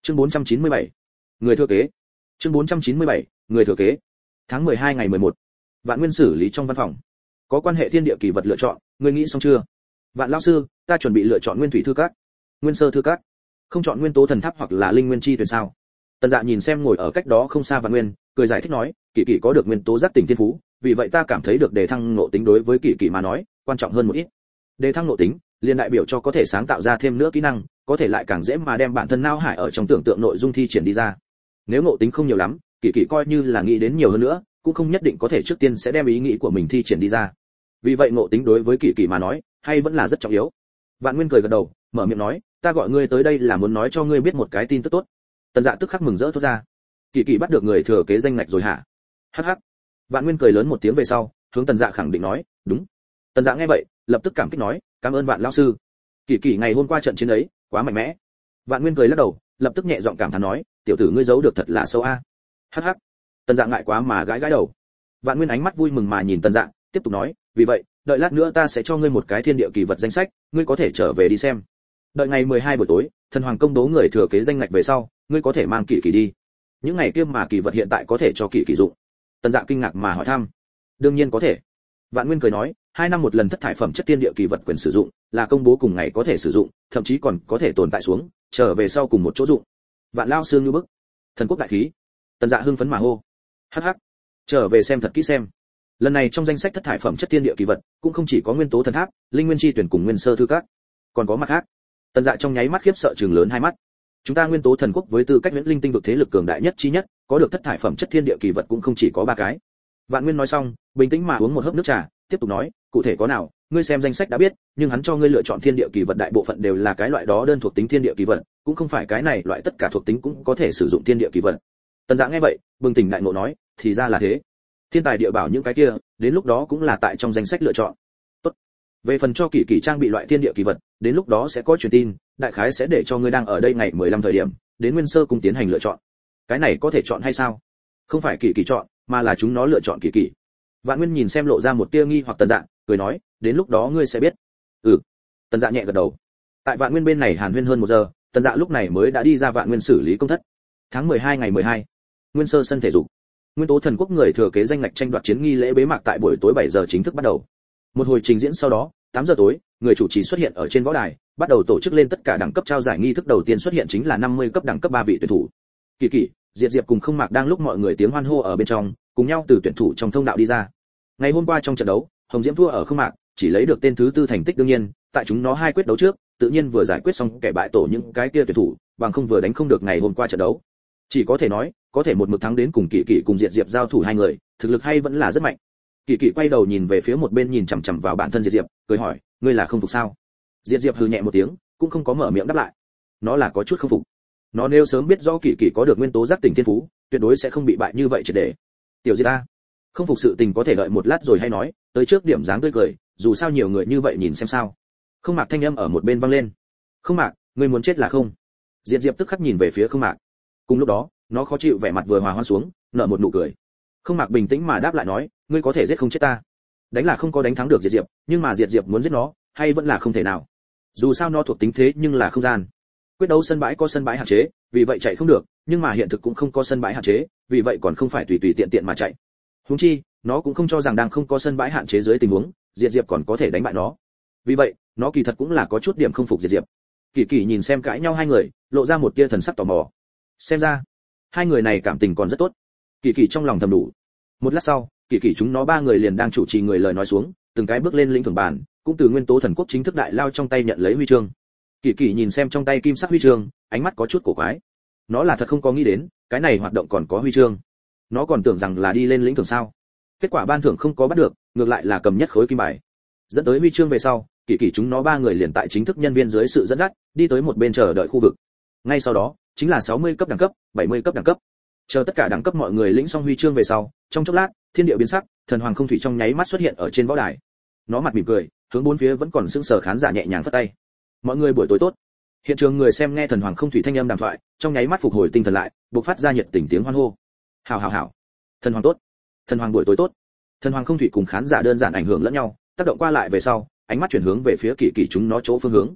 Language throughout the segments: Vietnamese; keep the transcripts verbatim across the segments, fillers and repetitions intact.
Chương bốn trăm chín mươi bảy, người thừa kế. Chương bốn trăm chín mươi bảy, người thừa kế. Tháng mười hai ngày mười một, Vạn Nguyên xử lý trong văn phòng. Có quan hệ thiên địa kỳ vật lựa chọn, ngươi nghĩ xong chưa? Vạn lão sư, ta chuẩn bị lựa chọn Nguyên Thủy Thư Các, Nguyên Sơ Thư Các. Không chọn Nguyên Tố Thần Tháp hoặc là Linh Nguyên Chi Tuyển sao? Tần Dạ nhìn xem ngồi ở cách đó không xa Vạn Nguyên, cười giải thích nói, Kỷ Kỷ có được nguyên tố giác tỉnh thiên phú, vì vậy ta cảm thấy được đề thăng ngộ tính đối với Kỷ Kỷ mà nói, quan trọng hơn một ít. Đề thăng ngộ tính, liên đại biểu cho có thể sáng tạo ra thêm nữa kỹ năng, có thể lại càng dễ mà đem bản thân não hải ở trong tưởng tượng nội dung thi triển đi ra. Nếu ngộ tính không nhiều lắm, Kỷ Kỷ coi như là nghĩ đến nhiều hơn nữa, cũng không nhất định có thể trước tiên sẽ đem ý nghĩ của mình thi triển đi ra. Vì vậy ngộ tính đối với Kỷ Kỷ mà nói, hay vẫn là rất trọng yếu. Vạn Nguyên cười gật đầu, mở miệng nói, ta gọi ngươi tới đây là muốn nói cho ngươi biết một cái tin tức tốt. Tần Dạ tức khắc mừng rỡ thốt ra, Kỷ Kỷ bắt được người thừa kế danh ngạch rồi hả? Hắc hắc. Vạn Nguyên cười lớn một tiếng về sau, hướng Tần Dạ khẳng định nói, đúng. Tần Dạ nghe vậy, lập tức cảm kích nói, cảm ơn Vạn lão sư. Kỷ Kỷ ngày hôm qua trận chiến ấy, quá mạnh mẽ. Vạn Nguyên cười lắc đầu, lập tức nhẹ giọng cảm thán nói, tiểu tử ngươi giấu được thật là sâu a. Hắc hắc. Tần Dạ ngại quá mà gãi gãi đầu. Vạn Nguyên ánh mắt vui mừng mà nhìn Tần Dạ, tiếp tục nói, vì vậy, đợi lát nữa ta sẽ cho ngươi một cái thiên địa kỳ vật danh sách, ngươi có thể trở về đi xem. Đợi ngày mười hai buổi tối, thần hoàng công bố người thừa kế danh ngạch về sau, ngươi có thể mang Kỷ Kỷ đi. Những ngày kia mà kỳ vật hiện tại có thể cho Kỷ Kỷ dụng. Tần Dạ kinh ngạc mà hỏi thăm. Đương nhiên có thể. Vạn Nguyên cười nói, hai năm một lần thất thải phẩm chất thiên địa kỳ vật quyền sử dụng, là công bố cùng ngày có thể sử dụng, thậm chí còn có thể tồn tại xuống, trở về sau cùng một chỗ dụng. Vạn lao sư như bức. Thần quốc đại khí. Tần Dạ hưng phấn mà hô. Hắc hắc. Trở về xem thật kỹ xem. Lần này trong danh sách thất thải phẩm chất thiên địa kỳ vật, cũng không chỉ có nguyên tố thần tháp, linh nguyên chi tuyển cùng nguyên sơ thư các, còn có mặt khác. Tần Dạ trong nháy mắt khiếp sợ trừng lớn hai mắt. Chúng ta nguyên tố thần quốc với tư cách huyễn linh tinh vực thế lực cường đại nhất chi nhất, có được thất thải phẩm chất thiên địa kỳ vật cũng không chỉ có ba cái. Vạn Nguyên nói xong, bình tĩnh mà uống một hớp nước trà, tiếp tục nói, cụ thể có nào, ngươi xem danh sách đã biết, nhưng hắn cho ngươi lựa chọn thiên địa kỳ vật đại bộ phận đều là cái loại đó đơn thuộc tính thiên địa kỳ vật, cũng không phải cái này loại tất cả thuộc tính cũng có thể sử dụng thiên địa kỳ vật. Tần Dạ nghe vậy, bừng tỉnh đại ngộ nói, thì ra là thế. Thiên tài địa bảo những cái kia, đến lúc đó cũng là tại trong danh sách lựa chọn. Tốt. Về phần cho Kỷ Kỷ trang bị loại thiên địa kỳ vật, đến lúc đó sẽ có truyền tin, đại khái sẽ để cho ngươi đang ở đây ngày mười lăm thời điểm, đến Nguyên Sơ cùng tiến hành lựa chọn. Cái này có thể chọn hay sao? Không phải Kỷ Kỷ chọn, mà là chúng nó lựa chọn Kỷ Kỷ. Vạn Nguyên nhìn xem lộ ra một tia nghi hoặc Tần Dạ, cười nói, đến lúc đó ngươi sẽ biết. Ừ. Tần Dạ nhẹ gật đầu. Tại Vạn Nguyên bên này hàn huyên hơn một giờ, Tần Dạ lúc này mới đã đi ra Vạn Nguyên xử lý công thất. Tháng mười hai ngày mười hai, Nguyên Sơ sân thể dục. Nguyên tố thần quốc người thừa kế danh ngạch tranh đoạt chiến nghi lễ bế mạc tại buổi tối bảy giờ chính thức bắt đầu. Một hồi trình diễn sau đó, tám giờ tối, người chủ trì xuất hiện ở trên võ đài, bắt đầu tổ chức lên tất cả đẳng cấp trao giải nghi thức. Đầu tiên xuất hiện chính là năm mươi cấp đẳng cấp ba vị tuyển thủ. Kỷ Kỷ, Diệt Diệp cùng Không Mạc đang lúc mọi người tiếng hoan hô ở bên trong, cùng nhau từ tuyển thủ trong thông đạo đi ra. Ngày hôm qua trong trận đấu, Hồng Diễm thua ở Không Mạc, chỉ lấy được tên thứ tư thành tích. Đương nhiên, tại chúng nó hai quyết đấu trước, tự nhiên vừa giải quyết xong kẻ bại tổ những cái kia tuyển thủ, bằng không vừa đánh không được ngày hôm qua trận đấu. Chỉ có thể nói, có thể một mực thắng đến cùng Kỷ Kỷ cùng Diệt Diệp giao thủ hai người, thực lực hay vẫn là rất mạnh. Kỷ Kỷ quay đầu nhìn về phía một bên nhìn chằm chằm vào bản thân Diệt Diệp, cười hỏi, ngươi là không phục sao? Diệt Diệp hừ nhẹ một tiếng, cũng không có mở miệng đáp lại. Nó là có chút không phục. Nó nếu sớm biết rõ Kỷ Kỷ có được nguyên tố giác tỉnh thiên phú, tuyệt đối sẽ không bị bại như vậy triệt để. Tiểu Diệp a, không phục sự tình có thể đợi một lát rồi hay nói, tới trước điểm dáng tươi cười, dù sao nhiều người như vậy nhìn xem sao. Không Mạc thanh âm ở một bên vang lên. Không Mạc, ngươi muốn chết là không? Diệt Diệp tức khắc nhìn về phía Không Mạc. Cùng lúc đó, nó khó chịu vẻ mặt vừa hòa hoãn xuống, nở một nụ cười. Không Mạc bình tĩnh mà đáp lại nói, ngươi có thể giết không chết ta. Đánh là không có đánh thắng được Diệt Diệp, nhưng mà Diệt Diệp muốn giết nó, hay vẫn là không thể nào. Dù sao nó thuộc tính thế nhưng là không gian. Quyết đấu sân bãi có sân bãi hạn chế, vì vậy chạy không được, nhưng mà hiện thực cũng không có sân bãi hạn chế, vì vậy còn không phải tùy tùy tiện tiện mà chạy. Huống chi, nó cũng không cho rằng đang không có sân bãi hạn chế dưới tình huống, Diệt Diệp còn có thể đánh bại nó. Vì vậy, nó kỳ thật cũng là có chút điểm không phục Diệt Diệp. Kỷ Kỷ nhìn xem cãi nhau hai người, lộ ra một tia thần sắc tò mò. Xem ra, hai người này cảm tình còn rất tốt. Kỷ Kỷ trong lòng thầm đủ. Một lát sau, Kỷ Kỷ chúng nó ba người liền đang chủ trì người lời nói xuống, từng cái bước lên lĩnh thưởng bàn, cũng từ nguyên tố thần quốc chính thức đại lao trong tay nhận lấy huy chương. Kỷ Kỷ nhìn xem trong tay kim sắc huy chương, ánh mắt có chút cổ quái. Nó là thật không có nghĩ đến, cái này hoạt động còn có huy chương. Nó còn tưởng rằng là đi lên lĩnh thưởng sao. Kết quả ban thưởng không có bắt được, ngược lại là cầm nhất khối kim bài. Dẫn tới huy chương về sau, Kỷ Kỷ chúng nó ba người liền tại chính thức nhân viên dưới sự dẫn dắt, đi tới một bên chờ đợi khu vực. Ngay sau đó, chính là sáu mươi cấp đẳng cấp, bảy mươi cấp đẳng cấp. Chờ tất cả đẳng cấp mọi người lĩnh xong huy chương về sau, trong chốc lát, thiên địa biến sắc, thần hoàng không thủy trong nháy mắt xuất hiện ở trên võ đài. Nó mặt mỉm cười, hướng bốn phía vẫn còn sững sờ khán giả nhẹ nhàng phất tay. Mọi người buổi tối tốt. Hiện trường người xem nghe thần hoàng không thủy thanh âm đàm thoại, trong nháy mắt phục hồi tinh thần lại, bộc phát ra nhiệt tình tiếng hoan hô. Hào hào hào. Thần hoàng tốt. Thần hoàng buổi tối tốt. Thần hoàng không thủy cùng khán giả đơn giản ảnh hưởng lẫn nhau, tác động qua lại về sau, ánh mắt chuyển hướng về phía Kỷ Kỷ chúng nó chỗ phương hướng.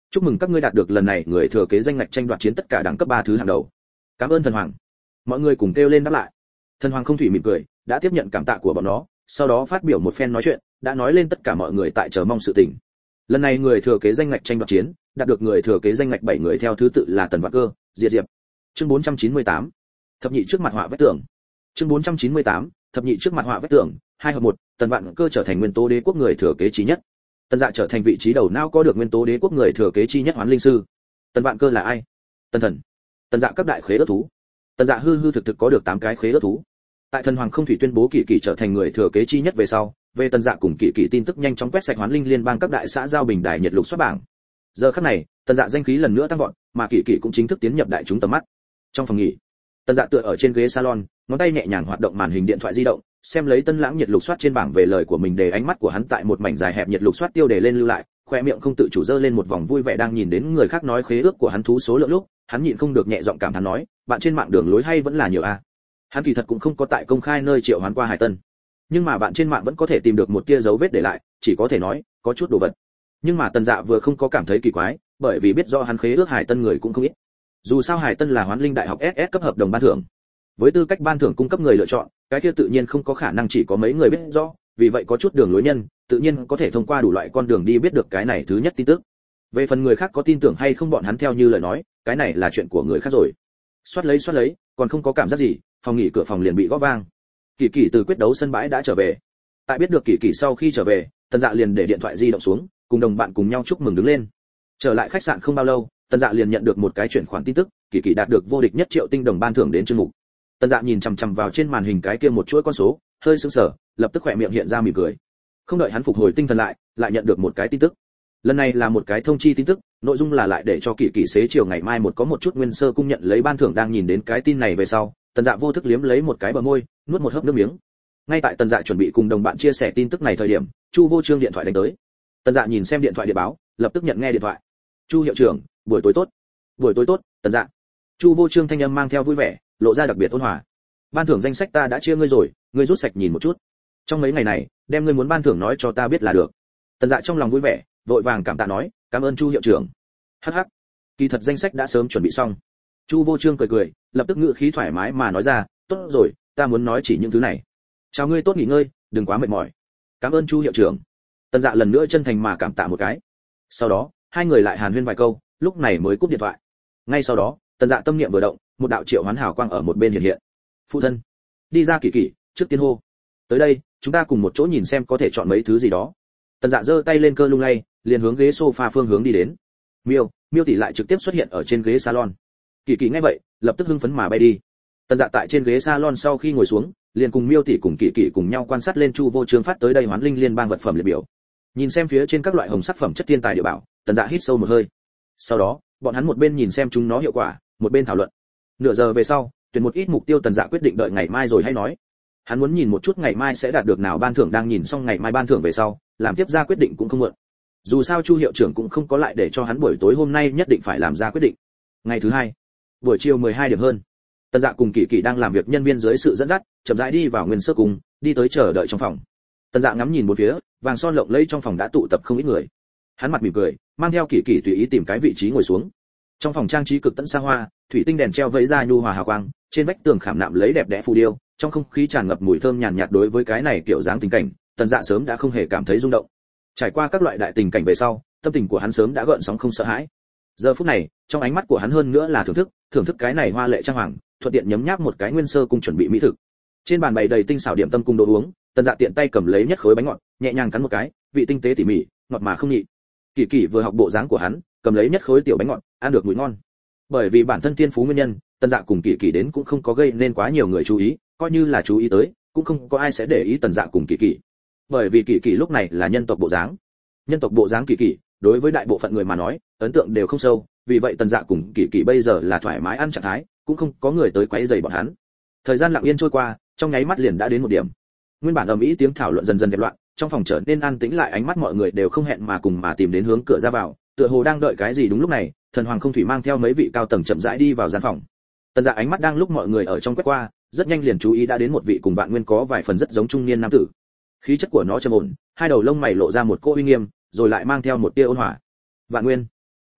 chúc mừng các ngươi đạt được lần này người thừa kế danh ngạch tranh đoạt chiến tất cả đẳng cấp ba thứ hàng đầu. Cảm ơn thần hoàng. Mọi người cùng kêu lên đáp lại. Thần hoàng không thủy mỉm cười, đã tiếp nhận cảm tạ của bọn nó, sau đó phát biểu một phen nói chuyện, đã nói lên tất cả mọi người tại chờ mong sự tình. Lần này người thừa kế danh ngạch tranh đoạt chiến, đạt được người thừa kế danh ngạch bảy người theo thứ tự là Tần Vạn Cơ, Diệt Diệp. Chương bốn trăm chín mươi tám. Thập nhị trước mặt họa vách tường. Chương bốn trăm chín mươi tám. Thập nhị trước mặt họa vách tường, hai hợp một, Tần Vạn Cơ trở thành nguyên tố đế quốc người thừa kế chí nhất. Tần Dạ trở thành vị trí đầu não có được nguyên tố đế quốc người thừa kế chi nhất Hoán Linh sư. Tần Vạn Cơ là ai? Tần Thần. Tần Dạ cấp đại khế ước thú. Tần Dạ hư hư thực thực có được tám cái khế ước thú. Tại Thần Hoàng không thủy tuyên bố Kỷ Kỷ trở thành người thừa kế chi nhất về sau, về Tần Dạ cùng Kỷ Kỷ tin tức nhanh chóng quét sạch Hoán Linh liên bang các đại xã giao bình đài nhiệt lục xuất bảng. Giờ khắc này, Tần Dạ danh khí lần nữa tăng vọt, mà Kỷ Kỷ cũng chính thức tiến nhập đại chúng tầm mắt. Trong phòng nghỉ, Tần Dạ tựa ở trên ghế salon, ngón tay nhẹ nhàng hoạt động màn hình điện thoại di động, xem lấy tân lãng nhiệt lục soát trên bảng về lời của mình để ánh mắt của hắn tại một mảnh dài hẹp nhiệt lục soát tiêu đề lên lưu lại, khoe miệng không tự chủ dơ lên một vòng vui vẻ đang nhìn đến người khác nói khế ước của hắn thú số lượng lúc, hắn nhịn không được nhẹ giọng cảm thán nói, bạn trên mạng đường lối hay vẫn là nhiều a. Hắn kỳ thật cũng không có tại công khai nơi triệu hoán qua Hải Tân, nhưng mà bạn trên mạng vẫn có thể tìm được một tia dấu vết để lại, chỉ có thể nói có chút đồ vật. Nhưng mà Tần Dạ vừa không có cảm thấy kỳ quái, bởi vì biết rõ hắn khế ước Hải Tân người cũng không ít. Dù sao Hải Tân là Hoán Linh đại học ét ét cấp hợp đồng ban thưởng, với tư cách ban thưởng cung cấp người lựa chọn, cái kia tự nhiên không có khả năng chỉ có mấy người biết rõ, vì vậy có chút đường lối nhân, tự nhiên có thể thông qua đủ loại con đường đi biết được cái này thứ nhất tin tức. Về phần người khác có tin tưởng hay không bọn hắn theo như lời nói, cái này là chuyện của người khác rồi. Xoát lấy xoát lấy, còn không có cảm giác gì, phòng nghỉ cửa phòng liền bị gõ vang. Kỷ Kỷ từ quyết đấu sân bãi đã trở về. Tại biết được Kỷ Kỷ sau khi trở về, Tần Dạ liền để điện thoại di động xuống, cùng đồng bạn cùng nhau chúc mừng đứng lên. Trở lại khách sạn không bao lâu, Tần Dạ liền nhận được một cái chuyển khoản tin tức, Kỷ Kỷ đạt được vô địch nhất triệu tinh đồng ban thưởng đến chương mục. Tần Dạ nhìn chằm chằm vào trên màn hình cái kia một chuỗi con số, hơi sững sờ, lập tức khỏe miệng hiện ra mỉm cười. Không đợi hắn phục hồi tinh thần lại, lại nhận được một cái tin tức. Lần này là một cái thông chi tin tức, nội dung là lại để cho Kỷ Kỷ xế chiều ngày mai một có một chút nguyên sơ cung nhận lấy ban thưởng. Đang nhìn đến cái tin này về sau, Tần Dạ vô thức liếm lấy một cái bờ môi, nuốt một hớp nước miếng. Ngay tại Tần Dạ chuẩn bị cùng đồng bạn chia sẻ tin tức này thời điểm, Chu Vô Trương điện thoại đánh tới. Tần Dạ nhìn xem điện thoại điện báo, lập tức nhận nghe điện thoại. Chu hiệu trưởng, buổi tối tốt. Buổi tối tốt, Tần Dạ. Chu Vô Trương thanh âm mang theo vui vẻ, lộ ra đặc biệt ôn hòa. Ban thưởng danh sách ta đã chia ngươi rồi, ngươi rút sạch nhìn một chút. Trong mấy ngày này, đem ngươi muốn ban thưởng nói cho ta biết là được. Tần Dạ trong lòng vui vẻ, vội vàng cảm tạ nói, cảm ơn Chu hiệu trưởng. Hắc hắc, kỳ thật danh sách đã sớm chuẩn bị xong. Chu Vô Trương cười cười, lập tức ngữ khí thoải mái mà nói ra, tốt rồi, ta muốn nói chỉ những thứ này. Chào ngươi tốt nghỉ ngơi, đừng quá mệt mỏi. Cảm ơn Chu hiệu trưởng. Tần Dạ lần nữa chân thành mà cảm tạ một cái. Sau đó, hai người lại hàn huyên vài câu, lúc này mới cúp điện thoại. Ngay sau đó, Tần Dạ tâm niệm vừa động, một đạo triệu hoán hào quang ở một bên hiện hiện. Phụ thân, đi ra Kỷ Kỷ, trước tiên hô. Tới đây, chúng ta cùng một chỗ nhìn xem có thể chọn mấy thứ gì đó. Tần Dạ giơ tay lên cơ lung lay, liền hướng ghế sofa phương hướng đi đến. Miêu, Miêu tỷ lại trực tiếp xuất hiện ở trên ghế salon. Kỷ Kỷ nghe vậy, lập tức hưng phấn mà bay đi. Tần Dạ tại trên ghế salon sau khi ngồi xuống, liền cùng Miêu tỷ cùng Kỷ Kỷ cùng nhau quan sát lên Chu Vô Trương phát tới đây Hoán Linh liên bang vật phẩm liệt biểu. Nhìn xem phía trên các loại hồng sắc phẩm chất thiên tài địa bảo, Tần Dạ hít sâu một hơi. Sau đó, bọn hắn một bên nhìn xem chúng nó hiệu quả, một bên thảo luận. Nửa giờ về sau, tuyển một ít mục tiêu, Tần Dạ quyết định đợi ngày mai rồi hay nói. Hắn muốn nhìn một chút ngày mai sẽ đạt được nào ban thưởng, đang nhìn xong ngày mai ban thưởng về sau, làm tiếp ra quyết định cũng không muộn. Dù sao Chu hiệu trưởng cũng không có lại để cho hắn buổi tối hôm nay nhất định phải làm ra quyết định. Ngày thứ hai, buổi chiều mười hai điểm hơn, Tần Dạ cùng Kỷ Kỷ đang làm việc nhân viên dưới sự dẫn dắt, chậm rãi đi vào nguyên sơ cung, đi tới chờ đợi trong phòng. Tần Dạ ngắm nhìn một phía, vàng son lộng lẫy trong phòng đã tụ tập không ít người. Hắn mặt mỉm cười, mang theo Kỷ Kỷ tùy ý tìm cái vị trí ngồi xuống. Trong phòng trang trí cực tận xa hoa, thủy tinh đèn treo vẫy ra nhu hòa hào quang, trên vách tường khảm nạm lấy đẹp đẽ phù điêu, trong không khí tràn ngập mùi thơm nhàn nhạt. Đối với cái này kiểu dáng tình cảnh, Tần Dạ sớm đã không hề cảm thấy rung động. Trải qua các loại đại tình cảnh về sau, tâm tình của hắn sớm đã gợn sóng không sợ hãi. Giờ phút này, trong ánh mắt của hắn hơn nữa là thưởng thức, thưởng thức cái này hoa lệ trang hoàng, thuận tiện nhấm nháp một cái nguyên sơ cung chuẩn bị mỹ thực. Trên bàn bày đầy tinh xảo điểm tâm cùng đồ uống, Tần Dạ tiện tay cầm lấy nhất khối bánh ngọt, nhẹ nhàng cắn một cái, vị tinh tế tỉ mỉ, ngọt mà không nhị. Kỷ Kỷ vừa học bộ dáng của hắn, cầm lấy nhất khối tiểu bánh ngọt, ăn được mùi ngon. Bởi vì bản thân thiên phú nguyên nhân, Tần Dạ cùng Kỷ Kỷ đến cũng không có gây nên quá nhiều người chú ý, coi như là chú ý tới, cũng không có ai sẽ để ý Tần Dạ cùng Kỷ Kỷ. Bởi vì Kỷ Kỷ lúc này là nhân tộc bộ dáng. Nhân tộc bộ dáng Kỷ Kỷ, đối với đại bộ phận người mà nói, ấn tượng đều không sâu, vì vậy Tần Dạ cùng Kỷ Kỷ bây giờ là thoải mái ăn trạng thái, cũng không có người tới quấy rầy bọn hắn. Thời gian lặng yên trôi qua, trong nháy mắt liền đã đến một điểm. Nguyên bản ầm ĩ tiếng thảo luận dần dần dẹp loạn, trong phòng trở nên an tĩnh lại, ánh mắt mọi người đều không hẹn mà cùng mà tìm đến hướng cửa ra vào, tựa hồ đang đợi cái gì. Đúng lúc này, Thần Hoàng Không Thủy mang theo mấy vị cao tầng chậm rãi đi vào gian phòng. Tần Dạ ánh mắt đang lúc mọi người ở trong quét qua, rất nhanh liền chú ý đã đến một vị cùng Vạn Nguyên có vài phần rất giống trung niên nam tử. Khí chất của nó trầm ổn, hai đầu lông mày lộ ra một cô uy nghiêm, rồi lại mang theo một tia ôn hòa. Vạn Nguyên,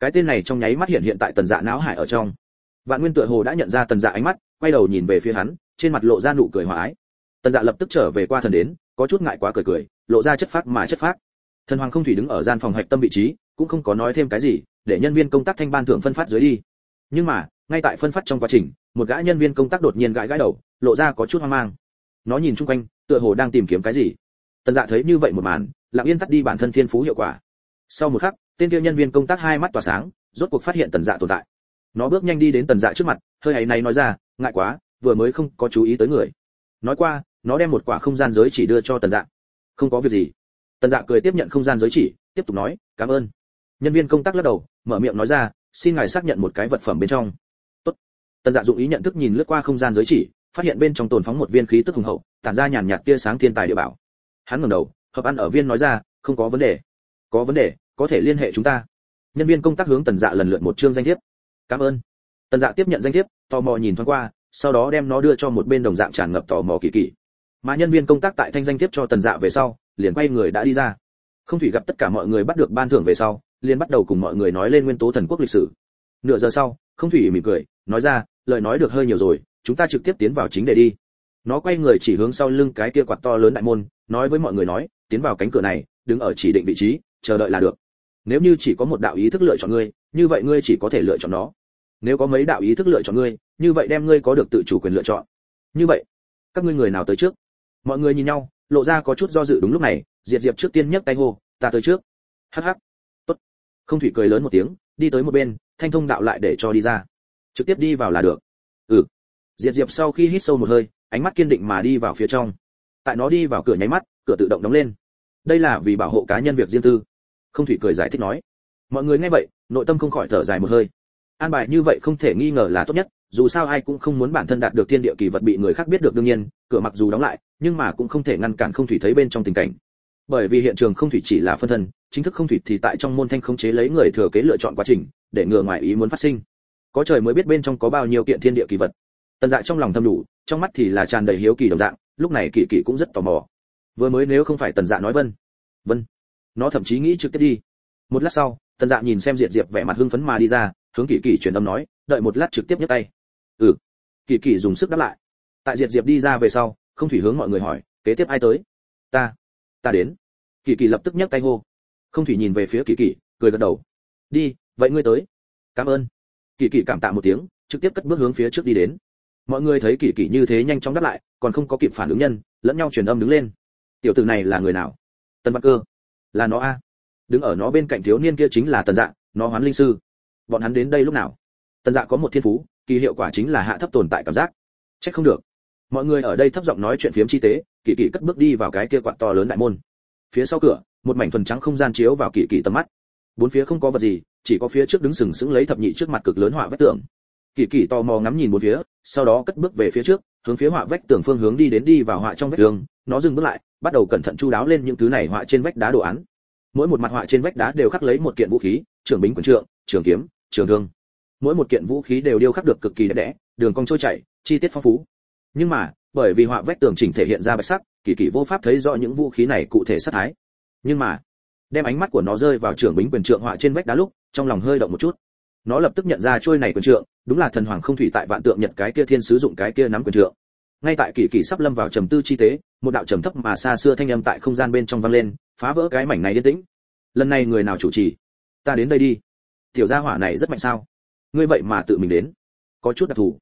Cái tên này trong nháy mắt hiện hiện tại Tần Dạ não hải ở trong. Vạn Nguyên tựa hồ đã nhận ra Tần Dạ ánh mắt, quay đầu nhìn về phía hắn, trên mặt lộ ra nụ cười hòa ái. Tần Dạ lập tức trở về qua thần đến, có chút ngại quá cười cười, lộ ra chất phác mà chất phác. Thần Hoàng Không Thủy đứng ở gian phòng hạch tâm vị trí, cũng không có nói thêm cái gì, để nhân viên công tác thanh ban thưởng phân phát dưới đi. Nhưng mà, ngay tại phân phát trong quá trình, một gã nhân viên công tác đột nhiên gãi gãi đầu, lộ ra có chút hoang mang. Nó nhìn xung quanh, tựa hồ đang tìm kiếm cái gì. Tần Dạ thấy như vậy một màn, lặng yên tắt đi bản thân thiên phú hiệu quả. Sau một khắc, tên kia nhân viên công tác hai mắt tỏa sáng, rốt cuộc phát hiện Tần Dạ tồn tại. Nó bước nhanh đi đến Tần Dạ trước mặt, hơi áy náy nói ra, ngại quá, vừa mới không có chú ý tới người. Nói qua, nó đem một quả không gian giới chỉ đưa cho Tần Dạ. Không có việc gì. Tần Dạ cười tiếp nhận không gian giới chỉ, tiếp tục nói, cảm ơn. Nhân viên công tác lắc đầu, mở miệng nói ra, xin ngài xác nhận một cái vật phẩm bên trong. Tốt. Tần Dạ dụng ý nhận thức nhìn lướt qua không gian giới chỉ, phát hiện bên trong tồn phóng một viên khí tức hùng hậu, tản ra nhàn nhạt tia sáng thiên tài địa bảo. Hắn ngẩng đầu, hợp ăn ở viên nói ra, không có vấn đề. Có vấn đề, có thể liên hệ chúng ta. Nhân viên công tác hướng Tần Dạ lần lượt một chương danh thiếp. Cảm ơn. Tần Dạ tiếp nhận danh thiếp, tò mò nhìn thoáng qua, sau đó đem nó đưa cho một bên đồng dạng tràn ngập tò mò Kỳ Kỳ. Mà nhân viên công tác tại thanh danh thiếp cho Tần Dạ về sau, liền quay người đã đi ra. Không Thủy gặp tất cả mọi người bắt được ban thưởng về sau, liền bắt đầu cùng mọi người nói lên nguyên tố thần quốc lịch sử. Nửa giờ sau, Không Thủy mỉm cười, nói ra, lời nói được hơi nhiều rồi, chúng ta trực tiếp tiến vào chính đề đi. Nó quay người chỉ hướng sau lưng cái kia quạt to lớn đại môn, nói với mọi người nói, tiến vào cánh cửa này, đứng ở chỉ định vị trí, chờ đợi là được. Nếu như chỉ có một đạo ý thức lựa chọn ngươi, như vậy ngươi chỉ có thể lựa chọn nó. Nếu có mấy đạo ý thức lựa chọn ngươi, như vậy đem ngươi có được tự chủ quyền lựa chọn. Như vậy, các ngươi người nào tới trước? Mọi người nhìn nhau, lộ ra có chút do dự. Đúng lúc này, Diệt Diệp trước tiên nhấc tay hô, ta tới trước. Hắc hắc. Tốt. Không Thủy cười lớn một tiếng, đi tới một bên, thanh thông đạo lại để cho đi ra. Trực tiếp đi vào là được. Ừ. Diệt Diệp sau khi hít sâu một hơi, ánh mắt kiên định mà đi vào phía trong. Tại nó đi vào cửa nháy mắt, cửa tự động đóng lên. Đây là vì bảo hộ cá nhân việc riêng tư. Không Thủy cười giải thích nói. Mọi người nghe vậy, nội tâm không khỏi thở dài một hơi. An bài như vậy không thể nghi ngờ là tốt nhất, dù sao ai cũng không muốn bản thân đạt được thiên địa kỳ vật bị người khác biết được. Đương nhiên, cửa mặc dù đóng lại, nhưng mà cũng không thể ngăn cản Không Thủy thấy bên trong tình cảnh. Bởi vì hiện trường Không Thủy chỉ là phân thân, chính thức Không Thủy thì tại trong môn thanh khống chế lấy người thừa kế lựa chọn quá trình, để ngừa ngoài ý muốn phát sinh. Có trời mới biết bên trong có bao nhiêu kiện thiên địa kỳ vật. Tần Dạ trong lòng thầm đủ, trong mắt thì là tràn đầy hiếu kỳ đồng dạng, lúc này Kỳ Kỳ cũng rất tò mò. Vừa mới nếu không phải Tần Dạ nói vân, vân, nó thậm chí nghĩ trực tiếp đi. Một lát sau, Tần Dạ nhìn xem Diệt Diệp vẻ mặt hưng phấn mà đi ra, hướng Kỳ Kỳ truyền âm nói, đợi một lát trực tiếp nhấc tay. Ừ. Kỳ Kỳ dùng sức đáp lại. Tại Diệt Diệp đi ra về sau, Không Thủy hướng mọi người hỏi, kế tiếp ai tới? Ta, ta đến. Kỳ Kỳ lập tức nhấc tay hô. Không Thủy nhìn về phía Kỳ Kỳ, cười gật đầu. Đi, vậy ngươi tới. Cảm ơn. Kỳ Kỳ cảm tạ một tiếng, trực tiếp cất bước hướng phía trước đi đến. Mọi người thấy Kỳ Kỳ như thế nhanh chóng đáp lại, còn không có kịp phản ứng nhân, lẫn nhau truyền âm đứng lên. Tiểu tử này là người nào? Tần Văn Cơ. Là nó a. Đứng ở nó bên cạnh thiếu niên kia chính là Tần Dạ, nó hoán linh sư. Bọn hắn đến đây lúc nào? Tần Dạ có một thiên phú, kỳ hiệu quả chính là hạ thấp tồn tại cảm giác. Chắc không được. Mọi người ở đây thấp giọng nói chuyện phiếm chi tế, Kỳ Kỳ cất bước đi vào cái kia quạt to lớn đại môn. Phía sau cửa, một mảnh thuần trắng không gian chiếu vào Kỳ Kỳ tầm mắt. Bốn phía không có vật gì, chỉ có phía trước đứng sừng sững lấy thập nhị trước mặt cực lớn họa vách tường. Kỳ Kỳ tò mò ngắm nhìn bốn phía, sau đó cất bước về phía trước, hướng phía họa vách tường phương hướng đi đến. Đi vào họa trong vách tường, nó dừng bước lại, bắt đầu cẩn thận chu đáo lên những thứ này họa trên vách đá đồ án. Mỗi một mặt họa trên vách đá đều khắc lấy một kiện vũ khí, trường bính quyền trượng, trường kiếm, trường thương. Mỗi một kiện vũ khí đều điêu khắc được cực kỳ đẹp đẽ, đường cong trôi chảy, chi tiết phong phú. Nhưng mà, bởi vì họa vách tường chỉnh thể hiện ra bạch sắc, Kỳ Kỳ vô pháp thấy rõ những vũ khí này cụ thể sát thái. Nhưng mà, đem ánh mắt của nó rơi vào trường bính quyền trượng họa trên vách đá lúc, trong lòng hơi động một chút. Nó lập tức nhận ra trôi này quyền trượng, đúng là thần hoàng Không Thủy tại Vạn Tượng Nhật cái kia thiên sứ dụng cái kia nắm quyền trượng. Ngay tại Kỳ Kỳ sắp lâm vào trầm tư chi tế, một đạo trầm thấp mà xa xưa thanh âm tại không gian bên trong vang lên, phá vỡ cái mảnh này yên tĩnh. Lần này người nào chủ trì? Ta đến đây đi. Tiểu gia hỏa này rất mạnh sao? Ngươi vậy mà tự mình đến, có chút đặc thù.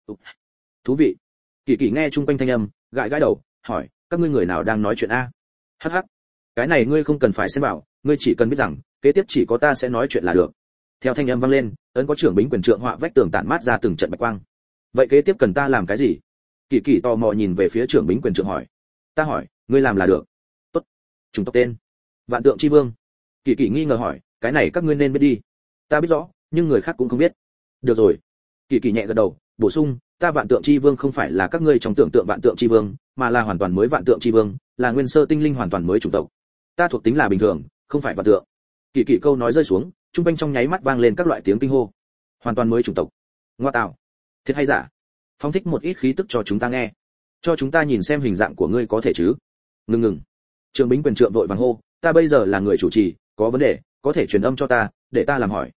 Thú vị. Kỳ Kỳ nghe chung quanh thanh âm, gãi gãi đầu, hỏi, các ngươi người nào đang nói chuyện a? Hắc hắc. Cái này ngươi không cần phải xem bảo, ngươi chỉ cần biết rằng, kế tiếp chỉ có ta sẽ nói chuyện là được. Theo thanh âm vang lên, ấn có trưởng bính quyền trượng họa vách tường tản mát ra từng trận bạch quang. Vậy kế tiếp cần ta làm cái gì? Kỳ Kỳ tò mò nhìn về phía trưởng bính quyền trượng hỏi. Ta hỏi, ngươi làm là được. Tốt. Chủng tộc tên? Vạn Tượng Chi Vương. Kỳ Kỳ nghi ngờ hỏi, cái này các ngươi nên biết đi. Ta biết rõ, nhưng người khác cũng không biết. Được rồi. Kỳ Kỳ nhẹ gật đầu, bổ sung, ta Vạn Tượng Chi Vương không phải là các ngươi trong tưởng tượng Vạn Tượng Chi Vương, mà là hoàn toàn mới Vạn Tượng Chi Vương, là nguyên sơ tinh linh hoàn toàn mới chủng tộc. Ta thuộc tính là bình thường, không phải vạn tượng. Kỳ Kỳ câu nói rơi xuống, trung quanh trong nháy mắt vang lên các loại tiếng kinh hô. Hoàn toàn mới chủng tộc. Ngoa tạo. Thiệt hay giả? Phóng thích một ít khí tức cho chúng ta nghe. Cho chúng ta nhìn xem hình dạng của ngươi có thể chứ? Ngừng ngừng. Trường bính quyền trượng vội vàng hô, ta bây giờ là người chủ trì, có vấn đề, có thể truyền âm cho ta, để ta làm hỏi.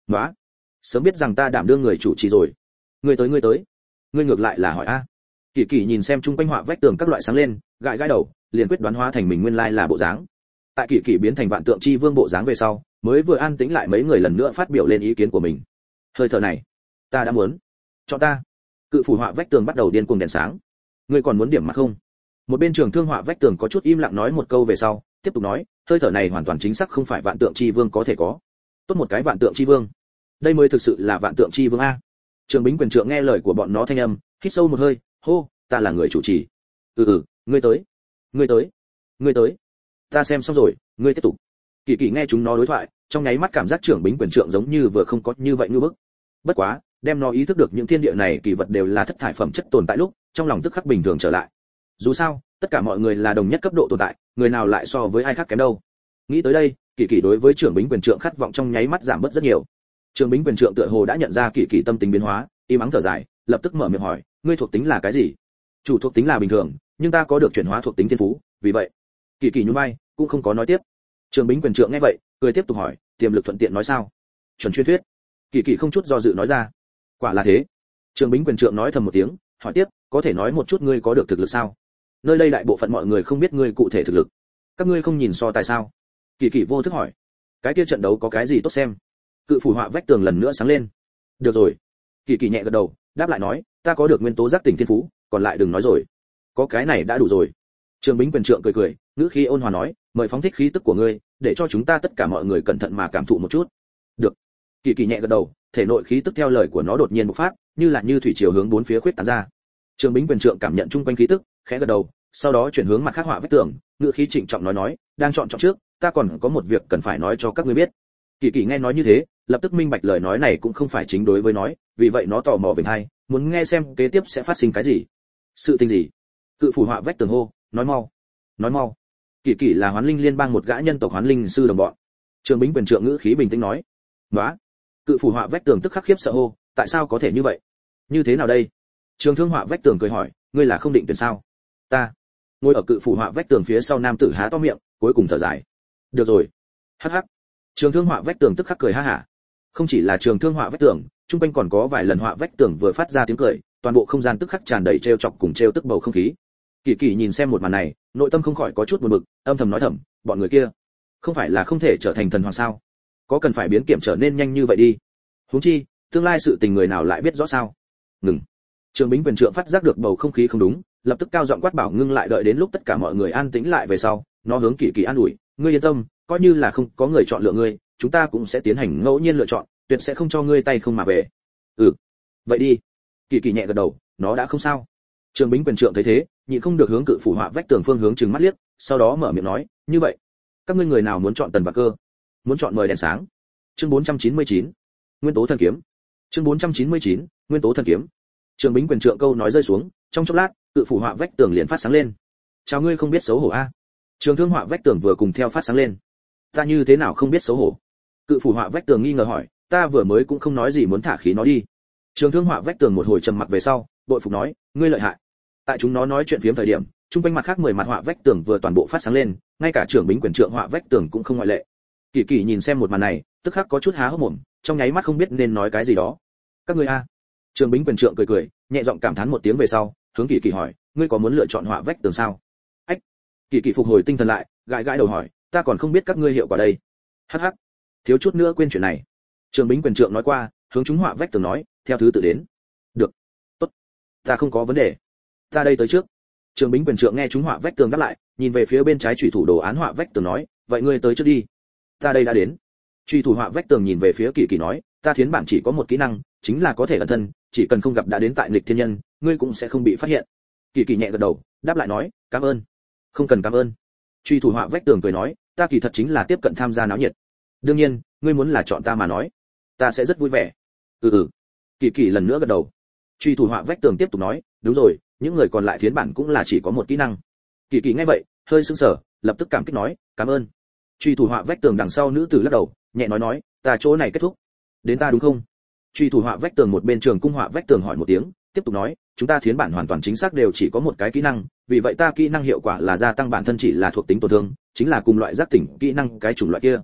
Nóa, sớm biết rằng ta đảm đương người chủ trì rồi. Ngươi tới ngươi tới, ngươi ngược lại là hỏi a. Kỳ Kỳ nhìn xem chung quanh họa vách tường các loại sáng lên, gãi gãi đầu, liền quyết đoán hóa thành mình nguyên lai là bộ dáng. Tại Kỳ Kỳ biến thành vạn tượng chi vương bộ dáng về sau, mới vừa an tĩnh lại mấy người lần nữa phát biểu lên ý kiến của mình. Hơi thở này, ta đã muốn. Cho ta. Cự phủ họa vách tường bắt đầu điên cuồng đèn sáng. Ngươi còn muốn điểm mặt không? Một bên trường thương họa vách tường có chút im lặng nói một câu về sau, tiếp tục nói, hơi thở này hoàn toàn chính xác không phải vạn tượng chi vương có thể có. Tốt một cái vạn tượng chi vương, đây mới thực sự là vạn tượng chi vương a. Trường Bính quyền trượng nghe lời của bọn nó thanh âm, hít sâu một hơi, hô, ta là người chủ trì. Ừ ừ, ngươi tới, ngươi tới, ngươi tới. Ta xem xong rồi, ngươi tiếp tục. Kỳ Kỳ nghe chúng nó đối thoại, trong nháy mắt cảm giác Trường Bính quyền trượng giống như vừa không có như vậy như bức. Bất quá, đem nó ý thức được những thiên địa này kỳ vật đều là thất thải phẩm chất tồn tại lúc, trong lòng tức khắc bình thường trở lại. Dù sao, tất cả mọi người là đồng nhất cấp độ tồn tại, người nào lại so với ai khác kém đâu. Nghĩ tới đây, Kỳ Kỳ đối với Trường Bính quyền trượng khát vọng trong nháy mắt giảm bớt rất nhiều. Trường Bính quyền trượng tựa hồ đã nhận ra Kỳ Kỳ tâm tình biến hóa, im ắng thở dài, lập tức mở miệng hỏi, ngươi thuộc tính là cái gì? Chủ thuộc tính là bình thường, nhưng ta có được chuyển hóa thuộc tính thiên phú, vì vậy. Kỳ Kỳ nhún vai, cũng không có nói tiếp. Trường Bính quyền trượng nghe vậy, cười tiếp tục hỏi, tiềm lực thuận tiện nói sao? Chuẩn truyền thuyết. Kỳ Kỳ không chút do dự nói ra. Quả là thế. Trường Bính quyền trượng nói thầm một tiếng, hỏi tiếp, có thể nói một chút ngươi có được thực lực sao? Nơi đây đại bộ phận mọi người không biết ngươi cụ thể thực lực. Các ngươi không nhìn so tài sao? Kỳ Kỳ vô thức hỏi. Cái kia trận đấu có cái gì tốt xem? Cự phủ họa vách tường lần nữa sáng lên. Được rồi. Kỳ Kỳ nhẹ gật đầu, đáp lại nói, ta có được nguyên tố giác tỉnh thiên phú, còn lại đừng nói rồi. Có cái này đã đủ rồi. Trường Bính quyền trượng cười cười, ngữ khí ôn hòa nói, mời phóng thích khí tức của ngươi, để cho chúng ta tất cả mọi người cẩn thận mà cảm thụ một chút. Được. Kỳ Kỳ nhẹ gật đầu, thể nội khí tức theo lời của nó đột nhiên bộc phát, như là như thủy triều hướng bốn phía khuyết tán ra. Trường Bính quyền trượng cảm nhận chung quanh khí tức, khẽ gật đầu, sau đó chuyển hướng mặt khác họa vách tường, ngữ khí trịnh trọng nói nói, đang chọn chọn trước, ta còn có một việc cần phải nói cho các ngươi biết. Kỳ Kỳ nghe nói như thế, lập tức minh bạch lời nói này cũng không phải chính đối với nói, vì vậy nó tò mò về hai, muốn nghe xem kế tiếp sẽ phát sinh cái gì. Sự tình gì? Cự phủ họa vách tường hô, nói mau, nói mau. Kỳ Kỳ là Hoán Linh Liên bang một gã nhân tộc Hoán Linh sư đồng bọn. Trường Bính quyền trượng ngữ khí bình tĩnh nói, "Nóa." Cự phủ họa vách tường tức khắc khiếp sợ hô, tại sao có thể như vậy? Như thế nào đây? Trường thương họa vách tường cười hỏi, ngươi là không định tuyển sao? Ta. Ngồi ở cự phủ họa vách tường phía sau nam tử há to miệng, cuối cùng thở dài. Được rồi. Hắc hắc. Trường thương họa vách tường tức khắc cười ha hả. Không chỉ là trường thương họa vách tường, trung quanh còn có vài lần họa vách tường vừa phát ra tiếng cười, toàn bộ không gian tức khắc tràn đầy trêu chọc cùng trêu tức bầu không khí. Kỳ Kỳ nhìn xem một màn này, nội tâm không khỏi có chút buồn bực, âm thầm nói thầm, bọn người kia, không phải là không thể trở thành thần hoàng sao? Có cần phải biến kiểm trở nên nhanh như vậy đi? Huống chi, tương lai sự tình người nào lại biết rõ sao? Ngừng. Trường Bính quyền trượng phát giác được bầu không khí không đúng, lập tức cao giọng quát bảo ngưng lại, đợi đến lúc tất cả mọi người an tĩnh lại về sau, nó hướng Kỳ Kỳ an ủi, ngươi yên tâm, coi như là không có người chọn lựa ngươi, chúng ta cũng sẽ tiến hành ngẫu nhiên lựa chọn, tuyệt sẽ không cho ngươi tay không mà về. Ừ, vậy đi. Kỳ Kỳ nhẹ gật đầu, nó đã không sao. Trường Bính quyền trượng thấy thế, nhịn không được hướng cự phủ họa vách tường phương hướng trừng mắt liếc, sau đó mở miệng nói, như vậy, các ngươi người nào muốn chọn Tần và Cơ? Muốn chọn mời đèn sáng. Chương bốn trăm chín mươi chín, Nguyên tố thần kiếm. Chương bốn trăm chín mươi chín, Nguyên tố thần kiếm. Trường Bính quyền trượng câu nói rơi xuống, trong chốc lát, cự phủ họa vách tường liền phát sáng lên. Chào ngươi không biết xấu hổ a. Trường thương họa vách tường vừa cùng theo phát sáng lên. Ta như thế nào không biết xấu hổ? Cự phủ họa vách tường nghi ngờ hỏi, ta vừa mới cũng không nói gì muốn thả khí nó đi. Trường thương họa vách tường một hồi trầm mặc về sau, bội phục nói, ngươi lợi hại. Tại chúng nó nói chuyện phiếm thời điểm, trung quanh mặt khác mười mặt họa vách tường vừa toàn bộ phát sáng lên, ngay cả Trường Bính quyền trượng họa vách tường cũng không ngoại lệ. Kỳ Kỳ nhìn xem một màn này, tức khắc có chút há hốc mồm, trong nháy mắt không biết nên nói cái gì đó. Các ngươi a. Trường Bính quyền trượng cười cười, nhẹ giọng cảm thán một tiếng về sau, hướng Kỳ Kỳ hỏi, ngươi có muốn lựa chọn họa vách tường sao? Ách. Kỳ Kỳ phục hồi tinh thần lại, gãi gãi đầu hỏi, ta còn không biết các ngươi hiệu quả đây. Hắc hắc. Thiếu chút nữa quên chuyện này. Trường Bính quyền trượng nói qua, hướng chúng họa vách tường nói, theo thứ tự đến. Được. Tốt. Ta không có vấn đề. Ta đây tới trước. Trường Bính quyền trượng nghe chúng họa vách tường đáp lại, nhìn về phía bên trái chủy thủ đồ án họa vách tường nói, vậy ngươi tới trước đi. Ta đây đã đến. Chủy thủ họa vách tường nhìn về phía Kỳ Kỳ nói, ta thiến bản chỉ có một kỹ năng, chính là có thể ẩn thân, chỉ cần không gặp đã đến tại nghịch thiên nhân, ngươi cũng sẽ không bị phát hiện. Kỳ Kỳ nhẹ gật đầu, đáp lại nói, cảm ơn. Không cần cảm ơn. Truy thủ họa vách tường cười nói, ta kỳ thật chính là tiếp cận tham gia náo nhiệt. Đương nhiên, ngươi muốn là chọn ta mà nói, ta sẽ rất vui vẻ. Ừ ừ. Kỳ Kỳ lần nữa gật đầu. Truy thủ họa vách tường tiếp tục nói, đúng rồi, những người còn lại thiến bản cũng là chỉ có một kỹ năng. Kỳ Kỳ nghe vậy, hơi sững sờ, lập tức cảm kích nói, cảm ơn. Truy thủ họa vách tường đằng sau nữ tử lắc đầu, nhẹ nói nói, ta chỗ này kết thúc. Đến ta đúng không? Truy thủ họa vách tường một bên trường cung họa vách tường hỏi một tiếng, tiếp tục nói, chúng ta thiến bản hoàn toàn chính xác đều chỉ có một cái kỹ năng, vì vậy ta kỹ năng hiệu quả là gia tăng bản thân chỉ là thuộc tính tổn thương, chính là cùng loại giác tỉnh kỹ năng cái chủng loại kia.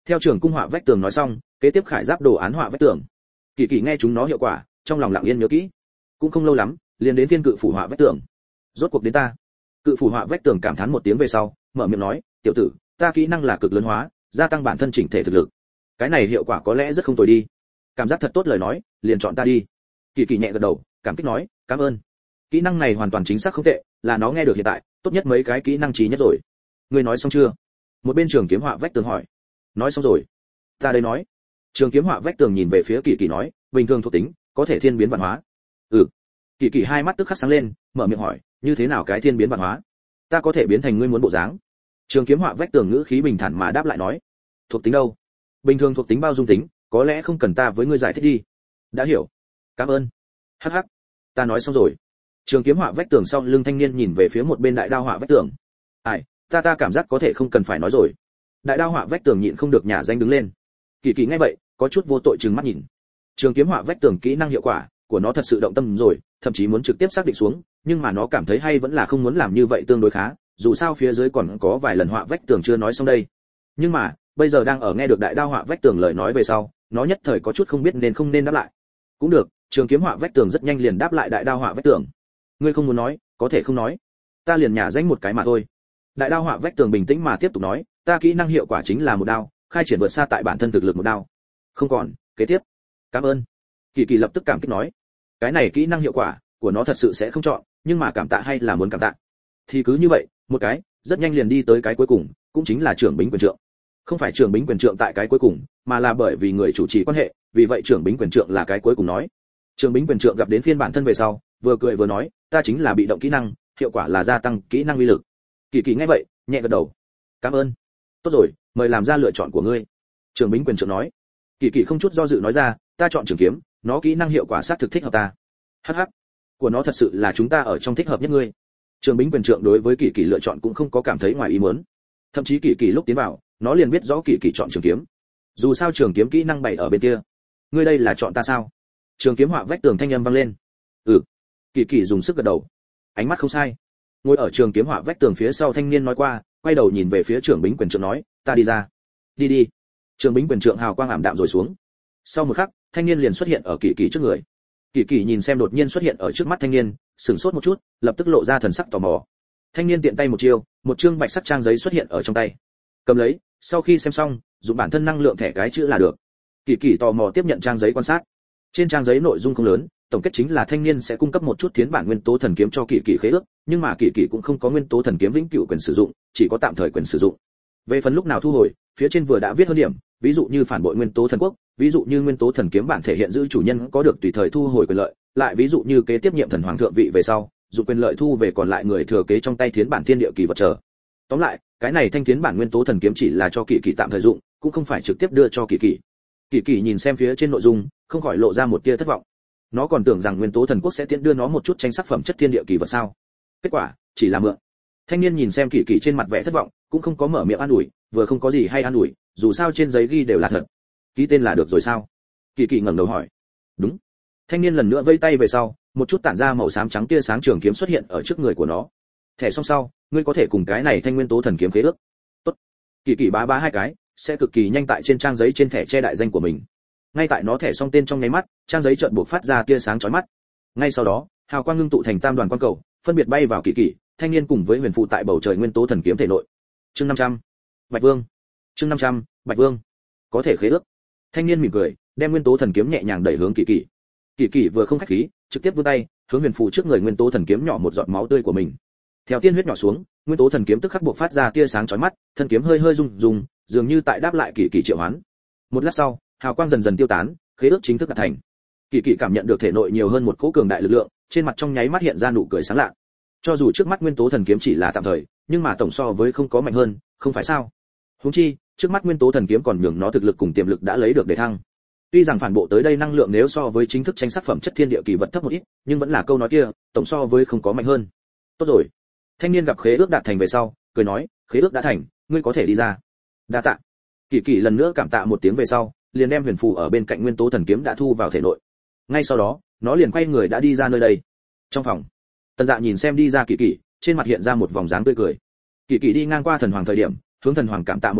Theo trưởng cung họa vách tường nói xong, kế tiếp khải giáp đồ án họa vách tường. Kỳ Kỳ nghe chúng nó hiệu quả, trong lòng lặng yên nhớ kỹ. Cũng không lâu lắm, liền đến phiên cự phủ họa vách tường. Rốt cuộc đến ta. Cự phủ họa vách tường cảm thán một tiếng về sau, mở miệng nói, tiểu tử, ta kỹ năng là cực lớn hóa, gia tăng bản thân chỉnh thể thực lực. Cái này hiệu quả có lẽ rất không tồi đi. Cảm giác thật tốt lời nói, liền chọn ta đi. Kỳ Kỳ nhẹ gật đầu, cảm kích nói, cảm ơn. Kỹ năng này hoàn toàn chính xác không tệ, là nó nghe được hiện tại, tốt nhất mấy cái kỹ năng trí nhất rồi. Ngươi nói xong chưa? Một bên trường kiếm họa vách tường hỏi. Nói xong rồi. Ta đây nói. Trường kiếm họa vách tường nhìn về phía Kỳ Kỳ nói, bình thường thuộc tính, có thể thiên biến vạn hóa. Ừ. Kỳ Kỳ hai mắt tức khắc sáng lên, mở miệng hỏi, như thế nào cái thiên biến vạn hóa? Ta có thể biến thành ngươi muốn bộ dáng. Trường kiếm họa vách tường ngữ khí bình thản mà đáp lại nói, thuộc tính đâu? Bình thường thuộc tính bao dung tính, có lẽ không cần ta với ngươi giải thích đi. Đã hiểu. Cảm ơn. Hắc hắc. Ta nói xong rồi. Trường kiếm họa vách tường sau lưng thanh niên nhìn về phía một bên đại đao họa vách tường. Ai, ta ta cảm giác có thể không cần phải nói rồi. Đại đao họa vách tường nhịn không được nhả danh đứng lên. Kỳ Kỳ nghe vậy, có chút vô tội trừng mắt nhìn. Trường kiếm họa vách tường kỹ năng hiệu quả của nó thật sự động tâm rồi, thậm chí muốn trực tiếp xác định xuống, nhưng mà nó cảm thấy hay vẫn là không muốn làm như vậy tương đối khá, dù sao phía dưới còn có vài lần họa vách tường chưa nói xong đây. Nhưng mà, bây giờ đang ở nghe được đại đao họa vách tường lời nói về sau, nó nhất thời có chút không biết nên không nên đáp lại. Cũng được, trường kiếm họa vách tường rất nhanh liền đáp lại đại đao họa vách tường. Ngươi không muốn nói, có thể không nói. Ta liền nhả danh một cái mà thôi. Đại đao họa vách tường bình tĩnh mà tiếp tục nói, ta kỹ năng hiệu quả chính là một đao, khai triển vượt xa tại bản thân thực lực một đao. Không còn, kế tiếp. Cảm ơn. Kỳ Kỳ lập tức cảm kích nói, cái này kỹ năng hiệu quả của nó thật sự sẽ không chọn, nhưng mà cảm tạ hay là muốn cảm tạ. Thì cứ như vậy, một cái, rất nhanh liền đi tới cái cuối cùng, cũng chính là trưởng bính quyền trượng. Không phải trưởng bính quyền trượng tại cái cuối cùng, mà là bởi vì người chủ trì quan hệ, vì vậy trưởng bính quyền trượng là cái cuối cùng nói. Trưởng bính quyền trượng gặp đến phiên bản thân về sau, vừa cười vừa nói, ta chính là bị động kỹ năng, hiệu quả là gia tăng kỹ năng uy lực. Kỳ Kỳ nghe vậy, nhẹ gật đầu. Cảm ơn. Tốt rồi, mời làm ra lựa chọn của ngươi. Trưởng bính quyền trượng nói. Kỳ Kỳ không chút do dự nói ra, ta chọn trường kiếm, nó kỹ năng hiệu quả sát thực thích hợp ta. Hắc hắc, của nó thật sự là chúng ta ở trong thích hợp nhất ngươi. Trường bính quyền trượng đối với Kỳ Kỳ lựa chọn cũng không có cảm thấy ngoài ý muốn. Thậm chí Kỳ Kỳ lúc tiến vào, nó liền biết rõ Kỳ Kỳ chọn trường kiếm. Dù sao trường kiếm kỹ năng bày ở bên kia. Ngươi đây là chọn ta sao? Trường kiếm họa vách tường thanh âm vang lên. Ừ. Kỳ Kỳ dùng sức gật đầu. Ánh mắt không sai. Ngồi ở trường kiếm họa vách tường phía sau thanh niên nói qua, quay đầu nhìn về phía trưởng bính quyền trượng nói, ta đi ra. Đi đi. Trường bính quyền trượng hào quang ảm đạm rồi xuống. Sau một khắc, thanh niên liền xuất hiện ở Kỳ Kỳ trước người. Kỳ Kỳ nhìn xem đột nhiên xuất hiện ở trước mắt thanh niên, sửng sốt một chút, lập tức lộ ra thần sắc tò mò. Thanh niên tiện tay một chiêu, một chương bạch sắc trang giấy xuất hiện ở trong tay. Cầm lấy, sau khi xem xong, dùng bản thân năng lượng thẻ cái chữ là được. Kỳ Kỳ tò mò tiếp nhận trang giấy quan sát. Trên trang giấy nội dung không lớn, tổng kết chính là thanh niên sẽ cung cấp một chút tiến bản nguyên tố thần kiếm cho Kỳ Kỳ khế ước, nhưng mà Kỳ Kỳ cũng không có nguyên tố thần kiếm vĩnh cửu quyền sử dụng, chỉ có tạm thời quyền sử dụng. Về phần lúc nào thu hồi, phía trên vừa đã viết hơn điểm, ví dụ như phản bội nguyên tố thần quốc, ví dụ như nguyên tố thần kiếm bản thể hiện giữ chủ nhân có được tùy thời thu hồi quyền lợi, lại ví dụ như kế tiếp nhiệm thần hoàng thượng vị về sau, dụng quyền lợi thu về còn lại người thừa kế trong tay thiến bản thiên địa kỳ vật trở. Tóm lại, cái này thanh thiến bản nguyên tố thần kiếm chỉ là cho Kỳ Kỳ tạm thời dụng, cũng không phải trực tiếp đưa cho Kỳ Kỳ. Kỳ Kỳ nhìn xem phía trên nội dung, không khỏi lộ ra một tia thất vọng. Nó còn tưởng rằng nguyên tố thần quốc sẽ tiễn đưa nó một chút tranh sắc phẩm chất thiên địa kỳ vật sao? Kết quả, chỉ là mượn. Thanh niên nhìn xem Kỳ Kỳ trên mặt vẻ thất vọng, cũng không có mở miệng an ủi, vừa không có gì hay an ủi, dù sao trên giấy ghi đều là thật. Ký tên là được rồi sao? Kỳ Kỳ ngẩng đầu hỏi. Đúng. Thanh niên lần nữa vây tay về sau, một chút tản ra màu xám trắng tia sáng trường kiếm xuất hiện ở trước người của nó. Thẻ xong sau, ngươi có thể cùng cái này thanh nguyên tố thần kiếm khế ước. Tốt. Kỳ Kỳ bá bá hai cái, sẽ cực kỳ nhanh tại trên trang giấy trên thẻ che đại danh của mình. Ngay tại nó thẻ xong tên trong nháy mắt, trang giấy chợt buộc phát ra tia sáng chói mắt. Ngay sau đó, hào quang ngưng tụ thành tam đoàn quang cầu, phân biệt bay vào Kỳ Kỳ, thanh niên cùng với huyền phụ tại bầu trời nguyên tố thần kiếm thể nội. Chương năm trăm, Bạch Vương. Chương năm trăm, Bạch Vương. Có thể khế ước. Thanh niên mỉm cười, đem nguyên tố thần kiếm nhẹ nhàng đẩy hướng Kỳ Kỳ. Kỳ Kỳ vừa không khách khí, trực tiếp vươn tay, hướng huyền phụ trước người nguyên tố thần kiếm nhỏ một giọt máu tươi của mình. Theo tiên huyết nhỏ xuống, nguyên tố thần kiếm tức khắc buộc phát ra tia sáng chói mắt, thân kiếm hơi hơi rung rung, dường như tại đáp lại Kỳ Kỳ triệu hoán. Một lát sau, hào quang dần dần tiêu tán, khế ước chính thức đạt thành. Kỳ Kỳ cảm nhận được thể nội nhiều hơn một cỗ cường đại lực lượng, trên mặt trong nháy mắt hiện ra nụ cười sáng lạ. Cho dù trước mắt nguyên tố thần kiếm chỉ là tạm thời, nhưng mà tổng so với không có mạnh hơn, không phải sao? Huống chi, trước mắt nguyên tố thần kiếm còn nhường nó thực lực cùng tiềm lực đã lấy được để thăng. Tuy rằng phản bộ tới đây năng lượng nếu so với chính thức tranh sắc phẩm chất thiên địa kỳ vật thấp một ít, nhưng vẫn là câu nói kia, tổng so với không có mạnh hơn. Tốt rồi. Thanh niên gặp khế ước đạt thành về sau, cười nói, khế ước đã thành, ngươi có thể đi ra. Đa tạ. Kỳ Kỳ lần nữa cảm tạ một tiếng về sau, liền đem huyền phù ở bên cạnh nguyên tố thần kiếm đã thu vào thể nội. Ngay sau đó, nó liền quay người đã đi ra nơi đây. Trong phòng, Tần Dạ nhìn xem đi ra Kỳ Kỳ, trên mặt hiện ra một vòng dáng tươi cười. Kỳ Kỳ đi ngang qua thần hoàng thời điểm, hướng thần hoàng cảm tạ một tiếng,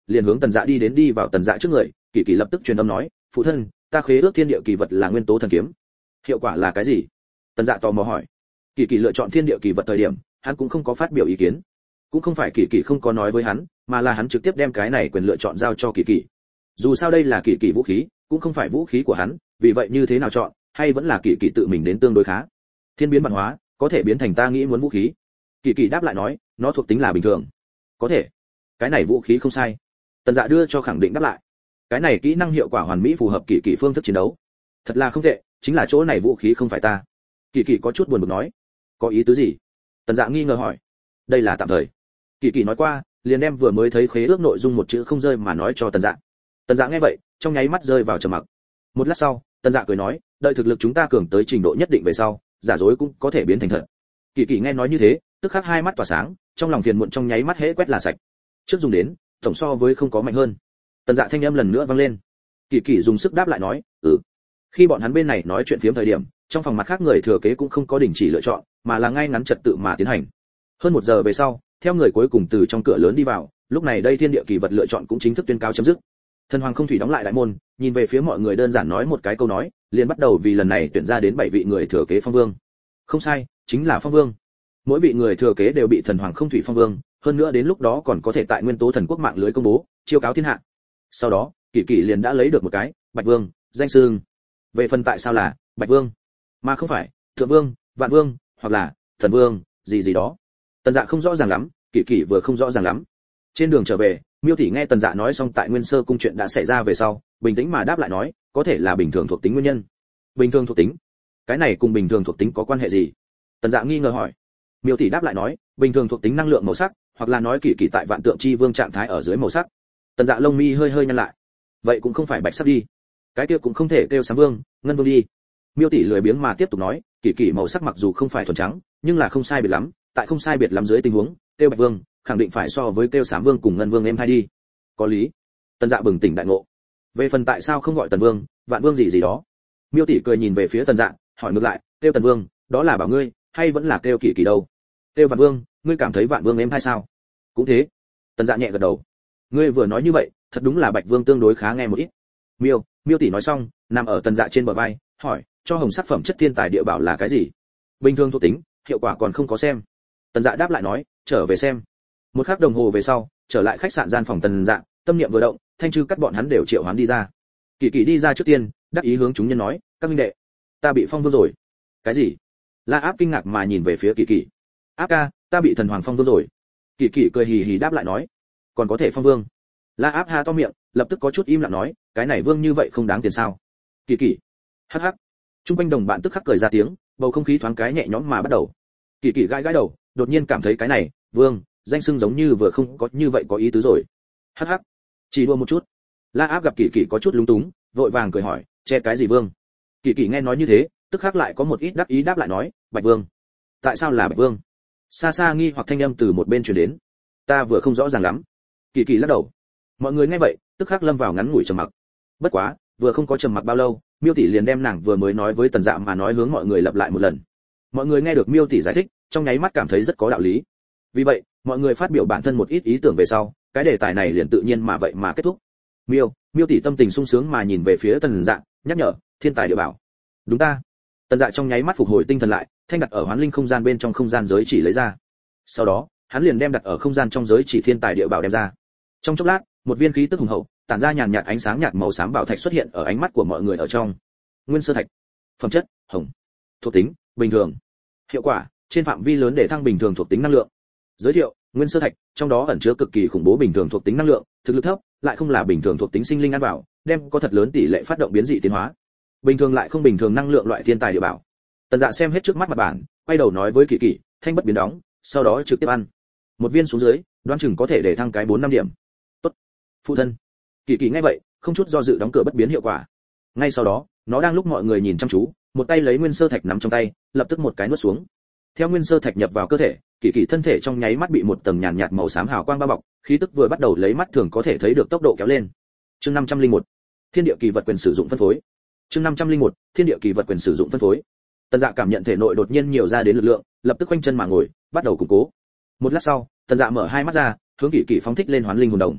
liền hướng Tần Dạ đi đến, đi vào Tần Dạ trước người, Kỳ Kỳ lập tức truyền âm nói, phụ thân, ta khế ước thiên địa kỳ vật là nguyên tố thần kiếm. Hiệu quả là cái gì? Tần Dạ tò mò hỏi. Kỳ Kỳ lựa chọn thiên địa kỳ vật thời điểm, hắn cũng không có phát biểu ý kiến. Cũng không phải Kỳ Kỳ không có nói với hắn, mà là hắn trực tiếp đem cái này quyền lựa chọn giao cho Kỳ Kỳ. Dù sao đây là Kỳ Kỳ vũ khí, cũng không phải vũ khí của hắn, vì vậy như thế nào chọn, hay vẫn là Kỳ Kỳ tự mình đến tương đối khá. Thiên biến vạn hóa, có thể biến thành ta nghĩ muốn vũ khí. Kỳ Kỳ đáp lại nói, nó thuộc tính là bình thường. Có thể. Cái này vũ khí không sai. Tần Dạ đưa cho khẳng định đáp lại. Cái này kỹ năng hiệu quả hoàn mỹ phù hợp Kỳ Kỳ phương thức chiến đấu. Thật là không tệ, chính là chỗ này vũ khí không phải ta. Kỳ Kỳ có chút buồn bực nói. Có ý tứ gì? Tần Dạ nghi ngờ hỏi. Đây là tạm thời. Kỳ Kỳ nói qua, liền đem vừa mới thấy khế ước nội dung một chữ không rơi mà nói cho Tần Dạ. Tần Dạ nghe vậy, trong nháy mắt rơi vào trầm mặc. Một lát sau, Tần Dạ cười nói, đợi thực lực chúng ta cường tới trình độ nhất định về sau, giả dối cũng có thể biến thành thật. Kỳ Kỳ nghe nói như thế, tức khắc hai mắt tỏa sáng, trong lòng phiền muộn trong nháy mắt hễ quét là sạch. Trước dùng đến, tổng so với không có mạnh hơn. Tần Dạ thanh âm lần nữa vang lên. Kỳ Kỳ dùng sức đáp lại nói, "Ừ." Khi bọn hắn bên này nói chuyện phiếm thời điểm, trong phòng mặt khác người thừa kế cũng không có đình chỉ lựa chọn, mà là ngay ngắn trật tự mà tiến hành. Hơn một giờ về sau, theo người cuối cùng từ trong cửa lớn đi vào, lúc này đây thiên địa kỳ vật lựa chọn cũng chính thức tuyên cáo chấm dứt. Thần Hoàng Không Thủy đóng lại đại môn, nhìn về phía mọi người đơn giản nói một cái câu nói, liền bắt đầu vì lần này tuyển ra đến bảy vị người thừa kế phong vương. Không sai, chính là phong vương. Mỗi vị người thừa kế đều bị Thần Hoàng Không Thủy phong vương, hơn nữa đến lúc đó còn có thể tại Nguyên Tố Thần Quốc mạng lưới công bố, chiêu cáo thiên hạ. Sau đó, Kỳ Kỳ liền đã lấy được một cái Bạch Vương danh xưng. Về phần tại sao là Bạch Vương, mà không phải Thượng Vương, Vạn Vương, hoặc là Thần Vương, gì gì đó. Tần Dạ không rõ ràng lắm, Kỳ Kỳ vừa không rõ ràng lắm. Trên đường trở về, Miêu tỷ nghe Tần Dạ nói xong tại Nguyên Sơ cung chuyện đã xảy ra về sau, bình tĩnh mà đáp lại nói, có thể là bình thường thuộc tính nguyên nhân. Bình thường thuộc tính? Cái này cùng bình thường thuộc tính có quan hệ gì? Tần Dạ nghi ngờ hỏi. Miêu tỷ đáp lại nói, bình thường thuộc tính năng lượng màu sắc, hoặc là nói Kỳ Kỳ tại Vạn Tượng Chi Vương trạng thái ở dưới màu sắc. Tần Dạ lông mi hơi hơi nhăn lại. Vậy cũng không phải bạch sắc đi. Cái kia cũng không thể kêu Sám Vương, Ngân Vương đi. Miêu tỷ lười biếng mà tiếp tục nói, Kỳ Kỳ màu sắc mặc dù không phải thuần trắng, nhưng là không sai biệt lắm, tại không sai biệt lắm dưới tình huống, kêu Bạch Vương, khẳng định phải so với kêu Sám Vương cùng Ngân Vương em hai đi. Có lý. Tần Dạ bừng tỉnh đại ngộ. Về phần tại sao không gọi Tần Vương, Vạn Vương gì gì đó. Miêu tỷ cười nhìn về phía Tần Dạ, hỏi ngược lại, kêu Tần Vương, đó là bảo ngươi, hay vẫn là kêu Kỳ Kỳ đâu? Kêu Vạn Vương, ngươi cảm thấy Vạn Vương em hay sao? Cũng thế. Tần Dạ nhẹ gật đầu. Ngươi vừa nói như vậy, thật đúng là Bạch Vương tương đối khá nghe một ít. Miêu, Miêu tỷ nói xong, nằm ở Tần Dạ trên bờ vai, hỏi, cho hồng sắc phẩm chất thiên tài địa bảo là cái gì? Bình thường thuộc tính, hiệu quả còn không có xem. Tần Dạ đáp lại nói, trở về xem. Một khắc đồng hồ về sau, trở lại khách sạn gian phòng Tần Dạ, tâm niệm vừa động, thanh trư cắt bọn hắn đều triệu hoán đi ra. Kỳ Kỳ đi ra trước tiên, đắc ý hướng chúng nhân nói, các minh đệ, ta bị phong vương rồi. Cái gì? La Áp kinh ngạc mà nhìn về phía Kỳ Kỳ. Áp ca, ta bị thần hoàng phong vương rồi. Kỳ Kỳ cười hì hì đáp lại nói, còn có thể phong vương? La Áp ha to miệng, lập tức có chút im lặng nói, cái này vương như vậy không đáng tiền sao? Kỳ Kỳ. Hắc hắc. Trung quanh đồng bạn tức khắc cười ra tiếng, bầu không khí thoáng cái nhẹ nhõm mà bắt đầu. Kỳ Kỳ gãi gãi đầu, đột nhiên cảm thấy cái này, vương, danh xưng giống như vừa không có như vậy có ý tứ rồi. Hắc hắc. Chỉ đùa một chút. La Áp gặp Kỳ Kỳ có chút lúng túng, vội vàng cười hỏi, che cái gì vương? Kỳ Kỳ nghe nói như thế, tức khắc lại có một ít đắc ý đáp lại nói, Bạch Vương. Tại sao là Bạch Vương? Xa xa nghi hoặc thanh âm từ một bên truyền đến. Ta vừa không rõ ràng lắm. Kỳ Kỳ lắc đầu. Mọi người nghe vậy, tức khắc lâm vào ngắn ngủi trầm mặc. Bất quá, vừa không có trầm mặc bao lâu, Miêu tỷ liền đem nàng vừa mới nói với Tần Dạ mà nói hướng mọi người lặp lại một lần. Mọi người nghe được Miêu tỷ giải thích, trong nháy mắt cảm thấy rất có đạo lý. Vì vậy, mọi người phát biểu bản thân một ít ý tưởng về sau, cái đề tài này liền tự nhiên mà vậy mà kết thúc. Miêu, Miêu tỷ tâm tình sung sướng mà nhìn về phía Tần Dạ, nhắc nhở, thiên tài địa bảo. Đúng ta. Tần Dạ trong nháy mắt phục hồi tinh thần lại, thanh đặt ở hoán linh không gian bên trong không gian giới chỉ lấy ra. Sau đó, hắn liền đem đặt ở không gian trong giới chỉ thiên tài địa bảo đem ra. Trong chốc lát, một viên khí tức hùng hậu, tản ra nhàn nhạt ánh sáng nhạt màu xám bảo thạch xuất hiện ở ánh mắt của mọi người ở trong. Nguyên sơ thạch. Phẩm chất: hồng. Thuộc tính: bình thường. Hiệu quả: trên phạm vi lớn để thăng bình thường thuộc tính năng lượng. Giới thiệu: Nguyên sơ thạch, trong đó ẩn chứa cực kỳ khủng bố bình thường thuộc tính năng lượng, thực lực thấp, lại không là bình thường thuộc tính sinh linh ăn vào, đem có thật lớn tỷ lệ phát động biến dị tiến hóa. Bình thường lại không bình thường năng lượng loại thiên tài địa bảo. Tần Dạ xem hết trước mắt mặt bản, quay đầu nói với Kỳ Kỳ, thanh bất biến đóng, sau đó trực tiếp ăn. Một viên xuống dưới, đoán chừng có thể để thăng cái bốn năm điểm. Tốt. Phụ thân. Kỳ Kỳ nghe vậy, không chút do dự đóng cửa bất biến hiệu quả. Ngay sau đó, nó đang lúc mọi người nhìn chăm chú, một tay lấy nguyên sơ thạch nắm trong tay, lập tức một cái nuốt xuống. Theo nguyên sơ thạch nhập vào cơ thể, Kỳ Kỳ thân thể trong nháy mắt bị một tầng nhàn nhạt màu xám hào quang bao bọc, khí tức vừa bắt đầu lấy mắt thường có thể thấy được tốc độ kéo lên. Chương năm trăm lẻ một, Thiên địa kỳ vật quyền sử dụng phân phối. Chương năm trăm lẻ một, Thiên địa kỳ vật quyền sử dụng phân phối. Tần Dạ cảm nhận thể nội đột nhiên nhiều ra đến lực lượng, lập tức quanh chân mà ngồi, bắt đầu củng cố. Một lát sau, Tần Dạ mở hai mắt ra, hướng Kỳ Kỳ phóng thích lên hoán linh hồn đồng.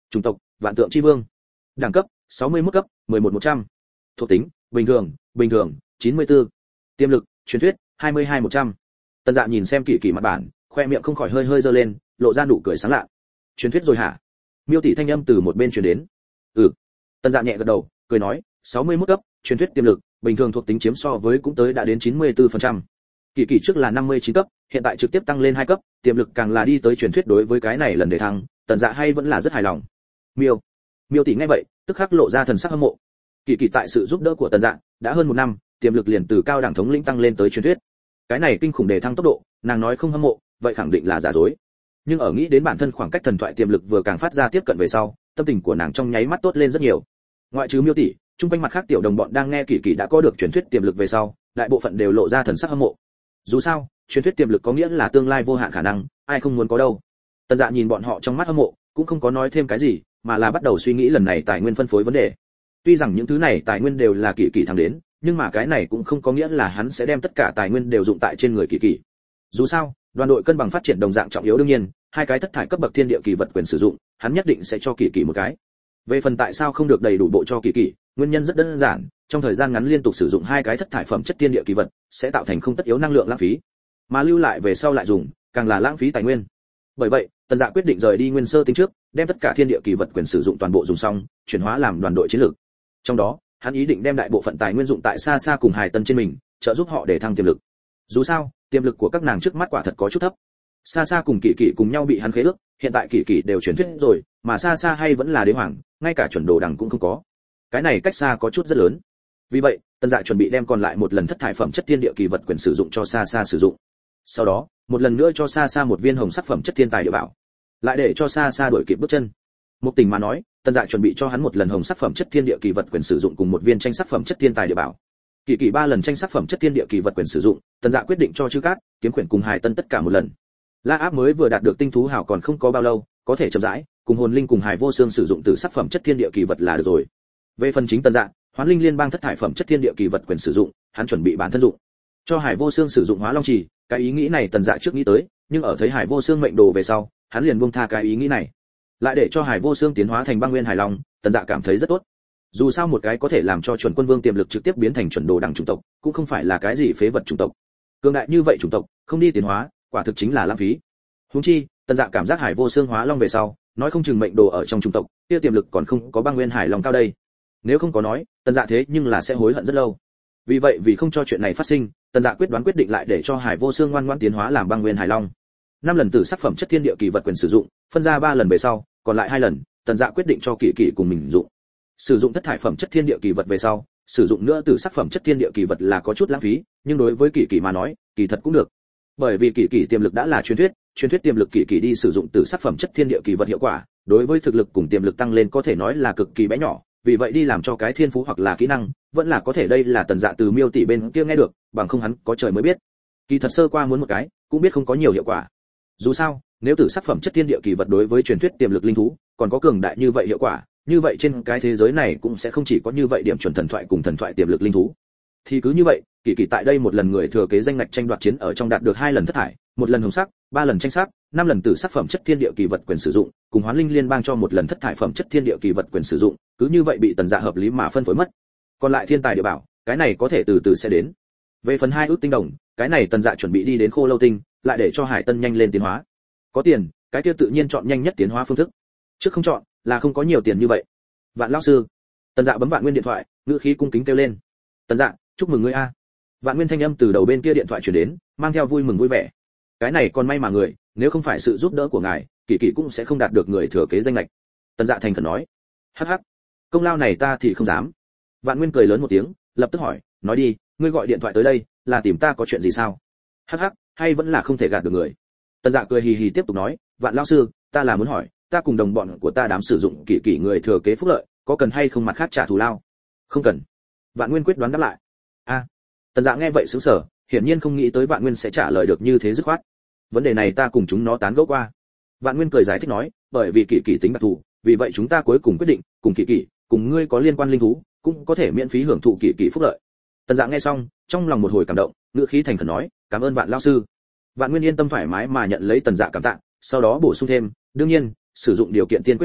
Chủng tộc vạn tượng chi vương. Đẳng cấp sáu mươi mốt cấp, mười một một trăm. Thuộc tính bình thường, bình thường chín mươi tư. Tiềm lực truyền thuyết hai mươi hai một trăm. Tần Dạ nhìn xem Kỷ Kỷ mặt bản, khoe miệng không khỏi hơi hơi giơ lên, lộ ra nụ cười sáng lạ. Truyền thuyết rồi hả? Miêu tỷ thanh âm từ một bên truyền đến. Ừ. Tần Dạ nhẹ gật đầu, cười nói, sáu mươi mốt cấp, truyền thuyết tiềm lực, bình thường thuộc tính chiếm so với cũng tới đã đến chín mươi tư phần trăm. Kỷ Kỷ trước là năm mươi chín cấp, hiện tại trực tiếp tăng lên hai cấp, tiềm lực càng là đi tới truyền thuyết, đối với cái này lần đề thăng, Tần Dạ hay vẫn là rất hài lòng. Miêu. Miêu tỷ nghe vậy, tức khắc lộ ra thần sắc hâm mộ. Kỷ Kỷ tại sự giúp đỡ của Tần Dạ, đã hơn một năm, tiềm lực liền từ cao đẳng thống lĩnh tăng lên tới truyền thuyết. Cái này kinh khủng đề thăng tốc độ, nàng nói không hâm mộ, vậy khẳng định là giả dối. Nhưng ở nghĩ đến bản thân khoảng cách thần thoại tiềm lực vừa càng phát ra tiếp cận về sau, tâm tình của nàng trong nháy mắt tốt lên rất nhiều. Ngoại trừ Miêu tỷ, trung quanh mặt khác tiểu đồng bọn đang nghe Kỷ Kỷ đã có được truyền thuyết tiềm lực về sau, đại bộ phận đều lộ ra thần sắc hâm mộ. Dù sao, truyền thuyết tiềm lực có nghĩa là tương lai vô hạn khả năng, ai không muốn có đâu. Tần Dạ nhìn bọn họ trong mắt hâm mộ, cũng không có nói thêm cái gì, mà là bắt đầu suy nghĩ lần này tài nguyên phân phối vấn đề. Tuy rằng những thứ này tài nguyên đều là Kỷ Kỷ thắng đến, nhưng mà cái này cũng không có nghĩa là hắn sẽ đem tất cả tài nguyên đều dụng tại trên người Kỷ Kỷ. Dù sao, đoàn đội cân bằng phát triển đồng dạng trọng yếu, đương nhiên, hai cái thất thải cấp bậc thiên địa kỳ vật quyền sử dụng, hắn nhất định sẽ cho Kỷ Kỷ một cái. Về phần tại sao không được đầy đủ bộ cho Kỷ Kỷ, nguyên nhân rất đơn giản, trong thời gian ngắn liên tục sử dụng hai cái thất thải phẩm chất thiên địa kỳ vật, sẽ tạo thành không tất yếu năng lượng lãng phí, mà lưu lại về sau lại dùng, càng là lãng phí tài nguyên. Bởi vậy, Tần Dạ quyết định rời đi nguyên sơ tính trước, đem tất cả thiên địa kỳ vật quyền sử dụng toàn bộ dùng xong, chuyển hóa làm đoàn đội chiến lược. Trong đó, hắn ý định đem đại bộ phận tài nguyên dụng tại xa xa cùng Hải Tân trên mình, trợ giúp họ để thăng tiềm lực. Dù sao, tiềm lực của các nàng trước mắt quả thật có chút thấp. Xa xa cùng Kỷ Kỷ cùng nhau bị hắn khế ước, hiện tại Kỷ Kỷ đều truyền thuyết rồi, mà xa xa hay vẫn là đế hoàng, ngay cả chuẩn đồ đẳng cũng không có. Cái này cách xa có chút rất lớn. Vì vậy, Tần Dạ chuẩn bị đem còn lại một lần thất thải phẩm chất thiên địa kỳ vật quyền sử dụng cho xa xa sử dụng. Sau đó, một lần nữa cho xa xa một viên hồng sắc phẩm chất thiên tài địa bảo, lại để cho xa xa đuổi kịp bước chân. Một tình mà nói, Tần Dạ chuẩn bị cho hắn một lần hồng sắc phẩm chất thiên địa kỳ vật quyền sử dụng cùng một viên tranh sắc phẩm chất thiên tài địa bảo. Kỷ Kỷ ba lần tranh sắc phẩm chất thiên địa kỳ vật quyền sử dụng, Tần Dạ quyết định cho Chư Cát, Kiếm Quyển cùng Hải Tân tất cả một lần. La Áp mới vừa đạt được tinh thú hảo còn không có bao lâu, có thể chậm rãi, cùng Hồn Linh cùng Hải Vô Xương sử dụng từ sắc phẩm chất thiên địa kỳ vật là được rồi. Về phần chính Tần Dạ, Hoán Linh Liên bang thất thải phẩm chất thiên địa kỳ vật quyền sử dụng, hắn chuẩn bị bản thân dụng. Cho Hải Vô Xương sử dụng Hóa Long Chỉ, cái ý nghĩ này Tần Dạ trước nghĩ tới, nhưng ở thấy Hải Vô Xương mệnh đồ về sau, hắn liền buông tha cái ý nghĩ này. Lại để cho Hải Vô Xương tiến hóa thành Băng Nguyên Hải Long, Tần Dạ cảm thấy rất tốt. Dù sao một cái có thể làm cho chuẩn quân vương tiềm lực trực tiếp biến thành chuẩn đồ đẳng chủng tộc, cũng không phải là cái gì phế vật chủng tộc. Cường đại như vậy chủng tộc, không đi tiến hóa, quả thực chính là lãng phí. Huống chi, Tần Dạ cảm giác Hải Vô Xương hóa long về sau, nói không chừng mệnh đồ ở trong chủng tộc, kia tiềm lực còn không có Băng Nguyên Hải Long cao đây. Nếu không có nói, Tần Dạ thế nhưng là sẽ hối hận rất lâu. Vì vậy vì không cho chuyện này phát sinh, Tần Dạ quyết đoán quyết định lại để cho Hải Vô Xương ngoan ngoãn tiến hóa làm Băng Nguyên Hải Long. Năm lần tử sắc phẩm chất thiên địa kỳ vật quyền sử dụng, phân ra ba lần về sau, còn lại hai lần, Tần Dạ quyết định cho Kỷ Kỷ cùng mình dụng. Sử dụng thất thải phẩm chất thiên địa kỳ vật về sau, sử dụng nữa tử sắc phẩm chất thiên địa kỳ vật là có chút lãng phí, nhưng đối với Kỷ Kỷ mà nói, kỳ thật cũng được. Bởi vì Kỷ Kỷ tiềm lực đã là truyền thuyết, truyền thuyết tiềm lực Kỷ Kỷ đi sử dụng tử sắc phẩm chất thiên địa kỳ vật hiệu quả, đối với thực lực cùng tiềm lực tăng lên có thể nói là cực kỳ bé nhỏ, vì vậy đi làm cho cái thiên phú hoặc là kỹ năng, vẫn là có thể. Đây là Tần Dạ từ Miêu tỷ bên kia nghe được, bằng không hắn có trời mới biết. Kỳ thật sơ qua muốn một cái, cũng biết không có nhiều hiệu quả. Dù sao, nếu tử sắc phẩm chất thiên địa kỳ vật đối với truyền thuyết tiềm lực linh thú, còn có cường đại như vậy hiệu quả, như vậy trên cái thế giới này cũng sẽ không chỉ có như vậy điểm chuẩn thần thoại cùng thần thoại tiềm lực linh thú. Thì cứ như vậy, Kỷ Kỷ tại đây một lần người thừa kế danh ngạch tranh đoạt chiến ở trong đạt được hai lần thất thải, một lần hồng sắc, ba lần tranh sắc, năm lần tử sắc phẩm chất thiên địa kỳ vật quyền sử dụng, cùng Hoán Linh Liên bang cho một lần thất thải phẩm chất thiên địa kỳ vật quyền sử dụng, cứ như vậy bị Tần Dạ hợp lý mà phân phối mất. Còn lại thiên tài địa bảo, cái này có thể từ từ sẽ đến. Về phần hai ước tinh đồng, cái này Tần Dạ chuẩn bị đi đến Khô Lâu Tinh, lại để cho Hải Tân nhanh lên tiến hóa. Có tiền, cái kia tự nhiên chọn nhanh nhất tiến hóa phương thức. Trước không chọn, là không có nhiều tiền như vậy. Vạn lão sư. Tần Dạ bấm Vạn Nguyên điện thoại, ngữ khí cung kính kêu lên. Tần Dạ, chúc mừng ngươi a. Vạn Nguyên thanh âm từ đầu bên kia điện thoại truyền đến, mang theo vui mừng vui vẻ. Cái này còn may mà người, nếu không phải sự giúp đỡ của ngài, Kỷ Kỷ cũng sẽ không đạt được người thừa kế danh lệch. Tần Dạ thành khẩn nói. Hắc hắc, công lao này ta thì không dám. Vạn Nguyên cười lớn một tiếng, lập tức hỏi, nói đi, ngươi gọi điện thoại tới đây, là tìm ta có chuyện gì sao? Hắc hắc, hay vẫn là không thể gạt được người. Tần Dạ cười hì hì tiếp tục nói, Vạn lão sư, ta là muốn hỏi, ta cùng đồng bọn của ta đám sử dụng Kỷ Kỷ người thừa kế phúc lợi, có cần hay không mặt khác trả thù lao? Không cần. Vạn Nguyên quyết đoán đáp lại. A. Tần Dạ nghe vậy sững sờ, hiển nhiên không nghĩ tới Vạn Nguyên sẽ trả lời được như thế dứt khoát. Vấn đề này ta cùng chúng nó tán gẫu qua. Vạn Nguyên cười giải thích nói, bởi vì Kỷ Kỷ tính đặc thù, vì vậy chúng ta cuối cùng quyết định, cùng Kỷ Kỷ, cùng ngươi có liên quan linh thú, cũng có thể miễn phí hưởng thụ Kỷ Kỷ phúc lợi. Tần Dạ nghe xong, trong lòng một hồi cảm động, ngữ khí thành khẩn nói, cảm ơn Vạn lão sư. Vạn Nguyên yên tâm thoải mái mà nhận lấy Tần Dạ cảm tạ, sau đó bổ sung thêm, đương nhiên, sử dụng điều kiện tiên quyết là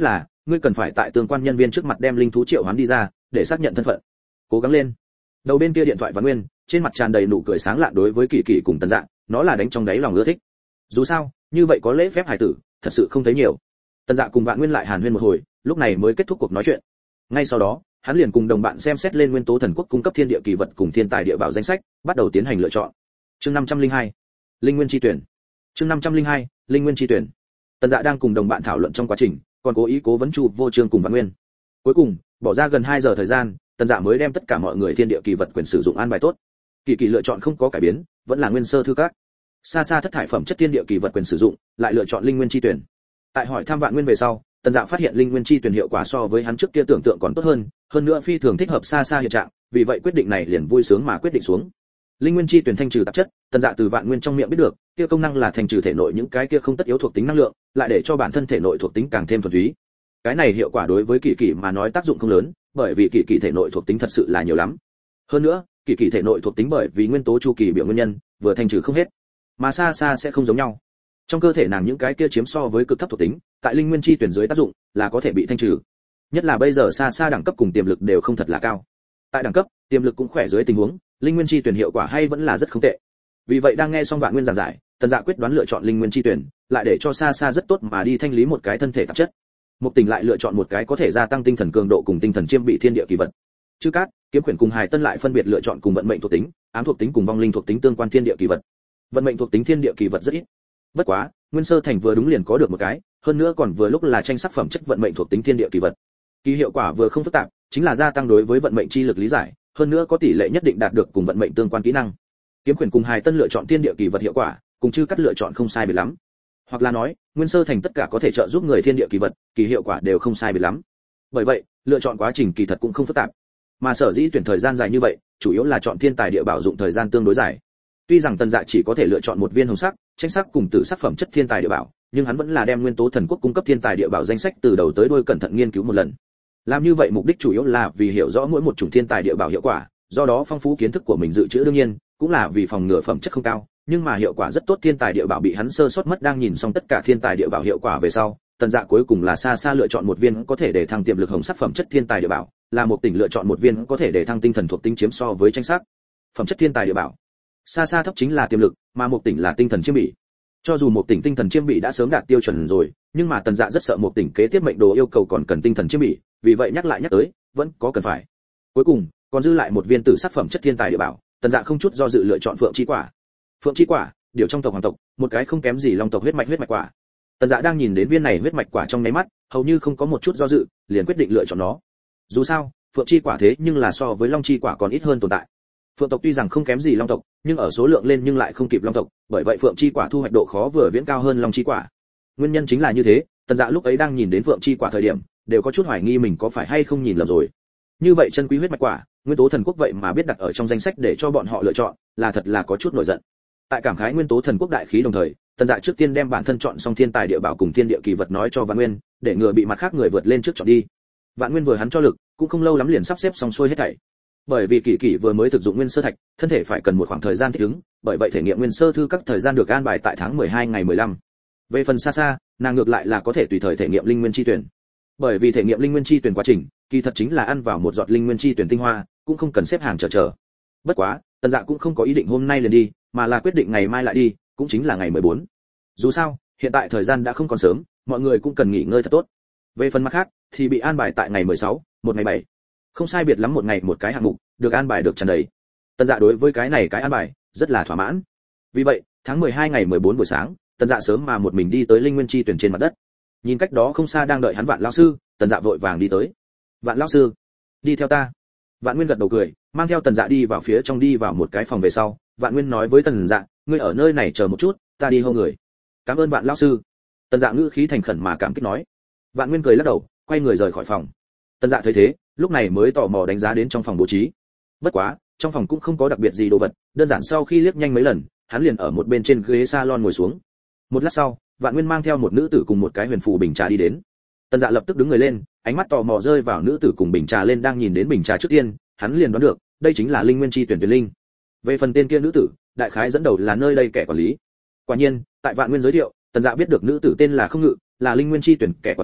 ngươi cần phải tại tương quan nhân viên trước mặt đem linh thú triệu hoán đi ra để xác nhận thân phận. Cố gắng lên. Đầu bên kia điện thoại Vạn Nguyên, trên mặt tràn đầy nụ cười sáng lạ đối với Kỳ Kỳ cùng Tần Dạ, nó là đánh trong đáy lòng ưa thích. Dù sao, như vậy có lễ phép hài tử, thật sự không thấy nhiều. Tần Dạ cùng Vạn Nguyên lại hàn huyên một hồi, lúc này mới kết thúc cuộc nói chuyện. Ngay sau đó, hắn liền cùng đồng bạn xem xét lên Nguyên Tố Thần Quốc cung cấp thiên địa kỳ vật cùng thiên tài địa bảo danh sách, bắt đầu tiến hành lựa chọn. Chương năm trăm lẻ hai, Linh Nguyên chi tuyển. Chương năm trăm lẻ hai, Linh Nguyên chi tuyển. Tần Dạ đang cùng đồng bạn thảo luận trong quá trình, còn cố ý cố vấn Chu Vô Trương cùng Vạn Nguyên. Cuối cùng, bỏ ra gần hai giờ thời gian, Tần Dạ mới đem tất cả mọi người thiên địa kỳ vật quyền sử dụng an bài tốt. Kỳ Kỳ lựa chọn không có cải biến, vẫn là nguyên sơ thư các. Xa xa thất thải phẩm chất thiên địa kỳ vật quyền sử dụng, lại lựa chọn linh nguyên chi tuyển. Tại hỏi thăm Vạn Nguyên về sau, Tần Dạ phát hiện linh nguyên chi tuyển hiệu quả so với hắn trước kia tưởng tượng còn tốt hơn, hơn nữa phi thường thích hợp xa xa hiện trạng, vì vậy quyết định này liền vui sướng mà quyết định xuống. Linh nguyên chi tuyển thanh trừ tạp chất, Tần Dạ từ Vạn Nguyên trong miệng biết được, kia công năng là thanh trừ thể nội những cái kia không tất yếu thuộc tính năng lượng, lại để cho bản thân thể nội thuộc tính càng thêm thuần túy. Cái này hiệu quả đối với Kỳ Kỳ mà nói tác dụng không lớn, bởi vì Kỳ Kỳ thể nội thuộc tính thật sự là nhiều lắm. Hơn nữa, Kỳ Kỳ thể nội thuộc tính bởi vì nguyên tố chu kỳ biểu nguyên nhân, vừa thanh trừ không hết, mà xa xa sẽ không giống nhau. Trong cơ thể nàng những cái kia chiếm so với cực thấp thuộc tính, tại linh nguyên chi tuyển dưới tác dụng, là có thể bị thanh trừ. Nhất là bây giờ xa xa đẳng cấp cùng tiềm lực đều không thật là cao. Tại đẳng cấp, tiềm lực cũng khỏe dưới tình huống, linh nguyên chi tuyển hiệu quả hay vẫn là rất không tệ. Vì vậy đang nghe xong Vạn Nguyên giảng giải, Tần Dạ quyết đoán lựa chọn linh nguyên chi tuyển, lại để cho xa xa rất tốt mà đi thanh lý một cái thân thể tạp chất. Một Tỉnh lại lựa chọn một cái có thể gia tăng tinh thần cường độ cùng tinh thần chiêm bị thiên địa kỳ vật. Chư Cát, Kiếm Quyển cùng Hải Tân lại phân biệt lựa chọn cùng vận mệnh thuộc tính, ám thuộc tính cùng vong linh thuộc tính tương quan thiên địa kỳ vật. Vận mệnh thuộc tính thiên địa kỳ vật rất ít. Bất quá, Nguyên Sơ Thành vừa đúng liền có được một cái, hơn nữa còn vừa lúc là tranh sắc phẩm chất vận mệnh thuộc tính thiên địa kỳ vật. Kỳ hiệu quả vừa không phức tạp, chính là gia tăng đối với vận mệnh chi lực lý giải, hơn nữa có tỷ lệ nhất định đạt được cùng vận mệnh tương quan kỹ năng. Kiếm Quyển cùng Hải Tân lựa chọn thiên địa kỳ vật hiệu quả, cùng Chư Cát lựa chọn không sai biệt lắm. Hoặc là nói, Nguyên Sơ Thành tất cả có thể trợ giúp người thiên địa kỳ vật, kỳ hiệu quả đều không sai biệt lắm. Bởi vậy, lựa chọn quá trình kỳ thật cũng không phức tạp. Mà sở dĩ tuyển thời gian dài như vậy, chủ yếu là chọn thiên tài địa bảo dụng thời gian tương đối dài. Tuy rằng Tần Dạ chỉ có thể lựa chọn một viên hồng sắc, tranh sắc cùng tử sắc phẩm chất thiên tài địa bảo, nhưng hắn vẫn là đem Nguyên Tố Thần Quốc cung cấp thiên tài địa bảo danh sách từ đầu tới đuôi cẩn thận nghiên cứu một lần. Làm như vậy mục đích chủ yếu là vì hiểu rõ mỗi một chủng thiên tài địa bảo hiệu quả, do đó phong phú kiến thức của mình dự trữ đương nhiên, cũng là vì phòng ngừa phẩm chất không cao, nhưng mà hiệu quả rất tốt thiên tài địa bảo bị hắn sơ sót mất. Đang nhìn xong tất cả thiên tài địa bảo hiệu quả về sau, Tần Dạ cuối cùng là xa xa lựa chọn một viên có thể để thăng tiềm lực hồng sắc phẩm chất thiên tài địa bảo, là một Tỉnh lựa chọn một viên có thể để thăng tinh thần thuộc tính chiếm so với tranh sắc phẩm chất thiên tài địa bảo. Xa xa thấp chính là tiềm lực, mà một Tỉnh là tinh thần chiêm bị. Cho dù một Tỉnh tinh thần chiêm bị đã sớm đạt tiêu chuẩn rồi, nhưng mà Tần Dạ rất sợ một Tỉnh kế tiếp mệnh đồ yêu cầu còn cần tinh thần chiêm bị, vì vậy nhắc lại nhắc tới, vẫn có cần phải. Cuối cùng, còn dư lại một viên tử sắc phẩm chất thiên tài địa bảo, Tần Dạ không chút do dự lựa chọn Phượng chi quả. Phượng chi quả, điều trong tộc hoàng tộc, một cái không kém gì long tộc huyết mạch huyết mạch quả. Tần Dạ đang nhìn đến viên này huyết mạch quả trong mấy mắt, hầu như không có một chút do dự, liền quyết định lựa chọn nó. Dù sao, Phượng chi quả thế nhưng là so với long chi quả còn ít hơn tồn tại. Phượng tộc tuy rằng không kém gì long tộc, nhưng ở số lượng lên nhưng lại không kịp long tộc, bởi vậy Phượng chi quả thu hoạch độ khó vừa viễn cao hơn long chi quả. Nguyên nhân chính là như thế, Tần Dạ lúc ấy đang nhìn đến Phượng chi quả thời điểm, đều có chút hoài nghi mình có phải hay không nhìn lầm rồi. Như vậy chân quý huyết mạch quả, Nguyên Tố Thần Quốc vậy mà biết đặt ở trong danh sách để cho bọn họ lựa chọn, là thật là có chút nổi giận. Tại cảm khái Nguyên Tố Thần Quốc đại khí đồng thời, Tần Dạ trước tiên đem bản thân chọn xong thiên tài địa bảo cùng thiên địa kỳ vật nói cho Vạn Nguyên, để ngừa bị mặt khác người vượt lên trước chọn đi. Vạn Nguyên vừa hắn cho lực, cũng không lâu lắm liền sắp xếp xong xuôi hết thảy. Bởi vì Kỳ Kỳ vừa mới thực dụng nguyên sơ thạch, thân thể phải cần một khoảng thời gian thích ứng, bởi vậy thể nghiệm nguyên sơ thư các thời gian được an bài tại tháng mười hai ngày mười lăm. Về phần xa xa, nàng ngược lại là có thể tùy thời thể nghiệm linh nguyên chi tuyển. Bởi vì thể nghiệm linh nguyên chi tuyển quá trình, kỳ thật chính là ăn vào một giọt linh nguyên chi tuyển tinh hoa, cũng không cần xếp hàng chờ chờ. Bất quá, Tần Dạ cũng không có ý định hôm nay liền đi, mà là quyết định ngày mai lại đi, cũng chính là ngày mười bốn. Dù sao, hiện tại thời gian đã không còn sớm, mọi người cũng cần nghỉ ngơi thật tốt. Về phần mặt khác, thì bị an bài tại ngày mười sáu, một ngày bảy. Không sai biệt lắm một ngày một cái hạng mục, được an bài được tràn đầy. Tần Dạ đối với cái này cái an bài rất là thỏa mãn. Vì vậy, tháng mười hai ngày mười bốn buổi sáng, Tần Dạ sớm mà một mình đi tới linh nguyên chi tuyển trên mặt đất. Nhìn cách đó không xa đang đợi hắn Vạn lão sư, Tần Dạ vội vàng đi tới. Vạn lão sư, đi theo ta. Vạn Nguyên gật đầu cười, mang theo Tần Dạ đi vào phía trong đi vào một cái phòng về sau. Vạn Nguyên nói với Tần Dạ, ngươi ở nơi này chờ một chút, ta đi hô người. Cảm ơn Vạn lão sư. Tần Dạ ngữ khí thành khẩn mà cảm kích nói. Vạn Nguyên cười lắc đầu, quay người rời khỏi phòng. Tần Dạ thấy thế, lúc này mới tò mò đánh giá đến trong phòng bố trí. Bất quá, trong phòng cũng không có đặc biệt gì đồ vật, đơn giản sau khi liếc nhanh mấy lần, hắn liền ở một bên trên ghế salon ngồi xuống. Một lát sau, Vạn Nguyên mang theo một nữ tử cùng một cái huyền phù bình trà đi đến. Tần Dạ lập tức đứng người lên, ánh mắt tò mò rơi vào nữ tử cùng bình trà lên, đang nhìn đến bình trà trước tiên, hắn liền đoán được, đây chính là linh nguyên chi tuyển tuyển linh. Về phần tên kia nữ tử, đại khái dẫn đầu là nơi đây kẻ quản lý. Quả nhiên, tại Vạn Nguyên giới thiệu, Tần Dạ biết được nữ tử tên là Không Ngự, là linh nguyên chi tuyển kẻ quản lý,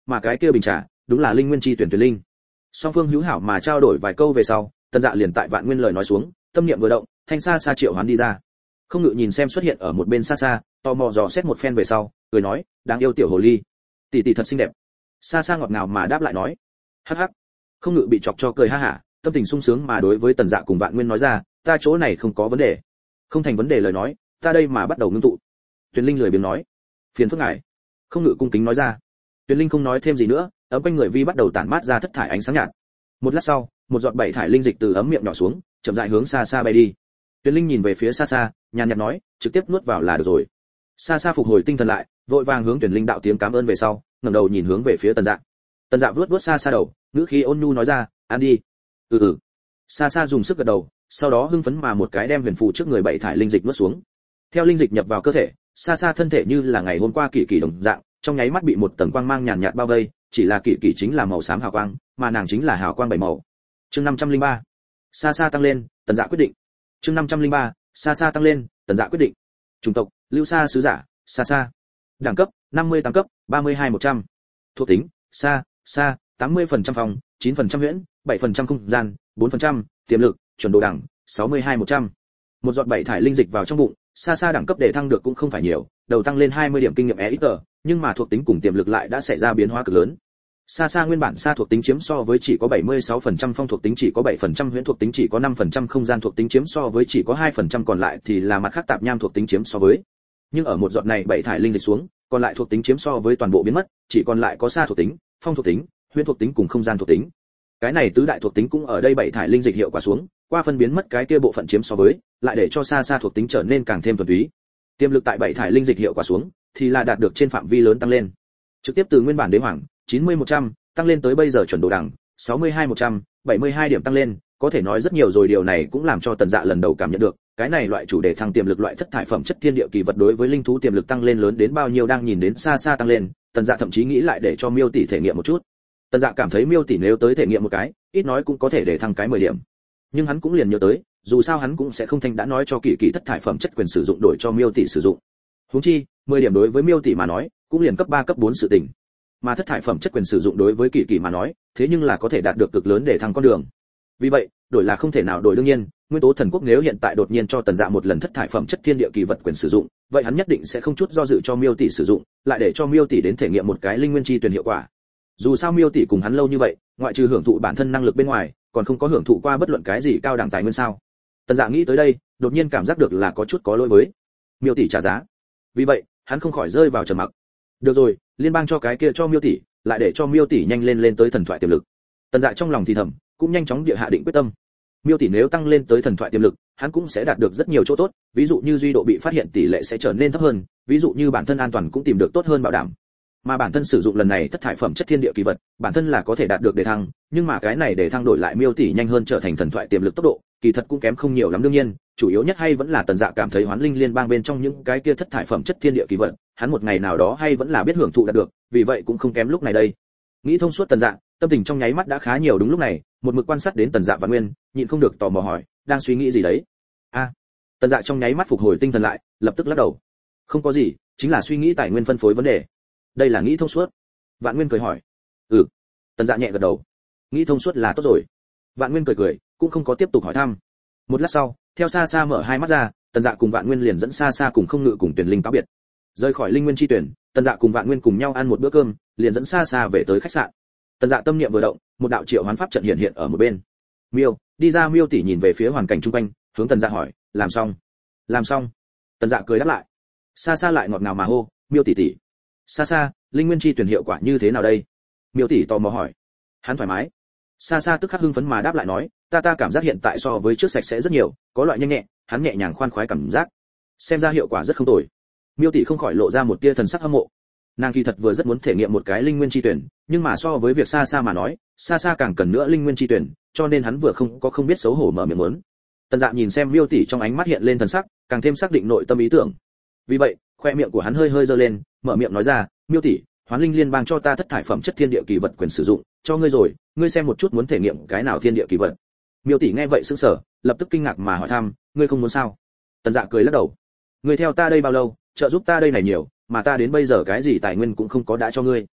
mà cái kia bình trà đúng là linh nguyên chi tuyển tuyển linh. Song phương hữu hảo mà trao đổi vài câu về sau, Tần Dạ liền tại Vạn Nguyên lời nói xuống, tâm niệm vừa động, thanh xa xa triệu hoán đi ra. Không ngự nhìn xem xuất hiện ở một bên xa xa, tò mò dò xét một phen về sau, cười nói, đáng yêu tiểu hồ ly, tỷ tỷ thật xinh đẹp. Xa xa ngọt ngào mà đáp lại nói, hắc hắc. Không ngự bị chọc cho cười ha hả, tâm tình sung sướng mà đối với Tần Dạ cùng Vạn Nguyên nói ra, ta chỗ này không có vấn đề. Không thành vấn đề lời nói, ta đây mà bắt đầu ngưng tụ. Tuyền Linh lười biếng nói, phiền phức ngài. Không ngự cung kính nói ra. Tuyền Linh không nói thêm gì nữa, ấm quanh người vi bắt đầu tản mát ra thất thải ánh sáng nhạt. Một lát sau, một giọt bảy thải linh dịch từ ấm miệng nhỏ xuống, chậm rãi hướng xa xa bay đi. Tuyền Linh nhìn về phía xa xa, nhàn nhạt nói, trực tiếp nuốt vào là được rồi. Xa xa phục hồi tinh thần lại, vội vàng hướng Tuyền Linh đạo tiếng cảm ơn về sau, ngẩng đầu nhìn hướng về phía Tần Dạ. Tần Dạ vuốt vuốt xa xa đầu, ngữ khí ôn nhu nói ra, ăn đi. Ừ ừ. Xa xa dùng sức gật đầu, sau đó hưng phấn mà một cái đem huyền phù trước người bảy thải linh dịch nuốt xuống. Theo linh dịch nhập vào cơ thể, xa xa thân thể như là ngày hôm qua kỳ kỳ đồng dạng, trong nháy mắt bị một tầng quang mang nhàn nhạt bao vây, chỉ là kỳ kỳ chính là màu xám hào quang, mà nàng chính là hào quang bảy màu. Chương năm trăm lẻ ba. Xa xa tăng lên, Tần Dạ quyết định. Chương năm trăm lẻ ba. Xa xa tăng lên, Tần Dạ quyết định. Chủng tộc, Lưu Sa sứ giả, xa xa. Đẳng cấp, năm mươi tám cấp, ba mươi hai một trăm. Thuộc tính, xa, xa, tám mươi phần trăm phòng, chín phần trăm huyễn, bảy phần trăm không gian, bốn phần trăm, tiềm lực, chuẩn độ đẳng, sáu mươi hai một trăm. Một giọt bảy thải linh dịch vào trong bụng, xa xa đẳng cấp để thăng được cũng không phải nhiều, đầu tăng lên hai mươi điểm kinh nghiệm e ít tờ, nhưng mà thuộc tính cùng tiềm lực lại đã xảy ra biến hóa cực lớn. Xa xa nguyên bản xa thuộc tính chiếm so với chỉ có bảy mươi sáu phần trăm phong thuộc tính chỉ có bảy phần trăm huyễn thuộc tính chỉ có năm phần trăm không gian thuộc tính chiếm so với chỉ có hai phần trăm còn lại thì là mặt khác tạp nham thuộc tính chiếm so với. Nhưng ở một giọt này bảy thải linh dịch xuống, còn lại thuộc tính chiếm so với toàn bộ biến mất, chỉ còn lại có xa thuộc tính, phong thuộc tính, huyễn thuộc tính cùng không gian thuộc tính. Cái này tứ đại thuộc tính cũng ở đây bảy thải linh dịch hiệu quả xuống, qua phân biến mất cái kia bộ phận chiếm so với, lại để cho xa xa thuộc tính trở nên càng thêm thuần túy. Tiềm lực tại bảy thải linh dịch hiệu quả xuống, thì là đạt được trên phạm vi lớn tăng lên. Trực tiếp từ nguyên bản đế hoàng chín mươi một trăm tăng lên tới bây giờ chuẩn độ đẳng sáu mươi hai một trăm, bảy mươi hai điểm tăng lên, có thể nói rất nhiều rồi, điều này cũng làm cho Tần Dạ lần đầu cảm nhận được, cái này loại chủ đề thăng tiềm lực loại thất thải phẩm chất thiên địa kỳ vật đối với linh thú tiềm lực tăng lên lớn đến bao nhiêu. Đang nhìn đến xa xa tăng lên, Tần Dạ thậm chí nghĩ lại để cho Miêu tỷ thể nghiệm một chút. Tần Dạ cảm thấy Miêu tỷ nếu tới thể nghiệm một cái, ít nói cũng có thể để thăng cái mười điểm. Nhưng hắn cũng liền nhớ tới, dù sao hắn cũng sẽ không thanh đã nói cho Kỳ Kỳ thất thải phẩm chất quyền sử dụng đổi cho Miêu tỷ sử dụng. Huống chi, mười điểm đối với Miêu tỷ mà nói, cũng liền cấp ba cấp bốn sự tình. Mà thất thải phẩm chất quyền sử dụng đối với Kỳ Kỳ mà nói, thế nhưng là có thể đạt được cực lớn để thăng con đường. Vì vậy, đổi là không thể nào đổi, đương nhiên, Nguyên Tố Thần Quốc nếu hiện tại đột nhiên cho Tần Dạ một lần thất thải phẩm chất thiên địa kỳ vật quyền sử dụng, vậy hắn nhất định sẽ không chút do dự cho Miêu tỷ sử dụng, lại để cho Miêu tỷ đến thể nghiệm một cái linh nguyên chi tuyển hiệu quả. Dù sao Miêu tỷ cùng hắn lâu như vậy, ngoại trừ hưởng thụ bản thân năng lực bên ngoài, còn không có hưởng thụ qua bất luận cái gì cao đẳng tài nguyên sao. Tần Dạ nghĩ tới đây, đột nhiên cảm giác được là có chút có lỗi với Miêu tỷ trả giá. Vì vậy, hắn không khỏi rơi vào trầm mặc. Được rồi, liên bang cho cái kia cho Miêu tỷ, lại để cho Miêu tỷ nhanh lên lên tới thần thoại tiềm lực. Tần Dạ trong lòng thì thầm, cũng nhanh chóng địa hạ định quyết tâm. Miêu tỷ nếu tăng lên tới thần thoại tiềm lực, hắn cũng sẽ đạt được rất nhiều chỗ tốt, ví dụ như duy độ bị phát hiện tỷ lệ sẽ trở nên thấp hơn, ví dụ như bản thân an toàn cũng tìm được tốt hơn bảo đảm. Mà bản thân sử dụng lần này thất thải phẩm chất thiên địa kỳ vật, bản thân là có thể đạt được đề thăng, nhưng mà cái này đề thăng đổi lại Miêu tỷ nhanh hơn trở thành thần thoại tiềm lực tốc độ, kỳ thật cũng kém không nhiều lắm. Đương nhiên, chủ yếu nhất hay vẫn là Tần Dạ cảm thấy Hoán Linh Liên bang bên trong những cái kia thất thải phẩm chất thiên địa kỳ vật, hắn một ngày nào đó hay vẫn là biết hưởng thụ đạt được, vì vậy cũng không kém lúc này đây. Nghĩ thông suốt Tần Dạ, tâm tình trong nháy mắt đã khá nhiều. Đúng lúc này, một mực quan sát đến Tần Dạ và Nguyên, nhịn không được tò mò hỏi, đang suy nghĩ gì đấy? A. À, Tần Dạ trong nháy mắt phục hồi tinh thần lại, lập tức lắc đầu. Không có gì, chính là suy nghĩ tài nguyên phân phối vấn đề. Đây là nghĩ thông suốt. Vạn Nguyên cười hỏi. Ừ. Tần Dạ nhẹ gật đầu. Nghĩ thông suốt là tốt rồi. Vạn Nguyên cười cười, cũng không có tiếp tục hỏi thăm. Một lát sau, theo xa xa mở hai mắt ra, Tần Dạ cùng Vạn Nguyên liền dẫn xa xa cùng không ngự cùng Tuyển Linh cáo biệt. Rời khỏi Linh Nguyên chi tuyển, Tần Dạ cùng Vạn Nguyên cùng nhau ăn một bữa cơm, liền dẫn xa xa về tới khách sạn. Tần Dạ tâm niệm vừa động, một đạo triệu hoán pháp trận hiện hiện ở một bên. Miêu, đi ra. Miêu tỷ nhìn về phía hoàn cảnh xung quanh, hướng Tần Dạ hỏi, làm xong? Làm xong. Tần Dạ cười đáp lại. Xa xa lại ngọt ngào mà hô, Miêu tỷ tỷ. Xa xa, linh nguyên chi tuyển hiệu quả như thế nào đây? Miêu tỷ tò mò hỏi. Hắn thoải mái. Xa xa tức khắc hưng phấn mà đáp lại nói, ta ta cảm giác hiện tại so với trước sạch sẽ rất nhiều, có loại nhanh nhẹ, hắn nhẹ nhàng khoan khoái cảm giác. Xem ra hiệu quả rất không tồi. Miêu tỷ không khỏi lộ ra một tia thần sắc hâm mộ. Nàng kỳ thật vừa rất muốn thể nghiệm một cái linh nguyên chi tuyển, nhưng mà so với việc xa xa mà nói, xa xa càng cần nữa linh nguyên chi tuyển, cho nên hắn vừa không có không biết xấu hổ mở miệng muốn. Tần Dạ nhìn xem Miêu tỷ trong ánh mắt hiện lên thần sắc, càng thêm xác định nội tâm ý tưởng. Vì vậy, khoe miệng của hắn hơi hơi giơ lên, mở miệng nói ra, Miêu tỷ, Hoán Linh Liên bang cho ta thất thải phẩm chất thiên địa kỳ vật quyền sử dụng, cho ngươi rồi, ngươi xem một chút muốn thể nghiệm cái nào thiên địa kỳ vật. Miêu tỷ nghe vậy sững sờ, lập tức kinh ngạc mà hỏi thăm, ngươi không muốn sao? Tần Dạ cười lắc đầu, ngươi theo ta đây bao lâu, trợ giúp ta đây này nhiều, mà ta đến bây giờ cái gì tài nguyên cũng không có đã cho ngươi.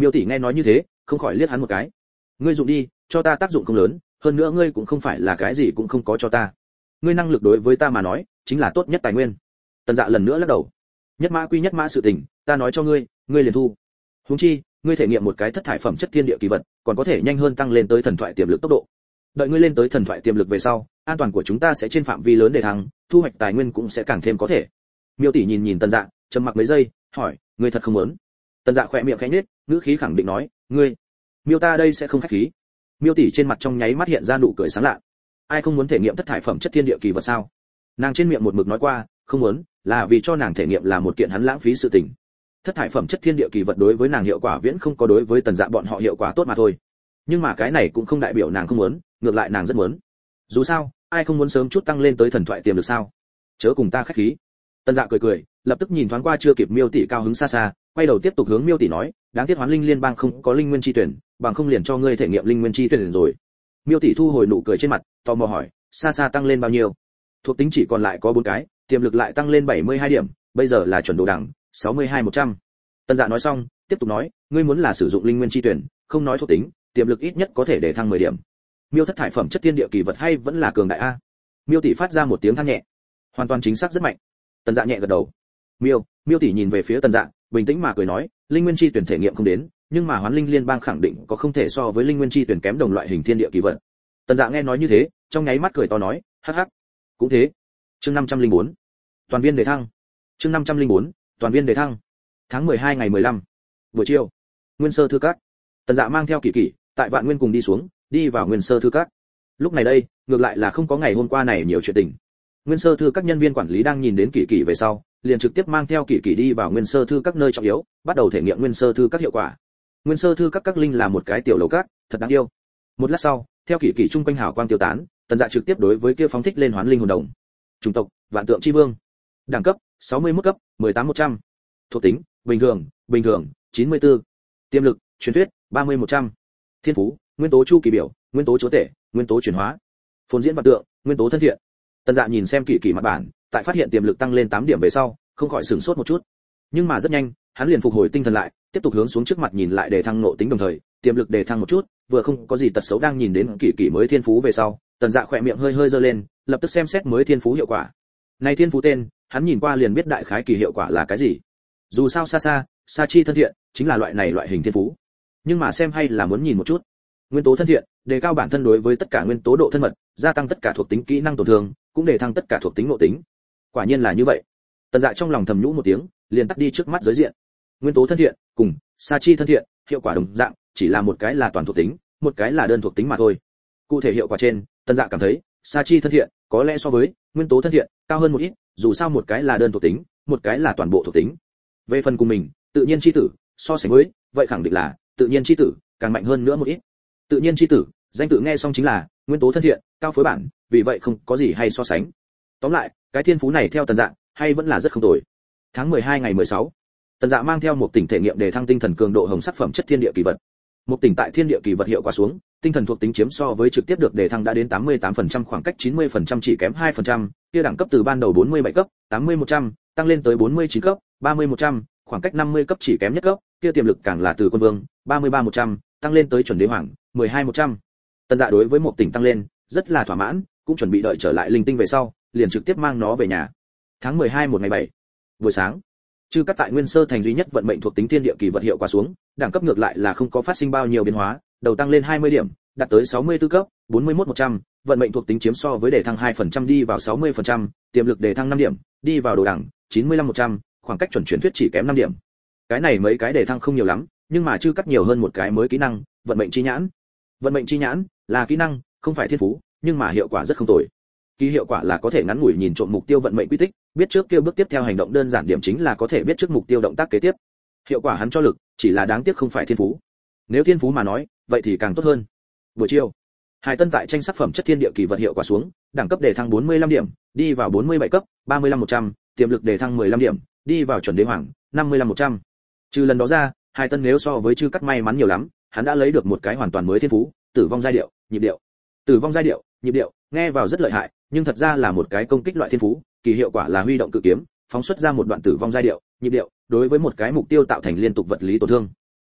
Miêu tỷ nghe nói như thế, không khỏi liếc hắn một cái. Ngươi dụng đi, cho ta tác dụng không lớn, hơn nữa ngươi cũng không phải là cái gì cũng không có cho ta. Ngươi năng lực đối với ta mà nói, chính là tốt nhất tài nguyên. Tần Dạ lần nữa lắc đầu. Nhất mã quy nhất mã sự tình, ta nói cho ngươi, ngươi liền thu. Huống chi, ngươi thể nghiệm một cái thất thải phẩm chất thiên địa kỳ vật, còn có thể nhanh hơn tăng lên tới thần thoại tiềm lực tốc độ. Đợi ngươi lên tới thần thoại tiềm lực về sau, an toàn của chúng ta sẽ trên phạm vi lớn để thăng, thu hoạch tài nguyên cũng sẽ càng thêm có thể. Miêu tỷ nhìn nhìn Tần Dạ, trầm mặc mấy giây, hỏi, ngươi thật không muốn? Tần Dạ khẽ miệng khẽ nhếch, ngữ khí khẳng định nói, ngươi. Miêu ta đây sẽ không khách khí. Miêu tỷ trên mặt trong nháy mắt hiện ra nụ cười sáng lạ. Ai không muốn thể nghiệm thất thải phẩm chất thiên địa kỳ vật sao? Nàng trên miệng một mực nói qua, không muốn, là vì cho nàng thể nghiệm là một kiện hắn lãng phí sự tình. Thất thải phẩm chất thiên địa kỳ vật đối với nàng hiệu quả viễn không có đối với Tần Dạ bọn họ hiệu quả tốt mà thôi. Nhưng mà cái này cũng không đại biểu nàng không muốn, ngược lại nàng rất muốn. Dù sao, ai không muốn sớm chút tăng lên tới thần thoại tiềm lực sao? Chớ cùng ta khách khí. Tần Dạ cười cười, lập tức nhìn thoáng qua chưa kịp Miêu tỷ cao hứng xa xa, quay đầu tiếp tục hướng Miêu tỷ nói, đáng tiếc Hoán Linh Liên bang không có linh nguyên chi tuyển, bằng không liền cho ngươi thể nghiệm linh nguyên chi tuyển rồi. Miêu tỷ thu hồi nụ cười trên mặt, tò mò hỏi, xa xa tăng lên bao nhiêu? Thuộc tính chỉ còn lại có bốn cái, tiềm lực lại tăng lên bảy mươi hai điểm, bây giờ là chuẩn đồ đẳng, sáu mươi hai một trăm. Tần Dạ nói xong, tiếp tục nói, ngươi muốn là sử dụng linh nguyên chi tuyển, không nói thuộc tính, tiềm lực ít nhất có thể để thăng mười điểm. Miêu thất thải phẩm chất thiên địa kỳ vật hay vẫn là cường đại a? Miêu tỷ phát ra một tiếng than nhẹ. Hoàn toàn chính xác rất mạnh. Tần Dạ nhẹ gật đầu. Miêu, Miêu tỷ nhìn về phía Tần Dạ, bình tĩnh mà cười nói, linh nguyên chi tuyển thể nghiệm không đến, nhưng mà Hoán Linh Liên bang khẳng định có không thể so với linh nguyên chi tuyển kém đồng loại hình thiên địa kỳ vật. Tần Dạ nghe nói như thế, trong nháy mắt cười to nói, hắc hắc. Cũng thế. Chương năm trăm lẻ bốn. Toàn viên đề thăng. Chương năm trăm lẻ bốn. Toàn viên đề thăng. Tháng mười hai ngày mười lăm. Buổi chiều. Nguyên Sơ thư các. Tần Dạ mang theo Kỷ Kỷ, tại Vạn Nguyên cùng đi xuống, đi vào Nguyên Sơ thư các. Lúc này đây, ngược lại là không có ngày hôm qua này nhiều chuyện tình. Nguyên Sơ thư các nhân viên quản lý đang nhìn đến Kỷ Kỷ về sau, liền trực tiếp mang theo Kỷ Kỷ đi vào Nguyên Sơ thư các nơi trọng yếu, bắt đầu thể nghiệm Nguyên Sơ thư các hiệu quả. Nguyên Sơ thư các các linh là một cái tiểu lầu các, thật đáng yêu. Một lát sau, theo Kỷ Kỷ trung quanh hào quang tiêu tán, Tần Dạ trực tiếp đối với kia phóng thích lên Hoán Linh hồn đồng. Chủng tộc, Vạn Tượng chi vương. Đẳng cấp, sáu mươi mốt cấp, mười tám một trăm. Thuộc tính, bình thường, bình thường, chín mươi tư. Tiềm lực, truyền thuyết, ba mươi một trăm. Thiên phú, nguyên tố chu kỳ biểu, nguyên tố chúa tể, nguyên tố chuyển hóa. Phồn diễn Vạn Tượng, nguyên tố thân thiện. Tần Dạ nhìn xem Kỷ Kỷ mặt bản, tại phát hiện tiềm lực tăng lên tám điểm về sau, không khỏi sửng sốt một chút. Nhưng mà rất nhanh, hắn liền phục hồi tinh thần lại, tiếp tục hướng xuống trước mặt nhìn lại để thăng nộ tính đồng thời, tiềm lực để thăng một chút, vừa không có gì tật xấu đang nhìn đến Kỷ Kỷ mới thiên phú về sau, Tần Dạ khỏe miệng hơi hơi giơ lên, lập tức xem xét mới thiên phú hiệu quả. Này thiên phú tên, hắn nhìn qua liền biết đại khái kỳ hiệu quả là cái gì. Dù sao xa xa, sa chi thân thiện, chính là loại này loại hình thiên phú. Nhưng mà xem hay là muốn nhìn một chút. Nguyên tố thân thiện, đề cao bản thân đối với tất cả nguyên tố độ thân mật, gia tăng tất cả thuộc tính kỹ năng tổn thương, cũng đề thăng tất cả thuộc tính nội tính. Quả nhiên là như vậy. Tần Dạ trong lòng thầm nhũ một tiếng, liền tắt đi trước mắt giới diện. Nguyên tố thân thiện cùng sa chi thân thiện, hiệu quả đồng dạng, chỉ là một cái là toàn thuộc tính, một cái là đơn thuộc tính mà thôi. Cụ thể hiệu quả trên, Tần Dạ cảm thấy, sa chi thân thiện có lẽ so với nguyên tố thân thiện cao hơn một ít, dù sao một cái là đơn thuộc tính, một cái là toàn bộ thuộc tính. Về phần cùng mình, tự nhiên chi tử, so sánh với, vậy khẳng định là tự nhiên chi tử càng mạnh hơn nữa một ít. Tự nhiên chi tử, danh tự nghe xong chính là nguyên tố thân thiện, cao phối bản, vì vậy không có gì hay so sánh. Tóm lại, cái thiên phú này theo Tần Dạ, hay vẫn là rất không tồi. Tháng mười hai ngày mười sáu, Tần Dạ mang theo một tỉnh thể nghiệm để thăng tinh thần cường độ hồng sắc phẩm chất thiên địa kỳ vật. Một tỉnh tại thiên địa kỳ vật hiệu quả xuống, tinh thần thuộc tính chiếm so với trực tiếp được đề thăng đã đến tám mươi tám phần trăm, khoảng cách chín mươi phần trăm chỉ kém hai phần trăm, kia đẳng cấp từ ban đầu bốn mươi bảy cấp, tám mươi một trăm, tăng lên tới bốn mươi chín cấp, ba mươi một trăm, khoảng cách năm mươi cấp chỉ kém nhất cấp, kia tiềm lực càng là từ quân vương, ba mươi ba một trăm, tăng lên tới chuẩn đế hoàng, mười hai một trăm. Tần Dạ đối với một tỉnh tăng lên, rất là thỏa mãn, cũng chuẩn bị đợi trở lại linh tinh về sau, liền trực tiếp mang nó về nhà. Tháng mười hai một ngày bảy, buổi sáng, Chư Cát tại Nguyên Sơ thành duy nhất vận mệnh thuộc tính thiên địa kỳ vật hiệu quả xuống, đẳng cấp ngược lại là không có phát sinh bao nhiêu biến hóa, đầu tăng lên hai mươi điểm, đạt tới sáu mươi tư cấp, bốn mươi mốt một trăm, vận mệnh thuộc tính chiếm so với đề thăng hai phần trăm đi vào sáu mươi phần trăm, tiềm lực đề thăng năm điểm, đi vào đồ đẳng, chín mươi lăm một trăm, khoảng cách chuẩn truyền thuyết chỉ kém năm điểm. Cái này mấy cái đề thăng không nhiều lắm, nhưng mà Chư Cát nhiều hơn một cái mới kỹ năng, vận mệnh chi nhãn. Vận mệnh chi nhãn là kỹ năng, không phải thiên phú, nhưng mà hiệu quả rất không tồi. Ký hiệu quả là có thể ngắn ngủi nhìn trộm mục tiêu vận mệnh quy tích, biết trước kia bước tiếp theo hành động đơn giản điểm chính là có thể biết trước mục tiêu động tác kế tiếp. Hiệu quả hắn cho lực, chỉ là đáng tiếc không phải thiên phú. Nếu thiên phú mà nói, vậy thì càng tốt hơn. Buổi chiều, Hải Tân tại tranh sắc phẩm chất thiên địa kỳ vật hiệu quả xuống, đẳng cấp đề thăng bốn mươi lăm điểm, đi vào bốn mươi bảy cấp, ba mươi lăm một trăm, tiềm lực đề thăng mười lăm điểm, đi vào chuẩn đế hoàng, năm mươi lăm một trăm. Trừ lần đó ra, Hải Tân nếu so với Chư Cát may mắn nhiều lắm, hắn đã lấy được một cái hoàn toàn mới thiên phú, tử vong giai điệu, nhịp điệu. Tử vong giai điệu, nhịp điệu, nghe vào rất lợi hại, nhưng thật ra là một cái công kích loại thiên phú, kỳ hiệu quả là huy động cự kiếm, phóng xuất ra một đoạn tử vong giai điệu, nhịp điệu, đối với một cái mục tiêu tạo thành liên tục vật lý tổn thương.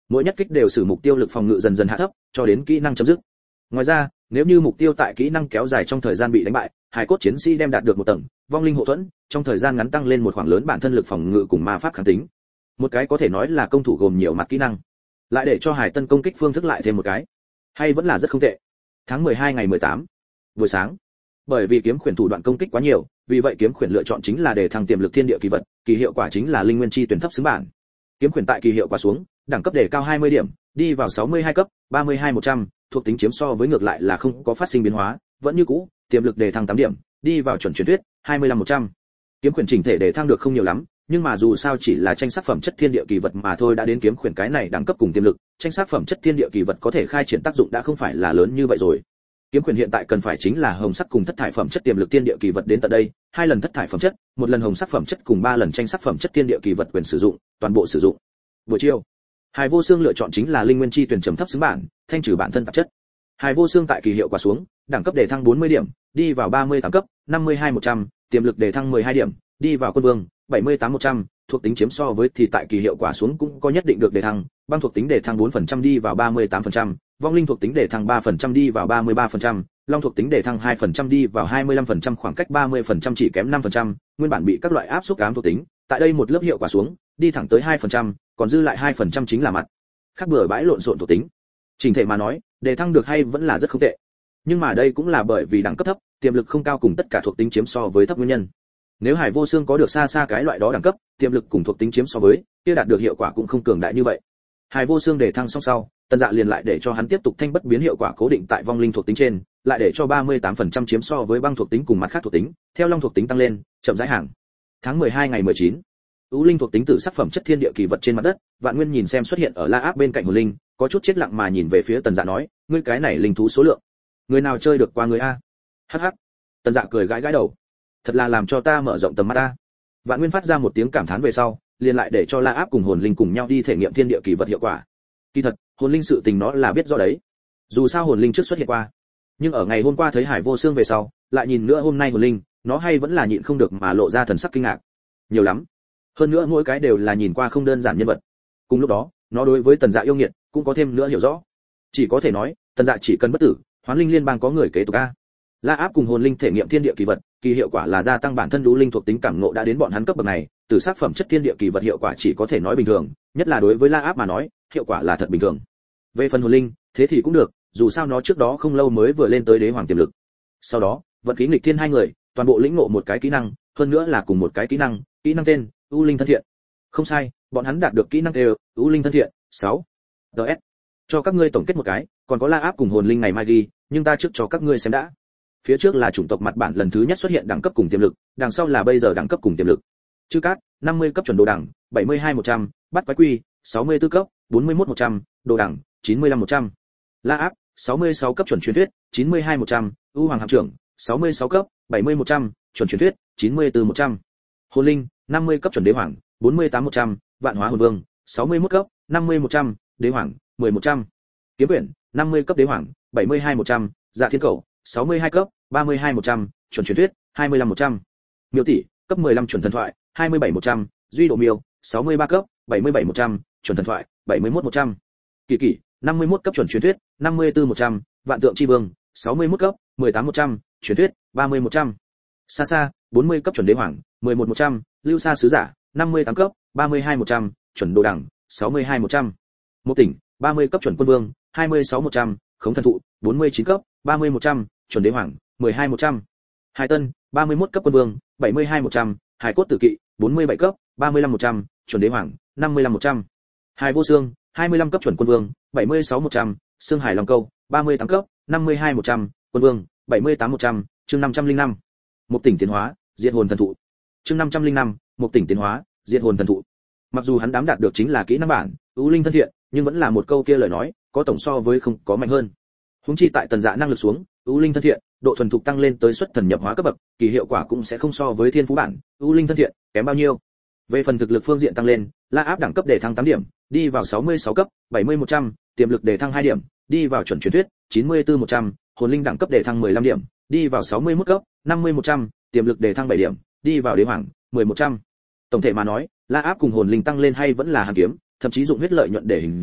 mỗi nhất kích đều sử mục tiêu lực phòng ngự dần dần hạ thấp cho đến kỹ năng chấm dứt. Ngoài ra, nếu như mục tiêu tại kỹ năng kéo dài trong thời gian bị đánh bại, hải cốt chiến sĩ đem đạt được một tầng vong linh hộ thuẫn, trong thời gian ngắn tăng lên một khoảng lớn bản thân lực phòng ngự cùng ma pháp kháng tính. Một cái có thể nói là công thủ gồm nhiều mặt kỹ năng, lại để cho hải tân công kích phương thức lại thêm một cái, hay vẫn là rất không tệ. Tháng mười hai ngày mười tám, buổi sáng. Bởi vì kiếm khuyển thủ đoạn công kích quá nhiều, vì vậy kiếm khuyển lựa chọn chính là để thăng tiềm lực thiên địa kỳ vật, kỳ hiệu quả chính là linh nguyên chi tuyển thấp xứng bản. Kiếm khuyển tại kỳ hiệu quả xuống, đẳng cấp đề cao hai mươi điểm, đi vào sáu mươi hai cấp, ba mươi hai một trăm, thuộc tính chiếm so với ngược lại là không có phát sinh biến hóa, vẫn như cũ, tiềm lực đề thăng tám điểm, đi vào chuẩn truyền thuyết, hai mươi lăm một trăm. Kiếm khuyển chỉnh thể đề thăng được không nhiều lắm, nhưng mà dù sao chỉ là tranh sắc phẩm chất thiên địa kỳ vật mà thôi, đã đến kiếm khuyển cái này đẳng cấp cùng tiềm lực, tranh sắc phẩm chất thiên địa kỳ vật có thể khai triển tác dụng đã không phải là lớn như vậy rồi. Kiếm khuyển hiện tại cần phải chính là hồng sắc cùng thất thải phẩm chất tiềm lực thiên địa kỳ vật đến tận đây, hai lần thất thải phẩm chất, một lần hồng sắc phẩm chất cùng ba lần tranh sắc phẩm chất thiên địa kỳ vật quyền sử dụng, toàn bộ sử dụng. Buổi chiều, Hải Vô Xương lựa chọn chính là linh nguyên chi tuyển trầm thấp xứng bản, thanh trừ bản thân tạp chất. Hải Vô Xương tại kỳ hiệu quả xuống, đẳng cấp đề thăng bốn mươi điểm, đi vào ba mươi tám cấp, năm mươi hai một trăm, tiềm lực đề thăng mười hai điểm, đi vào quân vương, bảy mươi tám một trăm, thuộc tính chiếm so với thì tại kỳ hiệu quả xuống cũng có nhất định được đề thăng, băng thuộc tính đề thăng bốn phần trăm đi vào ba mươi tám phần trăm, vong linh thuộc tính đề thăng ba phần trăm đi vào ba mươi ba phần trăm, long thuộc tính đề thăng hai phần trăm đi vào hai mươi lăm phần trăm, khoảng cách ba mươi phần trăm chỉ kém năm phần trăm, nguyên bản bị các loại áp xúc ám thuộc tính, tại đây một lớp hiệu quả xuống, đi thẳng tới hai phần trăm, còn dư lại hai phần trăm chính là mặt khác bừa bãi lộn xộn thuộc tính. Trình thể mà nói, đề thăng được hay vẫn là rất không tệ. Nhưng mà đây cũng là bởi vì đẳng cấp thấp, tiềm lực không cao cùng tất cả thuộc tính chiếm so với thấp nguyên nhân. Nếu Hải Vô Xương có được xa xa cái loại đó đẳng cấp, tiềm lực cùng thuộc tính chiếm so với, kia đạt được hiệu quả cũng không cường đại như vậy. Hải Vô Xương đề thăng xong sau, Tần Dạ liền lại để cho hắn tiếp tục thanh bất biến hiệu quả cố định tại vong linh thuộc tính trên, lại để cho ba mươi tám phần trăm chiếm so với băng thuộc tính cùng mặt khác thuộc tính, theo long thuộc tính tăng lên, chậm rãi hàng. Tháng mười hai ngày mười chín, U linh thuộc tính tử sắc phẩm chất thiên địa kỳ vật trên mặt đất, Vạn Nguyên nhìn xem xuất hiện ở La Áp bên cạnh hồn linh, có chút chết lặng mà nhìn về phía Tần Dạ nói, ngươi cái này linh thú số lượng, người nào chơi được qua người a? Hắc hắc. Tần Dạ cười gãi gãi đầu, thật là làm cho ta mở rộng tầm mắt ta. Vạn Nguyên phát ra một tiếng cảm thán về sau, liền lại để cho La Áp cùng hồn linh cùng nhau đi thể nghiệm thiên địa kỳ vật hiệu quả. Kỳ thật, hồn linh sự tình nó là biết rõ đấy. Dù sao hồn linh trước xuất hiện qua, nhưng ở ngày hôm qua thấy Hải Vô Xương về sau, lại nhìn nữa hôm nay hồn linh, nó hay vẫn là nhịn không được mà lộ ra thần sắc kinh ngạc. Nhiều lắm. Hơn nữa mỗi cái đều là nhìn qua không đơn giản nhân vật. Cùng lúc đó, nó đối với Tần Dạ yêu nghiệt cũng có thêm nữa hiểu rõ. Chỉ có thể nói, Tần Dạ chỉ cần bất tử, Hoán Linh Liên bang có người kế tục a. La Áp cùng hồn linh thể nghiệm thiên địa kỳ vật, kỳ hiệu quả là gia tăng bản thân đú linh thuộc tính cảm ngộ đã đến bọn hắn cấp bậc này, từ sắc phẩm chất thiên địa kỳ vật hiệu quả chỉ có thể nói bình thường, nhất là đối với La Áp mà nói, hiệu quả là thật bình thường. Về phần hồn linh, thế thì cũng được, dù sao nó trước đó không lâu mới vừa lên tới đế hoàng tiềm lực. Sau đó, vận khí nghịch thiên hai người, toàn bộ lĩnh ngộ một cái kỹ năng, hơn nữa là cùng một cái kỹ năng, kỹ năng tên U linh thân thiện. Không sai, bọn hắn đạt được kỹ năng đều U linh thân thiện sáu. ds cho các ngươi tổng kết một cái, còn có La Áp cùng hồn linh ngày mai ghi, nhưng ta trước cho các ngươi xem đã. Phía trước là chủng tộc mặt bản lần thứ nhất xuất hiện đẳng cấp cùng tiềm lực, đằng sau là bây giờ đẳng cấp cùng tiềm lực. Chư Cát, năm mươi cấp chuẩn đồ đẳng, bảy mươi hai một trăm, bắt quái quy, sáu mươi tư cấp, bốn mươi mốt một trăm, đồ đẳng, chín mươi lăm một trăm. La Áp, sáu mươi sáu cấp chuẩn truyền thuyết, chín mươi hai một trăm, U Hoàng hạm trưởng, sáu mươi sáu cấp, bảy mươi một trăm, chuẩn truyền thuyết, chín mươi tư một trăm. Hồn linh, năm mươi cấp chuẩn đế hoàng, bốn mươi tám một trăm, vạn hóa hồn vương, sáu mươi mốt cấp, năm mươi một trăm, đế hoàng, mười một trăm. Kiếm quyển, năm mươi cấp đế hoàng, bảy mươi hai một trăm, dạ thiên cầu, sáu mươi hai cấp, ba mươi hai một trăm, chuẩn truyền thuyết, hai mươi lăm một trăm. Miêu tỷ, cấp mười lăm chuẩn thần thoại, hai mươi bảy một trăm, duy độ miêu, sáu mươi ba cấp, bảy mươi bảy một trăm, chuẩn thần thoại, bảy mươi mốt một trăm. Kỳ kỷ, năm mươi mốt cấp chuẩn truyền thuyết, năm mươi tư một trăm, vạn tượng chi vương, sáu mươi mốt cấp, mười tám một trăm, truyền thuyết, ba mươi một trăm. Sa Sa, bốn mươi cấp chuẩn đế hoàng, mười một một trăm, lưu sa sứ giả, năm mươi tám cấp, ba mươi hai một trăm, chuẩn đồ đẳng, sáu mươi hai một trăm. Một tỉnh, ba mươi cấp chuẩn quân vương, hai mươi sáu một trăm, khống thần thụ, bốn mươi chín cấp, ba mươi một trăm, chuẩn đế hoàng, mười hai một trăm. Hải Tân, ba mươi mốt cấp quân vương, bảy mươi hai một trăm, Hải cốt tử kỵ, bốn mươi bảy cấp, ba mươi lăm một trăm, chuẩn đế hoàng, năm mươi lăm một trăm. Hải Vô Xương, hai mươi lăm cấp chuẩn quân vương, bảy mươi sáu một trăm, Xương Hải Long Câu, ba mươi tám cấp, năm mươi hai một trăm, quân vương, bảy mươi tám một trăm, chương năm trăm linh năm. Một tỉnh tiến hóa, diệt hồn thần thụ. Chương năm trăm linh năm, một tỉnh tiến hóa, diệt hồn thần thụ. Mặc dù hắn đám đạt được chính là kỹ năng bản, U linh thân thiện, nhưng vẫn là một câu kia lời nói, có tổng so với không có mạnh hơn. Huống chi tại Tần Dạ năng lực xuống, U linh thân thiện, độ thuần thục tăng lên tới xuất thần nhập hóa cấp bậc, kỳ hiệu quả cũng sẽ không so với thiên phú bản, U linh thân thiện kém bao nhiêu. Về phần thực lực phương diện tăng lên, La Áp đẳng cấp để thăng tám điểm, đi vào sáu mươi sáu cấp, bảy mươi một trăm, tiềm lực để thăng hai điểm, đi vào chuẩn truyền thuyết, chín mươi tư một trăm, hồn linh đẳng cấp để thăng mười lăm điểm, đi vào sáu mươi mốt cấp, năm mươi một trăm, tiềm lực để thăng bảy điểm, đi vào đế hoàng, mười một trăm. Tổng thể mà nói, La Áp cùng hồn linh tăng lên hay vẫn là hàn kiếm, thậm chí dụng huyết lợi nhuận để hình dung,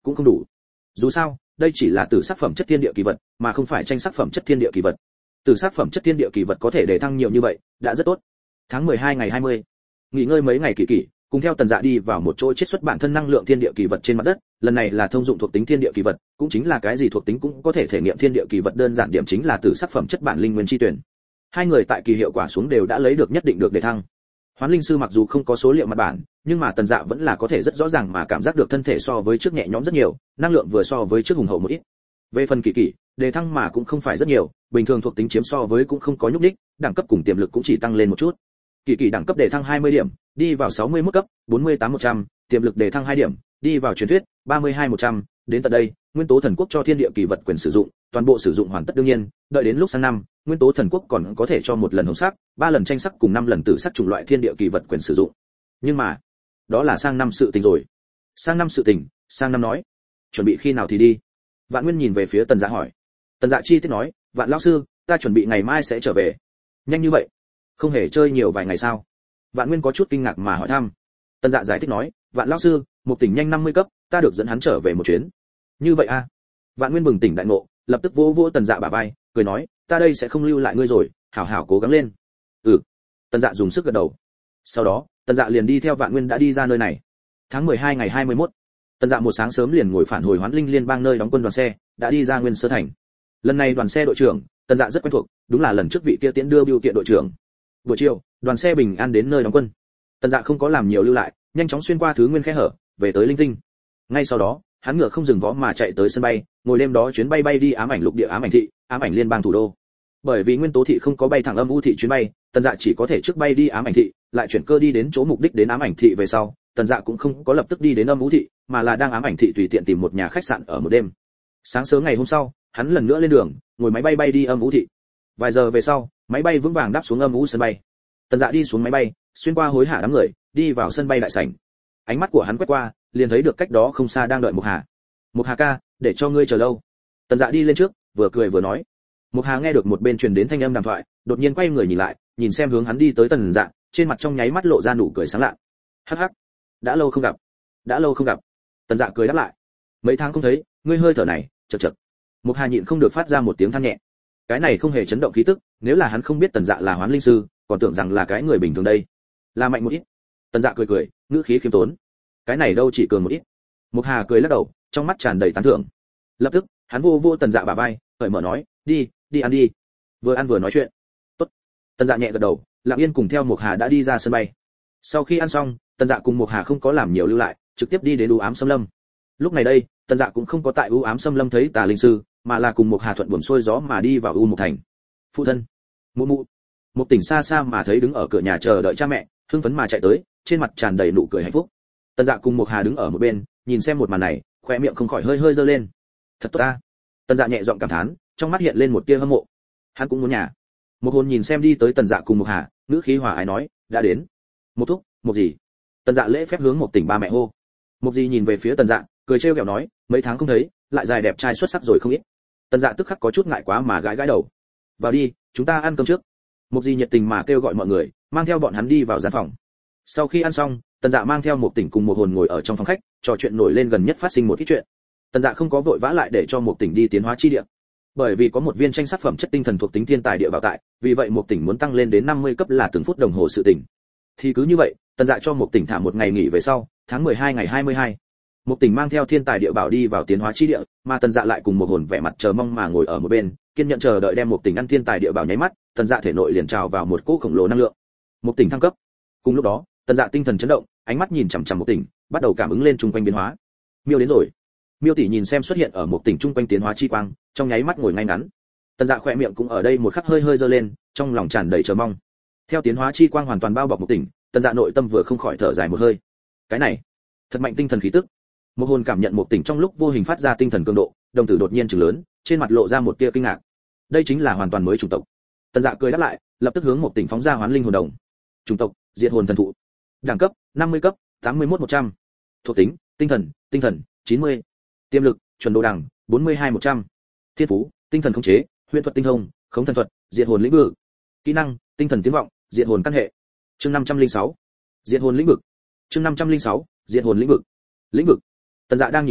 cũng không đủ. Dù sao, đây chỉ là tử sắc phẩm chất thiên địa kỳ vật, mà không phải tranh sắc phẩm chất thiên địa kỳ vật. Tử sắc phẩm chất thiên địa kỳ vật có thể để thăng nhiều như vậy, đã rất tốt. Tháng mười hai ngày hai mươi, nghỉ ngơi mấy ngày kỳ kỳ, cùng theo Tần Dạ đi vào một chỗ chiết xuất bản thân năng lượng thiên địa kỳ vật trên mặt đất, lần này là thông dụng thuộc tính thiên địa kỳ vật, cũng chính là cái gì thuộc tính cũng có thể thể nghiệm thiên địa kỳ vật, đơn giản điểm chính là tử sắc phẩm chất bản linh nguyên chi tuyển. Hai người tại kỳ hiệu quả xuống đều đã lấy được nhất định được đề thăng. Hoán linh sư mặc dù không có số liệu mặt bản, nhưng mà Tần Dạ vẫn là có thể rất rõ ràng mà cảm giác được thân thể so với trước nhẹ nhõm rất nhiều, năng lượng vừa so với trước hùng hậu một ít. Về phần kỳ kỳ, đề thăng mà cũng không phải rất nhiều, bình thường thuộc tính chiếm so với cũng không có nhúc nhích, đẳng cấp cùng tiềm lực cũng chỉ tăng lên một chút. Kỳ kỳ đẳng cấp đề thăng hai mươi điểm, đi vào sáu mươi mốt cấp, bốn mươi tám một trăm, tiềm lực đề thăng hai điểm, đi vào truyền thuyết, ba mươi hai một trăm, đến tận đây, nguyên tố thần quốc cho thiên địa kỳ vật quyền sử dụng, toàn bộ sử dụng hoàn tất đương nhiên, đợi đến lúc sang năm, nguyên tố thần quốc còn có thể cho một lần hồng sắc, ba lần tranh sắc cùng năm lần tử sắc chủng loại thiên địa kỳ vật quyền sử dụng. Nhưng mà, đó là sang năm sự tình rồi. Sang năm sự tình, sang năm nói. Chuẩn bị khi nào thì đi? Vạn Nguyên nhìn về phía Tần Dạ hỏi. Tần Dạ chi tiết nói, Vạn lão sư, ta chuẩn bị ngày mai sẽ trở về. Nhanh như vậy? Không hề chơi nhiều vài ngày sao? Vạn Nguyên có chút kinh ngạc mà hỏi thăm. Tần Dạ giải thích nói, Vạn lão sư, một tỉnh nhanh năm mươi cấp, ta được dẫn hắn trở về một chuyến. Như vậy a? À? Vạn Nguyên bừng tỉnh đại ngộ, lập tức vỗ vỗ Tần Dạ bả vai, cười nói, ta đây sẽ không lưu lại ngươi rồi, hảo hảo cố gắng lên. Ừ. Tần Dạ dùng sức gật đầu. Sau đó, Tần Dạ liền đi theo Vạn Nguyên đã đi ra nơi này. Tháng mười hai ngày hai mươi mốt, Tần Dạ một sáng sớm liền ngồi phản hồi Hoán Linh Liên bang nơi đóng quân đoàn xe, đã đi ra Nguyên Sơ thành. Lần này đoàn xe đội trưởng, Tần Dạ rất quen thuộc, đúng là lần trước vị kia tiễn đưa bưu kiện đội trưởng. Buổi chiều, đoàn xe bình an đến nơi đóng quân. Tần Dạ không có làm nhiều lưu lại, nhanh chóng xuyên qua thứ nguyên khe hở, về tới Linh Tinh. Ngay sau đó, hắn ngựa không dừng vó mà chạy tới sân bay, ngồi đêm đó chuyến bay bay đi ám ảnh lục địa ám ảnh thị, ám ảnh liên bang thủ đô. Bởi vì nguyên tố thị không có bay thẳng âm u thị chuyến bay, Tần Dạ chỉ có thể trước bay đi ám ảnh thị, lại chuyển cơ đi đến chỗ mục đích đến ám ảnh thị về sau, Tần Dạ cũng không có lập tức đi đến âm u thị, mà là đang ám ảnh thị tùy tiện tìm một nhà khách sạn ở một đêm. Sáng sớm ngày hôm sau, hắn lần nữa lên đường, ngồi máy bay bay đi âm u thị. Vài giờ về sau, máy bay vững vàng đáp xuống âm u sân bay. Tần Dạ đi xuống máy bay, xuyên qua hối hả đám người, đi vào sân bay đại sảnh. Ánh mắt của hắn quét qua, liền thấy được cách đó không xa đang đợi Mục Hà. Mục Hà ca, để cho ngươi chờ lâu. Tần Dạ đi lên trước, vừa cười vừa nói. Mục Hà nghe được một bên truyền đến thanh âm đàm thoại, đột nhiên quay người nhìn lại, nhìn xem hướng hắn đi tới Tần Dạ, trên mặt trong nháy mắt lộ ra nụ cười sáng lạ. Hắc hắc, đã lâu không gặp, đã lâu không gặp. Tần Dạ cười đáp lại. Mấy tháng không thấy, ngươi hơi thở này, chậc chậc. Mục Hà nhịn không được phát ra một tiếng than nhẹ. Cái này không hề chấn động khí tức, nếu là hắn không biết Tần Dạ là Hoán linh sư, còn tưởng rằng là cái người bình thường đây. Là mạnh một ít. Tần Dạ cười cười, ngữ khí khiêm tốn. Cái này đâu chỉ cường một ít. Mục Hà cười lắc đầu, trong mắt tràn đầy tán thưởng. Lập tức, hắn vô vô Tần Dạ bả vai, cởi mở nói, đi, đi ăn đi. Vừa ăn vừa nói chuyện. Tốt. Tần Dạ nhẹ gật đầu, lặng yên cùng theo Mục Hà đã đi ra sân bay. Sau khi ăn xong, Tần Dạ cùng Mục Hà không có làm nhiều lưu lại, trực tiếp đi đến u ám xâm lâm. Lúc này đây, Tần Dạ cũng không có tại u ám xâm lâm thấy Tà linh sư, mà là cùng Mục Hà thuận buồm xuôi gió mà đi vào u Mục thành. Phụ thân, mụ mụ. Một tỉnh xa xa mà thấy đứng ở cửa nhà chờ đợi cha mẹ, hưng phấn mà chạy tới, trên mặt tràn đầy nụ cười hạnh phúc. Tần Dạ cùng Mục Hà đứng ở một bên, nhìn xem một màn này, khóe miệng không khỏi hơi hơi giơ lên. Thật tốt ta. Tần Dạ nhẹ giọng cảm thán, trong mắt hiện lên một tia hâm mộ. Hắn cũng muốn nhà. Một hồn nhìn xem đi tới Tần Dạ cùng Mục Hà, ngữ khí hòa ái nói, đã đến. Một thúc, một gì? Tần Dạ lễ phép hướng một tỉnh ba mẹ hô. Một gì nhìn về phía Tần Dạ, cười trêu ghẹo nói, mấy tháng không thấy, lại dài đẹp trai xuất sắc rồi không ít. Tần Dạ tức khắc có chút ngại quá mà gãi gãi đầu. Vào đi, chúng ta ăn cơm trước. Một gì nhiệt tình mà kêu gọi mọi người, mang theo bọn hắn đi vào gian phòng. Sau khi ăn xong, Tần Dạ mang theo một tỉnh cùng một hồn ngồi ở trong phòng khách, trò chuyện nổi lên gần nhất phát sinh một ít chuyện. Tần Dạ không có vội vã lại để cho một tỉnh đi tiến hóa chi địa, bởi vì có một viên tranh sắc phẩm chất tinh thần thuộc tính thiên tài địa bảo tại, vì vậy một tỉnh muốn tăng lên đến năm mươi cấp là từng phút đồng hồ sự tỉnh. Thì cứ như vậy, Tần Dạ cho một tỉnh thả một ngày nghỉ về sau, tháng mười hai ngày hai mươi hai, một tỉnh mang theo thiên tài địa bảo đi vào tiến hóa chi địa, mà Tần Dạ lại cùng một hồn vẻ mặt chờ mong mà ngồi ở một bên, kiên nhẫn chờ đợi đem một tỉnh ăn thiên tài địa bảo nháy mắt, Tần Dạ thể nội liền trào vào một cỗ khổng lồ năng lượng. Một tỉnh thăng cấp. Cùng lúc đó, Tần Dạ tinh thần chấn động, ánh mắt nhìn chằm chằm một tỉnh, bắt đầu cảm ứng lên chung quanh biến hóa. Miêu đến rồi. Miêu tỷ nhìn xem xuất hiện ở một tỉnh chung quanh tiến hóa chi quang, trong nháy mắt ngồi ngay ngắn. Tần Dạ khỏe miệng cũng ở đây một khắc hơi hơi giơ lên, trong lòng tràn đầy chờ mong. Theo tiến hóa chi quang hoàn toàn bao bọc một tỉnh, Tần Dạ nội tâm vừa không khỏi thở dài một hơi. Cái này, thật mạnh tinh thần khí tức. Một hồn cảm nhận một tỉnh trong lúc vô hình phát ra tinh thần cường độ, đồng tử đột nhiên trừng lớn, trên mặt lộ ra một tia kinh ngạc. Đây chính là hoàn toàn mới chủng tộc. Tần Dạ cười đáp lại, lập tức hướng một tỉnh phóng ra hoán linh hồn đồng. Chủng tộc, diệt hồn thần thụ. Đẳng cấp, năm mươi cấp, tám mươi mốt một trăm. Thuộc tính, tinh thần, tinh thần, chín mươi. Tiềm lực, chuẩn độ đẳng, bốn mươi hai một trăm. Thiên phú, tinh thần khống chế, huyền thuật tinh thông, khống thần thuật, diệt hồn lĩnh vực. Kỹ năng, tinh thần tiếng vọng, diệt hồn căn hệ. Chương năm trăm lẻ sáu. Diệt hồn lĩnh vực. Chương năm trăm lẻ sáu. Diệt hồn lĩnh vực. Lĩnh vực. Tần Dạ đang nhìn đến,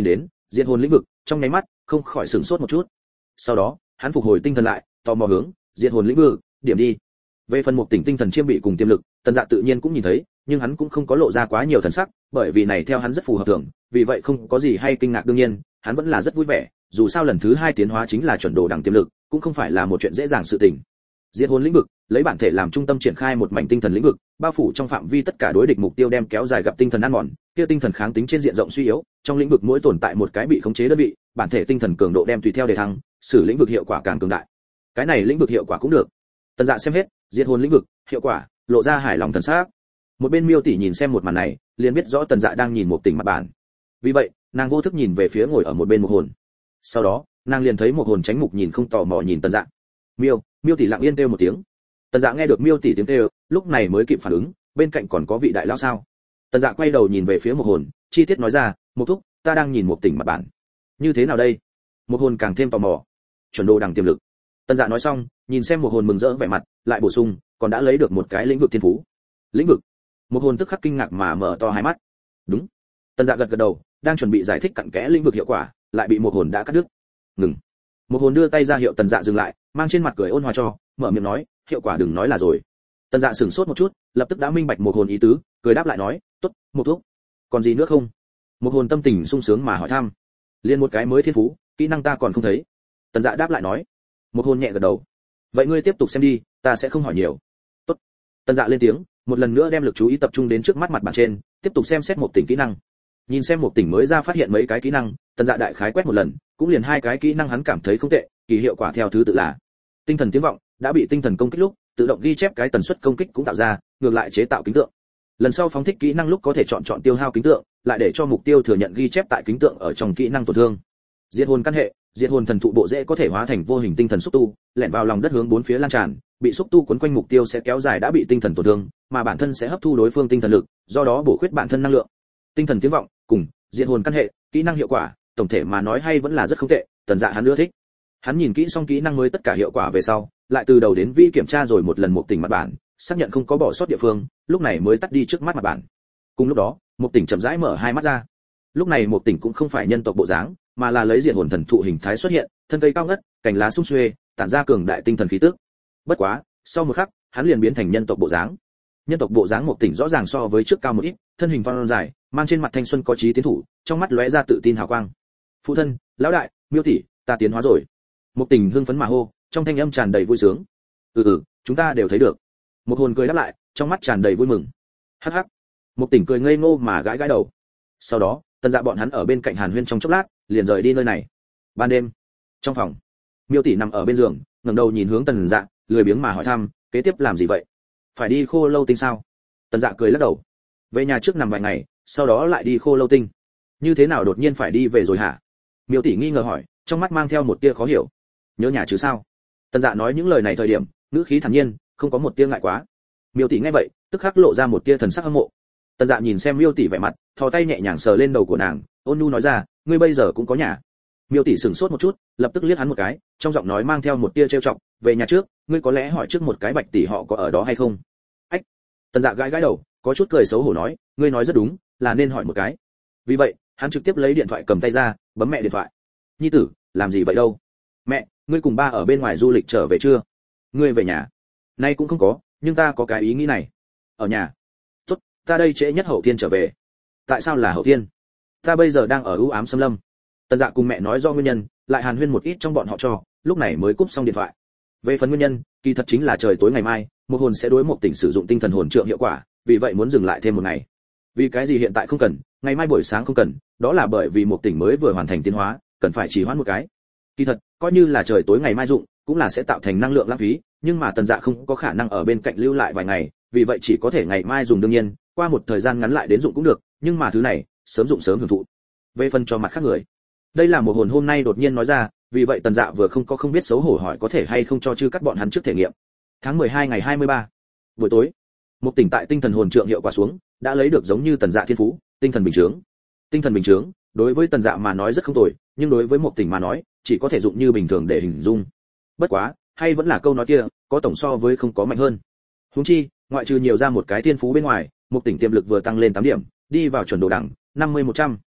diệt hồn lĩnh vực, trong nháy mắt không khỏi sửng sốt một chút. Sau đó hắn phục hồi tinh thần lại, tò mò hướng diệt hồn lĩnh vực điểm đi. Về phần một tỉnh tinh thần chiêm bị cùng tiềm lực, Tần Dạ tự nhiên cũng nhìn thấy, nhưng hắn cũng không có lộ ra quá nhiều thần sắc, bởi vì này theo hắn rất phù hợp thường, vì vậy không có gì hay kinh ngạc. Đương nhiên hắn vẫn là rất vui vẻ, dù sao lần thứ hai tiến hóa chính là chuẩn đồ đẳng tiềm lực, cũng không phải là một chuyện dễ dàng sự tình. Diệt hồn lĩnh vực lấy bản thể làm trung tâm triển khai một mảnh tinh thần lĩnh vực, bao phủ trong phạm vi tất cả đối địch mục tiêu, đem kéo dài gặp tinh thần ăn mòn, kia tinh thần kháng tính trên diện rộng suy yếu, trong lĩnh vực mỗi tồn tại một cái bị khống chế đơn vị, bản thể tinh thần cường độ đem tùy theo đề thăng, xử lĩnh vực hiệu quả càng cường đại. Cái này lĩnh vực hiệu quả cũng được. Tần Dạ xem hết, diệt hồn lĩnh vực, hiệu quả, lộ ra hài lòng thần sắc. Một bên Miêu tỷ nhìn xem một màn này, liền biết rõ Tần Dạ đang nhìn một tỉnh mặt bản. Vì vậy, nàng vô thức nhìn về phía ngồi ở một bên một hồn. Sau đó, nàng liền thấy một hồn tránh mục nhìn không tò mò nhìn Tần Dạ. Miêu, Miêu tỷ lặng yên kêu một tiếng. Tần Dạ nghe được Miêu tỷ tiếng kêu, lúc này mới kịp phản ứng, bên cạnh còn có vị đại lão sao? Tần Dạ quay đầu nhìn về phía một hồn, chi tiết nói ra, "Một thúc, ta đang nhìn một tỉnh mặt bản." "Như thế nào đây?" Một hồn càng thêm tò mò. "Chuẩn đồ đẳng tiềm lực." Tần Dạ nói xong, nhìn xem một hồn mừng rỡ vẻ mặt, lại bổ sung, "Còn đã lấy được một cái lĩnh vực thiên phú." "Lĩnh vực?" Một hồn tức khắc kinh ngạc mà mở to hai mắt. "Đúng." Tần Dạ gật gật đầu, đang chuẩn bị giải thích cặn kẽ lĩnh vực hiệu quả, lại bị một hồn đã cắt đứt. "Ngừng." Một hồn đưa tay ra hiệu Tần Dạ dừng lại, mang trên mặt cười ôn hòa cho, mở miệng nói, "Hiệu quả đừng nói là rồi." Tần Dạ sửng sốt một chút, lập tức đã minh bạch một hồn ý tứ, cười đáp lại nói, "Tốt, một thuốc. Còn gì nữa không?" Một hồn tâm tình sung sướng mà hỏi thăm. "Liên một cái mới thiên phú, kỹ năng ta còn không thấy." Tần Dạ đáp lại nói. Một hồn nhẹ gật đầu. "Vậy ngươi tiếp tục xem đi, ta sẽ không hỏi nhiều." "Tốt." Tần Dạ lên tiếng, một lần nữa đem lực chú ý tập trung đến trước mắt mặt bản trên, tiếp tục xem xét một tỉnh kỹ năng. Nhìn xem một tỉnh mới ra phát hiện mấy cái kỹ năng, Tần Dạ đại khái quét một lần, cũng liền hai cái kỹ năng hắn cảm thấy không tệ, kỳ hiệu quả theo thứ tự là tinh thần tiếng vọng, đã bị tinh thần công kích lúc, tự động ghi chép cái tần suất công kích cũng tạo ra, ngược lại chế tạo kính tượng. Lần sau phóng thích kỹ năng lúc có thể chọn chọn tiêu hao kính tượng, lại để cho mục tiêu thừa nhận ghi chép tại kính tượng ở trong kỹ năng tổn thương. Diệt hồn căn hệ, diệt hồn thần thụ bộ rễ có thể hóa thành vô hình tinh thần xúc tu, lẻn vào lòng đất hướng bốn phía lan tràn, bị xúc tu quấn quanh mục tiêu sẽ kéo dài đã bị tinh thần tổn thương, mà bản thân sẽ hấp thu đối phương tinh thần lực, do đó bổ khuyết bản thân năng lượng. Tinh thần tiếng vọng cùng diệt hồn căn hệ, kỹ năng hiệu quả, tổng thể mà nói hay vẫn là rất không tệ, Tần Dạ hắn ưa thích. Hắn nhìn kỹ xong kỹ năng mới tất cả hiệu quả về sau, lại từ đầu đến vi kiểm tra rồi một lần một tỉnh mặt bản, xác nhận không có bỏ sót địa phương, lúc này mới tắt đi trước mắt mặt bản. Cùng lúc đó, một tỉnh chậm rãi mở hai mắt ra. Lúc này một tỉnh cũng không phải nhân tộc bộ dáng, mà là lấy diệt hồn thần thụ hình thái xuất hiện, thân cây cao ngất, cành lá sum xuê, tản ra cường đại tinh thần khí tức. Bất quá, sau một khắc, hắn liền biến thành nhân tộc bộ dáng. Nhân tộc bộ dáng một tỉnh rõ ràng so với trước cao một ít, thân hình phong dài, mang trên mặt thanh xuân có trí tiến thủ, trong mắt lóe ra tự tin hào quang. "Phụ thân, lão đại, Miêu tỷ, ta tiến hóa rồi." Một tỉnh hưng phấn mà hô, trong thanh âm tràn đầy vui sướng. "Ừ ừ, chúng ta đều thấy được." Một hồn cười đáp lại, trong mắt tràn đầy vui mừng. Hắc hắc. Một tỉnh cười ngây ngô mà gãi gãi đầu. Sau đó, Tần Dạ bọn hắn ở bên cạnh Hàn Huyên trong chốc lát, liền rời đi nơi này. Ban đêm, trong phòng, Miêu tỷ nằm ở bên giường, ngẩng đầu nhìn hướng Tần Dạ, lười biếng mà hỏi thăm, "Kế tiếp làm gì vậy? Phải đi Khô Lâu Tinh sao?" Tần Dạ cười lắc đầu. "Về nhà trước nằm vài ngày, sau đó lại đi Khô Lâu Tinh." "Như thế nào đột nhiên phải đi về rồi hả?" Miêu tỷ nghi ngờ hỏi, trong mắt mang theo một tia khó hiểu. "Nhớ nhà chứ sao?" Tần Dạ nói những lời này thời điểm, ngữ khí thản nhiên, không có một tia ngại quá. Miêu tỷ nghe vậy, tức khắc lộ ra một tia thần sắc hâm mộ. Tần Dạ nhìn xem Miêu tỷ vẻ mặt, thò tay nhẹ nhàng sờ lên đầu của nàng, ôn nhu nói ra, "Ngươi bây giờ cũng có nhà." Miêu tỷ sửng sốt một chút, lập tức liếc hắn một cái, trong giọng nói mang theo một tia trêu chọc, "Về nhà trước, ngươi có lẽ hỏi trước một cái Bạch tỷ họ có ở đó hay không?" Ách. Tần Dạ gãi gãi đầu, có chút cười xấu hổ nói, "Ngươi nói rất đúng, là nên hỏi một cái." Vì vậy, hắn trực tiếp lấy điện thoại cầm tay ra, bấm mẹ điện thoại. "Nhi tử, làm gì vậy đâu?" "Mẹ, ngươi cùng ba ở bên ngoài du lịch trở về chưa?" "Ngươi về nhà?" "Nay cũng không có, nhưng ta có cái ý nghĩ này." "Ở nhà?" "Tốt, ta đây trễ nhất hậu thiên trở về." "Tại sao là hậu thiên?" "Ta bây giờ đang ở ưu ám xâm lâm." Tần Dạ cùng mẹ nói do nguyên nhân, lại hàn huyên một ít trong bọn họ cho, lúc này mới cúp xong điện thoại. Về phần nguyên nhân, kỳ thật chính là trời tối ngày mai, một hồn sẽ đối một tỉnh sử dụng tinh thần hồn trượng hiệu quả, vì vậy muốn dừng lại thêm một ngày. Vì cái gì hiện tại không cần, ngày mai buổi sáng không cần, đó là bởi vì một tỉnh mới vừa hoàn thành tiến hóa, cần phải trì hoãn một cái. Kỳ thật, coi như là trời tối ngày mai dụng, cũng là sẽ tạo thành năng lượng lãng phí, nhưng mà Tần Dạ không có khả năng ở bên cạnh lưu lại vài ngày, vì vậy chỉ có thể ngày mai dùng. Đương nhiên, qua một thời gian ngắn lại đến dụng cũng được, nhưng mà thứ này, sớm dụng sớm hưởng thụ. Về phần cho mặt khác người, đây là một hồn hôm nay đột nhiên nói ra, vì vậy Tần Dạ vừa không có không biết xấu hổ hỏi có thể hay không cho chư cắt bọn hắn trước thể nghiệm. Tháng mười hai ngày hai mươi ba, buổi tối, một tỉnh tại tinh thần hồn trượng hiệu quả xuống, đã lấy được giống như Tần Dạ thiên phú, tinh thần bình chứng. Tinh thần bình chứng, đối với Tần Dạ mà nói rất không tồi, nhưng đối với một tỉnh mà nói, chỉ có thể dụng như bình thường để hình dung. Bất quá, hay vẫn là câu nói kia, có tổng so với không có mạnh hơn. Huống chi, ngoại trừ nhiều ra một cái thiên phú bên ngoài, một tỉnh tiềm lực vừa tăng lên tám điểm, đi vào chuẩn đồ đẳng, năm mươi một trăm.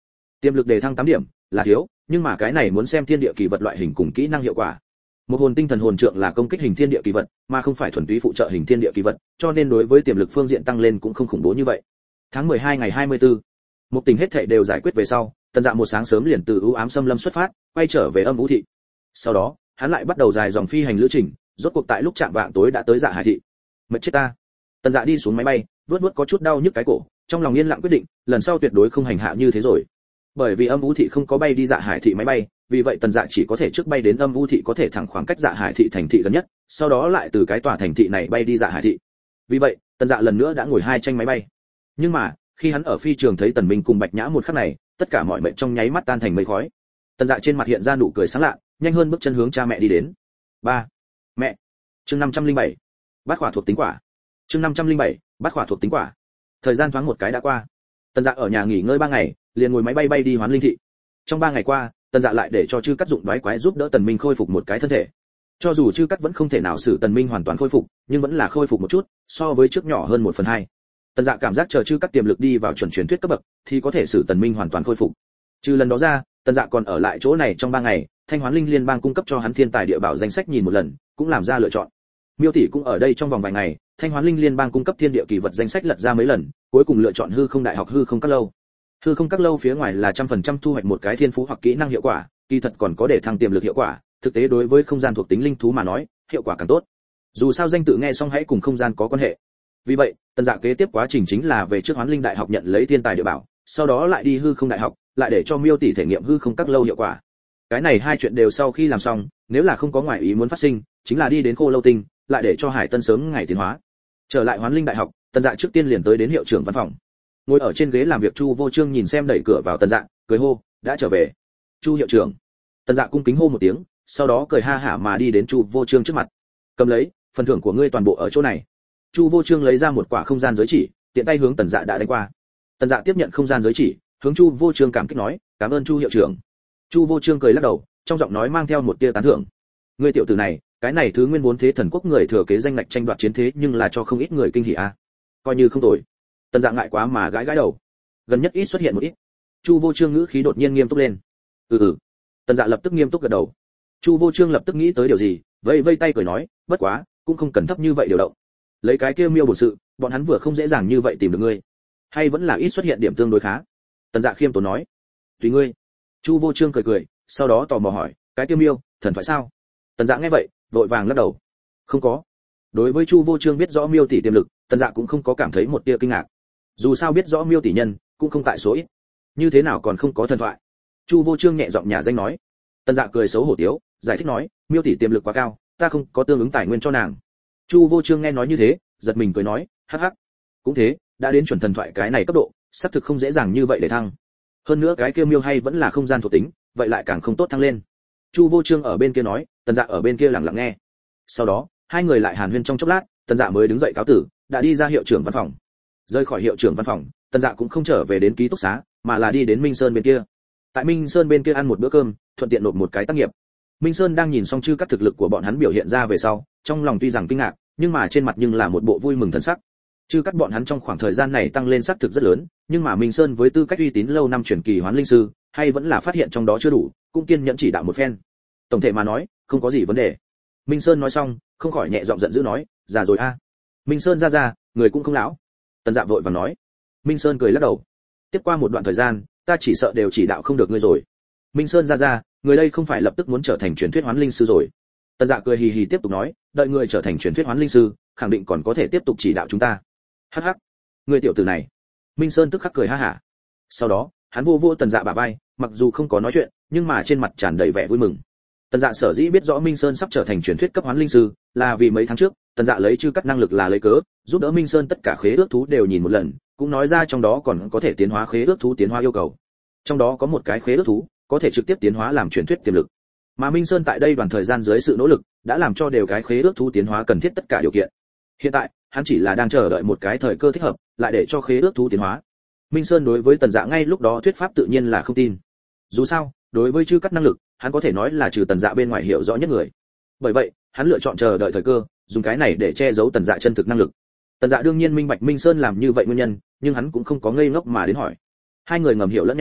Tiềm lực đề thăng tám điểm là thiếu, nhưng mà cái này muốn xem thiên địa kỳ vật loại hình cùng kỹ năng hiệu quả. Một hồn tinh thần hồn trượng là công kích hình thiên địa kỳ vật, mà không phải thuần túy phụ trợ hình thiên địa kỳ vật, cho nên đối với tiềm lực phương diện tăng lên cũng không khủng bố như vậy. Tháng mười hai ngày hai mươi tư, một tình hết thảy đều giải quyết về sau, Tần Dạ một sáng sớm liền từ ưu ám xâm lâm xuất phát, quay trở về Âm Vũ thị. Sau đó, hắn lại bắt đầu dài dòng phi hành lữ trình, rốt cuộc tại lúc chạm vạng tối đã tới Dạ Hải thị. Mệt chết ta. Tần Dạ đi xuống máy bay, vuốt vuốt có chút đau nhức cái cổ, trong lòng yên lặng quyết định, lần sau tuyệt đối không hành hạ như thế rồi. Bởi vì Âm Vũ thị không có bay đi Dạ Hải thị máy bay, vì vậy Tần Dạ chỉ có thể trước bay đến Âm Vũ thị có thể thẳng khoảng cách Dạ Hải thị thành thị gần nhất, sau đó lại từ cái tòa thành thị này bay đi Dạ Hải thị. Vì vậy, Tần Dạ lần nữa đã ngồi hai tranh máy bay. Nhưng mà, khi hắn ở phi trường thấy Tần Minh cùng Bạch Nhã một khắc này, tất cả mọi mệnh trong nháy mắt tan thành mây khói. Tần Dạ trên mặt hiện ra nụ cười sáng lạ, nhanh hơn bước chân hướng cha mẹ đi đến. Ba, mẹ. Chương năm trăm lẻ bảy. Bát khỏa thuộc tính quả. Chương năm trăm lẻ bảy. Bát khỏa thuộc tính quả. Thời gian thoáng một cái đã qua. Tần Dạ ở nhà nghỉ ngơi ba ngày, liền ngồi máy bay bay đi Hoán Linh thị. Trong ba ngày qua, Tần Dạ lại để cho Chư Cắt dụng đoái quái giúp đỡ Tần Minh khôi phục một cái thân thể. Cho dù Chư Cắt vẫn không thể nào xử Tần Minh hoàn toàn khôi phục, nhưng vẫn là khôi phục một chút, so với trước nhỏ hơn một phần hai. Tần Dạ cảm giác chờ Chư Cắt tiềm lực đi vào chuẩn truyền thuyết cấp bậc, thì có thể xử Tần Minh hoàn toàn khôi phục. Trừ lần đó ra, Tần Dạ còn ở lại chỗ này trong ba ngày, Thanh Hoán Linh Liên bang cung cấp cho hắn thiên tài địa bảo danh sách nhìn một lần, cũng làm ra lựa chọn. Miêu tỷ cũng ở đây trong vòng vài ngày, Thanh Hoán Linh Liên bang cung cấp thiên địa kỳ vật danh sách lật ra mấy lần, cuối cùng lựa chọn Hư Không Đại học Hư Không Các lâu. Hư Không Các lâu phía ngoài là trăm phần trăm thu hoạch một cái thiên phú hoặc kỹ năng hiệu quả, kỳ thật còn có để thăng tiềm lực hiệu quả, thực tế đối với không gian thuộc tính linh thú mà nói, hiệu quả càng tốt. Dù sao danh tự nghe xong hãy cùng không gian có quan hệ. Vì vậy, Tần Dạ kế tiếp quá trình chính là về trước Hoán Linh Đại học nhận lấy thiên tài địa bảo, sau đó lại đi Hư Không Đại học, lại để cho Miêu tỷ thể nghiệm Hư Không Các lâu hiệu quả. Cái này hai chuyện đều sau khi làm xong, nếu là không có ngoại ý muốn phát sinh, chính là đi đến Khô Lâu Tinh, lại để cho Hải Tân sớm ngày tiến hóa. Trở lại Hoán Linh Đại học, Tần Dạ trước tiên liền tới đến hiệu trưởng văn phòng. Ngồi ở trên ghế làm việc Chu Vô Trương nhìn xem đẩy cửa vào Tần Dạ, cười hô, đã trở về. Chu hiệu trưởng. Tần Dạ cung kính hô một tiếng, sau đó cười ha hả mà đi đến Chu Vô Trương trước mặt. Cầm lấy, phần thưởng của ngươi toàn bộ ở chỗ này. Chu Vô Trương lấy ra một quả không gian giới chỉ, tiện tay hướng Tần Dạ đã đánh qua. Tần Dạ tiếp nhận không gian giới chỉ, hướng Chu Vô Trương cảm kích nói, cảm ơn Chu hiệu trưởng. Chu Vô Trương cười lắc đầu, trong giọng nói mang theo một tia tán thưởng. Ngươi tiểu tử này, cái này thứ nguyên vốn thế thần quốc người thừa kế danh ngạch tranh đoạt chiến thế nhưng là cho không ít người kinh hỉ a. À. Coi như không tồi. Tần Dạ ngại quá mà gãi gãi đầu. Gần nhất ít xuất hiện một ít. Chu Vô Trương ngữ khí đột nhiên nghiêm túc lên. Ừ ừ. Tần Dạ lập tức nghiêm túc gật đầu. Chu Vô Trương lập tức nghĩ tới điều gì, vẫy vây tay cười nói, bất quá, cũng không cần thấp như vậy điều động. Lấy cái kia miêu bổn sự, bọn hắn vừa không dễ dàng như vậy tìm được ngươi, hay vẫn là ít xuất hiện điểm tương đối khá. Tần Dạ khiêm tốn nói. Tùy ngươi. Chu Vô Trương cười cười, sau đó tò mò hỏi, cái kia miêu, thần phải sao? Tần Dạ nghe vậy, vội vàng lắc đầu. Không có. Đối với Chu Vô Trương biết rõ miêu tỷ tiềm lực, Tần Dạ cũng không có cảm thấy một tia kinh ngạc. Dù sao biết rõ miêu tỷ nhân, cũng không tại số ít. Như thế nào còn không có thần thoại? Chu Vô Trương nhẹ giọng nhà danh nói. Tần Dạ cười xấu hổ tiếu, giải thích nói, miêu tỷ tiềm lực quá cao, ta không có tương ứng tài nguyên cho nàng. Chu Vô Trương nghe nói như thế, giật mình cười nói, hắc hắc. Cũng thế, đã đến chuẩn thần thoại cái này cấp độ, xác thực không dễ dàng như vậy để thăng. Hơn nữa cái kia miêu hay vẫn là không gian thuộc tính, vậy lại càng không tốt thăng lên. Chu Vô Trương ở bên kia nói, Tần Dạ ở bên kia lặng lặng nghe. Sau đó, hai người lại hàn huyên trong chốc lát, Tần Dạ mới đứng dậy cáo tử, đã đi ra hiệu trưởng văn phòng. Rời khỏi hiệu trưởng văn phòng, Tần Dạ cũng không trở về đến ký túc xá, mà là đi đến Minh Sơn bên kia. Tại Minh Sơn bên kia ăn một bữa cơm, thuận tiện nộp một cái tác nghiệp. Minh Sơn đang nhìn xong chư các thực lực của bọn hắn biểu hiện ra về sau, trong lòng tuy rằng kinh ngạc, nhưng mà trên mặt nhưng là một bộ vui mừng thần sắc. Chư các bọn hắn trong khoảng thời gian này tăng lên sắc thực rất lớn, nhưng mà Minh Sơn với tư cách uy tín lâu năm truyền kỳ hoán linh sư, hay vẫn là phát hiện trong đó chưa đủ, cũng kiên nhẫn chỉ đạo một phen. Tổng thể mà nói, không có gì vấn đề. Minh Sơn nói xong, không khỏi nhẹ giọng giận dữ nói, già rồi a. Minh Sơn ra ra, người cũng không lão. Tần Dạ vội vàng nói. Minh Sơn cười lắc đầu. Tiếp qua một đoạn thời gian, ta chỉ sợ đều chỉ đạo không được ngươi rồi. Minh Sơn ra ra, người đây không phải lập tức muốn trở thành truyền thuyết hoán linh sư rồi. Tần Dạ cười hì hì tiếp tục nói, đợi người trở thành truyền thuyết hoán linh sư, khẳng định còn có thể tiếp tục chỉ đạo chúng ta. Hắc hắc, người tiểu tử này. Minh Sơn tức khắc cười ha hả. Sau đó, hắn vô vô Tần Dạ bả vai, mặc dù không có nói chuyện, nhưng mà trên mặt tràn đầy vẻ vui mừng. Tần Dạ sở dĩ biết rõ Minh Sơn sắp trở thành truyền thuyết cấp hoán linh sư, là vì mấy tháng trước, Tần Dạ lấy chư cắt năng lực là lấy cớ, giúp đỡ Minh Sơn tất cả khế ước thú đều nhìn một lần, cũng nói ra trong đó còn có thể tiến hóa khế ước thú tiến hóa yêu cầu. Trong đó có một cái khế ước thú, có thể trực tiếp tiến hóa làm truyền thuyết tiềm lực. Mà Minh Sơn tại đây đoàn thời gian dưới sự nỗ lực, đã làm cho đều cái khế ước thú tiến hóa cần thiết tất cả điều kiện. Hiện tại, hắn chỉ là đang chờ đợi một cái thời cơ thích hợp, lại để cho khế ước thú tiến hóa. Minh Sơn đối với Tần Dạ ngay lúc đó thuyết pháp tự nhiên là không tin. Dù sao, đối với chư cắt năng lực, hắn có thể nói là trừ Tần Dạ bên ngoài hiểu rõ nhất người. Bởi vậy, hắn lựa chọn chờ đợi thời cơ, dùng cái này để che giấu Tần Dạ chân thực năng lực. Tần Dạ đương nhiên minh bạch Minh Sơn làm như vậy nguyên nhân, nhưng hắn cũng không có ngây ngốc mà đến hỏi. Hai người ngầm hiểu lẫn nhau,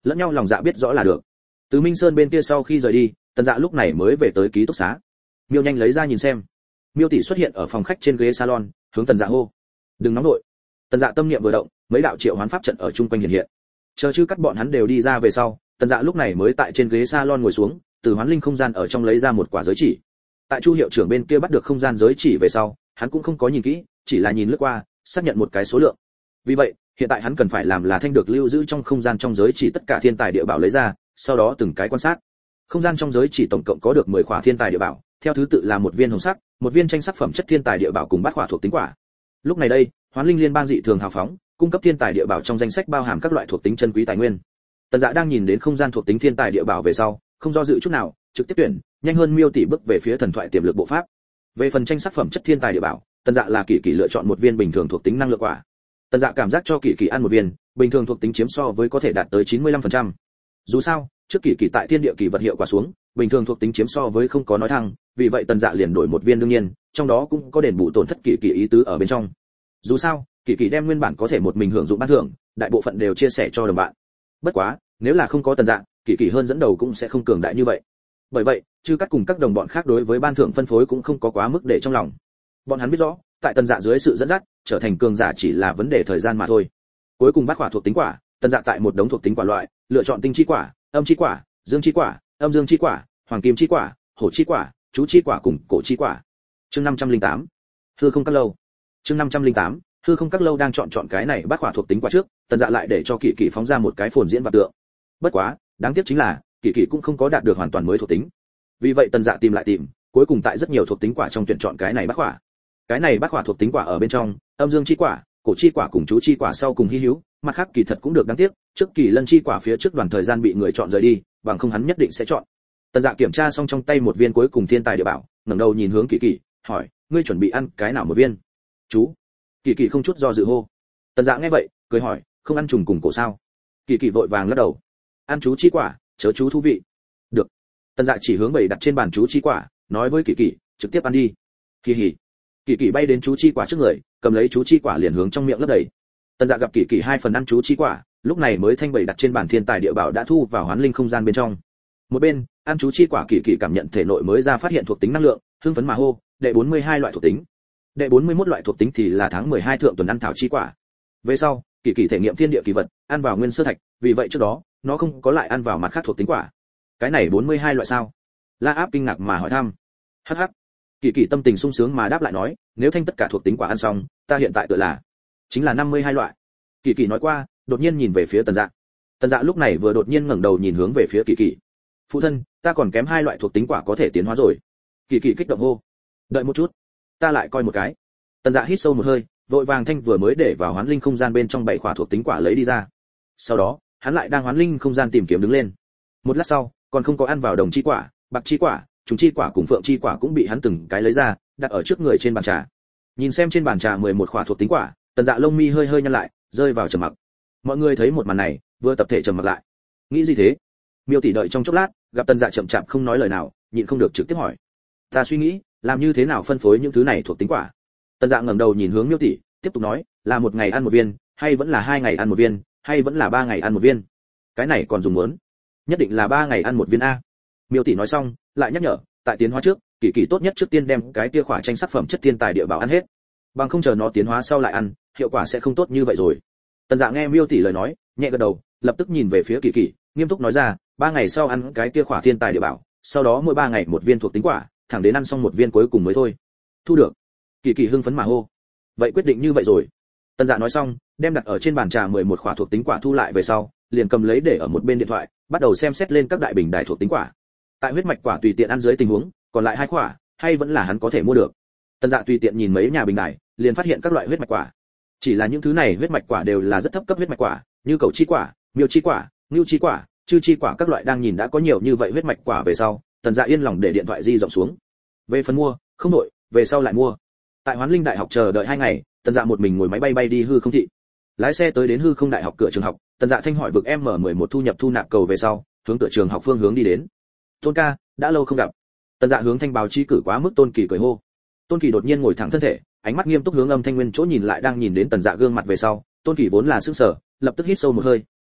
lẫn nhau lòng dạ biết rõ là được. Từ Minh Sơn bên kia sau khi rời đi, Tần Dạ lúc này mới về tới ký túc xá. Miêu nhanh lấy ra nhìn xem. Miêu tỷ xuất hiện ở phòng khách trên ghế salon, hướng Tần Dạ hô: "Đừng nóng nội." Tần Dạ tâm niệm vừa động, mấy đạo triệu hoán pháp trận ở chung quanh hiện hiện. Chờ chư cắt bọn hắn đều đi ra về sau, Tần Dạ lúc này mới tại trên ghế salon ngồi xuống, từ hoán linh không gian ở trong lấy ra một quả giới chỉ. Tại Chu hiệu trưởng bên kia bắt được không gian giới chỉ về sau, hắn cũng không có nhìn kỹ, chỉ là nhìn lướt qua, xác nhận một cái số lượng. Vì vậy, hiện tại hắn cần phải làm là thanh được lưu giữ trong không gian trong giới chỉ tất cả thiên tài địa bảo lấy ra, sau đó từng cái quan sát. Không gian trong giới chỉ tổng cộng có được mười khỏa thiên tài địa bảo, theo thứ tự là một viên hồng sắc, một viên tranh sắc phẩm chất thiên tài địa bảo cùng bát khỏa thuộc tính quả. Lúc này đây, Hoán Linh Liên bang dị thường hào phóng, cung cấp thiên tài địa bảo trong danh sách bao hàm các loại thuộc tính chân quý tài nguyên. Tần Dạ đang nhìn đến không gian thuộc tính thiên tài địa bảo về sau, không do dự chút nào, trực tiếp tuyển, nhanh hơn Miêu tỷ bước về phía thần thoại tiềm lực bộ pháp. Về phần tranh sắc phẩm chất thiên tài địa bảo, Tần Dạ là Kỷ Kỷ lựa chọn một viên bình thường thuộc tính năng lượng quả. Tần Dạ cảm giác cho Kỷ Kỷ ăn một viên, bình thường thuộc tính chiếm so với có thể đạt tới chín mươi lăm phần trăm. Dù sao, trước Kỷ Kỷ tại thiên địa kỳ vật hiệu quả xuống, bình thường thuộc tính chiếm so với không có nói thăng, vì vậy Tần Dạ liền đổi một viên đương nhiên, trong đó cũng có đền bù tổn thất Kỷ Kỷ ý tứ ở bên trong. Dù sao, Kỷ Kỷ đem nguyên bản có thể một mình hưởng dụng ban thưởng, đại bộ phận đều chia sẻ cho đồng bạn. Bất quá, nếu là không có Tần Dạ, Kỷ Kỷ hơn dẫn đầu cũng sẽ không cường đại như vậy. Bởi vậy, Chư Cắt cùng các đồng bọn khác đối với ban thưởng phân phối cũng không có quá mức để trong lòng. Bọn hắn biết rõ, tại Tần Dạ dưới sự dẫn dắt, trở thành cường giả chỉ là vấn đề thời gian mà thôi. Cuối cùng bát quả thuộc tính quả, Tần Dạ tại một đống thuộc tính quả loại, lựa chọn tinh chi quả, âm chi quả, dương chi quả, âm dương chi quả, hoàng kim chi quả, hổ chi quả, chú chi quả cùng cổ chi quả. Chương năm trăm lẻ tám, hư không các lâu. Chương năm trăm lẻ tám, hư không các lâu đang chọn chọn cái này bát quả thuộc tính quả trước, Tần Dạ lại để cho Kỷ Kỷ phóng ra một cái phồn diễn và tượng. Bất quá, đáng tiếc chính là, Kỷ Kỷ cũng không có đạt được hoàn toàn mới thuộc tính. Vì vậy Tần Dạ tìm lại tìm, cuối cùng tại rất nhiều thuộc tính quả trong tuyển chọn cái này bát quả. Cái này bát quả thuộc tính quả ở bên trong, âm dương chi quả, cổ chi quả cùng chú chi quả sau cùng hi hữu, mặt khác kỳ thật cũng được đáng tiếc, trước Kỳ Lân chi quả phía trước đoàn thời gian bị người chọn rời đi, bằng không hắn nhất định sẽ chọn. Tần Dạ kiểm tra xong trong tay một viên cuối cùng thiên tài địa bảo, ngẩng đầu nhìn hướng Kỷ Kỷ, hỏi: "Ngươi chuẩn bị ăn cái nào một viên?" "Chú." Kỷ Kỷ không chút do dự hô. Tần Dạ nghe vậy, cười hỏi: "Không ăn trùng cùng cổ sao?" Kỷ Kỷ vội vàng lắc đầu: "Ăn chú chi quả, chớ chú thú vị." "Được." Tần Dạ chỉ hướng bày đặt trên bàn chú chi quả, nói với Kỷ Kỷ: "Trực tiếp ăn đi." Kỳ hỉ. Kỷ Kỷ bay đến chú chi quả trước người, cầm lấy chú chi quả liền hướng trong miệng lấp đầy. Tần Dạ gặp Kỷ Kỷ hai phần ăn chú chi quả, lúc này mới thanh bày đặt trên bàn thiên tài địa bảo đã thu vào hoán linh không gian bên trong. Một bên, ăn chú chi quả Kỷ Kỷ cảm nhận thể nội mới ra phát hiện thuộc tính năng lượng, hưng phấn mà hô: "Đệ bốn mươi hai loại thuộc tính." Đệ bốn mươi mốt loại thuộc tính thì là tháng mười hai thượng tuần ăn thảo chi quả. Về sau, Kỷ Kỷ thể nghiệm thiên địa kỳ vật, ăn vào nguyên sơ thạch, vì vậy trước đó, nó không có lại ăn vào mặt khác thuộc tính quả. Cái này bốn mươi hai loại sao? La Áp kinh ngạc mà hỏi thăm. Hắc hắc. Kỷ Kỷ tâm tình sung sướng mà đáp lại nói, nếu thanh tất cả thuộc tính quả ăn xong, ta hiện tại tựa là chính là năm mươi hai loại. Kỷ Kỷ nói qua, đột nhiên nhìn về phía Tần Dạ. Tần Dạ lúc này vừa đột nhiên ngẩng đầu nhìn hướng về phía Kỷ Kỷ. Phụ thân, ta còn kém hai loại thuộc tính quả có thể tiến hóa rồi. Kỷ Kỷ kích động hô. Đợi một chút, ta lại coi một cái. Tần Dạ hít sâu một hơi, vội vàng thanh vừa mới để vào hoán linh không gian bên trong bảy khỏa thuộc tính quả lấy đi ra. Sau đó, hắn lại đang hoán linh không gian tìm kiếm đứng lên. Một lát sau, còn không có ăn vào đồng chi quả, bạc chi quả, trùng chi quả cùng phượng chi quả cũng bị hắn từng cái lấy ra, đặt ở trước người trên bàn trà. Nhìn xem trên bàn trà mười một khỏa thuộc tính quả, Tần Dạ lông mi hơi hơi nhăn lại, rơi vào trầm mặc. Mọi người thấy một màn này, vừa tập thể trầm mặc lại. Nghĩ gì thế? Miêu tỷ đợi trong chốc lát, gặp Tần Dạ chậm chạp không nói lời nào, nhịn không được trực tiếp hỏi. Ta suy nghĩ, làm như thế nào phân phối những thứ này thuộc tính quả. Tần Dạ ngẩng đầu nhìn hướng Miêu tỷ, tiếp tục nói, là một ngày ăn một viên, hay vẫn là hai ngày ăn một viên, hay vẫn là ba ngày ăn một viên? Cái này còn dùng muốn? Nhất định là ba ngày ăn một viên a. Miêu tỷ nói xong, lại nhắc nhở, tại tiến hóa trước, Kỷ Kỷ tốt nhất trước tiên đem cái tia khỏa tranh sắc phẩm chất thiên tài địa bảo ăn hết, bằng không chờ nó tiến hóa sau lại ăn, hiệu quả sẽ không tốt như vậy rồi. Tần Dạ nghe Miêu tỷ lời nói, nhẹ gật đầu, lập tức nhìn về phía Kỷ Kỷ, nghiêm túc nói ra, ba ngày sau ăn cái tia khỏa thiên tài địa bảo, sau đó mỗi ba ngày một viên thuộc tính quả, thẳng đến ăn xong một viên cuối cùng mới thôi. Thu được. Kỷ Kỷ hưng phấn mà hô. Vậy quyết định như vậy rồi. Tần Dạ nói xong, đem đặt ở trên bàn trà mười một khỏa thuộc tính quả thu lại về sau, liền cầm lấy để ở một bên điện thoại, bắt đầu xem xét lên các đại bình đài thuộc tính quả. Tại huyết mạch quả tùy tiện ăn dưới tình huống, còn lại hai quả, hay vẫn là hắn có thể mua được. Tần Dạ tùy tiện nhìn mấy nhà bình đài, liền phát hiện các loại huyết mạch quả. Chỉ là những thứ này huyết mạch quả đều là rất thấp cấp huyết mạch quả, như cầu chi quả, miêu chi quả, ngưu chi quả, chư chi quả các loại đang nhìn đã có nhiều như vậy huyết mạch quả về sau, Tần Dạ yên lòng để điện thoại di rộng xuống. Về phần mua, không đổi, về sau lại mua. Tại Hoán Linh Đại học chờ đợi hai ngày, Tần Dạ một mình ngồi máy bay bay đi hư không thị. Lái xe tới đến hư không đại học cửa trường học, Tần Dạ thanh hỏi vực M mười một thu nhập thu nạp cầu về sau, hướng cửa trường học phương hướng đi đến. Tôn ca, đã lâu không gặp. Tần Dạ hướng thanh báo chí cử quá mức Tôn Kỳ cười hô. Tôn Kỳ đột nhiên ngồi thẳng thân thể, ánh mắt nghiêm túc hướng Âm Thanh Nguyên chỗ nhìn lại, đang nhìn đến Tần Dạ gương mặt về sau, Tôn Kỳ vốn là sững sờ, lập tức hít sâu một hơi,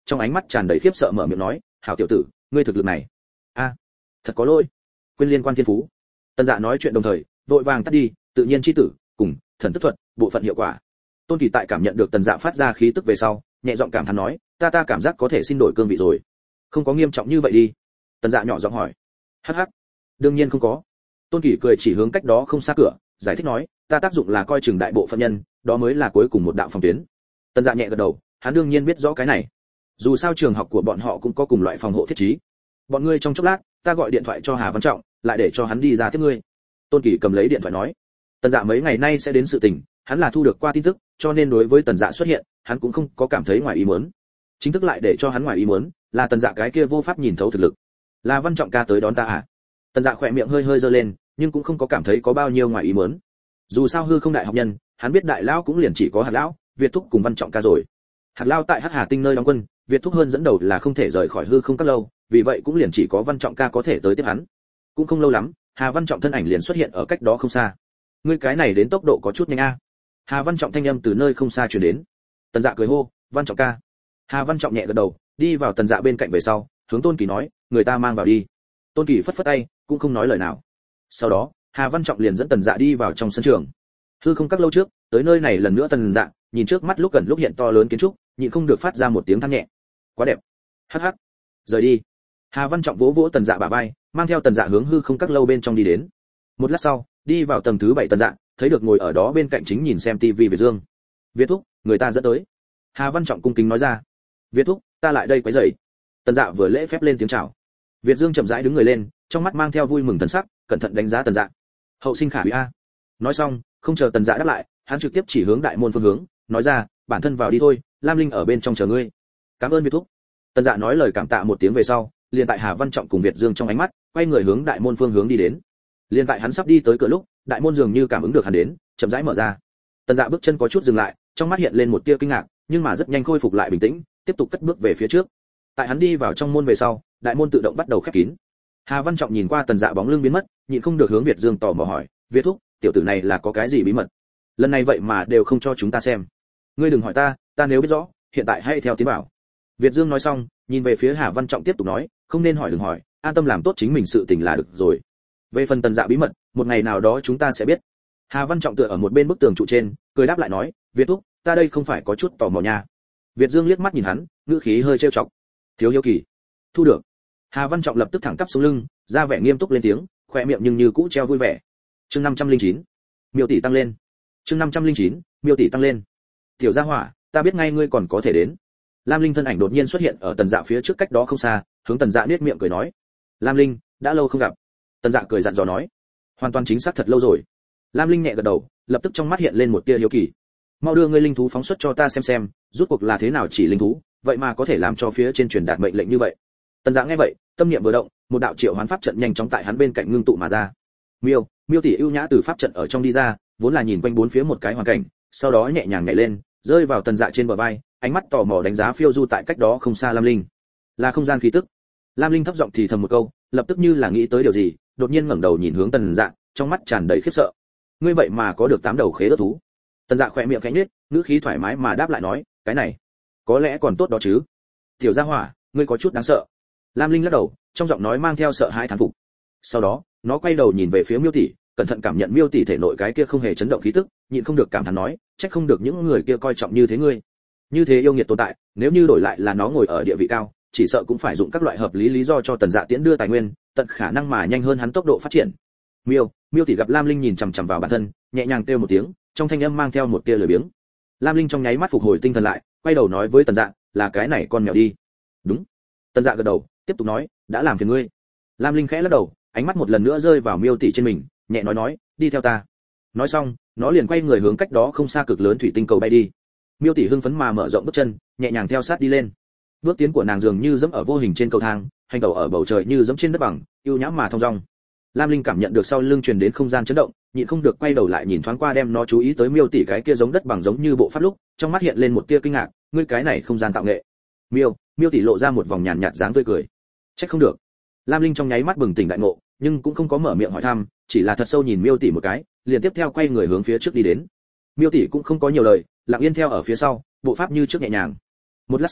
trong ánh mắt tràn đầy khiếp sợ mở miệng nói, hảo tiểu tử, ngươi thực lực này, a, thật có lỗi, quên liên quan thiên phú. Tần Dạ nói chuyện đồng thời, vội vàng tắt đi, tự nhiên chi tử, cùng thần tức thuật, bộ phận hiệu quả. Tôn Kỳ tại cảm nhận được Tần Dạ phát ra khí tức về sau, nhẹ giọng cảm thán nói, ta ta cảm giác có thể xin đổi cương vị rồi. Không có nghiêm trọng như vậy đi. Tần Dạ nhỏ giọng hỏi. Hắc hắc, đương nhiên không có. Tôn Kỳ cười chỉ hướng cách đó không xa cửa, giải thích nói, ta tác dụng là coi chừng đại bộ phận nhân, đó mới là cuối cùng một đạo phòng tuyến. Tần Dạ nhẹ gật đầu, hắn đương nhiên biết rõ cái này. Dù sao trường học của bọn họ cũng có cùng loại phòng hộ thiết trí. Bọn ngươi trong chốc lát, ta gọi điện thoại cho Hà Văn Trọng, lại để cho hắn đi ra tiếp ngươi. Tôn Kỳ cầm lấy điện thoại nói. Tần Dạ mấy ngày nay sẽ đến sự tình, hắn là thu được qua tin tức, cho nên đối với Tần Dạ xuất hiện, hắn cũng không có cảm thấy ngoài ý muốn. Chính thức lại để cho hắn ngoài ý muốn, là Tần Dạ cái kia vô pháp nhìn thấu thực lực. Là Văn Trọng ca tới đón ta à? Tần Dạ khỏe miệng hơi hơi giơ lên, nhưng cũng không có cảm thấy có bao nhiêu ngoài ý muốn. Dù sao hư không đại học nhân, hắn biết đại lão cũng liền chỉ có Hạt lão, Việt thúc cùng Văn Trọng ca rồi. Hạt lão tại Hắc Hà Tinh nơi đóng quân, Việt thúc hơn dẫn đầu là không thể rời khỏi hư không các lâu, vì vậy cũng liền chỉ có Văn Trọng ca có thể tới tiếp hắn. Cũng không lâu lắm, Hà Văn Trọng thân ảnh liền xuất hiện ở cách đó không xa. Ngươi cái này đến tốc độ có chút nhanh a. Hà Văn Trọng thanh âm từ nơi không xa truyền đến. Tần Dạ cười hô, Văn Trọng ca. Hà Văn Trọng nhẹ gật đầu, đi vào Tần Dạ bên cạnh về sau, hướng Tôn Kỳ nói, người ta mang vào đi. Tôn Kỳ phất phất tay, cũng không nói lời nào. Sau đó, Hà Văn Trọng liền dẫn Tần Dạ đi vào trong sân trường. Hư không các lâu trước, tới nơi này lần nữa Tần Dạ, nhìn trước mắt lúc gần lúc hiện to lớn kiến trúc, nhịn không được phát ra một tiếng than nhẹ. Quá đẹp. Hắc hắc. Rời đi. Hà Văn Trọng vỗ vỗ Tần Dạ bả vai, mang theo Tần Dạ hướng hư không các lâu bên trong đi đến. Một lát sau, đi vào tầng thứ bảy Tần Dạ, thấy được ngồi ở đó bên cạnh chính nhìn xem tivi Việt Dương. Việt thúc, người ta dẫn tới. Hà Văn Trọng cung kính nói ra. Việt thúc, ta lại đây quấy rầy. Tần Dạ vừa lễ phép lên tiếng chào. Việt Dương chậm rãi đứng người lên, trong mắt mang theo vui mừng thần sắc, cẩn thận đánh giá Tần Dạ. Hậu sinh khả úy a. Nói xong, không chờ Tần Dạ đáp lại, hắn trực tiếp chỉ hướng đại môn phương hướng, nói ra, bản thân vào đi thôi, Lam Linh ở bên trong chờ ngươi. Cảm ơn Việt thúc. Tần Dạ nói lời cảm tạ một tiếng về sau, liền tại Hà Văn Trọng cùng Việt Dương trong ánh mắt, quay người hướng đại môn phương hướng đi đến. Liền tại hắn sắp đi tới cửa lúc, đại môn dường như cảm ứng được hắn đến, chậm rãi mở ra. Tần Dạ bước chân có chút dừng lại, trong mắt hiện lên một tia kinh ngạc, nhưng mà rất nhanh khôi phục lại bình tĩnh, tiếp tục cất bước về phía trước. Tại hắn đi vào trong môn về sau, đại môn tự động bắt đầu khép kín. Hà Văn Trọng nhìn qua Tần Dạ bóng lưng biến mất, nhịn không được hướng Việt Dương tò mò hỏi, Việt thúc, tiểu tử này là có cái gì bí mật? Lần này vậy mà đều không cho chúng ta xem. Ngươi đừng hỏi ta, ta nếu biết rõ, hiện tại hãy theo tiến bảo. Việt Dương nói xong, nhìn về phía Hà Văn Trọng tiếp tục nói, không nên hỏi đừng hỏi, an tâm làm tốt chính mình sự tình là được rồi. Về phần Tần Dạ bí mật, một ngày nào đó chúng ta sẽ biết. Hà Văn Trọng tựa ở một bên bức tường trụ trên, cười đáp lại nói, Việt thúc, ta đây không phải có chút tò mò nha. Việt Dương liếc mắt nhìn hắn, ngữ khí hơi trêu chọc. Thiếu hiếu kỳ. Thu được. Hà Văn Trọng lập tức thẳng tắp xuống lưng, ra vẻ nghiêm túc lên tiếng, khóe miệng nhưng như cũ treo vui vẻ. Chương năm trăm lẻ chín, miêu tỷ tăng lên. Chương năm trăm lẻ chín, miêu tỷ tăng lên. Tiểu Gia Hỏa, ta biết ngay ngươi còn có thể đến. Lam Linh thân ảnh đột nhiên xuất hiện ở Tần Dạ phía trước cách đó không xa, hướng Tần Dạ nhếch miệng cười nói, Lam Linh, đã lâu không gặp. Tần Dạ cười dặn dò nói, hoàn toàn chính xác thật lâu rồi. Lam Linh nhẹ gật đầu, lập tức trong mắt hiện lên một tia hiếu kỳ. Mau đưa ngươi linh thú phóng xuất cho ta xem xem, rút cuộc là thế nào chỉ linh thú, vậy mà có thể làm cho phía trên truyền đạt mệnh lệnh như vậy. Tần Dạ nghe vậy, tâm niệm vừa động, một đạo triệu hoán pháp trận nhanh chóng tại hắn bên cạnh ngưng tụ mà ra. Miêu, Miêu tỷ ưu nhã từ pháp trận ở trong đi ra, vốn là nhìn quanh bốn phía một cái hoàn cảnh, sau đó nhẹ nhàng nhảy lên, rơi vào Tần Dạ trên bờ vai, ánh mắt tò mò đánh giá phiêu du tại cách đó không xa Lam Linh. Là không gian khí tức. Lam Linh thấp giọng thì thầm một câu, lập tức như là nghĩ tới điều gì, đột nhiên ngẩng đầu nhìn hướng Tần Dạ, trong mắt tràn đầy khiếp sợ. Ngươi vậy mà có được tám đầu khế ước thú. Tần Dạ khẽ miệng khẽ nhếch, ngữ khí thoải mái mà đáp lại nói, cái này, có lẽ còn tốt đó chứ. Tiểu Gia Hỏa, ngươi có chút đáng sợ. Lam Linh lắc đầu, trong giọng nói mang theo sợ hãi thán phục. Sau đó, nó quay đầu nhìn về phía Miêu tỷ, cẩn thận cảm nhận Miêu tỷ thể nội cái kia không hề chấn động khí tức, nhịn không được cảm thán nói, trách không được những người kia coi trọng như thế ngươi. Như thế yêu nghiệt tồn tại, nếu như đổi lại là nó ngồi ở địa vị cao, chỉ sợ cũng phải dụng các loại hợp lý lý do cho Tần Dạ tiễn đưa tài nguyên, tận khả năng mà nhanh hơn hắn tốc độ phát triển. Miêu, Miêu tỷ gặp Lam Linh nhìn chằm chằm vào bản thân, nhẹ nhàng kêu một tiếng, trong thanh âm mang theo một tia lười biếng. Lam Linh trong nháy mắt phục hồi tinh thần lại, quay đầu nói với Tần Dạ, là cái này con mèo đi. Đúng. Tần Dạ gật đầu, tiếp tục nói, đã làm phiền ngươi. Lam Linh khẽ lắc đầu, ánh mắt một lần nữa rơi vào Miêu tỷ trên mình, nhẹ nói nói, đi theo ta. Nói xong, nó liền quay người hướng cách đó không xa cực lớn thủy tinh cầu bay đi. Miêu tỷ hưng phấn mà mở rộng bước chân, nhẹ nhàng theo sát đi lên. Bước tiến của nàng dường như dẫm ở vô hình trên cầu thang, hành tẩu ở bầu trời như dẫm trên đất bằng, yêu nhã mà thong dong. Lam Linh cảm nhận được sau lưng truyền đến không gian chấn động, nhịn không được quay đầu lại nhìn thoáng qua, đem nó chú ý tới Miêu tỷ cái kia giống đất bằng giống như bộ pháp lúc, trong mắt hiện lên một tia kinh ngạc, ngươi cái này không gian tạo nghệ. Miêu, Miêu tỷ lộ ra một vòng nhàn nhạt dáng tươi cười. Chắc không được. Lam Linh trong nháy mắt bừng tỉnh đại ngộ, nhưng cũng không có mở miệng hỏi thăm, chỉ là thật sâu nhìn Miêu tỷ một cái, liền tiếp theo quay người hướng phía trước đi đến. Miêu tỷ cũng không có nhiều lời, lặng yên theo ở phía sau, bộ pháp như trước nhẹ nhàng. Một lát sau,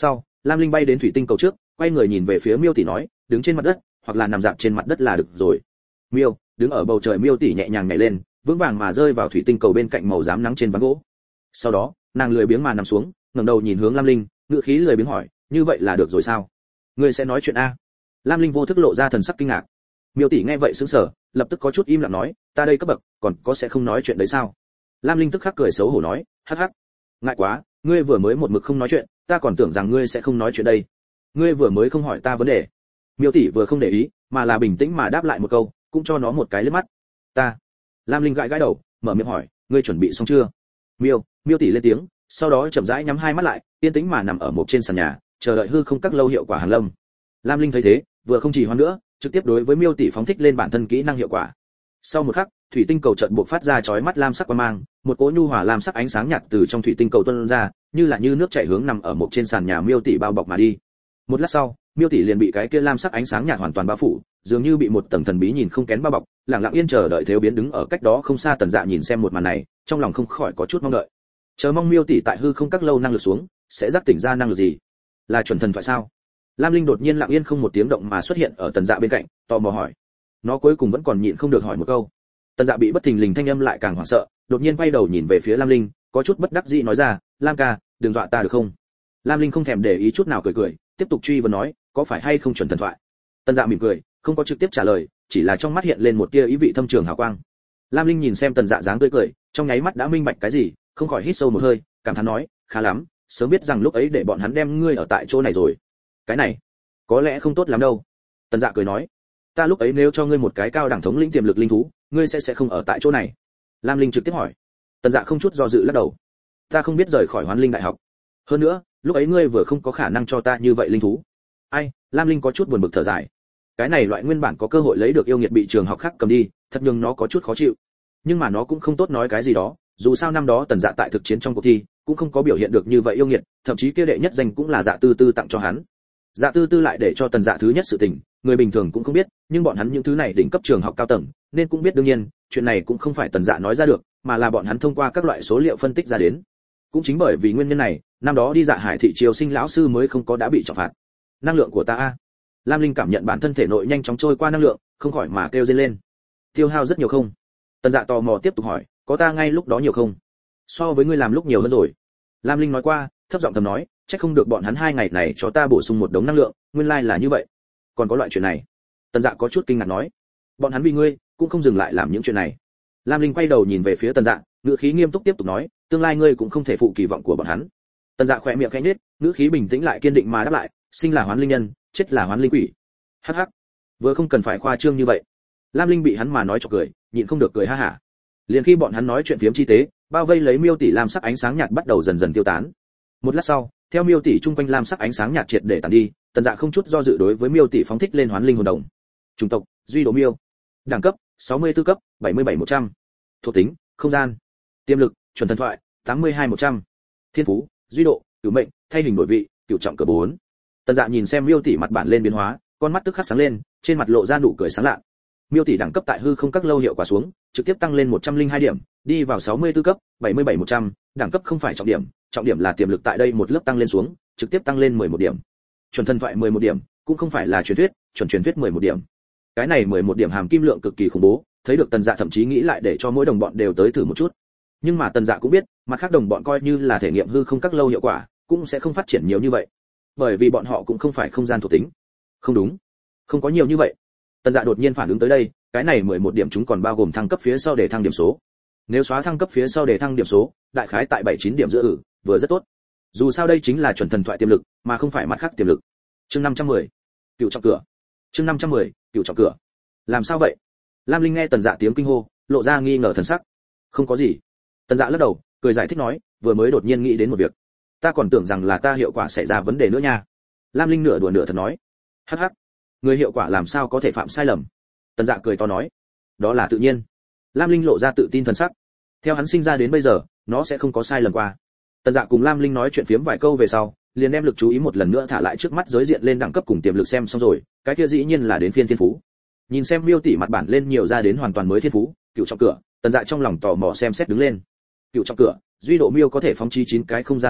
Lam Linh bay đến thủy tinh cầu trước, quay người nhìn về phía Miêu tỷ nói, đứng trên mặt đất, hoặc là nằm dạp trên mặt đất là được rồi. Miêu, đứng ở bầu trời Miêu tỷ nhẹ nhàng nhảy lên, vững vàng mà rơi vào thủy tinh cầu bên cạnh màu xám nắng trên ván gỗ. Sau đó, nàng lười biếng mà nằm xuống, ngẩng đầu nhìn hướng Lam Linh, ngữ khí lười biếng hỏi, như vậy là được rồi sao? Ngươi sẽ nói chuyện a? Lam Linh vô thức lộ ra thần sắc kinh ngạc. Miêu tỷ nghe vậy sững sờ, lập tức có chút im lặng nói, ta đây cấp bậc, còn có sẽ không nói chuyện đấy sao? Lam Linh tức khắc cười xấu hổ nói, hắc hắc, ngại quá, ngươi vừa mới một mực không nói chuyện, ta còn tưởng rằng ngươi sẽ không nói chuyện đây. Ngươi vừa mới không hỏi ta vấn đề. Miêu tỷ vừa không để ý, mà là bình tĩnh mà đáp lại một câu, cũng cho nó một cái liếc mắt. Ta. Lam Linh gãi gãi đầu, mở miệng hỏi, ngươi chuẩn bị xong chưa? Miêu, Miêu tỷ lên tiếng, sau đó chậm rãi nhắm hai mắt lại, yên tĩnh mà nằm ở một trên sàn nhà, chờ đợi hư không các lâu hiệu quả hàng lâm. Lam Linh thấy thế, vừa không trì hoãn nữa, trực tiếp đối với Miêu tỷ phóng thích lên bản thân kỹ năng hiệu quả. Sau một khắc, thủy tinh cầu chợt bộc phát ra chói mắt lam sắc quang mang, một cỗ nhu hòa lam sắc ánh sáng nhạt từ trong thủy tinh cầu tuôn ra, như là như nước chảy hướng nằm ở một trên sàn nhà Miêu tỷ bao bọc mà đi. Một lát sau, Miêu tỷ liền bị cái kia lam sắc ánh sáng nhạt hoàn toàn bao phủ, dường như bị một tầng thần bí nhìn không kén bao bọc, lặng lặng yên chờ đợi thiếu biến đứng ở cách đó không xa. Tần Dạ nhìn xem một màn này, trong lòng không khỏi có chút mong đợi. Chờ mong Miêu tỷ tại hư không các lâu năng lực xuống, sẽ giác tỉnh ra năng lực gì? Là chuẩn thần thoại sao? Lam Linh đột nhiên lặng yên không một tiếng động mà xuất hiện ở Tần Dạ bên cạnh, tò mò hỏi. Nó cuối cùng vẫn còn nhịn không được hỏi một câu. Tần Dạ bị bất thình lình thanh âm lại càng hoảng sợ, đột nhiên quay đầu nhìn về phía Lam Linh, có chút bất đắc dĩ nói ra, Lam ca, đừng dọa ta được không? Lam Linh không thèm để ý chút nào cười cười, tiếp tục truy vấn nói, có phải hay không chuẩn thần thoại? Tần Dạ mỉm cười, không có trực tiếp trả lời, chỉ là trong mắt hiện lên một tia ý vị thâm trường hào quang. Lam Linh nhìn xem Tần Dạ dáng tươi cười, trong nháy mắt đã minh bạch cái gì, không khỏi hít sâu một hơi, cảm thán nói, khá lắm, sớm biết rằng lúc ấy để bọn hắn đem ngươi ở tại chỗ này rồi. Cái này, có lẽ không tốt lắm đâu. Tần Dạ cười nói, ta lúc ấy nếu cho ngươi một cái cao đẳng thống lĩnh tiềm lực linh thú, ngươi sẽ sẽ không ở tại chỗ này. Lam Linh trực tiếp hỏi. Tần Dạ không chút do dự lắc đầu, ta không biết rời khỏi Hoán Linh đại học, hơn nữa lúc ấy ngươi vừa không có khả năng cho ta như vậy linh thú. Ai? Lam Linh có chút buồn bực thở dài, cái này loại nguyên bản có cơ hội lấy được yêu nghiệt bị trường học khác cầm đi, thật nhưng nó có chút khó chịu, nhưng mà nó cũng không tốt nói cái gì đó, dù sao năm đó Tần Dạ tại thực chiến trong cuộc thi cũng không có biểu hiện được như vậy yêu nghiệt, thậm chí kia đệ nhất danh cũng là Dạ Tư Tư tặng cho hắn. Dạ Tư Tư lại để cho Tần Dạ thứ nhất sự tình, người bình thường cũng không biết, nhưng bọn hắn những thứ này đỉnh cấp trường học cao tầng, nên cũng biết. Đương nhiên, chuyện này cũng không phải Tần Dạ nói ra được, mà là bọn hắn thông qua các loại số liệu phân tích ra đến. Cũng chính bởi vì nguyên nhân này, năm đó đi Dạ Hải thị triều sinh lão sư mới không có đã bị trọng phạt. Năng lượng của ta a. Lam Linh cảm nhận bản thân thể nội nhanh chóng trôi qua năng lượng, không khỏi mà kêu rên lên. Tiêu hao rất nhiều không? Tần Dạ tò mò tiếp tục hỏi, có ta ngay lúc đó nhiều không? So với ngươi làm lúc nhiều hơn rồi. Lam Linh nói qua, thấp giọng thầm nói, chắc không được bọn hắn hai ngày này cho ta bổ sung một đống năng lượng, nguyên lai là như vậy. Còn có loại chuyện này? Tần Dạ có chút kinh ngạc nói, bọn hắn vì ngươi cũng không dừng lại làm những chuyện này. Lam Linh quay đầu nhìn về phía Tần Dạ, ngữ khí nghiêm túc tiếp tục nói, tương lai ngươi cũng không thể phụ kỳ vọng của bọn hắn. Tần Dạ khẽ miệng khẽ nhếch, ngữ khí bình tĩnh lại kiên định mà đáp lại, sinh là Hoán Linh nhân, chết là Hoán Linh quỷ. Hắc hắc, vừa không cần phải khoa trương như vậy. Lam Linh bị hắn mà nói chọc cười, nhịn không được cười ha hả. Liền khi bọn hắn nói chuyện phiếm chi tế, bao vây lấy Miêu tỷ lam sắc ánh sáng nhạt bắt đầu dần dần tiêu tán. Một lát sau, theo Miêu tỷ trung quanh lam sắc ánh sáng nhạt triệt để tàn đi, Tần Dạ không chút do dự đối với Miêu tỷ phóng thích lên Hoán Linh hồn đồng. Chủng tộc: Duy độ Miêu. Đẳng cấp: sáu mươi tư cấp, bảy mươi bảy một trăm. Thuộc tính: Không gian. Tiềm lực: Chuẩn thần thoại, tám mươi hai một trăm. Thiên phú: Duy độ, Cửu mệnh, thay hình đổi vị, Cửu trọng cửa bốn. Tần Dạ nhìn xem Miêu tỷ mặt bản lên biến hóa, con mắt tức khắc sáng lên, trên mặt lộ ra nụ cười sáng lạ. Miêu tỷ đẳng cấp tại hư không các lâu hiệu quả xuống, trực tiếp tăng lên một trăm lẻ hai điểm, đi vào sáu mươi tư cấp, bảy mươi bảy một trăm, đẳng cấp không phải trọng điểm, trọng điểm là tiềm lực tại đây một lớp tăng lên xuống, trực tiếp tăng lên mười một điểm. Chuẩn thần thoại mười một điểm, cũng không phải là truyền thuyết, chuẩn truyền thuyết mười một điểm. Cái này mười một điểm hàm kim lượng cực kỳ khủng bố, thấy được Tần Dạ thậm chí nghĩ lại để cho mỗi đồng bọn đều tới thử một chút. Nhưng mà Tần Dạ cũng biết, mặt khác đồng bọn coi như là thể nghiệm hư không các lâu hiệu quả, cũng sẽ không phát triển nhiều như vậy, bởi vì bọn họ cũng không phải không gian thuộc tính. Không đúng, không có nhiều như vậy. Tần Dạ đột nhiên phản ứng tới đây, cái này mười một điểm chúng còn bao gồm thăng cấp phía sau để thăng điểm số. Nếu xóa thăng cấp phía sau để thăng điểm số, đại khái tại bảy chín điểm giữa ử, vừa rất tốt. Dù sao đây chính là chuẩn thần thoại tiềm lực, mà không phải mặt khác tiềm lực. Chương năm trăm mười, Cựu trọng cửa. Chương năm trăm mười, Cựu trọng cửa. Làm sao vậy? Lam Linh nghe Tần Dạ tiếng kinh hô, lộ ra nghi ngờ thần sắc. Không có gì. Tần Dạ lắc đầu, cười giải thích nói, vừa mới đột nhiên nghĩ đến một việc. Ta còn tưởng rằng là ta hiệu quả xảy ra vấn đề nữa nha. Lam Linh nửa đùa nửa thật nói. Hắc hắc. Người hiệu quả làm sao có thể phạm sai lầm? Tần Dạ cười to nói, đó là tự nhiên. Lam Linh lộ ra tự tin thần sắc. Theo hắn sinh ra đến bây giờ, nó sẽ không có sai lầm qua. Tần Dạ cùng Lam Linh nói chuyện phiếm vài câu về sau, liền đem lực chú ý một lần nữa thả lại trước mắt giới diện lên đẳng cấp cùng tiềm lực xem xong rồi, cái kia dĩ nhiên là đến phiên thiên phú. Nhìn xem Miêu tỷ mặt bản lên nhiều ra đến hoàn toàn mới thiên phú, Cựu trọng cửa, Tần Dạ trong lòng tò mò xem xét đứng lên. Cựu trọng cửa, Duy độ Miêu có thể phóng chi chín cái không gian tọa độ,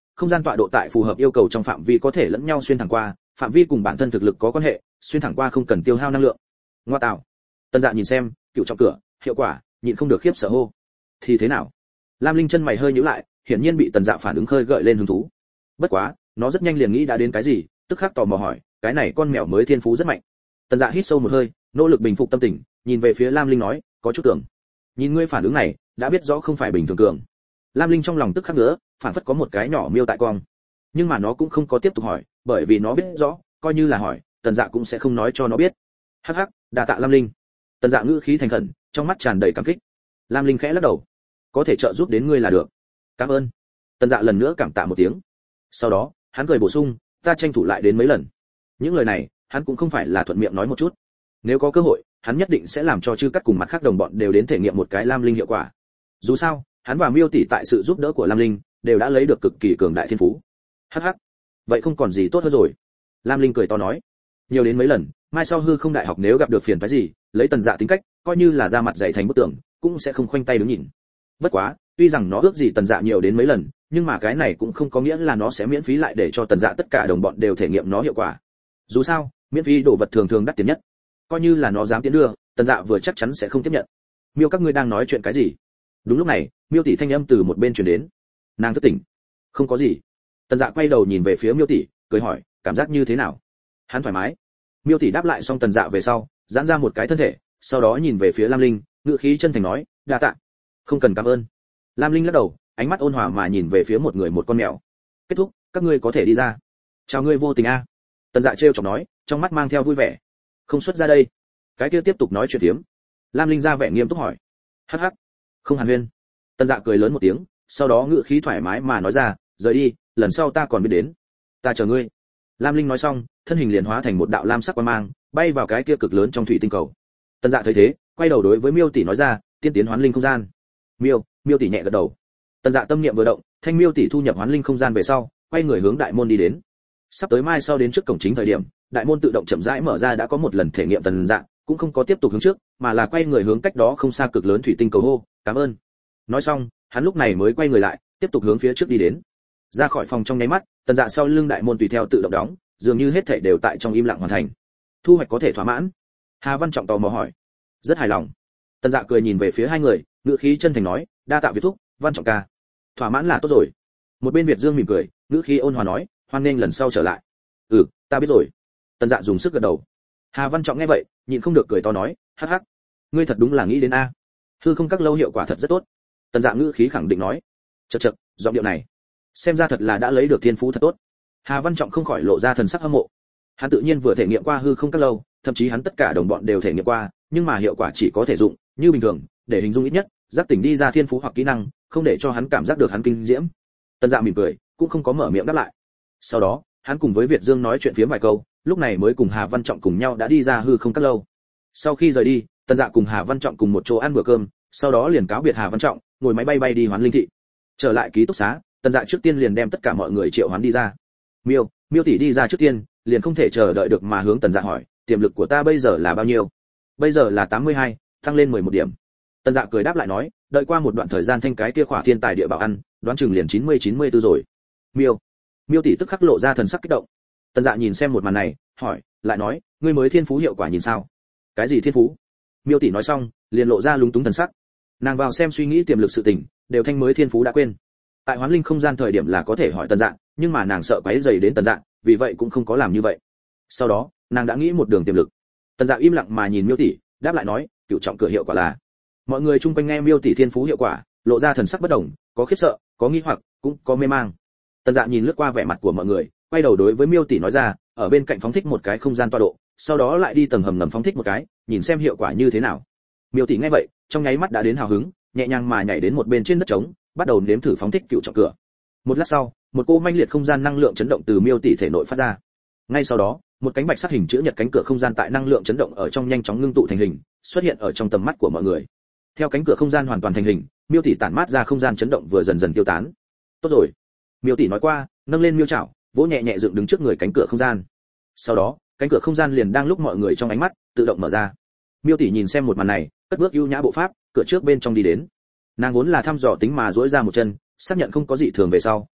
không gian tọa độ tại phù hợp yêu cầu trong phạm vi có thể lẫn nhau xuyên thẳng qua, phạm vi cùng bản thân thực lực có quan hệ, xuyên thẳng qua không cần tiêu hao năng lượng. Ngoa tạo. Tần Dạ nhìn xem, cựu trọng cửa, hiệu quả, nhịn không được khiếp sợ hô. Thì thế nào? Lam Linh chân mày hơi nhíu lại, hiển nhiên bị Tần Dạ phản ứng khơi gợi lên hứng thú. Bất quá, nó rất nhanh liền nghĩ đã đến cái gì, tức khắc tò mò hỏi, cái này con mèo mới thiên phú rất mạnh. Tần Dạ hít sâu một hơi, nỗ lực bình phục tâm tình, nhìn về phía Lam Linh nói, có chút tưởng. Nhìn ngươi phản ứng này, đã biết rõ không phải bình thường cường. Lam Linh trong lòng tức khắc nữa, phản phất có một cái nhỏ miêu tại quang. Nhưng mà nó cũng không có tiếp tục hỏi, bởi vì nó biết rõ, coi như là hỏi, Tần Dạ cũng sẽ không nói cho nó biết. Hắc hắc, đa tạ Lam Linh. Tần Dạ ngữ khí thành khẩn, trong mắt tràn đầy cảm kích. Lam Linh khẽ lắc đầu, có thể trợ giúp đến ngươi là được. Cảm ơn. Tần Dạ lần nữa cảm tạ một tiếng. Sau đó, hắn cười bổ sung, ta tranh thủ lại đến mấy lần. Những lời này, hắn cũng không phải là thuận miệng nói một chút. Nếu có cơ hội, hắn nhất định sẽ làm cho chư cắt cùng mặt khác đồng bọn đều đến thể nghiệm một cái Lam Linh hiệu quả. Dù sao, hắn và Miêu tỷ tại sự giúp đỡ của Lam Linh, đều đã lấy được cực kỳ cường đại thiên phú. Hắc hắc, vậy không còn gì tốt hơn rồi. Lam Linh cười to nói, nhiều đến mấy lần, mai sau hư không đại học nếu gặp được phiền phức gì, lấy Tần Dạ tính cách, coi như là ra mặt dạy thành bức tường, cũng sẽ không khoanh tay đứng nhìn. Bất quá, tuy rằng nó ước gì Tần Dạ nhiều đến mấy lần, nhưng mà cái này cũng không có nghĩa là nó sẽ miễn phí lại để cho Tần Dạ tất cả đồng bọn đều thể nghiệm nó hiệu quả. Dù sao, miễn phí đồ vật thường thường đắt tiền nhất. Coi như là nó dám tiến đưa, Tần Dạ vừa chắc chắn sẽ không tiếp nhận. Miêu, các ngươi đang nói chuyện cái gì? Đúng lúc này, Miêu tỷ thanh âm từ một bên truyền đến. Nàng thức tỉnh. Không có gì. Tần Dạ quay đầu nhìn về phía Miêu tỷ, cười hỏi, cảm giác như thế nào? Hắn thoải mái. Miêu tỷ đáp lại xong Tần Dạ về sau, giãn ra một cái thân thể, sau đó nhìn về phía Lam Linh, ngữ khí chân thành nói, đa tạ. Không cần cảm ơn. Lam Linh lắc đầu, ánh mắt ôn hòa mà nhìn về phía một người một con mèo. Kết thúc, các ngươi có thể đi ra. Chào ngươi vô tình a. Tần Dạ trêu chọc nói, trong mắt mang theo vui vẻ. Không xuất ra đây. Cái kia tiếp tục nói chuyện tiếm. Lam Linh ra vẻ nghiêm túc hỏi. Hắc hắc. Không hàn huyên. Tần Dạ cười lớn một tiếng, sau đó ngữ khí thoải mái mà nói ra, rời đi, lần sau ta còn biết đến. Ta chờ ngươi. Lam Linh nói xong, thân hình liền hóa thành một đạo lam sắc quang mang, bay vào cái kia cực lớn trong thủy tinh cầu. Tần Dạ thấy thế, quay đầu đối với Miêu tỷ nói ra, tiên tiến hoán linh không gian. Miêu, Miêu tỷ nhẹ gật đầu. Tần Dạ tâm niệm vừa động, thanh Miêu tỷ thu nhập hoán linh không gian về sau, quay người hướng đại môn đi đến. Sắp tới mai sau đến trước cổng chính thời điểm, đại môn tự động chậm rãi mở ra, đã có một lần thể nghiệm Tần Dạ, cũng không có tiếp tục hướng trước, mà là quay người hướng cách đó không xa cực lớn thủy tinh cầu hô, cảm ơn. Nói xong, hắn lúc này mới quay người lại, tiếp tục hướng phía trước đi đến. Ra khỏi phòng trong nháy mắt, Tần Dạ sau lưng đại môn tùy theo tự động đóng, dường như hết thảy đều tại trong im lặng hoàn thành. Thu hoạch có thể thỏa mãn. Hà Văn Trọng tò mò hỏi. Rất hài lòng. Tần Dạ cười nhìn về phía hai người, ngữ khí chân thành nói, đa tạ Việt thúc, Văn Trọng ca. Thỏa mãn là tốt rồi. Một bên Việt Dương mỉm cười, ngữ khí ôn hòa nói, hoan nghênh lần sau trở lại. Ừ, ta biết rồi. Tần Dạ dùng sức gật đầu. Hà Văn Trọng nghe vậy, nhịn không được cười to nói, hắc hắc, ngươi thật đúng là nghĩ đến a. Hư không các lâu hiệu quả thật rất tốt. Tần Dạ ngữ khí khẳng định nói. Chậc chậc, giọng điệu này, xem ra thật là đã lấy được thiên phú thật tốt. Hà Văn Trọng không khỏi lộ ra thần sắc hâm mộ. Hắn tự nhiên vừa thể nghiệm qua hư không các lâu, thậm chí hắn tất cả đồng bọn đều thể nghiệm qua, nhưng mà hiệu quả chỉ có thể dụng như bình thường, để hình dung ít nhất, giác tỉnh đi ra thiên phú hoặc kỹ năng, không để cho hắn cảm giác được hắn kinh diễm. Tần Dạ mỉm cười, cũng không có mở miệng đáp lại. Sau đó, hắn cùng với Việt Dương nói chuyện phiếm vài câu, lúc này mới cùng Hà Văn Trọng cùng nhau đã đi ra hư không các lâu. Sau khi rời đi, Tần Dạ cùng Hà Văn Trọng cùng một chỗ ăn bữa cơm, sau đó liền cáo biệt Hà Văn Trọng, ngồi máy bay bay đi Hoán Linh thị. Trở lại ký túc xá, Tần Dạ trước tiên liền đem tất cả mọi người triệu hoán đi ra. Miêu, Miêu tỷ đi ra trước tiên, liền không thể chờ đợi được mà hướng Tần Dạ hỏi, tiềm lực của ta bây giờ là bao nhiêu? Bây giờ là tám mươi hai, tăng lên mười một điểm. Tần Dạ cười đáp lại nói, đợi qua một đoạn thời gian thanh cái kia khỏa thiên tài địa bảo ăn, đoán chừng liền chín mươi chín mươi tư rồi. Miêu, Miêu tỷ tức khắc lộ ra thần sắc kích động. Tần Dạ nhìn xem một màn này, hỏi, lại nói, ngươi mới thiên phú hiệu quả nhìn sao? Cái gì thiên phú? Miêu tỷ nói xong, liền lộ ra lúng túng thần sắc. Nàng vào xem suy nghĩ tiềm lực sự tình, đều thanh mới thiên phú đã quên. Tại Hoán Linh không gian thời điểm là có thể hỏi Tần Dạ, nhưng mà nàng sợ quấy rầy đến Tần Dạ, vì vậy cũng không có làm như vậy. Sau đó, nàng đã nghĩ một đường tiềm lực. Tần Dạ im lặng mà nhìn Miêu tỷ, đáp lại nói, cửu trọng cửa hiệu quả là. Mọi người chung quanh nghe Miêu tỷ thiên phú hiệu quả, lộ ra thần sắc bất đồng, có khiếp sợ, có nghi hoặc, cũng có mê mang. Tần Dạ nhìn lướt qua vẻ mặt của mọi người, quay đầu đối với Miêu tỷ nói ra, ở bên cạnh phóng thích một cái không gian tọa độ, sau đó lại đi tầng hầm ngầm phóng thích một cái, nhìn xem hiệu quả như thế nào. Miêu tỷ nghe vậy, trong nháy mắt đã đến hào hứng, nhẹ nhàng mà nhảy đến một bên trên đất trống, bắt đầu nếm thử phóng thích cựu trọng cửa. Một lát sau, một cô manh liệt không gian năng lượng chấn động từ Miêu tỷ thể nội phát ra. Ngay sau đó, một cánh bạch sắc hình chữ nhật cánh cửa không gian tại năng lượng chấn động ở trong nhanh chóng ngưng tụ thành hình, xuất hiện ở trong tầm mắt của mọi người. Theo cánh cửa không gian hoàn toàn thành hình, Miêu tỷ tản mát ra không gian chấn động vừa dần dần tiêu tán. Tốt rồi, Miêu tỷ nói qua, nâng lên miêu chảo, vỗ nhẹ nhẹ dựng đứng trước người cánh cửa không gian. Sau đó, cánh cửa không gian liền đang lúc mọi người trong ánh mắt tự động mở ra. Miêu tỷ nhìn xem một màn này, cất bước ưu nhã bộ pháp, cửa trước bên trong đi đến. Nàng vốn là thăm dò tính mà duỗi ra một chân, xác nhận không có gì thường về sau,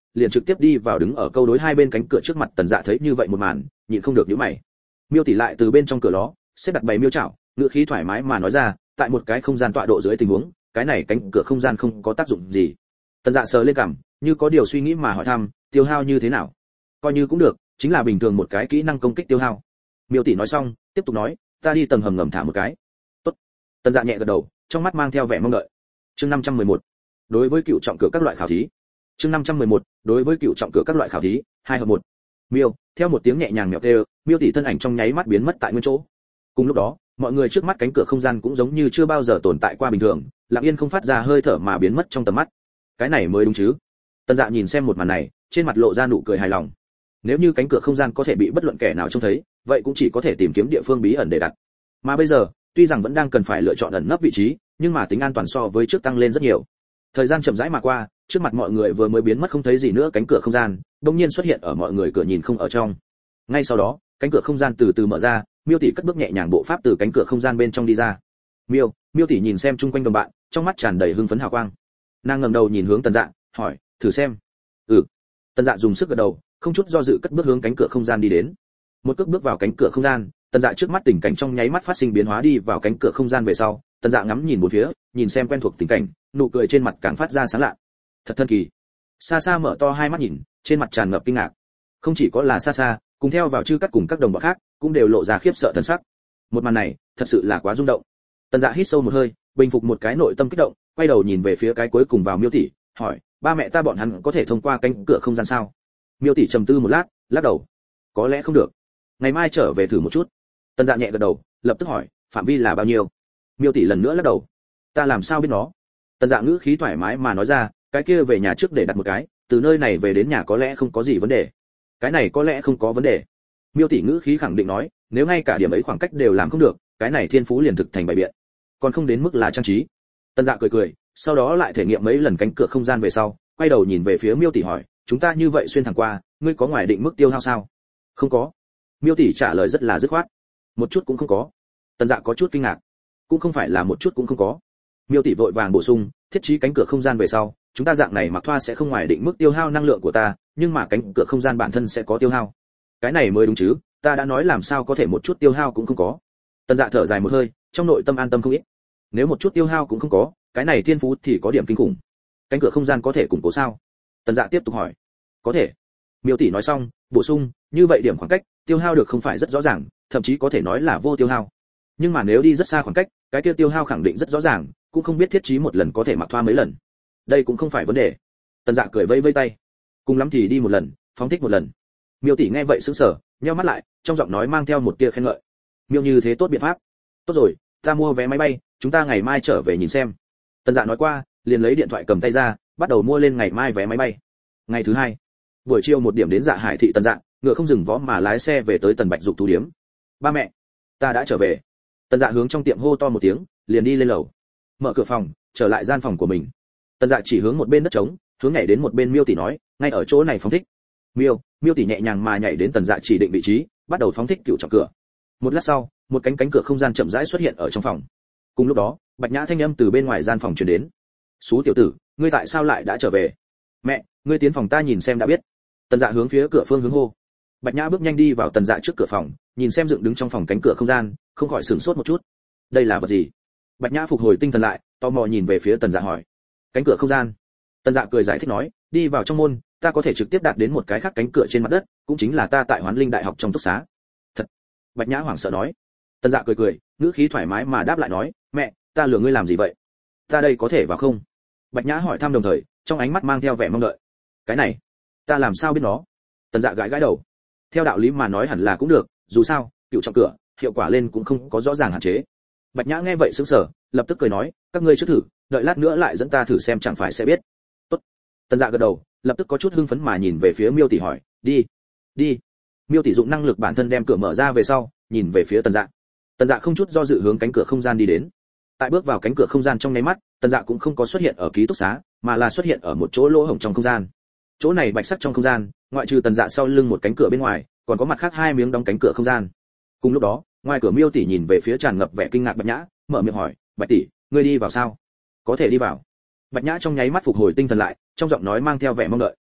liền trực tiếp đi vào đứng ở câu đối hai bên cánh cửa trước mặt Tần Dạ thấy như vậy một màn, nhịn không được nhíu mày. Miêu tỷ lại từ bên trong cửa ló xếp đặt bày miêu chảo, ngữ khí thoải mái mà nói ra, tại một cái không gian tọa độ dưới tình huống, cái này cánh cửa không gian không có tác dụng gì. Tần Dạ sờ lên cằm, như có điều suy nghĩ mà hỏi thăm, tiêu hao như thế nào? Coi như cũng được, chính là bình thường một cái kỹ năng công kích tiêu hao. Miêu tỷ nói xong, tiếp tục nói, ta đi tầng hầm ngầm thả một cái. Tốt. Tần Dạ nhẹ gật đầu, trong mắt mang theo vẻ mong đợi. Chương năm trăm mười một. Đối với cựu trọng cửa các loại khảo thí. Chương năm trăm mười một. Đối với cựu trọng cửa các loại khảo thí, hai hợp một. Miêu, theo một tiếng nhẹ nhàng mèo kêu, Miêu tỷ thân ảnh trong nháy mắt biến mất tại nguyên chỗ. Cùng lúc đó, mọi người trước mắt cánh cửa không gian cũng giống như chưa bao giờ tồn tại qua bình thường, lặng yên không phát ra hơi thở mà biến mất trong tầm mắt. Cái này mới đúng chứ? Tần Dạ nhìn xem một màn này, trên mặt lộ ra nụ cười hài lòng. Nếu như cánh cửa không gian có thể bị bất luận kẻ nào trông thấy, vậy cũng chỉ có thể tìm kiếm địa phương bí ẩn để đặt. Mà bây giờ, tuy rằng vẫn đang cần phải lựa chọn ẩn nấp vị trí, nhưng mà tính an toàn so với trước tăng lên rất nhiều. Thời gian chậm rãi mà qua, trước mặt mọi người vừa mới biến mất không thấy gì nữa cánh cửa không gian, đột nhiên xuất hiện ở mọi người cửa nhìn không ở trong. Ngay sau đó, cánh cửa không gian từ từ mở ra, Miêu tỷ cất bước nhẹ nhàng bộ pháp từ cánh cửa không gian bên trong đi ra. Miêu, Miêu tỷ nhìn xem chung quanh đồng bạn, trong mắt tràn đầy hưng phấn hào quang. Nàng ngẩng đầu nhìn hướng Tần Dạ, hỏi, thử xem. Ừ. Tần Dạ dùng sức gật đầu, không chút do dự cất bước hướng cánh cửa không gian đi đến. Một cước bước vào cánh cửa không gian, Tần Dạ trước mắt tình cảnh trong nháy mắt phát sinh biến hóa, đi vào cánh cửa không gian về sau, Tần Dạ ngắm nhìn bốn phía, nhìn xem quen thuộc tình cảnh, nụ cười trên mặt càng phát ra sáng lạ. Thật thần kỳ. Xa xa mở to hai mắt nhìn, trên mặt tràn ngập kinh ngạc. Không chỉ có là xa xa, cùng theo vào chư cắt cùng các đồng bọn khác, cũng đều lộ ra khiếp sợ thần sắc. Một màn này, thật sự là quá rung động. Tần Dạ hít sâu một hơi, bình phục một cái nội tâm kích động, quay đầu nhìn về phía cái cuối cùng vào Miêu tỷ, hỏi, ba mẹ ta bọn hắn có thể thông qua cánh cửa không gian sao? Miêu tỷ trầm tư một lát, lắc đầu, có lẽ không được. Ngày mai trở về thử một chút. Tần Dạ nhẹ gật đầu, lập tức hỏi, phạm vi là bao nhiêu? Miêu tỷ lần nữa lắc đầu, ta làm sao biết nó? Tần Dạ ngữ khí thoải mái mà nói ra, cái kia về nhà trước để đặt một cái, từ nơi này về đến nhà có lẽ không có gì vấn đề. Cái này có lẽ không có vấn đề. Miêu tỷ ngữ khí khẳng định nói, nếu ngay cả điểm ấy khoảng cách đều làm không được, cái này thiên phú liền thực thành bại biện, còn không đến mức là trang trí. Tần Dạ cười cười, sau đó lại thể nghiệm mấy lần cánh cửa không gian về sau, quay đầu nhìn về phía Miêu tỷ hỏi, chúng ta như vậy xuyên thẳng qua, ngươi có ngoài định mức tiêu hao sao? Không có. Miêu tỷ trả lời rất là dứt khoát, một chút cũng không có. Tần Dạ có chút kinh ngạc, cũng không phải là một chút cũng không có. Miêu tỷ vội vàng bổ sung, thiết trí cánh cửa không gian về sau, chúng ta dạng này mặc thoa sẽ không ngoài định mức tiêu hao năng lượng của ta, nhưng mà cánh cửa không gian bản thân sẽ có tiêu hao. Cái này mới đúng chứ, ta đã nói làm sao có thể một chút tiêu hao cũng không có. Tần Dạ thở dài một hơi, trong nội tâm an tâm không ít. Nếu một chút tiêu hao cũng không có, cái này thiên phú thì có điểm kinh khủng. Cánh cửa không gian có thể củng cố sao? Tần Dạ tiếp tục hỏi. Có thể. Miêu tỷ nói xong, bổ sung, như vậy điểm khoảng cách, tiêu hao được không phải rất rõ ràng, thậm chí có thể nói là vô tiêu hao. Nhưng mà nếu đi rất xa khoảng cách, cái kia tiêu hao khẳng định rất rõ ràng, cũng không biết thiết trí một lần có thể mặc thoa mấy lần. Đây cũng không phải vấn đề. Tần Dạ cười vây vây tay. Cùng lắm thì đi một lần, phóng thích một lần. Miêu tỷ nghe vậy sững sờ, nheo mắt lại, trong giọng nói mang theo một tia khen ngợi. Miêu như thế tốt biện pháp. Tốt rồi, ta mua vé máy bay, chúng ta ngày mai trở về nhìn xem. Tần Dạ nói qua, liền lấy điện thoại cầm tay ra, bắt đầu mua lên ngày mai vé máy bay. Ngày thứ hai, buổi chiều một điểm đến Dạ Hải thị Tần Dạ, ngựa không dừng vó mà lái xe về tới Tần Bạch Dục thú điếm. Ba mẹ, ta đã trở về. Tần Dạ hướng trong tiệm hô to một tiếng, liền đi lên lầu, mở cửa phòng, trở lại gian phòng của mình. Tần Dạ chỉ hướng một bên đất trống, hướng nhảy đến một bên Miêu tỷ nói, ngay ở chỗ này phóng thích. Miêu, Miêu tỷ nhẹ nhàng mà nhảy đến Tần Dạ chỉ định vị trí, bắt đầu phóng thích cựu trọng cửa. Một lát sau, một cánh cánh cửa không gian chậm rãi xuất hiện ở trong phòng. Cùng lúc đó, Bạch Nhã thanh âm từ bên ngoài gian phòng truyền đến. "Sú tiểu tử, ngươi tại sao lại đã trở về?" "Mẹ, ngươi tiến phòng ta nhìn xem đã biết." Tần Dạ hướng phía cửa phương hướng hô. Bạch Nhã bước nhanh đi vào Tần Dạ trước cửa phòng, nhìn xem dựng đứng trong phòng cánh cửa không gian, không khỏi sửng sốt một chút. Đây là vật gì? Bạch Nhã phục hồi tinh thần lại, tò mò nhìn về phía Tần Dạ hỏi. Cánh cửa không gian. Tần Dạ cười giải thích nói, đi vào trong môn, ta có thể trực tiếp đạt đến một cái khác cánh cửa trên mặt đất, cũng chính là ta tại Hoán Linh Đại học trong túc xá. Thật? Bạch Nhã hoảng sợ nói. Tần Dạ cười cười, ngữ khí thoải mái mà đáp lại nói, mẹ, ta lừa ngươi làm gì vậy? Ta đây có thể vào không? Bạch Nhã hỏi thăm đồng thời, trong ánh mắt mang theo vẻ mong đợi. Cái này, ta làm sao biết nó? Tần Dạ gãi gãi đầu. Theo đạo lý mà nói hẳn là cũng được, dù sao, cựu trọng cửa, hiệu quả lên cũng không có rõ ràng hạn chế. Bạch Nhã nghe vậy sững sờ, lập tức cười nói, các ngươi trước thử, đợi lát nữa lại dẫn ta thử xem chẳng phải sẽ biết. Tốt. Tần Dạ gật đầu, lập tức có chút hưng phấn mà nhìn về phía Miêu tỷ hỏi, đi, đi. Miêu tỷ dụng năng lực bản thân đem cửa mở ra về sau, nhìn về phía Tần Dạ. Tần Dạ không chút do dự hướng cánh cửa không gian đi đến. Tại bước vào cánh cửa không gian trong nháy mắt, Tần Dạ cũng không có xuất hiện ở ký túc xá, mà là xuất hiện ở một chỗ lỗ hổng trong không gian. Chỗ này bạch sắc trong không gian, ngoại trừ Tần Dạ sau lưng một cánh cửa bên ngoài, còn có mặt khác hai miếng đóng cánh cửa không gian. Cùng lúc đó, ngoài cửa Miêu tỷ nhìn về phía tràn ngập vẻ kinh ngạc Bạch Nhã, mở miệng hỏi, Bạch tỷ, ngươi đi vào sao? Có thể đi vào. Bạch Nhã trong nháy mắt phục hồi tinh thần lại, trong giọng nói mang theo vẻ mong đợi.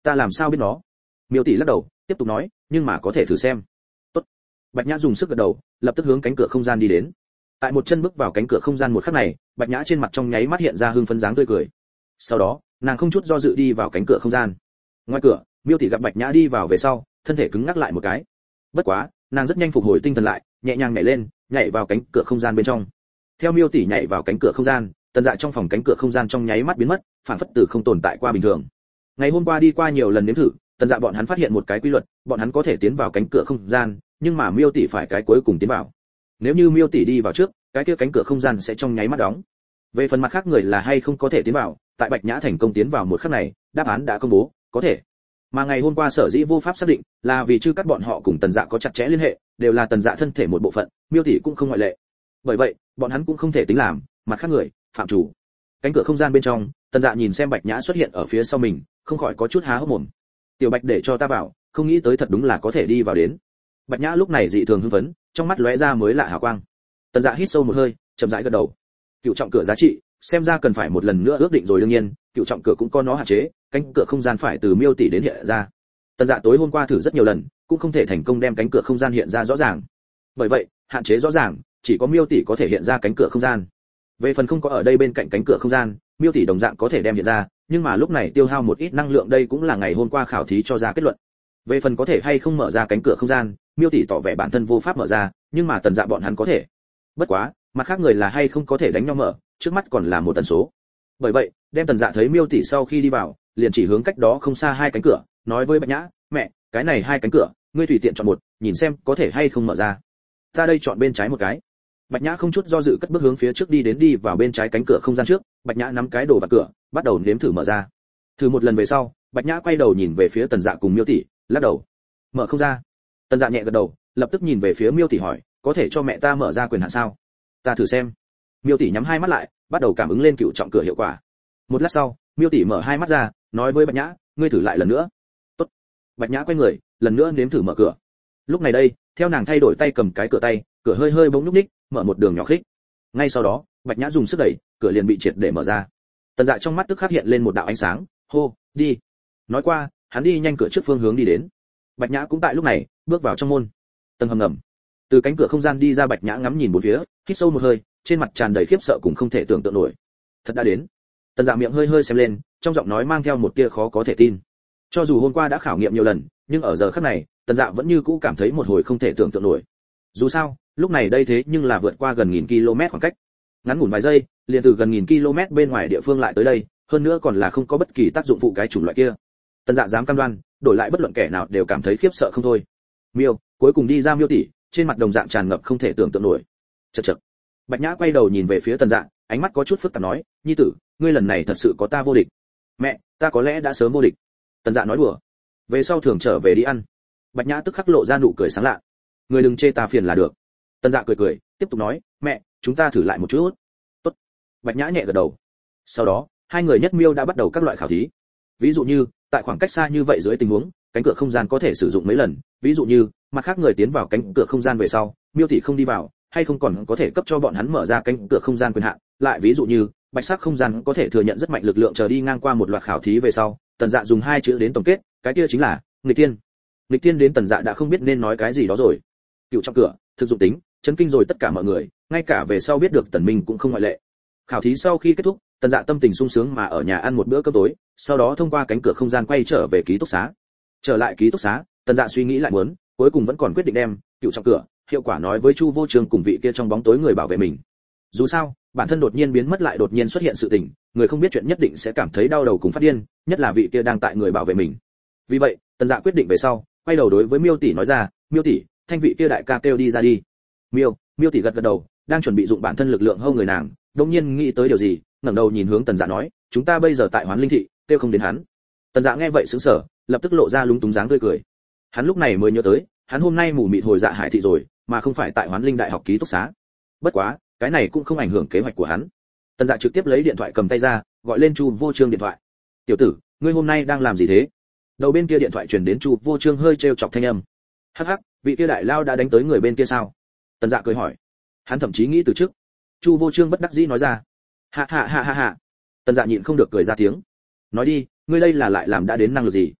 ta làm sao biết nó? Miêu tỷ lắc đầu tiếp tục nói, nhưng mà có thể thử xem. Tốt. Bạch Nhã dùng sức gật đầu, lập tức hướng cánh cửa không gian đi đến. Tại một chân bước vào cánh cửa không gian một khắc này, Bạch Nhã trên mặt trong nháy mắt hiện ra hưng phấn dáng tươi cười. Sau đó, nàng không chút do dự đi vào cánh cửa không gian. Ngoài cửa, Miêu tỷ gặp Bạch Nhã đi vào về sau, thân thể cứng ngắc lại một cái. Bất quá, nàng rất nhanh phục hồi tinh thần lại, nhẹ nhàng nhảy lên, nhảy vào cánh cửa không gian bên trong. Theo Miêu tỷ nhảy vào cánh cửa không gian, Tần Dạ trong phòng cánh cửa không gian trong nháy mắt biến mất, phản phất từ không tồn tại qua bình thường. Ngày hôm qua đi qua nhiều lần nếm thử, Tần Dạ bọn hắn phát hiện một cái quy luật, bọn hắn có thể tiến vào cánh cửa không gian, nhưng mà Miêu tỷ phải cái cuối cùng tiến vào. Nếu như Miêu tỷ đi vào trước, cái kia cánh cửa không gian sẽ trong nháy mắt đóng. Về phần mặt khác người là hay không có thể tiến vào, tại Bạch Nhã thành công tiến vào một khắc này, đáp án đã công bố, có thể. Mà ngày hôm qua sở dĩ vô pháp xác định, là vì chư cắt bọn họ cùng Tần Dạ có chặt chẽ liên hệ, đều là Tần Dạ thân thể một bộ phận, Miêu tỷ cũng không ngoại lệ. Bởi vậy, bọn hắn cũng không thể tính làm mặt khác người phạm chủ. Cánh cửa không gian bên trong, Tần Dạ nhìn xem Bạch Nhã xuất hiện ở phía sau mình, không khỏi có chút há hốc mồm. Tiểu Bạch để cho ta vào, không nghĩ tới thật đúng là có thể đi vào đến. Bạch Nhã lúc này dị thường hưng phấn, trong mắt lóe ra mới lạ hào quang. Tần Dạ hít sâu một hơi, chậm rãi gật đầu. Cựu trọng cửa giá trị, xem ra cần phải một lần nữa ước định rồi, đương nhiên, cựu trọng cửa cũng có nó hạn chế, cánh cửa không gian phải từ Miêu tỷ đến hiện ra. Tần Dạ tối hôm qua thử rất nhiều lần, cũng không thể thành công đem cánh cửa không gian hiện ra rõ ràng. Bởi vậy, hạn chế rõ ràng, chỉ có Miêu tỷ có thể hiện ra cánh cửa không gian. Về phần không có ở đây bên cạnh cánh cửa không gian, Miêu tỷ đồng dạng có thể đem hiện ra, nhưng mà lúc này tiêu hao một ít năng lượng, đây cũng là ngày hôm qua khảo thí cho ra kết luận. Về phần có thể hay không mở ra cánh cửa không gian, Miêu tỷ tỏ vẻ bản thân vô pháp mở ra, nhưng mà Tần Dạ bọn hắn có thể. Bất quá, mặt khác người là hay không có thể đánh nhau mở, trước mắt còn là một tần số. Bởi vậy, đem Tần Dạ thấy Miêu tỷ sau khi đi vào, liền chỉ hướng cách đó không xa hai cánh cửa, nói với Bạch Nhã, mẹ, cái này hai cánh cửa, ngươi tùy tiện chọn một, nhìn xem có thể hay không mở ra. Ta đây chọn bên trái một cái. Bạch Nhã không chút do dự cất bước hướng phía trước đi đến, đi vào bên trái cánh cửa không gian trước, Bạch Nhã nắm cái đồ vào cửa, bắt đầu nếm thử mở ra. Thử một lần về sau, Bạch Nhã quay đầu nhìn về phía Tần Dạ cùng Miêu tỷ, lắc đầu. Mở không ra. Tần Dạ nhẹ gật đầu, lập tức nhìn về phía Miêu tỷ hỏi, có thể cho mẹ ta mở ra quyền hạn sao? Ta thử xem. Miêu tỷ nhắm hai mắt lại, bắt đầu cảm ứng lên cựu trọng cửa hiệu quả. Một lát sau, Miêu tỷ mở hai mắt ra, nói với Bạch Nhã, ngươi thử lại lần nữa. Tốt. Bạch Nhã quay người, lần nữa nếm thử mở cửa. Lúc này đây, theo nàng thay đổi tay cầm cái cửa tay, cửa hơi hơi bỗng nhúc nhích, mở một đường nhỏ khích. Ngay sau đó, Bạch Nhã dùng sức đẩy, cửa liền bị triệt để mở ra. Tần Dạ trong mắt tức khắc hiện lên một đạo ánh sáng, hô, đi. Nói qua, hắn đi nhanh cửa trước phương hướng đi đến. Bạch Nhã cũng tại lúc này bước vào trong môn. Tầng hầm ngầm. Từ cánh cửa không gian đi ra, Bạch Nhã ngắm nhìn bốn phía, hít sâu một hơi, trên mặt tràn đầy khiếp sợ cùng không thể tưởng tượng nổi. Thật đã đến. Tần Dạ miệng hơi hơi xem lên, trong giọng nói mang theo một tia khó có thể tin. Cho dù hôm qua đã khảo nghiệm nhiều lần, nhưng ở giờ khắc này, Tần Dạ vẫn như cũ cảm thấy một hồi không thể tưởng tượng nổi. Dù sao, lúc này đây thế nhưng là vượt qua gần nghìn km khoảng cách. Ngắn ngủn vài giây, liền từ gần nghìn km bên ngoài địa phương lại tới đây, hơn nữa còn là không có bất kỳ tác dụng phụ cái chủng loại kia. Tần Dạ dám cam đoan, đổi lại bất luận kẻ nào đều cảm thấy khiếp sợ không thôi. Miêu, cuối cùng đi ra Miêu tỷ, trên mặt đồng dạng tràn ngập không thể tưởng tượng nổi. Chậc chậc. Bạch Nhã quay đầu nhìn về phía Tần Dạ, ánh mắt có chút phức tạp nói, nhi tử, ngươi lần này thật sự có ta vô địch. Mẹ, ta có lẽ đã sớm vô địch. Tần Dạ nói đùa. Về sau thường trở về đi ăn. Bạch Nhã tức khắc lộ ra nụ cười sáng lạ. Ngươi đừng chê ta phiền là được. Tần Dạ cười cười, tiếp tục nói, mẹ, chúng ta thử lại một chút. Tốt. Bạch Nhã nhẹ gật đầu. Sau đó, hai người nhất Miêu đã bắt đầu các loại khảo thí. Ví dụ như, tại khoảng cách xa như vậy dưới tình huống, cánh cửa không gian có thể sử dụng mấy lần, ví dụ như, mặt khác người tiến vào cánh cửa không gian về sau, Miêu tỷ không đi vào, hay không còn có thể cấp cho bọn hắn mở ra cánh cửa không gian quyền hạn, lại ví dụ như, bạch sắc không gian có thể thừa nhận rất mạnh lực lượng chờ đi ngang qua một loạt khảo thí về sau, Tần Dạ dùng hai chữ đến tổng kết, cái kia chính là nghịch tiên. Nghịch tiên đến Tần Dạ đã không biết nên nói cái gì đó rồi. Cựu trong cửa, thực dụng tính, chấn kinh rồi tất cả mọi người, ngay cả về sau biết được Tần Minh cũng không ngoại lệ. Khảo thí sau khi kết thúc, Tần Dạ tâm tình sung sướng mà ở nhà ăn một bữa cơm tối, sau đó thông qua cánh cửa không gian quay trở về ký túc xá. Trở lại ký túc xá, Tần Dạ suy nghĩ lại muốn, cuối cùng vẫn còn quyết định đem cựu trong cửa hiệu quả nói với Chu Vô Trường cùng vị kia trong bóng tối người bảo vệ mình. Dù sao, bản thân đột nhiên biến mất lại đột nhiên xuất hiện sự tình, người không biết chuyện nhất định sẽ cảm thấy đau đầu cùng phát điên, nhất là vị kia đang tại người bảo vệ mình. Vì vậy, Tần Dạ quyết định về sau, quay đầu đối với Miêu tỷ nói ra, Miêu tỷ, thanh vị kia đại ca kêu đi ra đi. Miêu, Miêu tỷ gật gật đầu, đang chuẩn bị dụng bản thân lực lượng hâu người nàng, đột nhiên nghĩ tới điều gì, ngẩng đầu nhìn hướng Tần Dạ nói, chúng ta bây giờ tại Hoán Linh thị, kêu không đến hắn. Tần Dạ nghe vậy sững sờ, lập tức lộ ra lúng túng dáng tươi cười. Hắn lúc này mới nhớ tới, hắn hôm nay mù mịt hồi Dạ Hải thị rồi, mà không phải tại Hoán Linh đại học ký túc xá. Bất quá, cái này cũng không ảnh hưởng kế hoạch của hắn. Tần Dạ trực tiếp lấy điện thoại cầm tay ra, gọi lên Chu Vô Trương điện thoại. "Tiểu tử, ngươi hôm nay đang làm gì thế?" Đầu bên kia điện thoại truyền đến Chu Vô Trương hơi trêu chọc thanh âm. "Hắc hắc, vị kia đại lao đã đánh tới người bên kia sao?" Tần Dạ cười hỏi. Hắn thậm chí nghĩ từ trước. Chu Vô Trương bất đắc dĩ nói ra. "Ha ha ha ha ha." Tần Dạ nhịn không được cười ra tiếng. "Nói đi, ngươi đây là lại làm đã đến năng lực gì?"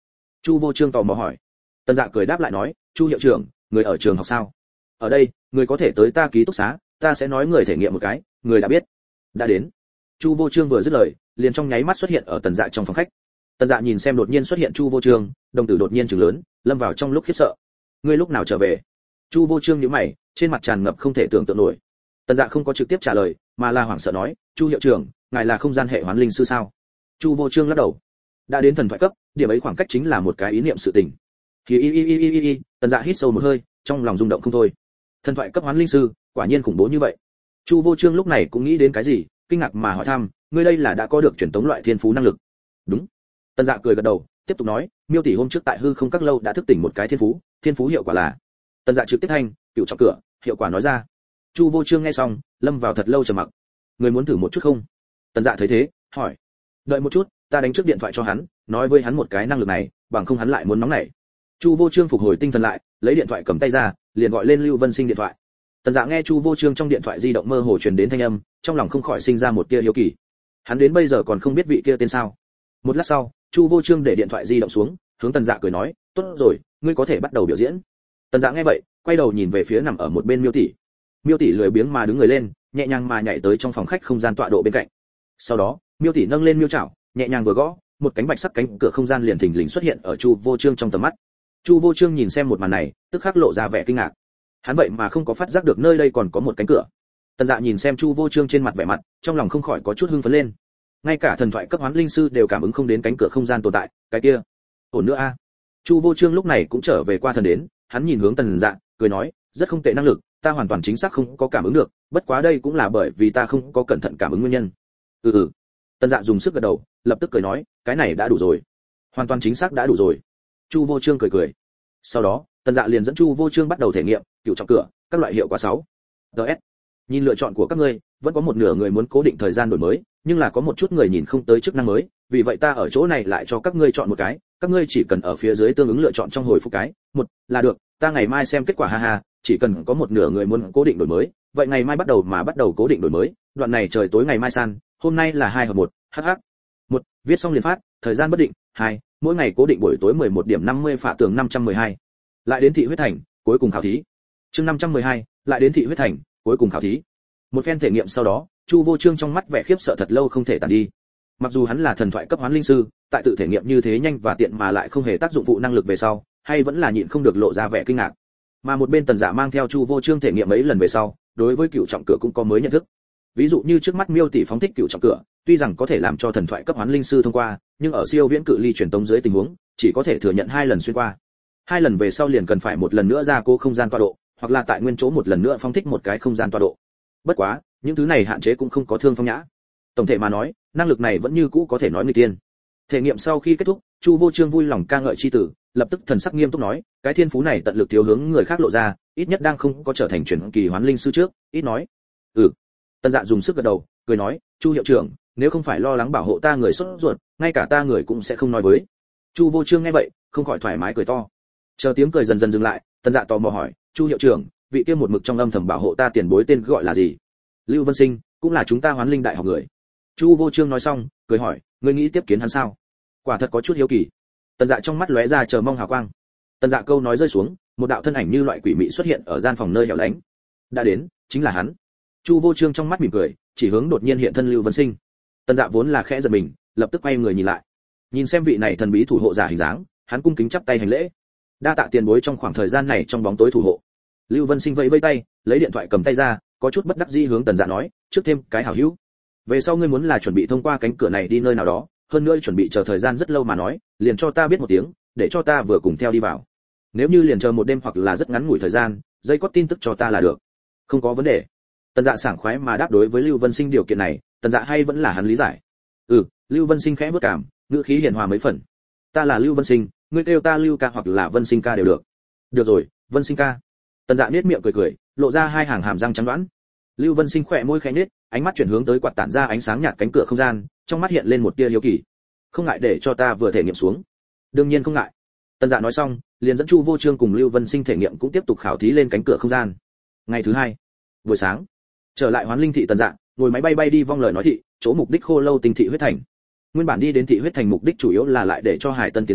Chu Vô Trương tò mò hỏi. Tần Dạ cười đáp lại nói, Chu hiệu trưởng, người ở trường học sao? Ở đây, người có thể tới ta ký túc xá, ta sẽ nói người thể nghiệm một cái, người đã biết. Đã đến. Chu Vô Trương vừa dứt lời, liền trong nháy mắt xuất hiện ở Tần Dạ trong phòng khách. Tần Dạ nhìn xem đột nhiên xuất hiện Chu Vô Trương, đồng tử đột nhiên trừng lớn, lâm vào trong lúc khiếp sợ. Ngươi lúc nào trở về? Chu Vô Trương nhíu mày, trên mặt tràn ngập không thể tưởng tượng nổi. Tần Dạ không có trực tiếp trả lời, mà là hoảng sợ nói, Chu hiệu trưởng, ngài là không gian hệ hoán linh sư sao? Chu Vô Trương lắc đầu. Đã đến thần thoại cấp, điểm ấy khoảng cách chính là một cái ý niệm sự tình. Thì y y y y y y, Tần Dạ hít sâu một hơi, trong lòng rung động không thôi. Thần thoại cấp hoán linh sư, quả nhiên khủng bố như vậy. Chu Vô Trương lúc này cũng nghĩ đến cái gì, kinh ngạc mà hỏi thăm, ngươi đây là đã có được truyền tống loại thiên phú năng lực? Đúng. Tần Dạ cười gật đầu, tiếp tục nói, Miêu tỷ hôm trước tại hư không các lâu đã thức tỉnh một cái thiên phú, thiên phú hiệu quả là. Tần Dạ trực tiếp thanh, cựu trọng cửa, hiệu quả nói ra. Chu Vô Trương nghe xong, lâm vào thật lâu trầm mặc. Người muốn thử một chút không? Tần Dạ thấy thế, hỏi. Đợi một chút, ta đánh trước điện thoại cho hắn, nói với hắn một cái năng lực này, bằng không hắn lại muốn nóng nảy. Chu Vô Trương phục hồi tinh thần lại, lấy điện thoại cầm tay ra, liền gọi lên Lưu Vân Sinh điện thoại. Tần Dạ nghe Chu Vô Trương trong điện thoại di động mơ hồ truyền đến thanh âm, trong lòng không khỏi sinh ra một tia hiếu kỳ. Hắn đến bây giờ còn không biết vị kia tên sao. Một lát sau, Chu Vô Trương để điện thoại di động xuống, hướng Tần Dạ cười nói, tốt rồi, ngươi có thể bắt đầu biểu diễn. Tần Dạ nghe vậy, quay đầu nhìn về phía nằm ở một bên Miêu tỷ. Miêu tỷ lười biếng mà đứng người lên, nhẹ nhàng mà nhảy tới trong phòng khách không gian tọa độ bên cạnh. Sau đó, Miêu tỷ nâng lên miêu chảo, nhẹ nhàng vừa gõ, một cánh bạch sắc cánh cửa không gian liền thình lình xuất hiện ở Chu Vô Trương trong tầm mắt. Chu Vô Trương nhìn xem một màn này, tức khắc lộ ra vẻ kinh ngạc. Hắn vậy mà không có phát giác được nơi đây còn có một cánh cửa. Tần Dạ nhìn xem Chu Vô Trương trên mặt vẻ mặt, trong lòng không khỏi có chút hưng phấn lên. Ngay cả thần thoại cấp hoán linh sư đều cảm ứng không đến cánh cửa không gian tồn tại, cái kia, ổn nữa a. Chu Vô Trương lúc này cũng trở về qua thần đến, hắn nhìn hướng Tần Dạ, cười nói, rất không tệ năng lực, ta hoàn toàn chính xác không có cảm ứng được, bất quá đây cũng là bởi vì ta không có cẩn thận cảm ứng nguyên nhân. Ừ ừ. Tần Dạ dùng sức gật đầu, lập tức cười nói, cái này đã đủ rồi. Hoàn toàn chính xác đã đủ rồi. Chu Vô Trương cười cười. Sau đó, Tần Dạ liền dẫn Chu Vô Trương bắt đầu thể nghiệm, cựu trọng cửa, các loại hiệu quả sáu. đê ét. Nhìn lựa chọn của các ngươi, vẫn có một nửa người muốn cố định thời gian đổi mới, nhưng là có một chút người nhìn không tới chức năng mới, vì vậy ta ở chỗ này lại cho các ngươi chọn một cái, các ngươi chỉ cần ở phía dưới tương ứng lựa chọn trong hồi phục cái, một là được, ta ngày mai xem kết quả ha ha, chỉ cần có một nửa người muốn cố định đổi mới, vậy ngày mai bắt đầu mà bắt đầu cố định đổi mới, đoạn này trời tối ngày mai san, hôm nay là hai hợp một, hh. một, viết xong liền phát, thời gian bất định, hai, mỗi ngày cố định buổi tối mười một điểm năm mươi phả tường năm trăm mười hai. Lại đến thị huyết thành, cuối cùng khảo thí. Chương năm trăm mười hai, lại đến thị huyết thành, cuối cùng khảo thí. Một phen thể nghiệm sau đó, Chu Vô Trương trong mắt vẻ khiếp sợ thật lâu không thể tản đi. Mặc dù hắn là thần thoại cấp hoán linh sư, tại tự thể nghiệm như thế nhanh và tiện mà lại không hề tác dụng phụ năng lực về sau, hay vẫn là nhịn không được lộ ra vẻ kinh ngạc. Mà một bên Tần Dạ mang theo Chu Vô Trương thể nghiệm mấy lần về sau, đối với cựu trọng cửa cũng có mới nhận thức. Ví dụ như trước mắt Miêu tỷ phóng thích cựu trọng cửa, tuy rằng có thể làm cho thần thoại cấp hoán linh sư thông qua, nhưng ở siêu viễn cự ly truyền tống dưới tình huống, chỉ có thể thừa nhận hai lần xuyên qua. Hai lần về sau liền cần phải một lần nữa ra cố không gian tọa độ, hoặc là tại nguyên chỗ một lần nữa phóng thích một cái không gian tọa độ. Bất quá, những thứ này hạn chế cũng không có thương phong nhã. Tổng thể mà nói, năng lực này vẫn như cũ có thể nói người tiên. Thể nghiệm sau khi kết thúc, Chu Vô Trương vui lòng ca ngợi chi tử, lập tức thần sắc nghiêm túc nói, cái thiên phú này tận lực thiếu hướng người khác lộ ra, ít nhất đang không có trở thành truyền kỳ hoán linh sư trước, ít nói. Ừ. Tần Dạ dùng sức gật đầu, cười nói, Chu hiệu trưởng, nếu không phải lo lắng bảo hộ ta người sốt ruột, ngay cả ta người cũng sẽ không nói với. Chu Vô Trương nghe vậy, không khỏi thoải mái cười to. Chờ tiếng cười dần dần dừng lại, Tần Dạ tò mò hỏi, Chu hiệu trưởng, vị kia một mực trong âm thầm bảo hộ ta tiền bối tên gọi là gì? Lưu Vân Sinh, cũng là chúng ta hoán linh đại học người. Chu Vô Trương nói xong, cười hỏi, ngươi nghĩ tiếp kiến hắn sao? Quả thật có chút hiếu kỳ. Tần Dạ trong mắt lóe ra chờ mong hào quang. Tần Dạ câu nói rơi xuống, một đạo thân ảnh như loại quỷ mị xuất hiện ở gian phòng nơi hẻo lánh. Đã đến, chính là hắn. Chu Vô Trương trong mắt mỉm cười, chỉ hướng đột nhiên hiện thân Lưu Vân Sinh. Tần Dạ vốn là khẽ giật mình, lập tức quay người nhìn lại. Nhìn xem vị này thần bí thủ hộ giả hình dáng, hắn cung kính chắp tay hành lễ. Đa tạ tiền bối trong khoảng thời gian này trong bóng tối thủ hộ. Lưu Vân Sinh vẫy vẫy tay, lấy điện thoại cầm tay ra, có chút bất đắc dĩ hướng Tần Dạ nói, trước thêm cái hảo hữu. Về sau ngươi muốn là chuẩn bị thông qua cánh cửa này đi nơi nào đó, hơn nữa chuẩn bị chờ thời gian rất lâu mà nói, liền cho ta biết một tiếng, để cho ta vừa cùng theo đi vào. Nếu như liền chờ một đêm hoặc là rất ngắn ngủi thời gian, dây có tin tức cho ta là được. Không có vấn đề. Tần Dạ sảng khoái mà đáp đối với Lưu Vân Sinh điều kiện này, Tần Dạ hay vẫn là hắn lý giải. Ừ, Lưu Vân Sinh khẽ bước cảm, ngữ khí hiền hòa mấy phần. Ta là Lưu Vân Sinh, ngươi kêu ta Lưu ca hoặc là Vân Sinh ca đều được. Được rồi, Vân Sinh ca. Tần Dạ nhếch miệng cười cười, lộ ra hai hàng hàm răng trắng đoán. Lưu Vân Sinh khỏe môi khẽ nhếch, ánh mắt chuyển hướng tới quạt tản ra ánh sáng nhạt cánh cửa không gian, trong mắt hiện lên một tia hiếu kỳ. Không ngại để cho ta vừa thể nghiệm xuống. Đương nhiên không ngại. Tần Dạ nói xong, liền dẫn Chu Vô Trương cùng Lưu Vân Sinh thể nghiệm cũng tiếp tục khảo thí lên cánh cửa không gian. Ngày thứ hai, buổi sáng, trở lại Hoán Linh thị Tần Dạ, ngồi máy bay bay đi vong lời nói thị, chỗ mục đích Khô Lâu Tinh thị huyết thành. Nguyên bản đi đến thị huyết thành mục đích chủ yếu là lại để cho Hải Tân tiến hóa,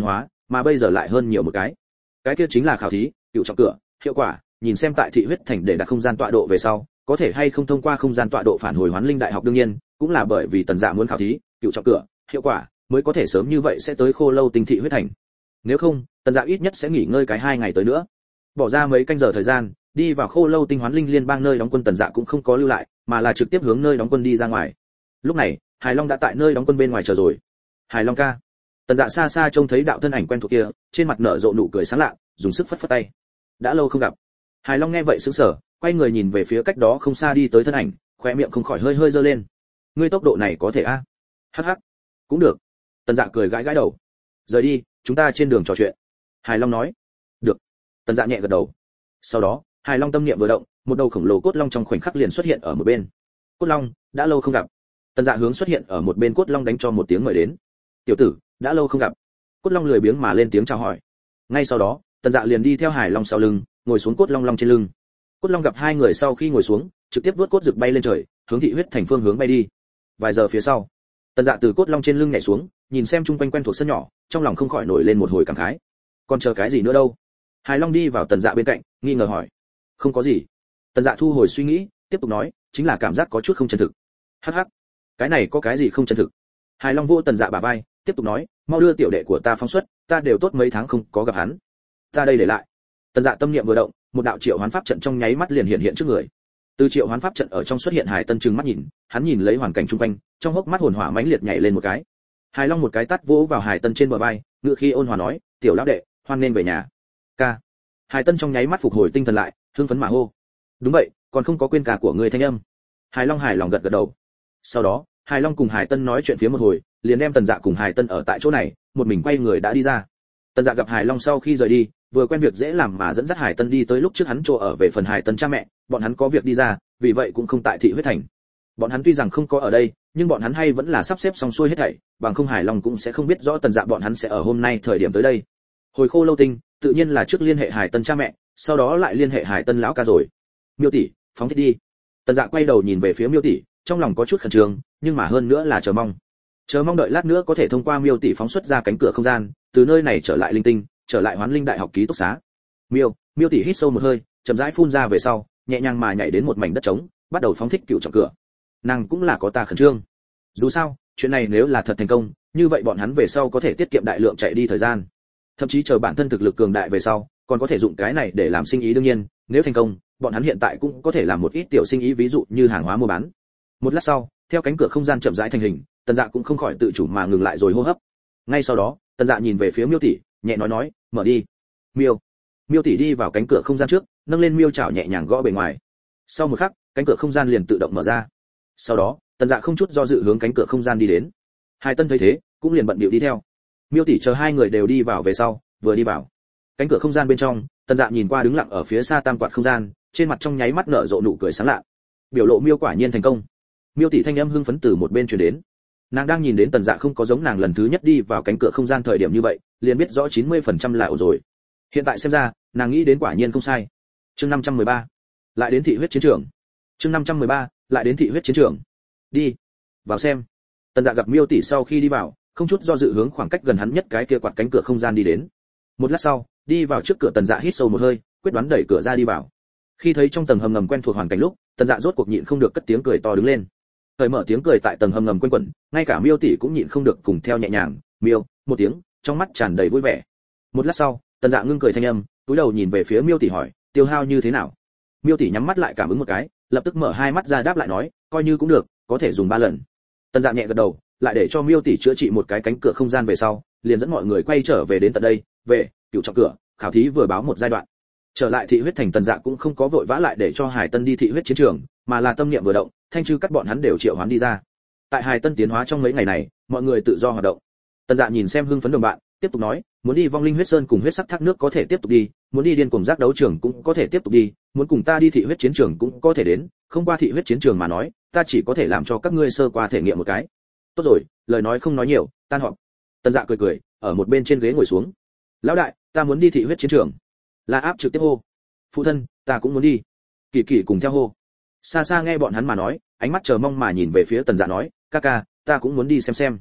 mà bây giờ lại hơn nhiều một cái. Cái kia chính là khảo thí, cựu trọng cửa, hiệu quả, nhìn xem tại thị huyết thành để đặt không gian tọa độ về sau, có thể hay không thông qua không gian tọa độ phản hồi Hoán Linh Đại học. Đương nhiên, cũng là bởi vì Tần Dạ muốn khảo thí, cựu trọng cửa, hiệu quả, mới có thể sớm như vậy sẽ tới Khô Lâu Tinh thị huyết thành. Nếu không, Tần Dạ ít nhất sẽ nghỉ ngơi cái hai ngày tới nữa. Bỏ ra mấy canh giờ thời gian, đi vào Khô Lâu Tinh Hoán Linh liên bang nơi đóng quân, Tần Dạ cũng không có lưu lại, mà là trực tiếp hướng nơi đóng quân đi ra ngoài. Lúc này, Hải Long đã tại nơi đóng quân bên ngoài chờ rồi. Hải Long ca. Tần Dạ xa xa trông thấy đạo thân ảnh quen thuộc kia, trên mặt nở rộ nụ cười sáng lạ, dùng sức phất phất tay. Đã lâu không gặp. Hải Long nghe vậy sững sờ, quay người nhìn về phía cách đó không xa đi tới thân ảnh, khóe miệng không khỏi hơi hơi giơ lên. Ngươi tốc độ này có thể a? À? Hắc hắc. Cũng được. Tần Dạ cười gãi gãi đầu. Rời đi, chúng ta trên đường trò chuyện. Hải Long nói. Được. Tần Dạ nhẹ gật đầu. Sau đó, Hải Long tâm niệm vừa động, một đầu khổng lồ cốt long trong khoảnh khắc liền xuất hiện ở một bên. Cốt long, đã lâu không gặp. Tần Dạ hướng xuất hiện ở một bên cốt long đánh cho một tiếng mời đến. Tiểu tử, đã lâu không gặp. Cốt long lười biếng mà lên tiếng chào hỏi. Ngay sau đó, Tần Dạ liền đi theo Hải Long sau lưng, ngồi xuống cốt long long trên lưng. Cốt long gặp hai người sau khi ngồi xuống, trực tiếp vuốt cốt rực bay lên trời, hướng thị huyết thành phương hướng bay đi. Vài giờ phía sau, Tần Dạ từ cốt long trên lưng nhảy xuống, nhìn xem chung quanh quen thuộc sân nhỏ, trong lòng không khỏi nổi lên một hồi cảm khái. Còn chờ cái gì nữa đâu? Hải Long đi vào Tần Dạ bên cạnh, nghi ngờ hỏi. Không có gì. Tần Dạ thu hồi suy nghĩ, tiếp tục nói, chính là cảm giác có chút không chân thực. Hắc hắc. Cái này có cái gì không chân thực? Hải Long vô Tần Dạ bả vai, tiếp tục nói, mau đưa tiểu đệ của ta phóng xuất, ta đều tốt mấy tháng không có gặp hắn. Ta đây để lại. Tần Dạ tâm niệm vừa động, một đạo triệu hoán pháp trận trong nháy mắt liền hiện hiện trước người. Từ triệu hoán pháp trận ở trong xuất hiện Hải Tân trừng mắt nhìn, hắn nhìn lấy hoàn cảnh xung quanh, trong hốc mắt hồn hỏa mãnh liệt nhảy lên một cái. Hải Long một cái tát vỗ vào Hải Tân trên bờ vai, ngựa khi ôn hòa nói, tiểu lão đệ, hoan nên về nhà. Ca. Hải Tân trong nháy mắt phục hồi tinh thần lại, hưng phấn mà hô. Đúng vậy, còn không có quên cả của người thanh âm. Hải Long hài lòng gật gật đầu. Sau đó, Hải Long cùng Hải Tân nói chuyện phía một hồi, liền đem Tần Dạ cùng Hải Tân ở tại chỗ này, một mình quay người đã đi ra. Tần Dạ gặp Hải Long sau khi rời đi, vừa quen việc dễ làm mà dẫn dắt Hải Tân đi tới lúc trước hắn chỗ ở về phần Hải Tân cha mẹ, bọn hắn có việc đi ra, vì vậy cũng không tại thị huyết thành. Bọn hắn tuy rằng không có ở đây, nhưng bọn hắn hay vẫn là sắp xếp xong xuôi hết thảy, bằng không Hải Long cũng sẽ không biết rõ Tần Dạ bọn hắn sẽ ở hôm nay thời điểm tới đây. Hồi Khô Lâu Tinh, tự nhiên là trước liên hệ Hải Tân cha mẹ, sau đó lại liên hệ Hải Tân lão ca rồi. Miêu tỷ, phóng thích đi. Tần Dạ quay đầu nhìn về phía Miêu tỷ, trong lòng có chút khẩn trương, nhưng mà hơn nữa là chờ mong. Chờ mong đợi lát nữa có thể thông qua Miêu tỷ phóng xuất ra cánh cửa không gian, từ nơi này trở lại linh tinh, trở lại Hoán Linh Đại học ký túc xá. Miêu, Miêu tỷ hít sâu một hơi, chậm rãi phun ra về sau, nhẹ nhàng mà nhảy đến một mảnh đất trống, bắt đầu phóng thích cựu trọng cửa. Nàng cũng là có ta khẩn trương. Dù sao, chuyện này nếu là thật thành công, như vậy bọn hắn về sau có thể tiết kiệm đại lượng chạy đi thời gian. Thậm chí chờ bản thân thực lực cường đại về sau, còn có thể dụng cái này để làm sinh ý. Đương nhiên, nếu thành công, bọn hắn hiện tại cũng có thể làm một ít tiểu sinh ý, ví dụ như hàng hóa mua bán. Một lát sau, theo cánh cửa không gian chậm rãi thành hình, Tần Dạ cũng không khỏi tự chủ mà ngừng lại rồi hô hấp. Ngay sau đó, Tần Dạ nhìn về phía Miêu tỷ, nhẹ nói nói, mở đi. Miêu. Miêu tỷ đi vào cánh cửa không gian trước, nâng lên miêu chảo nhẹ nhàng gõ bề ngoài. Sau một khắc, cánh cửa không gian liền tự động mở ra. Sau đó, Tần Dạ không chút do dự hướng cánh cửa không gian đi đến. Hải Tân thấy thế, cũng liền bận bịu đi theo. Miêu tỷ chờ hai người đều đi vào về sau, vừa đi vào cánh cửa không gian bên trong, Tần Dạ nhìn qua đứng lặng ở phía xa tam quạt không gian, trên mặt trong nháy mắt nở rộ nụ cười sáng lạ. Biểu lộ Miêu quả nhiên thành công. Miêu tỷ thanh âm hưng phấn từ một bên truyền đến. Nàng đang nhìn đến Tần Dạ không có giống nàng lần thứ nhất đi vào cánh cửa không gian thời điểm như vậy, liền biết rõ chín mươi phần trăm là ổn rồi. Hiện tại xem ra, nàng nghĩ đến quả nhiên không sai. Chương năm trăm mười ba, lại đến thị huyết chiến trường. Chương năm trăm mười ba, lại đến thị huyết chiến trường. Đi, vào xem. Tần Dạ gặp Miêu tỷ sau khi đi vào, không chút do dự hướng khoảng cách gần hắn nhất cái kia quạt cánh cửa không gian đi đến. Một lát sau, đi vào trước cửa, Tần Dạ hít sâu một hơi, quyết đoán đẩy cửa ra đi vào. Khi thấy trong tầng hầm ngầm quen thuộc hoàn cảnh lúc, Tần Dạ rốt cuộc nhịn không được cất tiếng cười to đứng lên. Thời mở tiếng cười tại tầng hầm ngầm quanh quẩn, ngay cả Miêu tỷ cũng nhịn không được cùng theo nhẹ nhàng, Miêu, một tiếng, trong mắt tràn đầy vui vẻ. Một lát sau, Tần Dạ ngưng cười thanh âm, cúi đầu nhìn về phía Miêu tỷ hỏi, tiêu hao như thế nào? Miêu tỷ nhắm mắt lại cảm ứng một cái, lập tức mở hai mắt ra đáp lại nói, coi như cũng được, có thể dùng ba lần. Tần Dạ nhẹ gật đầu, lại để cho Miêu tỷ chữa trị một cái cánh cửa không gian về sau, liền dẫn mọi người quay trở về đến tận đây. Về cựu trọng cửa, khảo thí vừa báo một giai đoạn. Trở lại thị huyết thành, Tần Dạ cũng không có vội vã lại để cho Hải Tân đi thị huyết chiến trường, mà là tâm niệm vừa động, thanh trư cắt bọn hắn đều triệu hoán đi ra. Tại Hải Tân tiến hóa trong mấy ngày này, mọi người tự do hoạt động. Tần Dạ nhìn xem hưng phấn đồng bạn, tiếp tục nói, muốn đi vong linh huyết sơn cùng huyết sắc thác nước có thể tiếp tục đi, muốn đi điên cuồng giác đấu trường cũng có thể tiếp tục đi, muốn cùng ta đi thị huyết chiến trường cũng có thể đến, không qua thị huyết chiến trường mà nói, ta chỉ có thể làm cho các ngươi sơ qua thể nghiệm một cái. Tốt rồi, lời nói không nói nhiều, tan họp. Tần Dạ cười cười, ở một bên trên ghế ngồi xuống. Lão đại, ta muốn đi thị huyết chiến trường. La Áp trực tiếp hô. Phụ thân, ta cũng muốn đi. Kỳ Kỳ cùng theo hô. Xa xa nghe bọn hắn mà nói, ánh mắt chờ mong mà nhìn về phía Tần Dạ nói, ca ca, ta cũng muốn đi xem xem.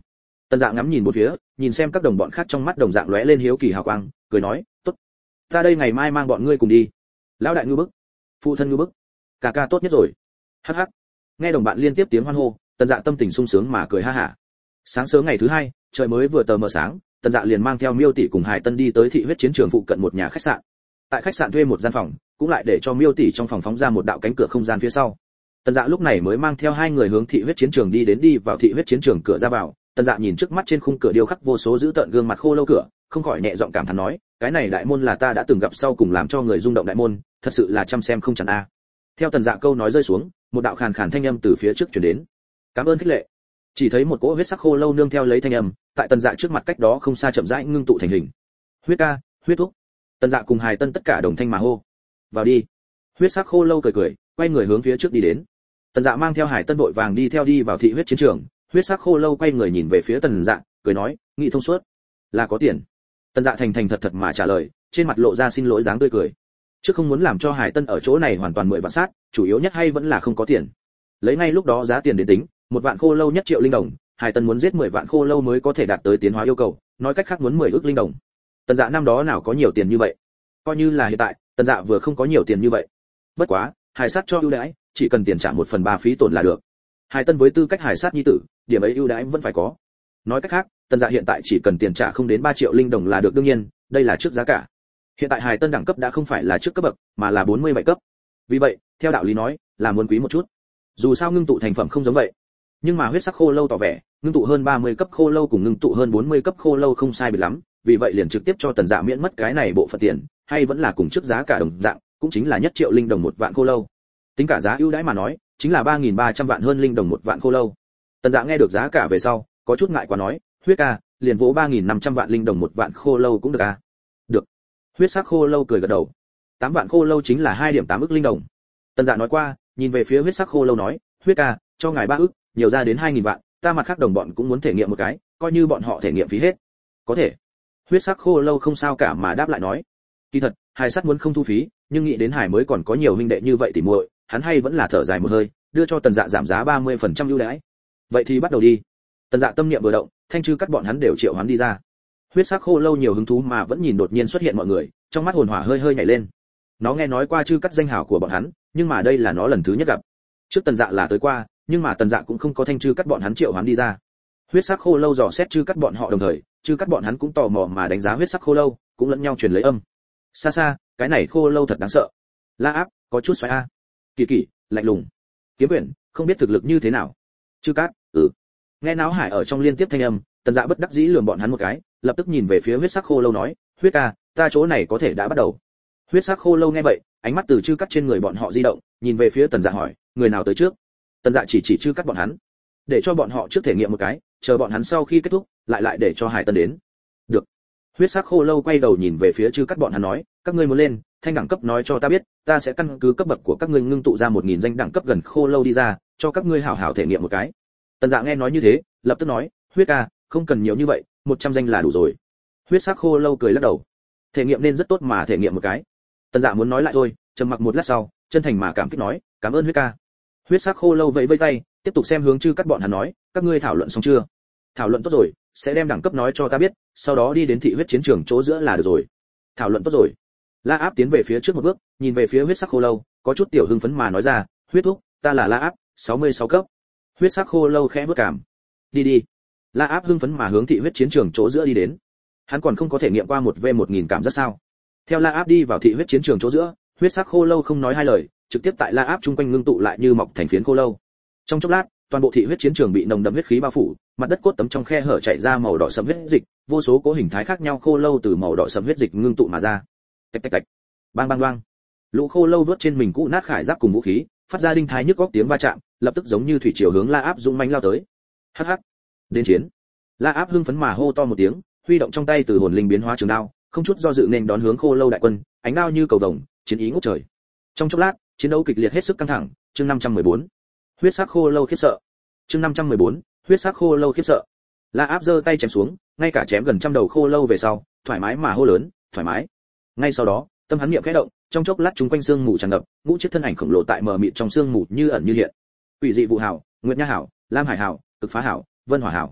Tần Dạ ngắm nhìn một phía, nhìn xem các đồng bọn khác trong mắt đồng dạng lóe lên hiếu kỳ hào quang, cười nói, "Tốt, ta đây ngày mai mang bọn ngươi cùng đi." Lão đại ngư bức, phụ thân ngư bức, ca ca tốt nhất rồi. Hắc hắc. Nghe đồng bạn liên tiếp tiếng hoan hô, Tần Dạ tâm tình sung sướng mà cười ha hả. Sáng sớm ngày thứ hai, trời mới vừa tờ mờ sáng, Tần Dạ liền mang theo Miêu tỷ cùng Hải Tân đi tới thị huyết chiến trường phụ cận một nhà khách sạn. Tại khách sạn thuê một gian phòng, cũng lại để cho Miêu tỷ trong phòng phóng ra một đạo cánh cửa không gian phía sau. Tần Dạ lúc này mới mang theo hai người hướng thị huyết chiến trường đi đến đi vào thị huyết chiến trường cửa ra vào. Tần Dạ nhìn trước mắt trên khung cửa điêu khắc vô số dữ tợn gương mặt khô lâu cửa, không khỏi nhẹ giọng cảm thán nói, cái này đại môn là ta đã từng gặp sau cùng làm cho người rung động đại môn, thật sự là chăm xem không chán a. Theo Tần Dạ câu nói rơi xuống, một đạo khàn khàn thanh âm từ phía trước truyền đến. Cảm ơn khích lệ. Chỉ thấy một cỗ huyết sắc khô lâu nương theo lấy thanh âm, tại Tần Dạ trước mặt cách đó không xa chậm rãi ngưng tụ thành hình. Huyết ca, huyết thúc. Tần Dạ cùng Hải Tân tất cả đồng thanh mà hô. Vào đi. Huyết sắc khô lâu cười cười, quay người hướng phía trước đi đến. Tần Dạ mang theo Hải Tân vội vàng đi theo đi vào thị huyết chiến trường. Huyết sắc khô lâu quay người nhìn về phía Tần Dạ, cười nói, nghị thông suốt, là có tiền. Tần Dạ thành thành thật thật mà trả lời, trên mặt lộ ra xin lỗi dáng tươi cười. Trước không muốn làm cho Hải Tân ở chỗ này hoàn toàn mười vạn sát, chủ yếu nhất hay vẫn là không có tiền. Lấy ngay lúc đó giá tiền đến tính, một vạn khô lâu nhất triệu linh đồng, Hải Tân muốn giết mười vạn khô lâu mới có thể đạt tới tiến hóa yêu cầu, nói cách khác muốn mười ức linh đồng. Tần Dạ năm đó nào có nhiều tiền như vậy. Coi như là hiện tại, Tần Dạ vừa không có nhiều tiền như vậy. Bất quá, Hải sát cho ưu đãi, chỉ cần tiền trả một phần ba phí tổn là được. Hải Tân với tư cách Hải sát nhi tử, điểm ấy ưu đãi vẫn phải có. Nói cách khác, Tần Dạ hiện tại chỉ cần tiền trả không đến ba triệu linh đồng là được, đương nhiên, đây là trước giá cả. Hiện tại Hải Tân đẳng cấp đã không phải là trước cấp bậc, mà là bốn mươi bảy cấp. Vì vậy, theo đạo lý nói, là muốn quý một chút. Dù sao ngưng tụ thành phẩm không giống vậy. Nhưng mà huyết sắc khô lâu tỏ vẻ, ngưng tụ hơn ba mươi cấp khô lâu cùng ngưng tụ hơn bốn mươi cấp khô lâu không sai biệt lắm, vì vậy liền trực tiếp cho Tần Dạ miễn mất cái này bộ phận tiền, hay vẫn là cùng trước giá cả đồng dạng, cũng chính là nhất triệu linh đồng một vạn khô lâu. Tính cả giá ưu đãi mà nói, chính là ba nghìn ba trăm vạn hơn linh đồng một vạn khô lâu. Tần Dạ nghe được giá cả về sau, có chút ngại quá nói, huyết ca, liền vỗ ba nghìn năm trăm vạn linh đồng một vạn khô lâu cũng được à? Được. Huyết sắc khô lâu cười gật đầu. tám vạn khô lâu chính là hai điểm tám ức linh đồng. Tần Dạ nói qua, nhìn về phía huyết sắc khô lâu nói, huyết ca, cho ngài ba ức, nhiều ra đến hai nghìn vạn, ta mặt khác đồng bọn cũng muốn thể nghiệm một cái, coi như bọn họ thể nghiệm phí hết. Có thể. Huyết sắc khô lâu không sao cả mà đáp lại nói, kỳ thật, Hải sát muốn không thu phí, nhưng nghĩ đến Hải mới còn có nhiều huynh đệ như vậy thì muội, hắn hay vẫn là thở dài một hơi, đưa cho Tần Dạ giảm giá ba mươi phần trăm ưu đãi. Vậy thì bắt đầu đi. Tần Dạ tâm niệm vừa động, thanh trư cắt bọn hắn đều triệu hắn đi ra. Huyết sắc khô lâu nhiều hứng thú mà vẫn nhìn đột nhiên xuất hiện mọi người, trong mắt hồn hỏa hơi hơi nhảy lên. Nó nghe nói qua chư cắt danh hào của bọn hắn, nhưng mà đây là nó lần thứ nhất gặp. Trước Tần Dạ là tới qua, nhưng mà Tần Dạ cũng không có thanh chư cắt bọn hắn triệu hắn đi ra. Huyết sắc khô lâu dò xét chư cắt bọn họ đồng thời, chư cắt bọn hắn cũng tò mò mà đánh giá huyết sắc khô lâu, cũng lẫn nhau truyền lấy âm. Xa xa, cái này khô lâu thật đáng sợ. La Áp, có chút xoáy a. Kỳ Kỳ, lạnh lùng. Kiếm Quyển, không biết thực lực như thế nào. Chư cắt, ừ. Nghe náo hải ở trong liên tiếp thanh âm, Tần Dạ bất đắc dĩ lườm bọn hắn một cái, lập tức nhìn về phía huyết sắc khô lâu nói, huyết ca, ta chỗ này có thể đã bắt đầu. Huyết sắc khô lâu nghe vậy, ánh mắt từ chư cắt trên người bọn họ di động, nhìn về phía Tần Dạ hỏi, người nào tới trước? Tần Dạ chỉ chỉ chư cắt bọn hắn, để cho bọn họ trước thể nghiệm một cái, chờ bọn hắn sau khi kết thúc, lại lại để cho Hải Tân đến. Được. Huyết sắc khô lâu quay đầu nhìn về phía chư cắt bọn hắn nói, các ngươi muốn lên, thanh đẳng cấp nói cho ta biết, ta sẽ căn cứ cấp bậc của các ngươi ngưng tụ ra một nghìn danh đẳng cấp gần khô lâu đi ra, cho các ngươi hảo hảo thể nghiệm một cái. Tần Dạ nghe nói như thế, lập tức nói, huyết ca, không cần nhiều như vậy, một trăm danh là đủ rồi. Huyết sắc khô lâu cười lắc đầu, thể nghiệm nên rất tốt mà thể nghiệm một cái. Tần Dạ muốn nói lại thôi, trầm mặc một lát sau, chân thành mà cảm kích nói, cảm ơn huyết ca. Huyết sắc khô lâu vẫy vẫy tay, tiếp tục xem hướng chư cắt bọn hắn nói, các ngươi thảo luận xong chưa? Thảo luận tốt rồi, sẽ đem đẳng cấp nói cho ta biết, sau đó đi đến thị huyết chiến trường chỗ giữa là được rồi. Thảo luận tốt rồi. La Áp tiến về phía trước một bước, nhìn về phía huyết sắc khô lâu, có chút tiểu hưng phấn mà nói ra, huyết thúc, ta là La Áp, sáu mươi sáu cấp. Huyết sắc khô lâu khẽ bước cảm. Đi đi. La Áp hưng phấn mà hướng thị huyết chiến trường chỗ giữa đi đến. Hắn còn không có thể nghiệm qua một v một nghìn cảm giác sao? Theo La Áp đi vào thị huyết chiến trường chỗ giữa, huyết sắc khô lâu không nói hai lời, trực tiếp tại La Áp chung quanh ngưng tụ lại như mọc thành phiến khô lâu. Trong chốc lát, toàn bộ thị huyết chiến trường bị nồng đậm huyết khí bao phủ, mặt đất cốt tấm trong khe hở chảy ra màu đỏ sẫm huyết dịch, vô số cố hình thái khác nhau khô lâu từ màu đỏ sẫm huyết dịch ngưng tụ mà ra. Tạch tạch tạch. Bang bang bang. Lũ khô lâu vớt trên mình cũ nát khải giáp cùng vũ khí, phát ra đinh thái nhức óc tiếng va chạm, lập tức giống như thủy triều hướng La Áp dũng mãnh lao tới. Hắc hắc. Đến chiến. La Áp hưng phấn mà hô to một tiếng, huy động trong tay từ hồn linh biến hóa trường đao, không chút do dự nên đón hướng khô lâu đại quân, ánh đao như cầu vồng, chiến ý ngút trời. Trong chốc lát, chiến đấu kịch liệt hết sức căng thẳng. Chương năm trăm mười bốn. Huyết sắc khô lâu khiếp sợ. Chương năm trăm mười bốn. Huyết sắc khô lâu khiếp sợ. La Áp giơ tay chém xuống, ngay cả chém gần trăm đầu khô lâu về sau, thoải mái mà hô lớn, thoải mái. Ngay sau đó, tâm hắn niệm khẽ động, trong chốc lát chúng quanh xương mù tràn ngập, ngũ chiếc thân ảnh khổng lồ tại mờ mịt trong xương mù như ẩn như hiện. Quỷ dị vụ hảo, nguyệt nha hảo, lam hải hảo, cực phá hảo, vân hỏa hảo.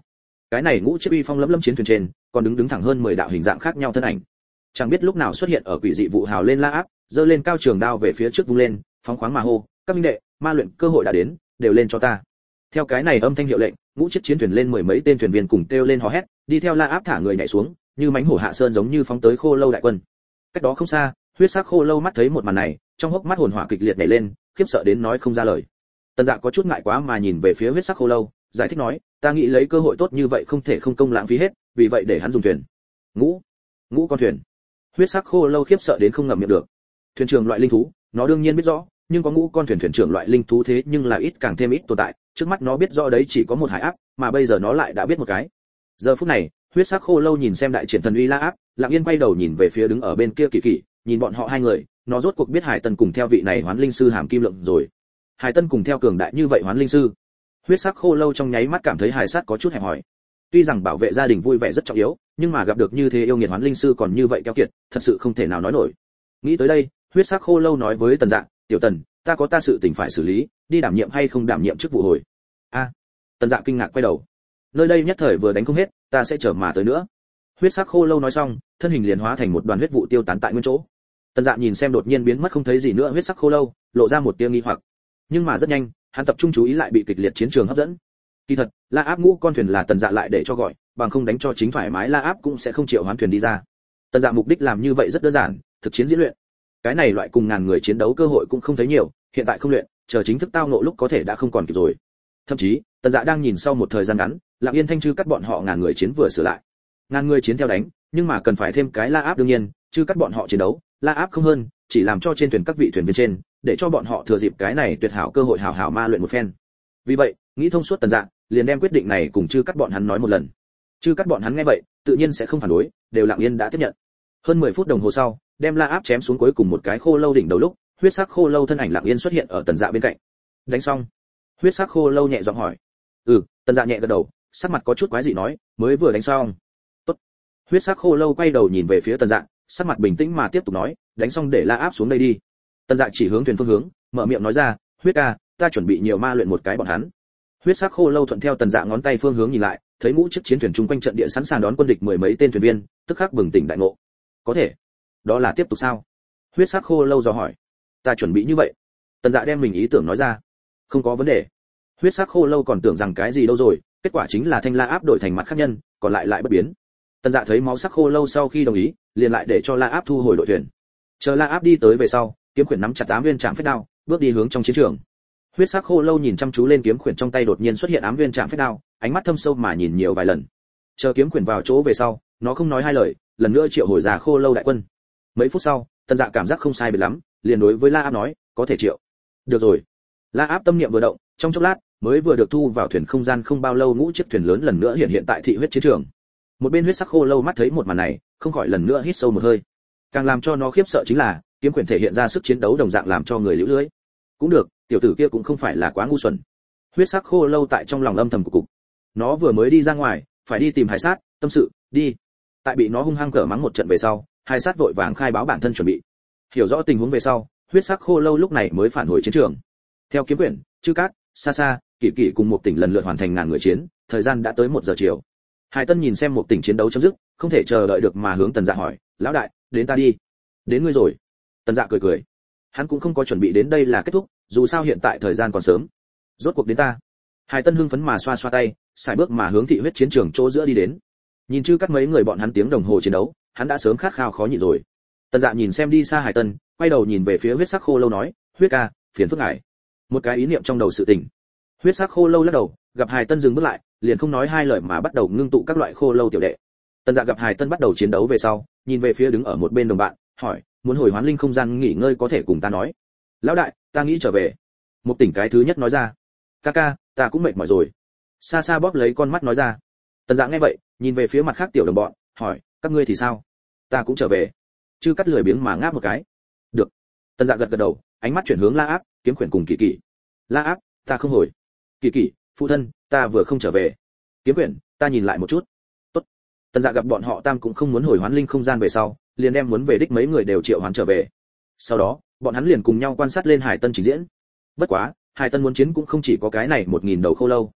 cái này ngũ chiếc uy phong lẫm lẫm chiến thuyền trên còn đứng đứng thẳng hơn mười đạo hình dạng khác nhau thân ảnh. Chẳng biết lúc nào xuất hiện ở quỷ dị vụ hào lên La Áp, giơ lên cao trường đao về phía trước vung lên, phóng khoáng mà hô, các minh đệ, ma luyện cơ hội đã đến, đều lên cho ta. Theo cái này âm thanh hiệu lệnh, ngũ chiếc chiến thuyền lên mười mấy tên thuyền viên cùng kêu lên hò hét, đi theo La Áp thả người nhảy xuống, như mãnh hổ hạ sơn giống như phóng tới Khô Lâu đại quân. Cách đó không xa, huyết sắc Khô Lâu mắt thấy một màn này, trong hốc mắt hồn hỏa kịch liệt nhảy lên, khiếp sợ đến nói không ra lời. Tần Dạ có chút ngại quá mà nhìn về phía huyết sắc Khô Lâu, giải thích nói, ta nghĩ lấy cơ hội tốt như vậy không thể không công lãng phí hết, vì vậy để hắn dùng thuyền. Ngũ, ngũ con thuyền. Huyết sắc Khô Lâu khiếp sợ đến không ngậm miệng được. Thuyền trưởng loại linh thú, nó đương nhiên biết rõ, nhưng có ngũ con thuyền thuyền trưởng loại linh thú thế nhưng là ít càng thêm ít tồn tại, trước mắt nó biết rõ đấy chỉ có một hải áp, mà bây giờ nó lại đã biết một cái. Giờ phút này, huyết sắc Khô Lâu nhìn xem đại triển thần uy La Áp, Lặng Yên quay đầu nhìn về phía đứng ở bên kia Kỳ Kỳ, nhìn bọn họ hai người, nó rốt cuộc biết Hải Tân cùng theo vị này Hoán Linh sư Hàm Kim Lượng rồi. Hải Tân cùng theo cường đại như vậy Hoán Linh sư. Huyết sắc Khô Lâu trong nháy mắt cảm thấy Hải Sát có chút hẹp hòi. Tuy rằng bảo vệ gia đình vui vẻ rất trọng yếu, nhưng mà gặp được như thế yêu nghiệt Hoán Linh sư còn như vậy keo kiệt, thật sự không thể nào nói nổi. Nghĩ tới đây, huyết sắc Khô Lâu nói với Tần Dạ, "Tiểu Tần, ta có ta sự tình phải xử lý, đi đảm nhiệm hay không đảm nhiệm chức vụ hồi?" A. À, Tần Dạ kinh ngạc quay đầu. Nơi đây nhất thời vừa đánh không hết, ta sẽ chờ mà tới nữa. Huyết sắc Khô Lâu nói xong, thân hình liền hóa thành một đoàn huyết vụ tiêu tán tại nguyên chỗ. Tần Dạ nhìn xem đột nhiên biến mất không thấy gì nữa huyết sắc Khô Lâu, lộ ra một tia nghi hoặc. Nhưng mà rất nhanh, hắn tập trung chú ý lại bị kịch liệt chiến trường hấp dẫn. Kỳ thật, La Áp ngũ con thuyền là Tần Dạ lại để cho gọi, bằng không đánh cho chính thoải mái La Áp cũng sẽ không chịu hoán thuyền đi ra. Tần Dạ mục đích làm như vậy rất đơn giản, thực chiến diễn luyện. Cái này loại cùng ngàn người chiến đấu cơ hội cũng không thấy nhiều, hiện tại không luyện, chờ chính thức tao ngộ lúc có thể đã không còn kịp rồi. Thậm chí, Tần Dạ đang nhìn sau một thời gian ngắn, Lặng Yên Thanh Trư cắt bọn họ ngàn người chiến vừa sửa lại. Ngàn người chiến theo đánh, nhưng mà cần phải thêm cái La Áp đương nhiên, chứ cắt bọn họ chiến đấu, La Áp không hơn, chỉ làm cho trên thuyền các vị thuyền viên trên, để cho bọn họ thừa dịp cái này tuyệt hảo cơ hội hảo hảo ma luyện một phen. Vì vậy, nghĩ thông suốt Tần Dạ, liền đem quyết định này cùng chư cắt bọn hắn nói một lần. Chư cắt bọn hắn nghe vậy, tự nhiên sẽ không phản đối, đều lặng yên đã tiếp nhận. Hơn mười phút đồng hồ sau, đem La Áp chém xuống cuối cùng một cái Khô Lâu đỉnh đầu lúc, huyết sắc Khô Lâu thân ảnh lặng yên xuất hiện ở Tần Dạ bên cạnh. Đánh xong, huyết sắc Khô Lâu nhẹ giọng hỏi. Ừ, Tần Dạ nhẹ gật đầu, sắc mặt có chút quái dị nói, mới vừa đánh xong. Tốt. Huyết sắc Khô Lâu quay đầu nhìn về phía Tần Dạ, sắc mặt bình tĩnh mà tiếp tục nói, đánh xong để La Áp xuống đây đi. Tần Dạ chỉ hướng thuyền phương hướng, mở miệng nói ra, huyết ca, ta chuẩn bị nhiều ma luyện một cái bọn hắn. Huyết sắc Khô Lâu thuận theo Tần Dạ ngón tay phương hướng nhìn lại, thấy ngũ chiếc chiến thuyền chung quanh trận địa sẵn sàng đón quân địch mười mấy tên thuyền viên, tức khắc bừng tỉnh đại ngộ. Có thể. Đó là tiếp tục sao? Huyết sắc Khô Lâu dò hỏi. Ta chuẩn bị như vậy. Tần Dạ đem mình ý tưởng nói ra. Không có vấn đề. Huyết sắc Khô Lâu còn tưởng rằng cái gì đâu rồi, kết quả chính là thanh La Áp đổi thành mặt khác nhân, còn lại lại bất biến. Tần Dạ thấy máu sắc Khô Lâu sau khi đồng ý, liền lại để cho La Áp thu hồi đội thuyền. Chờ La Áp đi tới về sau, kiếm quyển nắm chặt ám viên trảm phách đao, bước đi hướng trong chiến trường. Huyết sắc Khô Lâu nhìn chăm chú lên kiếm quyển trong tay đột nhiên xuất hiện ám viên trảm phách đao, ánh mắt thâm sâu mà nhìn nhiều vài lần. Chờ kiếm quyển vào chỗ về sau, nó không nói hai lời, lần nữa triệu hồi ra Khô Lâu đại quân. Mấy phút sau, Tần Dạ cảm giác không sai biệt lắm, liền đối với La Áp nói, có thể triệu. Được rồi. La Áp tâm niệm vừa động, trong chốc lát, mới vừa được thu vào thuyền không gian không bao lâu ngũ chiếc thuyền lớn lần nữa hiện hiện tại thị huyết chiến trường. Một bên huyết sắc Khô Lâu mắt thấy một màn này, không khỏi lần nữa hít sâu một hơi. Càng làm cho nó khiếp sợ chính là, kiếm quyển thể hiện ra sức chiến đấu đồng dạng làm cho người liễu lưới. Cũng được, tiểu tử kia cũng không phải là quá ngu xuẩn. Huyết sắc Khô Lâu tại trong lòng âm thầm của cục. Nó vừa mới đi ra ngoài, phải đi tìm Hải Sát, tâm sự, đi. Tại bị nó hung hăng cở mắng một trận về sau, Hải Sát vội vàng khai báo bản thân chuẩn bị. Hiểu rõ tình huống về sau, huyết sắc Khô Lâu lúc này mới phản hồi chiến trường. Theo kiếm quyển, Chư Cát, Sa Sa, Kỷ Kỷ cùng một tỉnh lần lượt hoàn thành ngàn người chiến, thời gian đã tới một giờ chiều. Hải Tân nhìn xem một tỉnh chiến đấu chấm dứt, không thể chờ đợi được mà hướng Tần Dạ hỏi, lão đại, đến ta đi. Đến ngươi rồi. Tần Dạ cười cười. Hắn cũng không có chuẩn bị đến đây là kết thúc, dù sao hiện tại thời gian còn sớm. Rốt cuộc đến ta. Hải Tân hưng phấn mà xoa xoa tay, sải bước mà hướng thị huyết chiến trường chỗ giữa đi đến. Nhìn Chư Cát mấy người bọn hắn tiếng đồng hồ chiến đấu, hắn đã sớm khát khao khó nhịn rồi. Tần Dạ nhìn xem đi xa Hải Tân, quay đầu nhìn về phía huyết sắc Khô Lâu nói, huyết ca, phiền phức ngài. Một cái ý niệm trong đầu sự tình. Huyết sắc Khô Lâu lắc đầu, gặp Hải Tân dừng bước lại, liền không nói hai lời mà bắt đầu ngưng tụ các loại Khô Lâu tiểu đệ. Tần Dạ gặp Hải Tân bắt đầu chiến đấu về sau, nhìn về phía đứng ở một bên đồng bạn, hỏi, muốn hồi hoán linh không gian nghỉ ngơi có thể cùng ta nói. Lão đại, ta nghĩ trở về. Một tỉnh cái thứ nhất nói ra. Ca ca, ta cũng mệt mỏi rồi. Sa Sa bóp lấy con mắt nói ra. Tần Dạ nghe vậy, nhìn về phía mặt khác tiểu đồng bọn, hỏi, các ngươi thì sao? Ta cũng trở về. Chư Cắt lười biếng mà ngáp một cái. Được. Tần Dạ gật gật đầu, ánh mắt chuyển hướng La Áp, kiếm quyển cùng Kỷ Kỷ. La Áp, ta không hồi. Kỷ Kỷ, phụ thân, ta vừa không trở về. Kiếm quyển, ta nhìn lại một chút. Tốt. Tần Dạ gặp bọn họ tam cũng không muốn hồi hoán linh không gian về sau, liền đem muốn về đích mấy người đều triệu hoán trở về. Sau đó, bọn hắn liền cùng nhau quan sát lên Hải Tân trình diễn. Bất quá, Hải Tân muốn chiến cũng không chỉ có cái này một nghìn đầu Khô Lâu,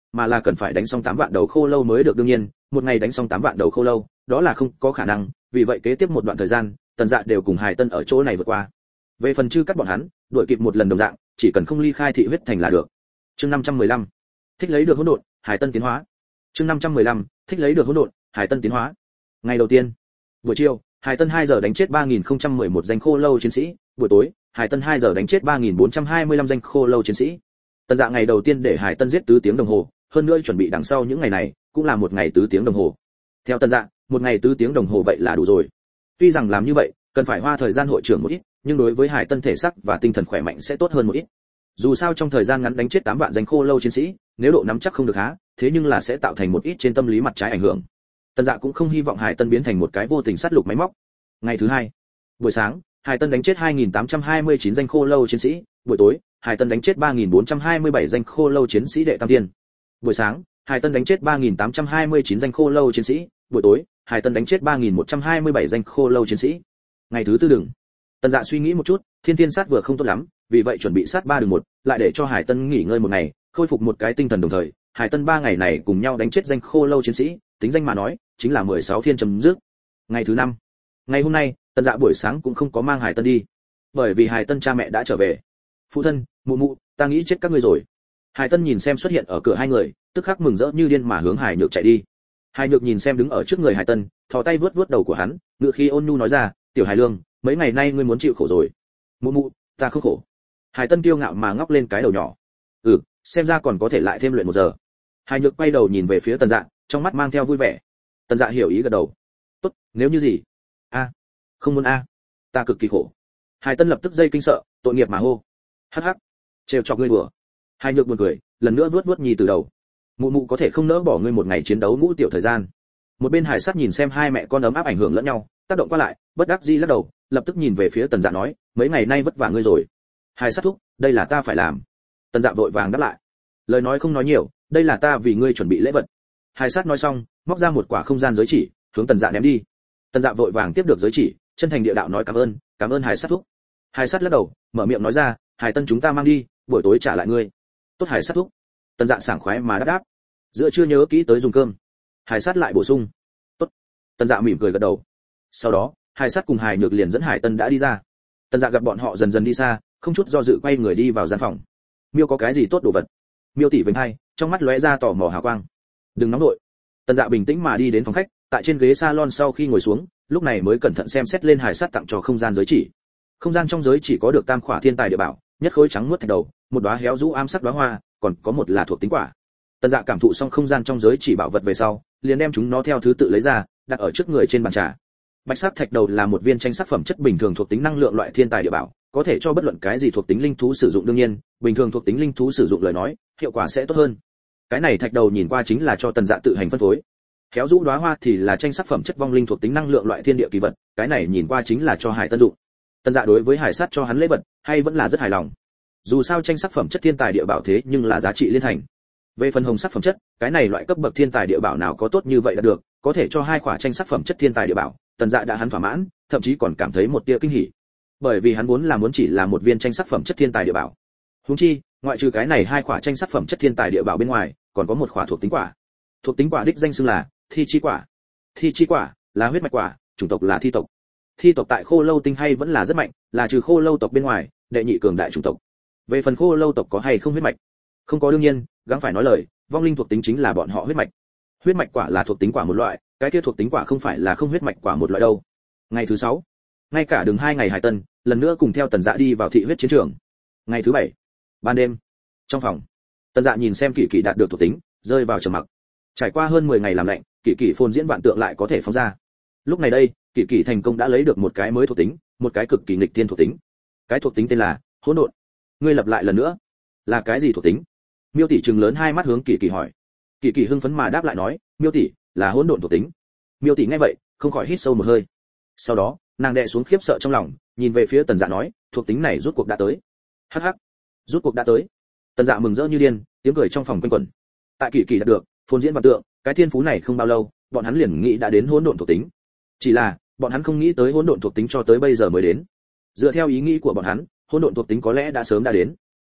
mà là cần phải đánh xong tám vạn đầu khô lâu mới được. đương nhiên một ngày đánh xong tám vạn đầu khô lâu đó là không có khả năng, vì vậy kế tiếp một đoạn thời gian Tần Dạ đều cùng Hải Tân ở chỗ này vượt qua. Về phần chư cắt bọn hắn đuổi kịp một lần đồng dạng, chỉ cần không ly khai thị huyết thành là được. Chương năm trăm mười lăm, thích lấy được hỗn độn, Hải Tân tiến hóa. Chương năm trăm mười lăm, thích lấy được hỗn độn, Hải Tân tiến hóa. Ngày đầu tiên, buổi chiều, Hải Tân hai giờ đánh chết ba nghìn không trăm mười một danh khô lâu chiến sĩ, buổi tối, Hải Tân hai giờ đánh chết ba nghìn bốn trăm hai mươi lăm danh khô lâu chiến sĩ. Tần Dạ ngày đầu tiên để Hải Tân giết tứ tiếng đồng hồ, hơn nữa chuẩn bị đằng sau những ngày này, cũng là một ngày tứ tiếng đồng hồ. Theo Tần Dạ, một ngày tứ tiếng đồng hồ vậy là đủ rồi. Tuy rằng làm như vậy, cần phải hoa thời gian hội trưởng một ít, nhưng đối với Hải Tân thể xác và tinh thần khỏe mạnh sẽ tốt hơn một ít. Dù sao trong thời gian ngắn đánh chết tám vạn danh khô lâu chiến sĩ, nếu độ nắm chắc không được há, thế nhưng là sẽ tạo thành một ít trên tâm lý mặt trái ảnh hưởng. Tần Dạ cũng không hy vọng Hải Tân biến thành một cái vô tình sát lục máy móc. Ngày thứ hai, buổi sáng, Hải Tân đánh chết hai nghìn tám trăm hai mươi chín danh khô lâu chiến sĩ, buổi tối, Hải Tân đánh chết ba nghìn bốn trăm hai mươi bảy danh khô lâu chiến sĩ đệ tam tiên. Buổi sáng, Hải Tân đánh chết ba nghìn tám trăm hai mươi chín danh khô lâu chiến sĩ, buổi tối, Hải Tân đánh chết ba nghìn một trăm hai mươi bảy danh khô lâu chiến sĩ. Ngày thứ tư đừng. Tần Dạ suy nghĩ một chút, thiên thiên sát vừa không tốt lắm, vì vậy chuẩn bị sát ba đường một, lại để cho Hải Tân nghỉ ngơi một ngày, khôi phục một cái tinh thần đồng thời, Hải Tân ba ngày này cùng nhau đánh chết danh khô lâu chiến sĩ, tính danh mà nói, chính là mười sáu thiên chấm dứt. Ngày thứ năm. Ngày hôm nay, Tần Dạ buổi sáng cũng không có mang Hải Tân đi, bởi vì Hải Tân cha mẹ đã trở về. Phụ thân, mụ mụ, ta nghĩ chết các ngươi rồi. Hải Tân nhìn xem xuất hiện ở cửa hai người, tức khắc mừng rỡ như điên mà hướng Hải Nhược chạy đi. Hải Nhược nhìn xem đứng ở trước người Hải Tân, thò tay vuốt vuốt đầu của hắn, ngựa khí ôn nhu nói ra, "Tiểu Hải Lương, mấy ngày nay ngươi muốn chịu khổ rồi." "Mụ mụ, ta không khổ." Hải Tân kiêu ngạo mà ngóc lên cái đầu nhỏ. "Ừ, xem ra còn có thể lại thêm luyện một giờ." Hải Nhược quay đầu nhìn về phía Tần Dạ, trong mắt mang theo vui vẻ. Tần Dạ hiểu ý gật đầu. "Tốt, nếu như gì?" "A, không muốn a, ta cực kỳ khổ." Hải Tân lập tức dây kinh sợ, tội nghiệp mà hô. "Hắc hắc, trêu chọc ngươi đùa." Hải Nhược buồn cười, lần nữa vuốt vuốt nhì từ đầu. "Mụ mụ có thể không nỡ bỏ ngươi một ngày chiến đấu ngũ tiểu thời gian." Một bên Hải Sát nhìn xem hai mẹ con ấm áp ảnh hưởng lẫn nhau, tác động qua lại, bất đắc dĩ lắc đầu, lập tức nhìn về phía Tần Dạ nói, "Mấy ngày nay vất vả ngươi rồi." "Hải Sát thúc, đây là ta phải làm." Tần Dạ vội vàng đáp lại. "Lời nói không nói nhiều, đây là ta vì ngươi chuẩn bị lễ vật." Hải Sát nói xong, móc ra một quả không gian giới chỉ, hướng Tần Dạ ném đi. Tần Dạ vội vàng tiếp được giới chỉ, chân thành địa đạo nói cảm ơn, "Cảm ơn Hải Sát thúc." Hải Sát lắc đầu, mở miệng nói ra, "Hải Tân chúng ta mang đi, buổi tối trả lại ngươi." "Tốt Hải Sát thúc." Tần Dạ sảng khoái mà đáp đáp. Giữa chưa nhớ kỹ tới dùng cơm. Hải Sát lại bổ sung. "Tốt." Tần Dạ mỉm cười gật đầu. Sau đó, Hải Sát cùng Hải Nhược liền dẫn Hải Tân đã đi ra. Tần Dạ gặp bọn họ dần dần đi xa, không chút do dự quay người đi vào gian phòng. "Miêu có cái gì tốt đồ vật?" Miêu tỷ vênh hai, trong mắt lóe ra tò mò hào quang. "Đừng nóng nội." Tần Dạ bình tĩnh mà đi đến phòng khách, tại trên ghế salon sau khi ngồi xuống, lúc này mới cẩn thận xem xét lên Hải Sát tặng cho không gian giới chỉ. Không gian trong giới chỉ có được tam khỏa thiên tài địa bảo, nhất khối trắng muốt thạch đầu, một đóa héo rũ ám sắc đóa hoa, còn có một là thuộc tính quả. Tần Dạ cảm thụ xong không gian trong giới chỉ bảo vật về sau, liền đem chúng nó theo thứ tự lấy ra, đặt ở trước người trên bàn trà. Bạch sắc thạch đầu là một viên tranh sắc phẩm chất bình thường thuộc tính năng lượng loại thiên tài địa bảo, có thể cho bất luận cái gì thuộc tính linh thú sử dụng. đương nhiên, bình thường thuộc tính linh thú sử dụng lời nói, hiệu quả sẽ tốt hơn. Cái này thạch đầu nhìn qua chính là cho Tần Dạ tự hành phân phối. Khéo rũ đóa hoa thì là tranh sắc phẩm chất vong linh thuộc tính năng lượng loại thiên địa kỳ vật, cái này nhìn qua chính là cho Hải Tân dụng. Tần Dạ đối với Hải Sát cho hắn lễ vật, hay vẫn là rất hài lòng. Dù sao tranh sắc phẩm chất thiên tài địa bảo thế nhưng là giá trị liên thành. Về phần hồng sắc phẩm chất, cái này loại cấp bậc thiên tài địa bảo nào có tốt như vậy là được, có thể cho hai quả tranh sắc phẩm chất thiên tài địa bảo, Tần Dạ đã hắn thỏa mãn, thậm chí còn cảm thấy một tia kinh hỉ. Bởi vì hắn vốn là muốn chỉ là một viên tranh sắc phẩm chất thiên tài địa bảo. Huống chi, ngoại trừ cái này hai quả tranh sắc phẩm chất thiên tài địa bảo bên ngoài, còn có một quả thuộc tính quả. Thuộc tính quả đích danh xưng là Thi chi quả. Thi chi quả là huyết mạch quả, chủng tộc là thi tộc. Thi tộc tại Khô Lâu tinh hay vẫn là rất mạnh, là trừ Khô Lâu tộc bên ngoài, đệ nhị cường đại chủng tộc. Về phần Khô Lâu tộc có hay không huyết mạch? Không có đương nhiên, gắng phải nói lời, vong linh thuộc tính chính là bọn họ huyết mạch. Huyết mạch quả là thuộc tính quả một loại, cái kia thuộc tính quả không phải là không huyết mạch quả một loại đâu. Ngày thứ sáu, ngay cả đường hai ngày Hải Tân, lần nữa cùng theo Tần Dạ đi vào thị huyết chiến trường. Ngày thứ bảy, ban đêm, trong phòng, Tần Dạ nhìn xem Kỷ Kỷ đạt được thuộc tính, rơi vào trầm mặc. Trải qua hơn mười ngày làm lạnh, Kỷ Kỷ phồn diễn vạn tượng lại có thể phóng ra. Lúc này đây, Kỷ Kỷ thành công đã lấy được một cái mới thuộc tính, một cái cực kỳ nghịch thiên thuộc tính. Cái thuộc tính tên là hỗn độn. Ngươi lặp lại lần nữa, là cái gì thuộc tính? Miêu tỷ trừng lớn hai mắt hướng Kỷ Kỷ hỏi. Kỷ Kỷ hưng phấn mà đáp lại nói, Miêu tỷ, là hỗn độn thuộc tính. Miêu tỷ nghe vậy, không khỏi hít sâu một hơi. Sau đó, nàng đè xuống khiếp sợ trong lòng, nhìn về phía Tần Dạ nói, thuộc tính này rút cuộc đã tới. Hắc hắc, rút cuộc đã tới. Tần Dạ mừng rỡ như điên, tiếng cười trong phòng quanh quẩn. Tại Kỷ Kỷ đạt được phồn diễn vạn tượng, cái thiên phú này không bao lâu, bọn hắn liền nghĩ đã đến hỗn độn thuộc tính. Chỉ là, bọn hắn không nghĩ tới hỗn độn thuộc tính cho tới bây giờ mới đến. Dựa theo ý nghĩ của bọn hắn, hỗn độn thuộc tính có lẽ đã sớm đã đến.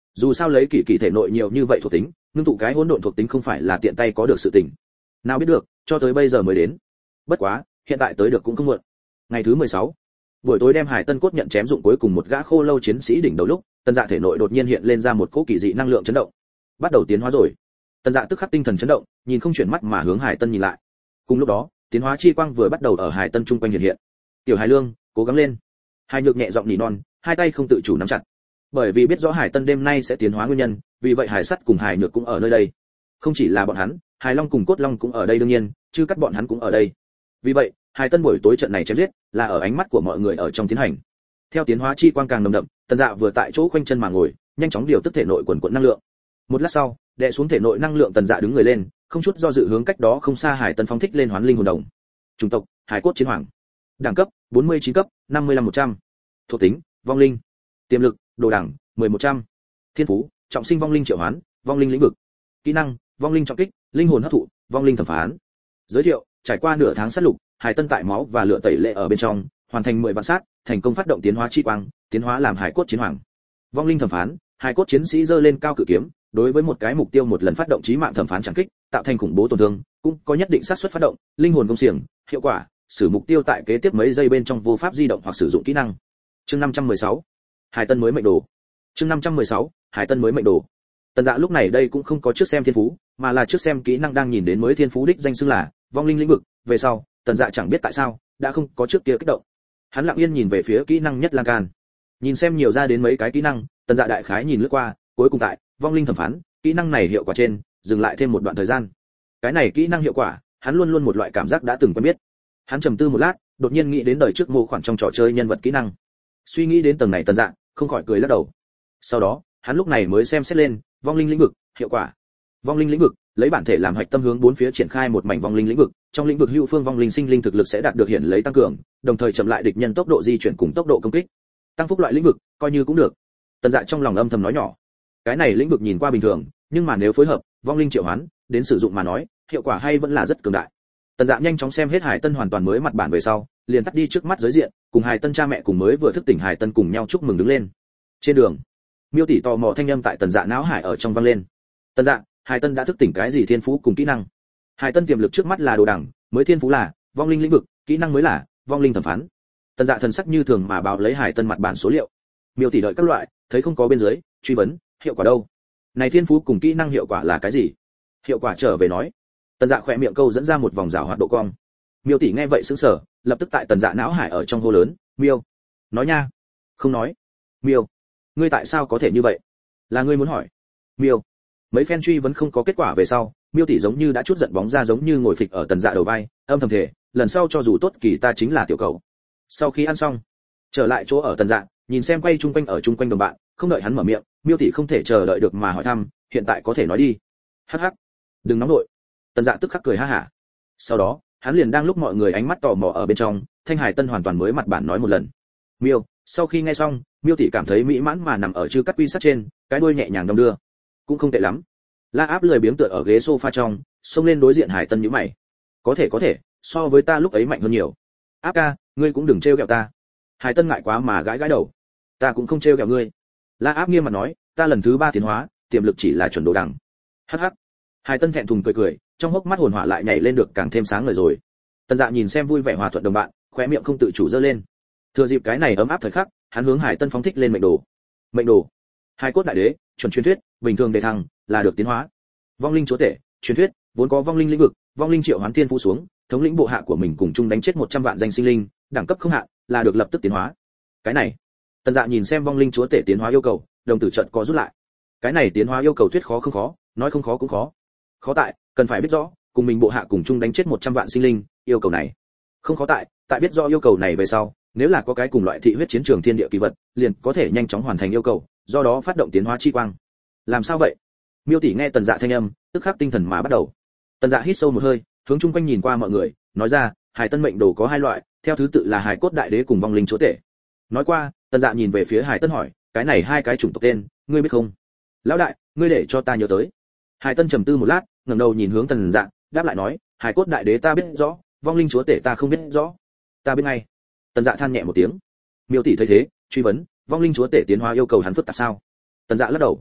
Dù sao lấy kỳ kỳ thể nội nhiều như vậy thuộc tính, ngưng tụ cái hỗn độn thuộc tính không phải là tiện tay có được sự tình. Nào biết được, cho tới bây giờ mới đến. Bất quá, hiện tại tới được cũng không muộn. Ngày thứ mười sáu, buổi tối đem Hải Tân cốt nhận chém dụng cuối cùng một gã khô lâu chiến sĩ đỉnh đầu lúc, Tần Dạ thể nội đột nhiên hiện lên ra một cỗ kỳ dị năng lượng chấn động. Bắt đầu tiến hóa rồi. Tần Dạ tức khắc tinh thần chấn động, nhìn không chuyển mắt mà hướng Hải Tân nhìn lại. Cùng lúc đó, tiến hóa chi quang vừa bắt đầu ở Hải Tân trung quanh hiện hiện. "Tiểu Hải Lương, cố gắng lên." Hải Nhược nhẹ giọng nỉ non, hai tay không tự chủ nắm chặt. Bởi vì biết rõ Hải Tân đêm nay sẽ tiến hóa nguyên nhân, vì vậy Hải Sắt cùng Hải Nhược cũng ở nơi đây. Không chỉ là bọn hắn, Hải Long cùng Cốt Long cũng ở đây đương nhiên, chứ cắt bọn hắn cũng ở đây. Vì vậy, Hải Tân buổi tối trận này chém giết, là ở ánh mắt của mọi người ở trong tiến hành. Theo tiến hóa chi quang càng nồng đậm, Tần Dạ vừa tại chỗ khoanh chân mà ngồi, nhanh chóng điều tức thể nội quần quần năng lượng. Một lát sau, đè xuống thể nội năng lượng, Tần Dạ đứng người lên, không chút do dự hướng cách đó không xa Hải Tân phóng thích lên Hoán Linh hồn đồng. Chủng tộc: Hải cốt chiến hoàng. Đẳng cấp: bốn mươi chín cấp, năm mươi lăm một trăm. Thuộc tính: Vong linh. Tiềm lực: Đồ đẳng: mười một trăm. Thiên phú: Trọng sinh vong linh triệu hoán, vong linh lĩnh vực. Kỹ năng: Vong linh trọng kích, linh hồn hấp thụ, vong linh thẩm phán. Giới thiệu: Trải qua nửa tháng sát lục, Hải Tân tại máu và lửa tẩy lệ ở bên trong, hoàn thành mười vạn sát, thành công phát động tiến hóa chi quang, tiến hóa làm Hải cốt chiến hoàng. Vong linh thẩm phán: Hải cốt chiến sĩ giơ lên cao cự kiếm, đối với một cái mục tiêu một lần phát động chí mạng thẩm phán chẳng kích, tạo thành khủng bố tổn thương, cũng có nhất định xác suất phát động linh hồn công xiềng, hiệu quả: sử mục tiêu tại kế tiếp mấy giây bên trong vô pháp di động hoặc sử dụng kỹ năng. Chương năm trăm mười sáu, Hải Tân mới mệnh đồ. Chương năm trăm mười sáu, Hải Tân mới mệnh đồ. Tần Dạ lúc này đây cũng không có trước xem thiên phú, mà là trước xem kỹ năng đang nhìn đến mới thiên phú đích danh xưng là vong linh lĩnh vực, về sau, Tần Dạ chẳng biết tại sao, đã không có trước kia kích động. Hắn lặng yên nhìn về phía kỹ năng nhất lan can. Nhìn xem nhiều ra đến mấy cái kỹ năng, Tần Dạ đại khái nhìn lướt qua, cuối cùng tại vong linh thẩm phán, kỹ năng này hiệu quả trên, dừng lại thêm một đoạn thời gian. Cái này kỹ năng hiệu quả, hắn luôn luôn một loại cảm giác đã từng quen biết. Hắn trầm tư một lát, đột nhiên nghĩ đến đời trước mô khoản trong trò chơi nhân vật kỹ năng. Suy nghĩ đến tầng này, Tần Dạ không khỏi cười lắc đầu. Sau đó, hắn lúc này mới xem xét lên vong linh lĩnh vực, hiệu quả. Vong linh lĩnh vực, lấy bản thể làm hạch tâm hướng bốn phía triển khai một mảnh vong linh lĩnh vực, trong lĩnh vực hữu phương vong linh sinh linh thực lực sẽ đạt được hiện lấy tăng cường, đồng thời chậm lại địch nhân tốc độ di chuyển cùng tốc độ công kích. Tăng phúc loại lĩnh vực, coi như cũng được. Tần Dạ trong lòng âm thầm nói nhỏ. Cái này lĩnh vực nhìn qua bình thường, nhưng mà nếu phối hợp vong linh triệu hoán đến sử dụng mà nói, hiệu quả hay vẫn là rất cường đại. Tần Dạ nhanh chóng xem hết Hải Tân hoàn toàn mới mặt bản về sau, liền tắt đi trước mắt giới diện, cùng Hải Tân cha mẹ cùng mới vừa thức tỉnh Hải Tân cùng nhau chúc mừng đứng lên. Trên đường, Miêu tỷ tò mò thanh âm tại Tần Dạ não hải ở trong vang lên. Tần Dạ, Hải Tân đã thức tỉnh cái gì thiên phú cùng kỹ năng? Hải Tân tiềm lực trước mắt là đồ đẳng, mới thiên phú là vong linh lĩnh vực, kỹ năng mới là vong linh thẩm phán. Tần Dạ thần sắc như thường mà báo lấy Hải Tân mặt bản số liệu. Miêu tỷ đợi các loại, thấy không có bên dưới, truy vấn, hiệu quả đâu? Này thiên phú cùng kỹ năng hiệu quả là cái gì? Hiệu quả trở về nói. Tần Dạ khẽ miệng câu dẫn ra một vòng rào hoạt độ cong. Miêu tỷ nghe vậy sững sờ, lập tức tại Tần Dạ não hải ở trong hô lớn, "Miêu, nói nha." "Không nói." "Miêu, ngươi tại sao có thể như vậy? Là ngươi muốn hỏi?" "Miêu." Mấy phen truy vấn không có kết quả về sau, Miêu tỷ giống như đã chút giận bóng ra giống như ngồi phịch ở Tần Dạ đầu vai, âm thầm thề, lần sau cho dù tốt kỳ ta chính là tiểu cầu. Sau khi ăn xong, trở lại chỗ ở Tần Dạ, nhìn xem quay chung quanh ở chung quanh đồng bạn, không đợi hắn mở miệng, Miêu tỷ không thể chờ đợi được mà hỏi thăm, "Hiện tại có thể nói đi." "Hắc hắc, đừng nóng nội." Tần Dạ tức khắc cười ha hả. Sau đó, hắn liền đang lúc mọi người ánh mắt tò mò ở bên trong, Thanh Hải Tân hoàn toàn mới mặt bản nói một lần. Miêu, sau khi nghe xong, Miêu tỷ cảm thấy mỹ mãn mà nằm ở chư cắt quy sắt trên, cái đuôi nhẹ nhàng đong đưa. Cũng không tệ lắm. La Áp lười biếng tựa ở ghế sofa trong, xông lên đối diện Hải Tân nhíu mày. Có thể có thể, so với ta lúc ấy mạnh hơn nhiều. Áp ca, ngươi cũng đừng trêu ghẹo ta. Hải Tân ngại quá mà gãi gãi đầu. Ta cũng không trêu ghẹo ngươi. La Áp nghiêm mặt nói, ta lần thứ ba tiến hóa, tiềm lực chỉ là chuẩn đồ đẳng. Hắc hắc. Hải Tân thẹn thùng cười cười, trong hốc mắt hồn hỏa lại nhảy lên được càng thêm sáng ngời rồi. Tần Dạ nhìn xem vui vẻ hòa thuận đồng bạn, khóe miệng không tự chủ giơ lên. Thừa dịp cái này ấm áp thời khắc, hắn hướng Hải Tân phóng thích lên mệnh đồ. Mệnh đồ, Hải cốt đại đế, chuẩn truyền thuyết, bình thường đề thăng, là được tiến hóa. Vong linh chúa tể, truyền thuyết, vốn có vong linh lĩnh vực, vong linh triệu hoán thiên phú xuống, thống lĩnh bộ hạ của mình cùng chung đánh chết một trăm vạn danh sinh linh, đẳng cấp không hạn, là được lập tức tiến hóa. Cái này, Tần Dạ nhìn xem vong linh chúa tể tiến hóa yêu cầu, đồng tử chợt có rút lại. Cái này tiến hóa yêu cầu thuyết khó không khó, nói không khó cũng khó. Khó tại, cần phải biết rõ, cùng mình bộ hạ cùng chung đánh chết một trăm vạn sinh linh, yêu cầu này. Không khó tại, tại biết rõ yêu cầu này về sau, nếu là có cái cùng loại thị huyết chiến trường thiên địa kỳ vật, liền có thể nhanh chóng hoàn thành yêu cầu, do đó phát động tiến hóa chi quang. Làm sao vậy? Miêu tỷ nghe Tần Dạ thanh âm, tức khắc tinh thần mà bắt đầu. Tần Dạ hít sâu một hơi, hướng chung quanh nhìn qua mọi người, nói ra, Hải Tân mệnh đồ có hai loại, theo thứ tự là Hải cốt đại đế cùng vong linh chúa tể. Nói qua, Tần Dạ nhìn về phía Hải Tân hỏi, cái này hai cái chủng tộc tên, ngươi biết không? Lão đại, ngươi để cho ta nhớ tới. Hải Tân trầm tư một lát, ngẩng đầu nhìn hướng Tần Dạ, đáp lại nói, Hải cốt đại đế ta biết rõ, vong linh chúa tể ta không biết rõ. Ta biết ngay. Tần Dạ than nhẹ một tiếng. Miêu tỷ thấy thế, truy vấn, vong linh chúa tể tiến hóa yêu cầu hắn phức tạp sao? Tần Dạ lắc đầu.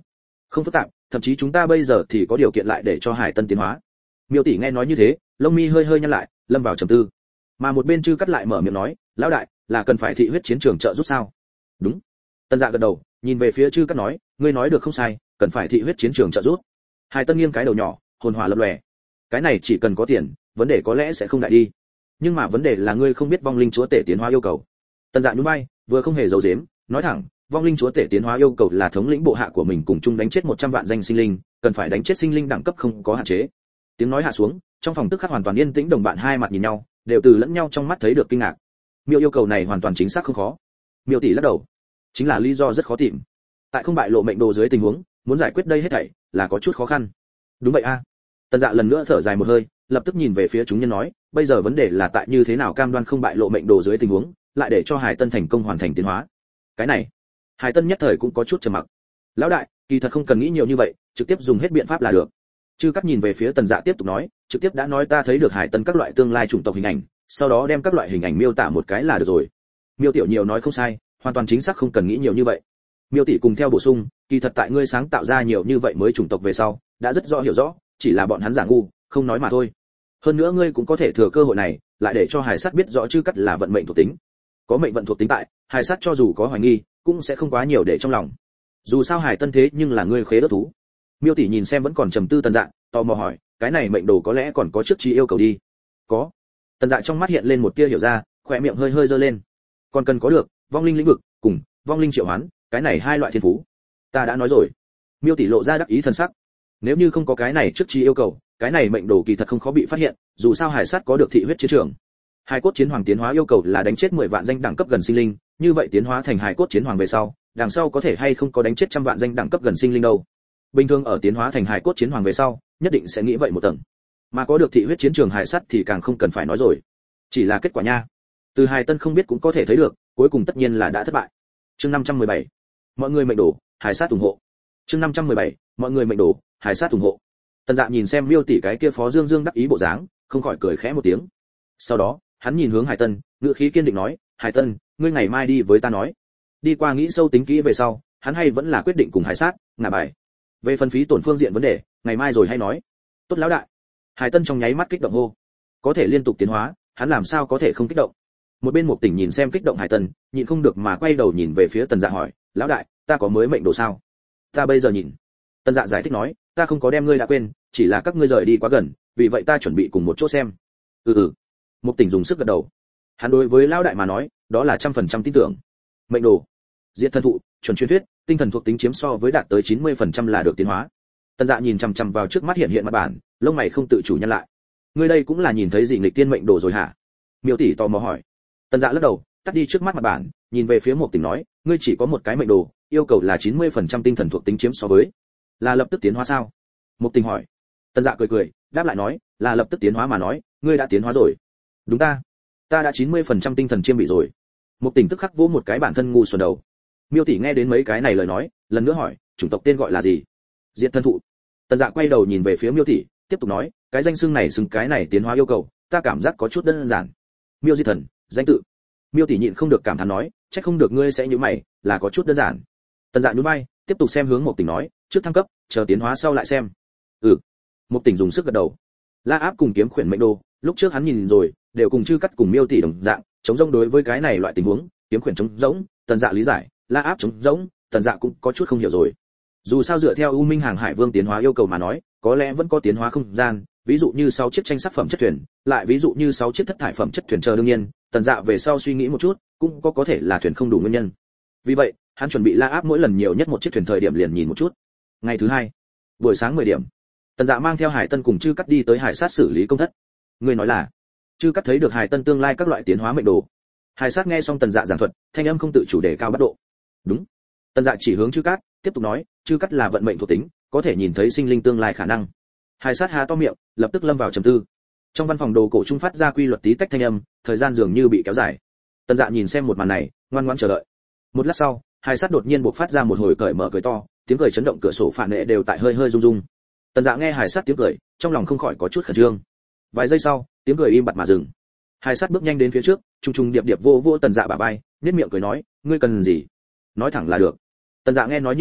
Không phức tạp, thậm chí chúng ta bây giờ thì có điều kiện lại để cho Hải Tân tiến hóa. Miêu tỷ nghe nói như thế, lông mi hơi hơi nhăn lại, lâm vào trầm tư. Mà một bên Trư Cắt lại mở miệng nói, lão đại, là cần phải thị huyết chiến trường trợ giúp sao? Đúng. Tân Dạ gật đầu, nhìn về phía Trư Cắt nói, ngươi nói được không sai, cần phải thị huyết chiến trường trợ giúp. Hải Tân nghiêng cái đầu nhỏ, hồn hỏa lập lòe. Cái này chỉ cần có tiền, vấn đề có lẽ sẽ không đại đi. Nhưng mà vấn đề là ngươi không biết vong linh chúa tể tiến hóa yêu cầu. Tân Dạ nhún vai, vừa không hề giấu giếm, nói thẳng, vong linh chúa tể tiến hóa yêu cầu là thống lĩnh bộ hạ của mình cùng chung đánh chết một trăm vạn danh sinh linh, cần phải đánh chết sinh linh đẳng cấp không có hạn chế. Tiếng nói hạ xuống, trong phòng tức khắc hoàn toàn yên tĩnh, đồng bạn hai mặt nhìn nhau, đều từ lẫn nhau trong mắt thấy được kinh ngạc. Miêu yêu cầu này hoàn toàn chính xác không khó. Miêu tỷ lắc đầu, chính là lý do rất khó tìm. Tại không bại lộ mệnh đồ dưới tình huống, muốn giải quyết đây hết thảy là có chút khó khăn. Đúng vậy a. À. Tân Dạ lần nữa thở dài một hơi, lập tức nhìn về phía chúng nhân nói, bây giờ vấn đề là tại như thế nào cam đoan không bại lộ mệnh đồ dưới tình huống, lại để cho Hải Tân thành công hoàn thành tiến hóa. Cái này, Hải Tân nhất thời cũng có chút trầm mặc. Lão đại, kỳ thật không cần nghĩ nhiều như vậy, trực tiếp dùng hết biện pháp là được. Chư Cắt nhìn về phía Tần Dạ tiếp tục nói, trực tiếp đã nói ta thấy được Hải Tân các loại tương lai chủng tộc hình ảnh, sau đó đem các loại hình ảnh miêu tả một cái là được rồi. Miêu tiểu nhiều nói không sai, hoàn toàn chính xác không cần nghĩ nhiều như vậy. Miêu tỷ cùng theo bổ sung, kỳ thật tại ngươi sáng tạo ra nhiều như vậy mới chủng tộc về sau, đã rất rõ hiểu rõ, chỉ là bọn hắn giả ngu, không nói mà thôi. Hơn nữa ngươi cũng có thể thừa cơ hội này, lại để cho Hải Sát biết rõ Chư Cắt là vận mệnh thuộc tính. Có mệnh vận thuộc tính tại, Hải Sát cho dù có hoài nghi, cũng sẽ không quá nhiều để trong lòng. Dù sao Hải Tân thế nhưng là ngươi khế đất thú. Miêu tỷ nhìn xem vẫn còn trầm tư Tần Dạ, tò mò hỏi, cái này mệnh đồ có lẽ còn có trước chi yêu cầu đi. Có. Tần Dạ trong mắt hiện lên một tia hiểu ra, khóe miệng hơi hơi giơ lên. Còn cần có được vong linh lĩnh vực cùng vong linh triệu hoán, cái này hai loại thiên phú. Ta đã nói rồi. Miêu tỷ lộ ra đắc ý thần sắc. Nếu như không có cái này trước chi yêu cầu, cái này mệnh đồ kỳ thật không khó bị phát hiện, dù sao Hải Sát có được thị huyết chiến trường. Hải cốt chiến hoàng tiến hóa yêu cầu là đánh chết mười vạn danh đẳng cấp gần sinh linh, như vậy tiến hóa thành hải cốt chiến hoàng về sau, đằng sau có thể hay không có đánh chết trăm vạn danh đẳng cấp gần sinh linh đâu. Bình thường ở tiến hóa thành hải cốt chiến hoàng về sau, nhất định sẽ nghĩ vậy một tầng. Mà có được thị huyết chiến trường Hải Sát thì càng không cần phải nói rồi. Chỉ là kết quả nha. Từ Hải Tân không biết cũng có thể thấy được, cuối cùng tất nhiên là đã thất bại. Chương năm trăm mười bảy, mọi người mệnh đồ, Hải Sát ủng hộ. Chương năm trăm mười bảy, mọi người mệnh đồ, Hải Sát ủng hộ. Tần Dạ nhìn xem Miêu tỷ cái kia phó dương dương đắc ý bộ dáng, không khỏi cười khẽ một tiếng. Sau đó, hắn nhìn hướng Hải Tân, ngữ khí kiên định nói, Hải Tân, ngươi ngày mai đi với ta nói. Đi qua nghĩ sâu tính kỹ về sau, hắn hay vẫn là quyết định cùng Hải Sát ngả bài. Về phân phí tổn phương diện vấn đề, ngày mai rồi hay nói. Tốt lão đại. Hải Tân trong nháy mắt kích động hô. Có thể liên tục tiến hóa, hắn làm sao có thể không kích động. Một bên Mục Tỉnh nhìn xem kích động Hải Tân, nhịn không được mà quay đầu nhìn về phía Tần Dạ hỏi, lão đại, ta có mới mệnh đồ sao? Ta bây giờ nhìn. Tần Dạ giải thích nói, ta không có đem ngươi đã quên, chỉ là các ngươi rời đi quá gần, vì vậy ta chuẩn bị cùng một chỗ xem. Ừ ừ. Mục Tỉnh dùng sức gật đầu. Hắn đối với lão đại mà nói, đó là trăm phần trăm tin tưởng. Mệnh đồ, diệt thần thụ, chuẩn truyền thuyết, tinh thần thuộc tính chiếm so với đạt tới chín mươi phần trăm là được tiến hóa. Tần Dạ nhìn chằm chằm vào trước mắt hiện hiện mặt bản, lông mày không tự chủ nhăn lại. Ngươi đây cũng là nhìn thấy gì nghịch tiên mệnh đồ rồi hả? Miêu tỷ tò mò hỏi. Tần Dạ lắc đầu, tắt đi trước mắt mặt bản, nhìn về phía Mục Tỉnh nói, ngươi chỉ có một cái mệnh đồ, yêu cầu là chín mươi phần trăm tinh thần thuộc tính chiếm so với. Là lập tức tiến hóa sao? Mục Tỉnh hỏi. Tần Dạ cười cười, đáp lại nói, là lập tức tiến hóa mà nói, ngươi đã tiến hóa rồi. Đúng ta, ta đã chín mươi phần trăm tinh thần chiêm bị rồi. Mục Tỉnh tức khắc vỗ một cái bản thân ngu xuẩn đầu. Miêu tỷ nghe đến mấy cái này lời nói, lần nữa hỏi, chủng tộc tên gọi là gì? Diệt thân thụ. Tần Dạ quay đầu nhìn về phía Miêu tỷ, tiếp tục nói, cái danh xưng này xưng cái này tiến hóa yêu cầu, ta cảm giác có chút đơn giản. Miêu Di Thần, danh tự. Miêu tỷ nhịn không được cảm thán nói, chắc không được ngươi sẽ như mày, là có chút đơn giản. Tần Dạ nhún vai, tiếp tục xem hướng Mục Tỉnh nói, trước thăng cấp, chờ tiến hóa sau lại xem. Ừ. Mục Tỉnh dùng sức gật đầu. La Áp cùng kiếm khuyển mệnh đồ, lúc trước hắn nhìn rồi, đều cùng Chư Cắt cùng Miêu tỷ đồng dạng, chống rỗng đối với cái này loại tình huống, kiếm khuyển chống rỗng, Tần Dạ lý giải, La Áp chống rỗng, Tần Dạ cũng có chút không hiểu rồi. Dù sao dựa theo U Minh Hàng Hải Vương tiến hóa yêu cầu mà nói, có lẽ vẫn có tiến hóa không gian, ví dụ như sáu chiếc tranh sắc phẩm chất thuyền, lại ví dụ như sáu chiếc thất thải phẩm chất thuyền chờ đương nhiên, Tần Dạ về sau suy nghĩ một chút, cũng có có thể là thuyền không đủ nguyên nhân. Vì vậy, hắn chuẩn bị La Áp mỗi lần nhiều nhất một chiếc thuyền thời điểm liền nhìn một chút. Ngày thứ hai, buổi sáng mười điểm, Tần Dạ mang theo Hải Tân cùng Chư Cắt đi tới Hải Sát xử lý công thất. Người nói là, Chư Cắt thấy được Hải Tân tương lai các loại tiến hóa mệnh đồ. Hải Sát nghe xong Tần Dạ giảng thuật, thanh âm không tự chủ đề cao bắt độ. Đúng. Tần Dạ chỉ hướng Chư Cắt, tiếp tục nói, Chư Cắt là vận mệnh thuộc tính, có thể nhìn thấy sinh linh tương lai khả năng. Hải Sát há to miệng, lập tức lâm vào trầm tư. Trong văn phòng đồ cổ trung phát ra quy luật tí tách thanh âm, thời gian dường như bị kéo dài. Tần Dạ nhìn xem một màn này, ngoan ngoãn chờ đợi. Một lát sau, Hải Sát đột nhiên bộc phát ra một hồi cởi mở cười to, tiếng cười chấn động cửa sổ phản nệ đều tại hơi hơi rung rung. Tần Dạ nghe Hải Sát tiếng cười, trong lòng không khỏi có chút khẩn trương. Vài giây sau, tiếng cười im bặt mà dừng. Hải Sát bước nhanh đến phía trước, trung trung điệp điệp vô vô Tần Dạ bả vai, nhếch miệng cười nói, ngươi cần gì? Nói thẳng là được. Tần Dạ nghe nói như thế,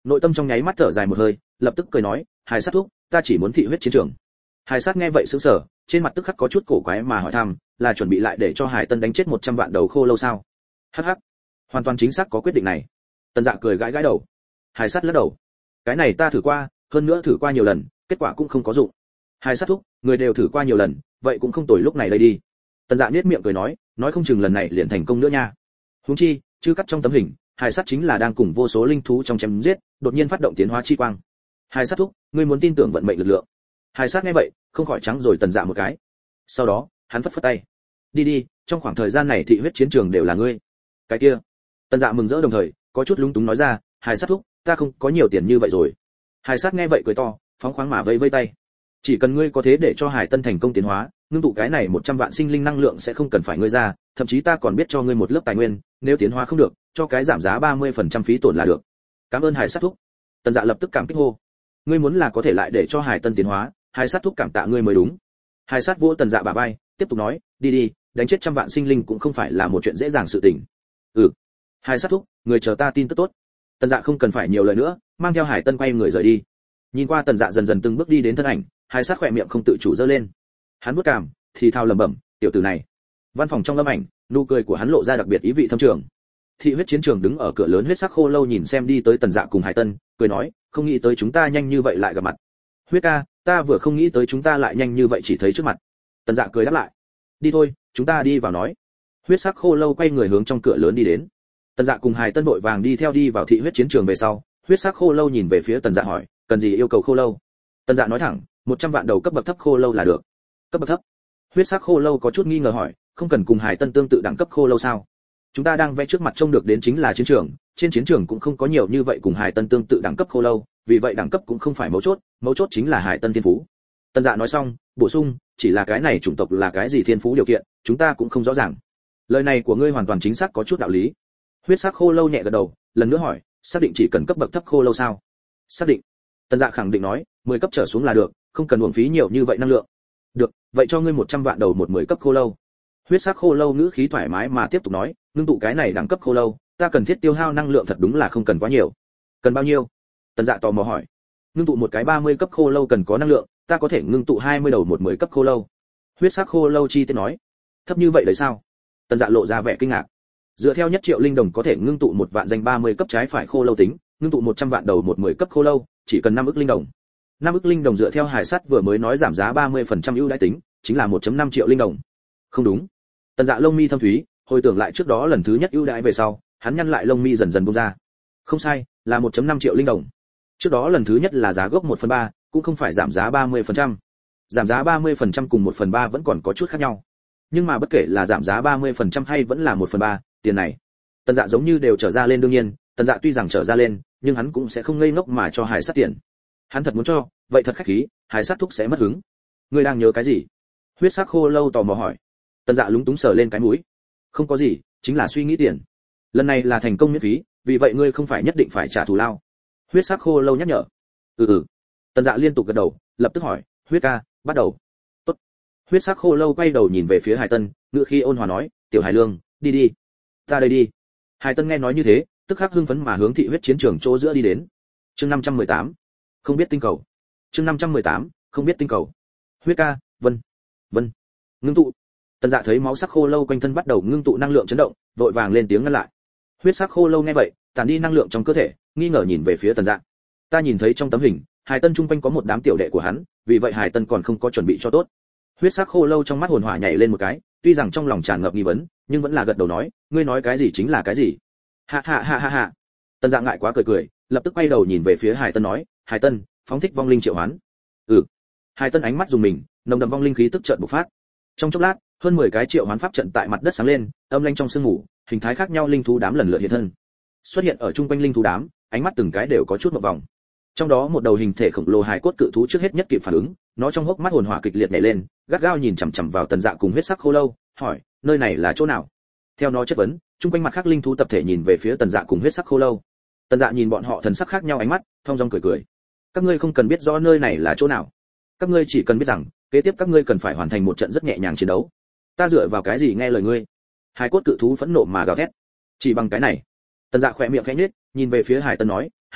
Nội tâm trong nháy mắt thở dài một hơi, lập tức cười nói, Hải sát thúc, ta chỉ muốn thị huyết chiến trường. Hải sát nghe vậy sững sờ, trên mặt tức khắc có chút cổ quái mà hỏi thăm, là chuẩn bị lại để cho Hải Tân đánh chết một trăm vạn đầu khô lâu sao? Hắc hắc, hoàn toàn chính xác có quyết định này. Tần Dạ cười gãi gãi đầu. Hải sát lắc đầu, cái này ta thử qua, hơn nữa thử qua nhiều lần, kết quả cũng không có dụng. Hải sát thúc, người đều thử qua nhiều lần, vậy cũng không tồi lúc này đây đi. Tần Dạ nhếch miệng cười nói, nói không chừng lần này liền thành công nữa nha. Huống chi, chứ cắt trong tấm hình, Hải sát chính là đang cùng vô số linh thú trong chém giết, đột nhiên phát động tiến hóa chi quang. Hải sát thúc, ngươi muốn tin tưởng vận mệnh lực lượng. Hải sát nghe vậy, không khỏi trắng rồi Tần Dạ một cái. Sau đó, hắn phất phất tay. Đi đi, trong khoảng thời gian này thị huyết chiến trường đều là ngươi. Cái kia. Tần Dạ mừng rỡ đồng thời, có chút lúng túng nói ra, Hải sát thúc, ta không có nhiều tiền như vậy rồi. Hải sát nghe vậy cười to, phóng khoáng mà vẫy vẫy tay. Chỉ cần ngươi có thế để cho Hải Tân thành công tiến hóa, ngưng tụ cái này một trăm vạn sinh linh năng lượng sẽ không cần phải ngươi ra, thậm chí ta còn biết cho ngươi một lớp tài nguyên, nếu tiến hóa không được, cho cái giảm giá ba mươi phần trăm phí tổn là được. Cảm ơn Hải sát thúc. Tần Dạ lập tức cảm kích hô. Ngươi muốn là có thể lại để cho Hải Tân tiến hóa, Hải sát thúc cảm tạ ngươi mới đúng. Hải sát vỗ Tần Dạ bả vai, tiếp tục nói, đi đi, đánh chết trăm vạn sinh linh cũng không phải là một chuyện dễ dàng sự tình. Ừ. Hải sát thúc, người chờ ta tin tức tốt. Tần Dạ không cần phải nhiều lời nữa, mang theo Hải Tân quay người rời đi. Nhìn qua Tần Dạ dần dần từng bước đi đến thân ảnh, Hải sát khỏe miệng không tự chủ giơ lên. Hắn bước cảm, thì thào lẩm bẩm, tiểu tử này. Văn phòng trong âm ảnh, nụ cười của hắn lộ ra đặc biệt ý vị thâm trường. Thị huyết chiến trường đứng ở cửa lớn huyết sắc khô lâu nhìn xem đi tới Tần Dạ cùng Hải Tân, cười nói, không nghĩ tới chúng ta nhanh như vậy lại gặp mặt. Huyết ca, ta vừa không nghĩ tới chúng ta lại nhanh như vậy chỉ thấy trước mặt. Tần Dạ cười đáp lại. Đi thôi, chúng ta đi vào nói. Huyết sắc khô lâu quay người hướng trong cửa lớn đi đến. Tần Dạ cùng Hải Tân vội vàng đi theo đi vào thị huyết chiến trường về sau. Huyết sắc khô lâu nhìn về phía Tần Dạ hỏi, cần gì yêu cầu khô lâu? Tần Dạ nói thẳng, một trăm vạn đầu cấp bậc thấp khô lâu là được. Cấp bậc thấp? Huyết sắc khô lâu có chút nghi ngờ hỏi, không cần cùng Hải Tân tương tự đẳng cấp khô lâu sao? Chúng ta đang vẽ trước mặt trông được đến chính là chiến trường, trên chiến trường cũng không có nhiều như vậy cùng Hải Tân tương tự đẳng cấp khô lâu, vì vậy đẳng cấp cũng không phải mấu chốt, mấu chốt chính là Hải Tân thiên phú. Tần Dạ nói xong, bổ sung, chỉ là cái này chủng tộc là cái gì thiên phú điều kiện, chúng ta cũng không rõ ràng. Lời này của ngươi hoàn toàn chính xác có chút đạo lý. Huyết sắc khô lâu nhẹ gật đầu, lần nữa hỏi, xác định chỉ cần cấp bậc thấp khô lâu sao? Xác định. Tần Dạ khẳng định nói, mười cấp trở xuống là được, không cần uổng phí nhiều như vậy năng lượng. Được, vậy cho ngươi một trăm vạn đầu một mười cấp khô lâu. Huyết sắc khô lâu ngữ khí thoải mái mà tiếp tục nói, ngưng tụ cái này đẳng cấp khô lâu, ta cần thiết tiêu hao năng lượng thật đúng là không cần quá nhiều. Cần bao nhiêu? Tần Dạ tò mò hỏi. Ngưng tụ một cái ba mươi cấp khô lâu cần có năng lượng, ta có thể ngưng tụ hai mươi đầu một mười cấp khô lâu. Huyết sắc khô lâu chi tiết nói. Thấp như vậy đấy sao? Tần Dạ lộ ra vẻ kinh ngạc. Dựa theo nhất triệu linh đồng có thể ngưng tụ một vạn danh ba mươi cấp trái phải khô lâu tính, ngưng tụ một trăm vạn đầu một mười cấp khô lâu, chỉ cần năm ức linh đồng. năm ức linh đồng dựa theo Hải Sắt vừa mới nói giảm giá ba mươi phần trăm ưu đãi tính, chính là một phẩy năm triệu linh đồng. Không đúng. Tần Dạ lông mi thâm thúy, hồi tưởng lại trước đó lần thứ nhất ưu đãi về sau, hắn nhăn lại lông mi dần dần buông ra. Không sai, là một phẩy năm triệu linh đồng. Trước đó lần thứ nhất là giá gốc một phần ba, cũng không phải giảm giá ba mươi phần trăm. Giảm giá ba mươi phần trăm cùng một phần ba vẫn còn có chút khác nhau. Nhưng mà bất kể là giảm giá ba mươi phần trăm hay vẫn là một phần ba, tiền này, Tần Dạ giống như đều trở ra lên đương nhiên, Tần Dạ tuy rằng trở ra lên, nhưng hắn cũng sẽ không ngây ngốc mà cho Hải Sắt tiền. Hắn thật muốn cho, vậy thật khách khí, Hải Sắt thúc sẽ mất hứng. Ngươi đang nhớ cái gì? Huyết sắc khô lâu tò mò hỏi. Tần Dạ lúng túng sờ lên cái mũi. Không có gì, chính là suy nghĩ tiền. Lần này là thành công miễn phí, vì vậy ngươi không phải nhất định phải trả thù lao. Huyết sắc khô lâu nhắc nhở. Ừ ừ. Tần Dạ liên tục gật đầu, lập tức hỏi, Huyết ca, bắt đầu. Tốt. Huyết sắc khô lâu quay đầu nhìn về phía Hải Tân, ngữ khí ôn hòa nói, tiểu Hải Lương, đi đi. Ta đây đi. Hải Tân nghe nói như thế, tức khắc hưng phấn mà hướng thị huyết chiến trường chỗ giữa đi đến. Chương năm trăm mười tám, không biết tinh cầu. Chương năm trăm mười tám, không biết tinh cầu. Huyết ca, vân, vân, ngưng tụ. Tần Dạ thấy máu sắc khô lâu quanh thân bắt đầu ngưng tụ năng lượng chấn động, vội vàng lên tiếng ngăn lại. Huyết sắc khô lâu nghe vậy, tản đi năng lượng trong cơ thể, nghi ngờ nhìn về phía Tần Dạ. Ta nhìn thấy trong tấm hình, Hải Tân trung quanh có một đám tiểu đệ của hắn, vì vậy Hải Tân còn không có chuẩn bị cho tốt. Huyết sắc khô lâu trong mắt hồn hỏa nhảy lên một cái, tuy rằng trong lòng tràn ngập nghi vấn, nhưng vẫn là gật đầu nói, ngươi nói cái gì chính là cái gì. Ha ha ha ha ha. Tần Dạ ngại quá cười cười, lập tức quay đầu nhìn về phía Hải Tân nói, Hải Tân, phóng thích vong linh triệu hoán. Ừ. Hải Tân ánh mắt dùng mình, nồng đậm vong linh khí tức chợt bộc phát. Trong chốc lát, hơn mười cái triệu hoán pháp trận tại mặt đất sáng lên, âm lanh trong sương mù, hình thái khác nhau linh thú đám lần lượt hiện thân. Xuất hiện ở trung quanh linh thú đám, ánh mắt từng cái đều có chút một vòng. Trong đó một đầu hình thể khổng lồ hài cốt cự thú trước hết nhất kịp phản ứng, nó trong hốc mắt hồn hỏa kịch liệt nhảy lên, gắt gao nhìn chằm chằm vào Tần Dạ cùng huyết sắc khô lâu, hỏi, nơi này là chỗ nào? Theo nó chất vấn, trung quanh mặt khác linh thú tập thể nhìn về phía Tần Dạ cùng huyết sắc khô lâu. Tần Dạ nhìn bọn họ thần sắc khác nhau ánh mắt, thong dong cười cười. Các ngươi không cần biết rõ nơi này là chỗ nào, các ngươi chỉ cần biết rằng, kế tiếp các ngươi cần phải hoàn thành một trận rất nhẹ nhàng chiến đấu. Ta dựa vào cái gì nghe lời ngươi? Hải cốt cự thú phẫn nộ mà gào thét. Chỉ bằng cái này. Tần Dạ khỏe miệng khẽ nhếch, nhìn về phía Hải Tân nói, Hải Tân,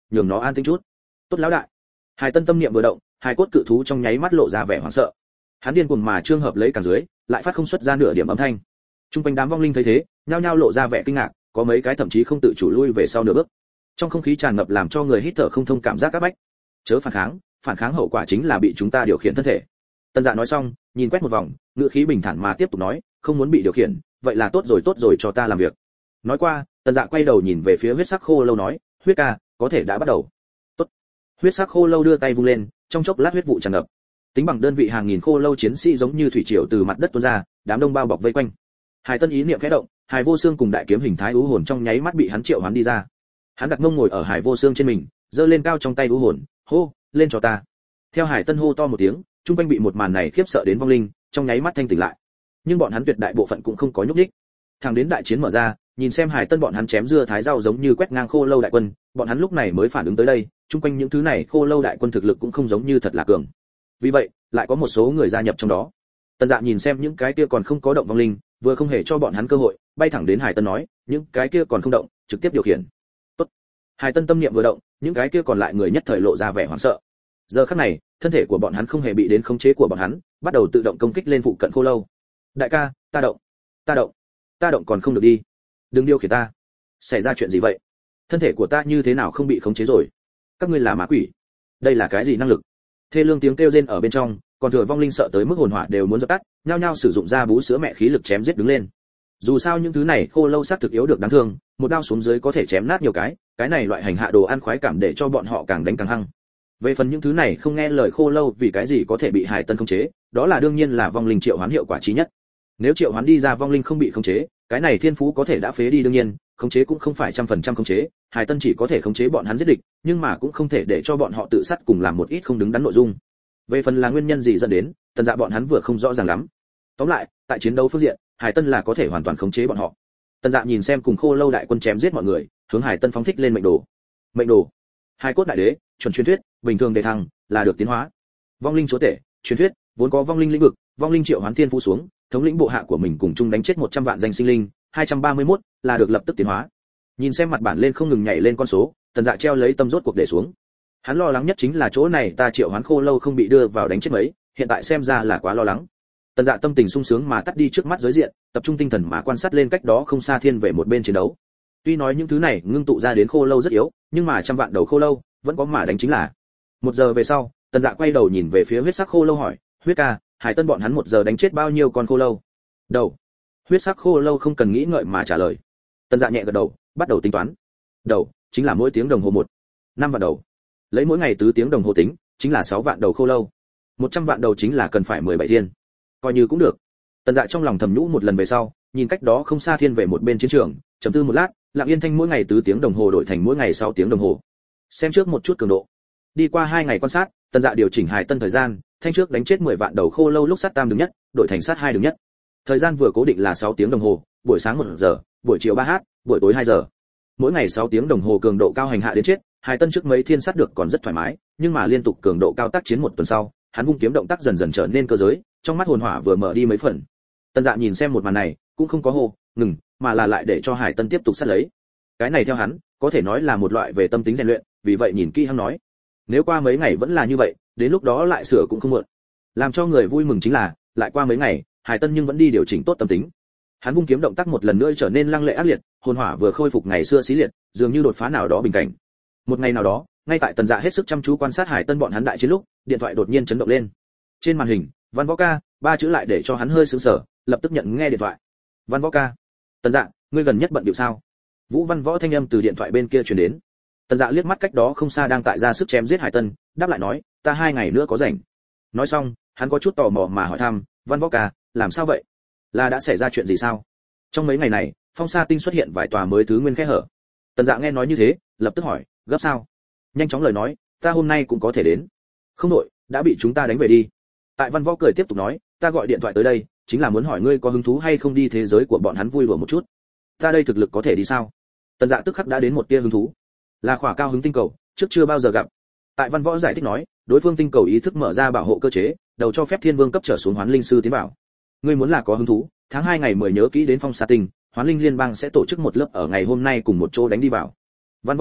nhường nó an tĩnh chút. Tốt lão đại. Hải Tân tâm niệm vừa động, hai cốt cự thú trong nháy mắt lộ ra vẻ hoảng sợ. Hắn điên cuồng mà trương hợp lấy cả dưới, lại phát không xuất ra nửa điểm âm thanh. Trung quanh đám vong linh thấy thế, nhao nhao lộ ra vẻ kinh ngạc, có mấy cái thậm chí không tự chủ lui về sau nửa bước. Trong không khí tràn ngập làm cho người hít thở không thông cảm giác các bách. Chớ phản kháng, phản kháng hậu quả chính là bị chúng ta điều khiển thân thể. Tân Dạ nói xong, nhìn quét một vòng, ngữ khí bình thản mà tiếp tục nói, không muốn bị điều khiển, vậy là tốt rồi tốt rồi cho ta làm việc. Nói qua, Tân Dạ quay đầu nhìn về phía huyết sắc khô lâu nói, huyết ca, có thể đã bắt đầu. Tốt. Huyết sắc khô lâu đưa tay vung lên, trong chốc lát huyết vụ tràn ngập. Tính bằng đơn vị hàng nghìn khô lâu chiến sĩ giống như thủy triều từ mặt đất tuôn ra, đám đông bao bọc vây quanh. Hải Tân ý niệm khẽ động, Hải Vô Xương cùng đại kiếm hình thái u hồn trong nháy mắt bị hắn triệu hoán đi ra. Hắn đặt mông ngồi ở Hải Vô Xương trên mình, giơ lên cao trong tay u hồn, hô, lên cho ta. Theo Hải Tân hô to một tiếng, trung quanh bị một màn này khiếp sợ đến vong linh, trong nháy mắt thanh tỉnh lại. Nhưng bọn hắn tuyệt đại bộ phận cũng không có nhúc nhích. Thẳng đến đại chiến mở ra, nhìn xem Hải Tân bọn hắn chém dưa thái rau giống như quét ngang khô lâu đại quân, bọn hắn lúc này mới phản ứng tới đây, trung quanh những thứ này khô lâu đại quân thực lực cũng không giống như thật là cường. Vì vậy, lại có một số người gia nhập trong đó. Tân Dạ nhìn xem những cái kia còn không có động vong linh, vừa không hề cho bọn hắn cơ hội, bay thẳng đến Hải Tân nói, những cái kia còn không động, trực tiếp điều khiển. Tốt. Hải Tân tâm niệm vừa động, những cái kia còn lại người nhất thời lộ ra vẻ hoảng sợ. Giờ khắc này, thân thể của bọn hắn không hề bị đến khống chế của bọn hắn, bắt đầu tự động công kích lên phụ cận khô lâu. Đại ca, ta động, ta động, ta động còn không được đi. Đừng điều khiển ta. Xảy ra chuyện gì vậy? Thân thể của ta như thế nào không bị khống chế rồi? Các ngươi là ma quỷ? Đây là cái gì năng lực? Thê lương tiếng kêu rên ở bên trong, còn thừa vong linh sợ tới mức hồn hỏa đều muốn dập tắt, nhao nhao sử dụng ra bú sữa mẹ khí lực chém giết đứng lên. Dù sao những thứ này khô lâu xác thực yếu được đáng thương, một đao xuống dưới có thể chém nát nhiều cái, cái này loại hành hạ đồ ăn khoái cảm để cho bọn họ càng đánh càng hăng. Về phần những thứ này không nghe lời khô lâu vì cái gì có thể bị Hải Tân khống chế, đó là đương nhiên là vong linh triệu hoán hiệu quả chí nhất. Nếu triệu hoán đi ra vong linh không bị khống chế, cái này thiên phú có thể đã phế đi đương nhiên, khống chế cũng không phải trăm phần trăm khống chế, Hải Tân chỉ có thể khống chế bọn hắn giết địch, nhưng mà cũng không thể để cho bọn họ tự sát cùng làm một ít không đứng đắn nội dung. Về phần là nguyên nhân gì dẫn đến, Tần Dạ bọn hắn vừa không rõ ràng lắm. Tóm lại, tại chiến đấu phương diện, Hải Tân là có thể hoàn toàn khống chế bọn họ. Tần Dạ nhìn xem cùng khô lâu đại quân chém giết mọi người, hướng Hải Tân phóng thích lên mệnh đồ. Mệnh đồ, hai cốt đại đế, chuẩn truyền thuyết, bình thường đề thăng, là được tiến hóa. Vong linh chúa tể, truyền thuyết, vốn có vong linh lĩnh vực, vong linh triệu hoán thiên phú xuống, thống lĩnh bộ hạ của mình cùng chung đánh chết một trăm vạn danh sinh linh, hai trăm ba mươi mốt, là được lập tức tiến hóa. Nhìn xem mặt bản lên không ngừng nhảy lên con số, Tần Dạ treo lấy tâm rốt cuộc để xuống. Hắn lo lắng nhất chính là chỗ này ta triệu hoán khô lâu không bị đưa vào đánh chết mấy, hiện tại xem ra là quá lo lắng. Tần Dạ tâm tình sung sướng mà tắt đi trước mắt giới diện, tập trung tinh thần mà quan sát lên cách đó không xa thiên về một bên chiến đấu. Tuy nói những thứ này ngưng tụ ra đến khô lâu rất yếu, nhưng mà trăm vạn đầu khô lâu vẫn có mà đánh chính là. Một giờ về sau, Tần Dạ quay đầu nhìn về phía huyết sắc khô lâu hỏi, huyết ca, Hải Tân bọn hắn một giờ đánh chết bao nhiêu con khô lâu? Đầu. Huyết sắc khô lâu không cần nghĩ ngợi mà trả lời. Tần Dạ nhẹ gật đầu, bắt đầu tính toán. Đầu chính là mỗi tiếng đồng hồ một, năm vạn đầu. Lấy mỗi ngày tứ tiếng đồng hồ tính, chính là sáu vạn đầu khô lâu. một trăm vạn đầu chính là cần phải mười bảy thiên. Coi như cũng được. Tần Dạ trong lòng thầm nhũ một lần về sau, nhìn cách đó không xa thiên về một bên chiến trường, trầm tư một lát, Lặng Yên Thanh mỗi ngày tứ tiếng đồng hồ đổi thành mỗi ngày sáu tiếng đồng hồ. Xem trước một chút cường độ. Đi qua hai ngày quan sát, Tần Dạ điều chỉnh Hải Tân thời gian, thanh trước đánh chết mười vạn đầu khô lâu lúc sát tam đứng nhất, đổi thành sát hai đứng nhất. Thời gian vừa cố định là sáu tiếng đồng hồ, buổi sáng một giờ, buổi chiều ba h, buổi tối hai giờ. Mỗi ngày sáu tiếng đồng hồ cường độ cao hành hạ đến chết, Hải Tân trước mấy thiên sát được còn rất thoải mái, nhưng mà liên tục cường độ cao tác chiến một tuần sau, hắn vung kiếm động tác dần dần trở nên cơ giới, trong mắt hồn hỏa vừa mở đi mấy phần. Tần Dạ nhìn xem một màn này, cũng không có hô ngừng, mà là lại để cho Hải Tân tiếp tục sát lấy. Cái này theo hắn, có thể nói là một loại về tâm tính rèn luyện, vì vậy nhìn kỹ hắn nói, nếu qua mấy ngày vẫn là như vậy, đến lúc đó lại sửa cũng không muộn. Làm cho người vui mừng chính là, lại qua mấy ngày, Hải Tân nhưng vẫn đi điều chỉnh tốt tâm tính. Hắn vung kiếm động tác một lần nữa trở nên lăng lệ ác liệt, hồn hỏa vừa khôi phục ngày xưa xí liệt, dường như đột phá nào đó bình cảnh. Một ngày nào đó, ngay tại Tần Dạ hết sức chăm chú quan sát Hải Tân bọn hắn đại chiến lúc, điện thoại đột nhiên chấn động lên. Trên màn hình, Văn Võ Ca, ba chữ lại để cho hắn hơi sửng sở, lập tức nhận nghe điện thoại. Văn Võ Ca. Tần Dạ, ngươi gần nhất bận điệu sao? Vũ Văn Võ thanh âm từ điện thoại bên kia truyền đến. Tần Dạ liếc mắt cách đó không xa đang tại ra sức chém giết Hải Tân, đáp lại nói, ta hai ngày nữa có rảnh. Nói xong, hắn có chút tò mò mà hỏi thăm, Văn Võ Ca, làm sao vậy? Là đã xảy ra chuyện gì sao? Trong mấy ngày này, Phong Sa Tinh xuất hiện vài tòa mới thứ nguyên khe hở. Tần Dạ nghe nói như thế, lập tức hỏi, gấp sao? Nhanh chóng lời nói, ta hôm nay cũng có thể đến. Không đội, đã bị chúng ta đánh về đi. Tại Văn Võ cười tiếp tục nói, ta gọi điện thoại tới đây, chính là muốn hỏi ngươi có hứng thú hay không đi thế giới của bọn hắn vui đùa một chút. Ta đây thực lực có thể đi sao? Tần Dạ tức khắc đã đến một tia hứng thú. Là khỏa cao hứng tinh cầu, trước chưa bao giờ gặp. Tại Văn Võ giải thích nói, đối phương tinh cầu ý thức mở ra bảo hộ cơ chế, đầu cho phép thiên vương cấp trở xuống hoán linh sư tiến vào. Ngươi muốn là có hứng thú, tháng hai ngày mười nhớ kỹ đến Phong Sa Tinh, Hoán Linh Liên bang sẽ tổ chức một lớp ở ngày hôm nay cùng một chỗ đánh đi vào. Văn Võ Ca,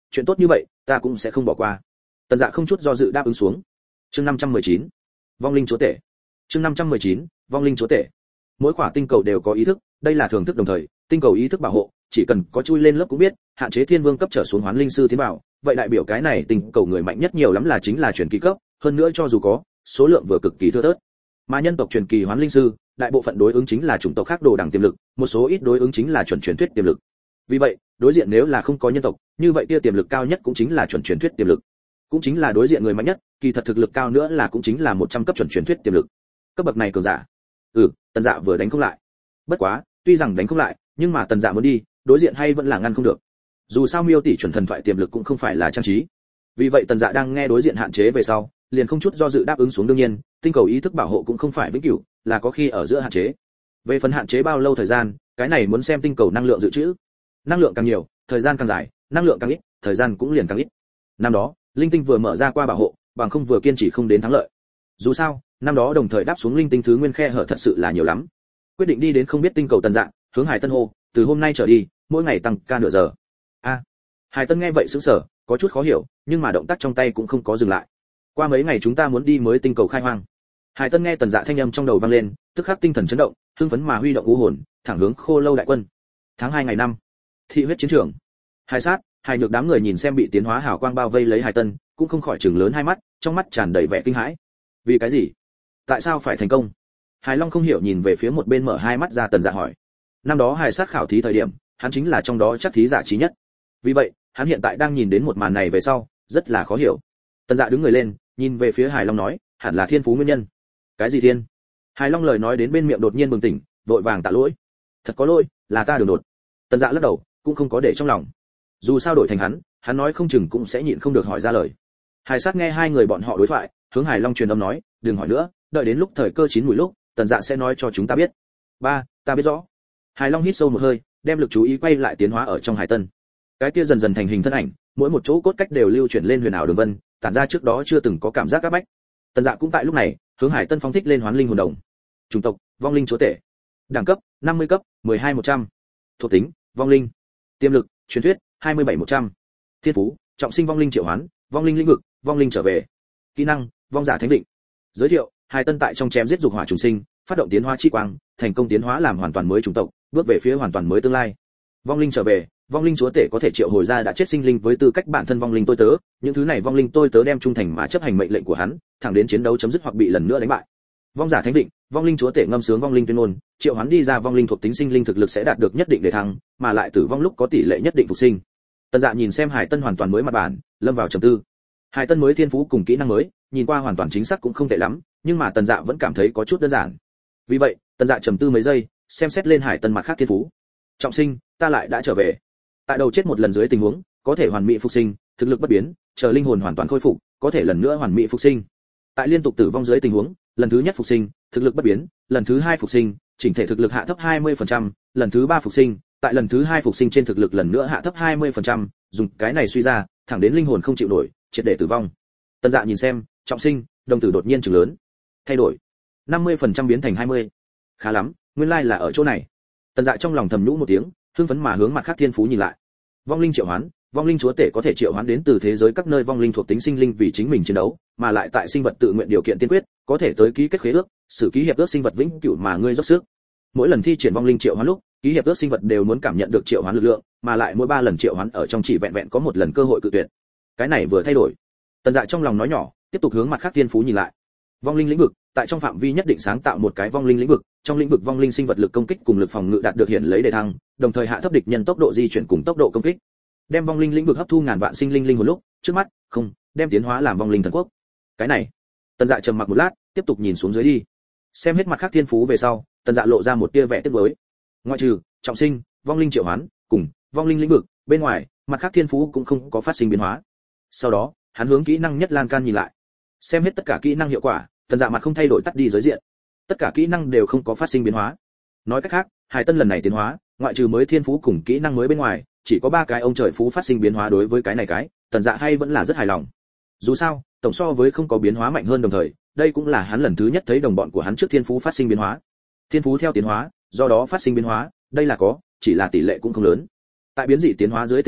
chuyện tốt như vậy ta cũng sẽ không bỏ qua. Tần Dạ không chút do dự đáp ứng xuống. Chương năm trăm mười chín, vong linh chúa tể. Chương năm trăm mười chín, vong linh chúa tể. Mỗi khỏa tinh cầu đều có ý thức, đây là thưởng thức đồng thời, tinh cầu ý thức bảo hộ, chỉ cần có chui lên lớp cũng biết, hạn chế thiên vương cấp trở xuống hoán linh sư tiến vào, vậy đại biểu cái này tinh cầu người mạnh nhất nhiều lắm là chính là truyền kỳ cấp, hơn nữa cho dù có, số lượng vừa cực kỳ thưa thớt. Mà nhân tộc truyền kỳ hoán linh sư, đại bộ phận đối ứng chính là chủng tộc khác đồ đẳng tiềm lực, một số ít đối ứng chính là chuẩn truyền thuyết tiềm lực. Vì vậy, đối diện nếu là không có nhân tộc, như vậy kia tiềm lực cao nhất cũng chính là chuẩn truyền thuyết tiềm lực. Cũng chính là đối diện người mạnh nhất, kỳ thật thực lực cao nữa là cũng chính là một trăm cấp chuẩn truyền thuyết tiềm lực. Cấp bậc này cường giả. Ừ, Tần Dạ vừa đánh không lại. Bất quá, tuy rằng đánh không lại, nhưng mà Tần Dạ muốn đi, đối diện hay vẫn là ngăn không được. Dù sao miêu tỷ chuẩn thần thoại tiềm lực cũng không phải là trang trí. Vì vậy Tần Dạ đang nghe đối diện hạn chế về sau, liền không chút do dự đáp ứng xuống. Đương nhiên, tinh cầu ý thức bảo hộ cũng không phải vĩnh cửu, là có khi ở giữa hạn chế. Về phần hạn chế bao lâu thời gian, cái này muốn xem tinh cầu năng lượng dự trữ. Năng lượng càng nhiều, thời gian càng dài, năng lượng càng ít, thời gian cũng liền càng ít. Năm đó, linh tinh vừa mở ra qua bảo hộ, bằng không vừa kiên trì không đến thắng lợi. Dù sao, năm đó đồng thời đáp xuống linh tinh thứ nguyên khe hở thật sự là nhiều lắm. Quyết định đi đến không biết tinh cầu Tần Dạ, hướng Hải Tân hô, từ hôm nay trở đi, mỗi ngày tăng ca nửa giờ. A. À, Hải Tân nghe vậy sững sờ, có chút khó hiểu, nhưng mà động tác trong tay cũng không có dừng lại. Qua mấy ngày chúng ta muốn đi mới tinh cầu khai hoang. Hải Tân nghe Tần Dạ thanh âm trong đầu vang lên, tức khắc tinh thần chấn động, hưng phấn mà huy động u hồn, thẳng hướng Khô Lâu đại quân. Tháng hai ngày năm, thị huyết chiến trường. Hải Sát, Hải Nhược đám người nhìn xem bị tiến hóa hào quang bao vây lấy Hải Tân, cũng không khỏi trừng lớn hai mắt, trong mắt tràn đầy vẻ kinh hãi. Vì cái gì? Tại sao phải thành công? Hải Long không hiểu nhìn về phía một bên mở hai mắt ra Tần Dạ hỏi. Năm đó Hải Sát khảo thí thời điểm, hắn chính là trong đó chắc thí giả trí nhất. Vì vậy, hắn hiện tại đang nhìn đến một màn này về sau, rất là khó hiểu. Tần Dạ đứng người lên, nhìn về phía Hải Long nói, hẳn là thiên phú nguyên nhân. Cái gì thiên? Hải Long lời nói đến bên miệng đột nhiên bừng tỉnh, vội vàng tạ lỗi. Thật có lỗi, là ta đường đột. Tần Dạ lắc đầu, cũng không có để trong lòng. Dù sao đổi thành hắn, hắn nói không chừng cũng sẽ nhịn không được hỏi ra lời. Hải Sát nghe hai người bọn họ đối thoại, hướng Hải Long truyền âm nói, đừng hỏi nữa, đợi đến lúc thời cơ chín mùi lúc, Tần Dạ sẽ nói cho chúng ta biết. Ba, ta biết rõ. Hải Long hít sâu một hơi, đem lực chú ý quay lại tiến hóa ở trong Hải Tân. Cái kia dần dần thành hình thân ảnh, mỗi một chỗ cốt cách đều lưu chuyển lên huyền ảo đường vân, tản ra trước đó chưa từng có cảm giác các bách. Tần Dạ cũng tại lúc này, hướng Hải Tân phóng thích lên hoán linh hồn đồng. Chủng tộc, vong linh chúa tể. Đẳng cấp, năm mươi cấp, mười hai một trăm. Thuộc tính, vong linh. Tiềm lực, truyền thuyết, hai mươi bảy một trăm. Thiên phú, trọng sinh vong linh triệu hoán, vong linh lĩnh vực, vong linh trở về. Kỹ năng, vong giả thánh định. Giới thiệu, Hải Tân tại trong chém giết dục hỏa trùng sinh, phát động tiến hóa chi quang, thành công tiến hóa làm hoàn toàn mới chủng tộc, bước về phía hoàn toàn mới tương lai. Vong linh trở về, vong linh chúa tể có thể triệu hồi ra đã chết sinh linh với tư cách bản thân vong linh tôi tớ, những thứ này vong linh tôi tớ đem trung thành mà chấp hành mệnh lệnh của hắn, thẳng đến chiến đấu chấm dứt hoặc bị lần nữa đánh bại. Vong giả thánh định, vong linh chúa tể ngâm sướng vong linh tuyên ngôn, triệu hoán đi ra vong linh thuộc tính sinh linh thực lực sẽ đạt được nhất định để thăng, mà lại tử vong lúc có tỷ lệ nhất định phục sinh. Tần Dạ nhìn xem Hải Tân hoàn toàn mới mặt bản, lâm vào trầm tư. Hải Tân mới thiên phú cùng kỹ năng mới, nhìn qua hoàn toàn chính xác cũng không tệ lắm, nhưng mà Tần Dạ vẫn cảm thấy có chút đơn giản. Vì vậy, Tần Dạ trầm tư mấy giây, xem xét lên Hải Tân mặt khác thiên phú. Trọng sinh, ta lại đã trở về. Tại đầu chết một lần dưới tình huống, có thể hoàn mỹ phục sinh, thực lực bất biến, chờ linh hồn hoàn toàn khôi phục, có thể lần nữa hoàn mỹ phục sinh. Tại liên tục tử vong dưới tình huống, lần thứ nhất phục sinh, thực lực bất biến, lần thứ hai phục sinh, chỉnh thể thực lực hạ thấp hai mươi phần trăm, lần thứ ba phục sinh, tại lần thứ hai phục sinh trên thực lực lần nữa hạ thấp hai mươi phần trăm, dùng cái này suy ra, thẳng đến linh hồn không chịu nổi, triệt để tử vong. Tần Dạ nhìn xem, trọng sinh, đồng tử đột nhiên trừng lớn. Thay đổi, năm mươi phần trăm biến thành hai mươi. Khá lắm, nguyên lai là ở chỗ này. Tần Dạ trong lòng thầm nhũ một tiếng, hưng phấn mà hướng mặt khác thiên phú nhìn lại. Vong linh triệu hoán, vong linh chúa tể có thể triệu hoán đến từ thế giới các nơi vong linh thuộc tính sinh linh vì chính mình chiến đấu, mà lại tại sinh vật tự nguyện điều kiện tiên quyết, có thể tới ký kết khế ước, xử ký hiệp ước sinh vật vĩnh cửu mà ngươi dốc sức. Mỗi lần thi triển vong linh triệu hoán lúc, ký hiệp ước sinh vật đều muốn cảm nhận được triệu hoán lực lượng, mà lại mỗi ba lần triệu hoán ở trong chỉ vẹn vẹn có một lần cơ hội cự tuyệt. Cái này vừa thay đổi. Tần Dạ trong lòng nói nhỏ, tiếp tục hướng mặt khác thiên phú nhìn lại. Vong linh lĩnh vực, tại trong phạm vi nhất định sáng tạo một cái vong linh lĩnh vực, trong lĩnh vực vong linh sinh vật lực công kích cùng lực phòng ngự đạt được hiện lấy đề thăng, đồng thời hạ thấp địch nhân tốc độ di chuyển cùng tốc độ công kích. Đem vong linh lĩnh vực hấp thu ngàn vạn sinh linh linh hồn lúc, trước mắt, không, đem tiến hóa làm vong linh thần quốc. Cái này, Tần Dạ trầm mặc một lát, tiếp tục nhìn xuống dưới đi. Xem hết mặt khác thiên phú về sau, Tần Dạ lộ ra một tia vẻ tiếc nuối. Ngoại trừ trọng sinh, vong linh triệu hoán, cùng vong linh lĩnh vực, bên ngoài, mặt khác thiên phú cũng không có phát sinh biến hóa. Sau đó, hắn hướng kỹ năng nhất lan can nhìn lại. Xem hết tất cả kỹ năng hiệu quả, Tần Dạ mặt không thay đổi tắt đi giới diện. Tất cả kỹ năng đều không có phát sinh biến hóa. Nói cách khác, Hải Tân lần này tiến hóa, ngoại trừ mới thiên phú cùng kỹ năng mới bên ngoài, chỉ có ba cái ông trời phú phát sinh biến hóa. Đối với cái này cái, Tần Dạ hay vẫn là rất hài lòng. Dù sao, tổng so với không có biến hóa mạnh hơn, đồng thời, đây cũng là hắn lần thứ nhất thấy đồng bọn của hắn trước thiên phú phát sinh biến hóa. Thiên phú theo tiến hóa, do đó phát sinh biến hóa, đây là có, chỉ là tỷ lệ cũng không lớn. Tại biến dị tiến hóa dưới tình huống,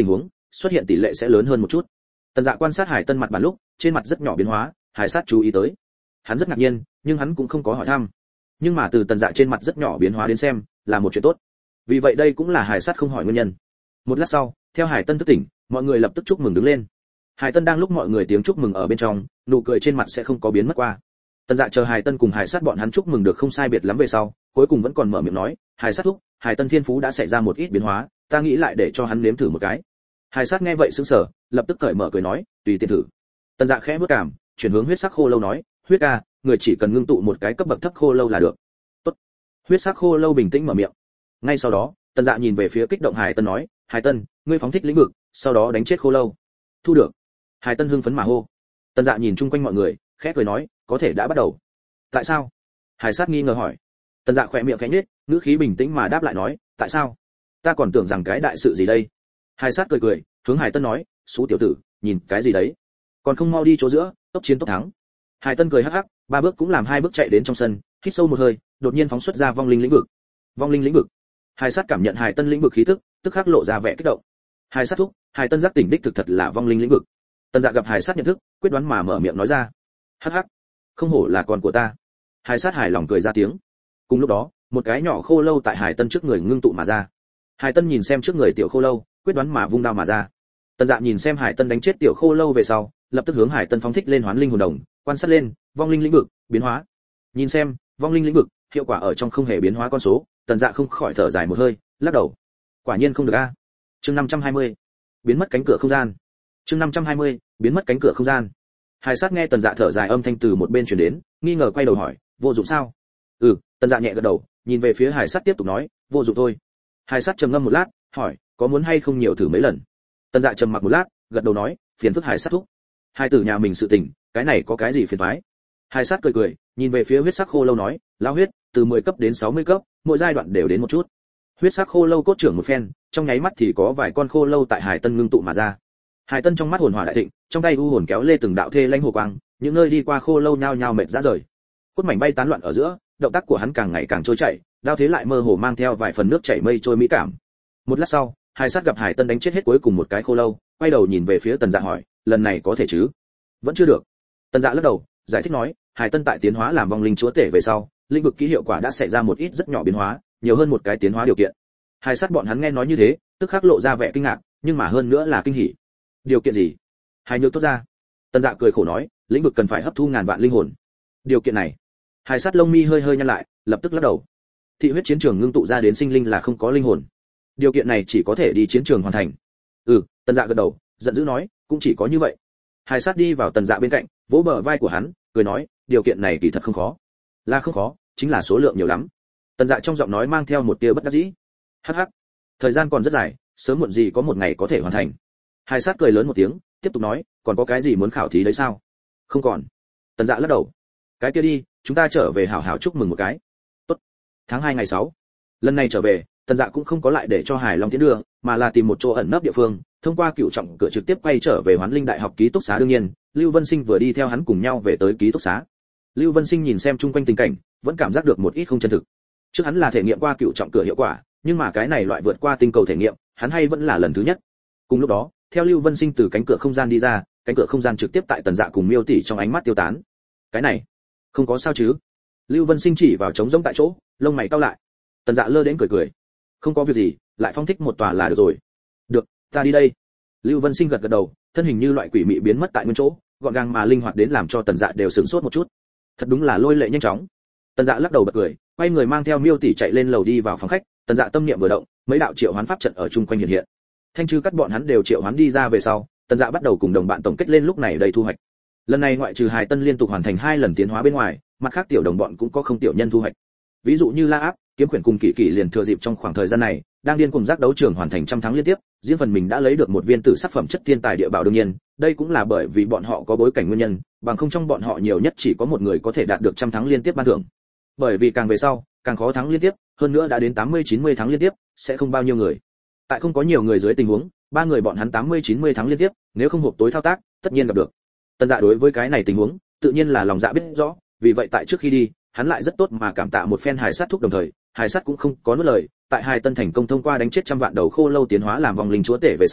xuất hiện tỷ lệ sẽ lớn hơn một chút. Tần Dạ quan sát Hải Tân mặt bản lúc, trên mặt rất nhỏ biến hóa, Hải Sát chú ý tới. Hắn rất ngạc nhiên, nhưng hắn cũng không có hỏi thăm. Nhưng mà từ Tần Dạ trên mặt rất nhỏ biến hóa đến xem, là một chuyện tốt. Vì vậy đây cũng là Hải Sát không hỏi nguyên nhân. Một lát sau, theo Hải Tân thức tỉnh, mọi người lập tức chúc mừng đứng lên. Hải Tân đang lúc mọi người tiếng chúc mừng ở bên trong, nụ cười trên mặt sẽ không có biến mất qua. Tần Dạ chờ Hải Tân cùng Hải Sát bọn hắn chúc mừng được không sai biệt lắm về sau, cuối cùng vẫn còn mở miệng nói, Hải Sát thúc, Hải Tân thiên phú đã xảy ra một ít biến hóa, ta nghĩ lại để cho hắn nếm thử một cái. Hải Sát nghe vậy sững sờ, lập tức cởi mở cười nói, tùy tiện thử. Tần Dạ khẽ bước cảm, chuyển hướng huyết sắc khô lâu nói, huyết ca, người chỉ cần ngưng tụ một cái cấp bậc thấp khô lâu là được. Tốt. Huyết sắc khô lâu bình tĩnh mở miệng. Ngay sau đó, Tần Dạ nhìn về phía kích động Hải Tân nói, Hải Tân, ngươi phóng thích lĩnh vực, sau đó đánh chết khô lâu. Thu được. Hải Tân hưng phấn mà hô. Tần Dạ nhìn chung quanh mọi người, khẽ cười nói, có thể đã bắt đầu. Tại sao? Hải Sát nghi ngờ hỏi. Tần Dạ khẽ miệng khẽ nhếch, ngữ khí bình tĩnh mà đáp lại nói, tại sao? Ta còn tưởng rằng cái đại sự gì đây. Hải Sát cười cười, hướng Hải Tân nói, xú tiểu tử, nhìn cái gì đấy? Còn không mau đi chỗ giữa, tốc chiến tốc thắng. Hải Tân cười hắc hắc, ba bước cũng làm hai bước chạy đến trong sân, hít sâu một hơi, đột nhiên phóng xuất ra vong linh lĩnh vực. Vong linh lĩnh vực. Hải Sát cảm nhận Hải Tân lĩnh vực khí tức, tức khắc lộ ra vẻ kích động. Hải Sát thúc, Hải Tân giác tỉnh đích thực thật là vong linh lĩnh vực. Tần Dạ gặp Hải Sát nhận thức, quyết đoán mà mở miệng nói ra. Hắc hắc, không hổ là con của ta. Hải Sát hài lòng cười ra tiếng. Cùng lúc đó, một cái nhỏ khô lâu tại Hải Tân trước người ngưng tụ mà ra. Hải Tân nhìn xem trước người tiểu khô lâu, quyết đoán mà vung đao mà ra. Tần Dạ nhìn xem Hải Tân đánh chết tiểu khô lâu về sau, lập tức hướng Hải Tân phóng thích lên hoán linh hồn đồng, quan sát lên, vong linh lĩnh vực, biến hóa. Nhìn xem, vong linh lĩnh vực, hiệu quả ở trong không hề biến hóa con số, Tần Dạ không khỏi thở dài một hơi, lắc đầu. Quả nhiên không được a. Chương năm trăm hai mươi, biến mất cánh cửa không gian. Chương năm trăm hai mươi, biến mất cánh cửa không gian. Hải Sát nghe Tần Dạ thở dài âm thanh từ một bên truyền đến, nghi ngờ quay đầu hỏi, vô dụng sao? Ừ, Tần Dạ nhẹ gật đầu, nhìn về phía Hải Sát tiếp tục nói, vô dụng thôi. Hải Sát trầm ngâm một lát, hỏi, có muốn hay không nhiều thử mấy lần? Tần Dạ trầm mặc một lát, gật đầu nói, phiền phức Hải Sát thúc. Hai tử nhà mình sự tình, cái này có cái gì phiền toái? Hải Sát cười cười, nhìn về phía huyết sắc khô lâu nói, lão huyết, từ mười cấp đến sáu mươi cấp, mỗi giai đoạn đều đến một chút. Huyết sắc khô lâu cốt trưởng một phen, trong nháy mắt thì có vài con khô lâu tại Hải Tân ngưng tụ mà ra. Hải Tân trong mắt hồn hỏa đại thịnh, trong tay u hồn kéo lê từng đạo thê lãnh hồ quang, những nơi đi qua khô lâu nhao nhao mệt rã rời. Cốt mảnh bay tán loạn ở giữa, động tác của hắn càng ngày càng trôi chảy, đao thế lại mơ hồ mang theo vài phần nước chảy mây trôi mỹ cảm. Một lát sau, Hải Sát gặp Hải Tân đánh chết hết cuối cùng một cái khô lâu, quay đầu nhìn về phía Tần Dạ hỏi, lần này có thể chứ? Vẫn chưa được. Tần Dạ lắc đầu, giải thích nói, Hải Tân tại tiến hóa làm vong linh chúa tể về sau, lĩnh vực kỹ hiệu quả đã xảy ra một ít rất nhỏ biến hóa, nhiều hơn một cái tiến hóa điều kiện. Hải Sát bọn hắn nghe nói như thế, tức khắc lộ ra vẻ kinh ngạc, nhưng mà hơn nữa là kinh hỉ. Điều kiện gì? Hải Nhược tốt ra. Tần Dạ cười khổ nói, lĩnh vực cần phải hấp thu ngàn vạn linh hồn. Điều kiện này? Hải Sát lông mi hơi hơi nhăn lại, lập tức lắc đầu. Thị huyết chiến trường ngưng tụ ra đến sinh linh là không có linh hồn. Điều kiện này chỉ có thể đi chiến trường hoàn thành. Ừ, Tần Dạ gật đầu, giận dữ nói, cũng chỉ có như vậy. Hải Sát đi vào Tần Dạ bên cạnh, vỗ bờ vai của hắn, cười nói, điều kiện này kỳ thật không khó. Là không khó, chính là số lượng nhiều lắm. Tần Dạ trong giọng nói mang theo một tia bất đắc dĩ. Hắc hắc, thời gian còn rất dài, sớm muộn gì có một ngày có thể hoàn thành. Hải Sát cười lớn một tiếng, tiếp tục nói, còn có cái gì muốn khảo thí đấy sao? Không còn. Tần Dạ lắc đầu. Cái kia đi, chúng ta trở về hảo hảo chúc mừng một cái. Tốt. Tháng hai ngày sáu. Lần này trở về, Tần Dạ cũng không có lại để cho Hải Long tiến đưa, mà là tìm một chỗ ẩn nấp địa phương, thông qua cựu trọng cửa trực tiếp quay trở về Hoán Linh Đại học ký túc xá. Đương nhiên, Lưu Vân Sinh vừa đi theo hắn cùng nhau về tới ký túc xá. Lưu Vân Sinh nhìn xem chung quanh tình cảnh, vẫn cảm giác được một ít không chân thực. Trước hắn là thể nghiệm qua cựu trọng cửa hiệu quả, nhưng mà cái này loại vượt qua tinh cầu thể nghiệm, hắn hay vẫn là lần thứ nhất. Cùng lúc đó, theo Lưu Vân Sinh từ cánh cửa không gian đi ra, cánh cửa không gian trực tiếp tại Tần Dạ cùng Miêu tỷ trong ánh mắt tiêu tán. Cái này, không có sao chứ? Lưu Vân Sinh chỉ vào trống rỗng tại chỗ, lông mày cau lại. Tần Dạ lơ đến cười cười. Không có việc gì, lại phong thích một tòa là được rồi. Được, ta đi đây. Lưu Vân Sinh gật gật đầu, thân hình như loại quỷ mị biến mất tại nguyên chỗ, gọn gàng mà linh hoạt đến làm cho Tần Dạ đều sửng sốt một chút. Thật đúng là lôi lệ nhanh chóng. Tần Dạ lắc đầu bật cười, quay người mang theo Miêu tỷ chạy lên lầu đi vào phòng khách. Tần Dạ tâm niệm vừa động, mấy đạo triệu hoán pháp trận ở chung quanh hiện hiện. Thanh trư cắt bọn hắn đều triệu hoán đi ra về sau, Tần Dạ bắt đầu cùng đồng bạn tổng kết lên lúc này đầy thu hoạch. Lần này ngoại trừ Hải Tân liên tục hoàn thành hai lần tiến hóa bên ngoài, mặt khác tiểu đồng bọn cũng có không tiểu nhân thu hoạch. Ví dụ như La Áp, Kiếm Quyển cùng Kỷ Kỷ liền thừa dịp trong khoảng thời gian này, đang điên cùng giác đấu trường hoàn thành trăm thắng liên tiếp, riêng phần mình đã lấy được một viên tử sắc phẩm chất thiên tài địa bảo. Đương nhiên, đây cũng là bởi vì bọn họ có bối cảnh nguyên nhân, bằng không trong bọn họ nhiều nhất chỉ có một người có thể đạt được trăm thắng liên tiếp ban thưởng. Bởi vì càng về sau, càng khó thắng liên tiếp, hơn nữa đã đến tám mươi chín mươi thắng liên tiếp, sẽ không bao nhiêu người. Tại không có nhiều người dưới tình huống, ba người bọn hắn tám mươi chín mươi thắng liên tiếp, nếu không hộp tối thao tác, tất nhiên gặp được. Tần Dạ đối với cái này tình huống, tự nhiên là lòng dạ biết rõ, vì vậy tại trước khi đi, hắn lại rất tốt mà cảm tạ một phen Hải Sát thúc, đồng thời, Hải Sát cũng không có nuốt lời, tại Hải Tân thành công thông qua đánh chết trăm vạn đầu khô lâu tiến hóa làm vong linh chúa tể về sau,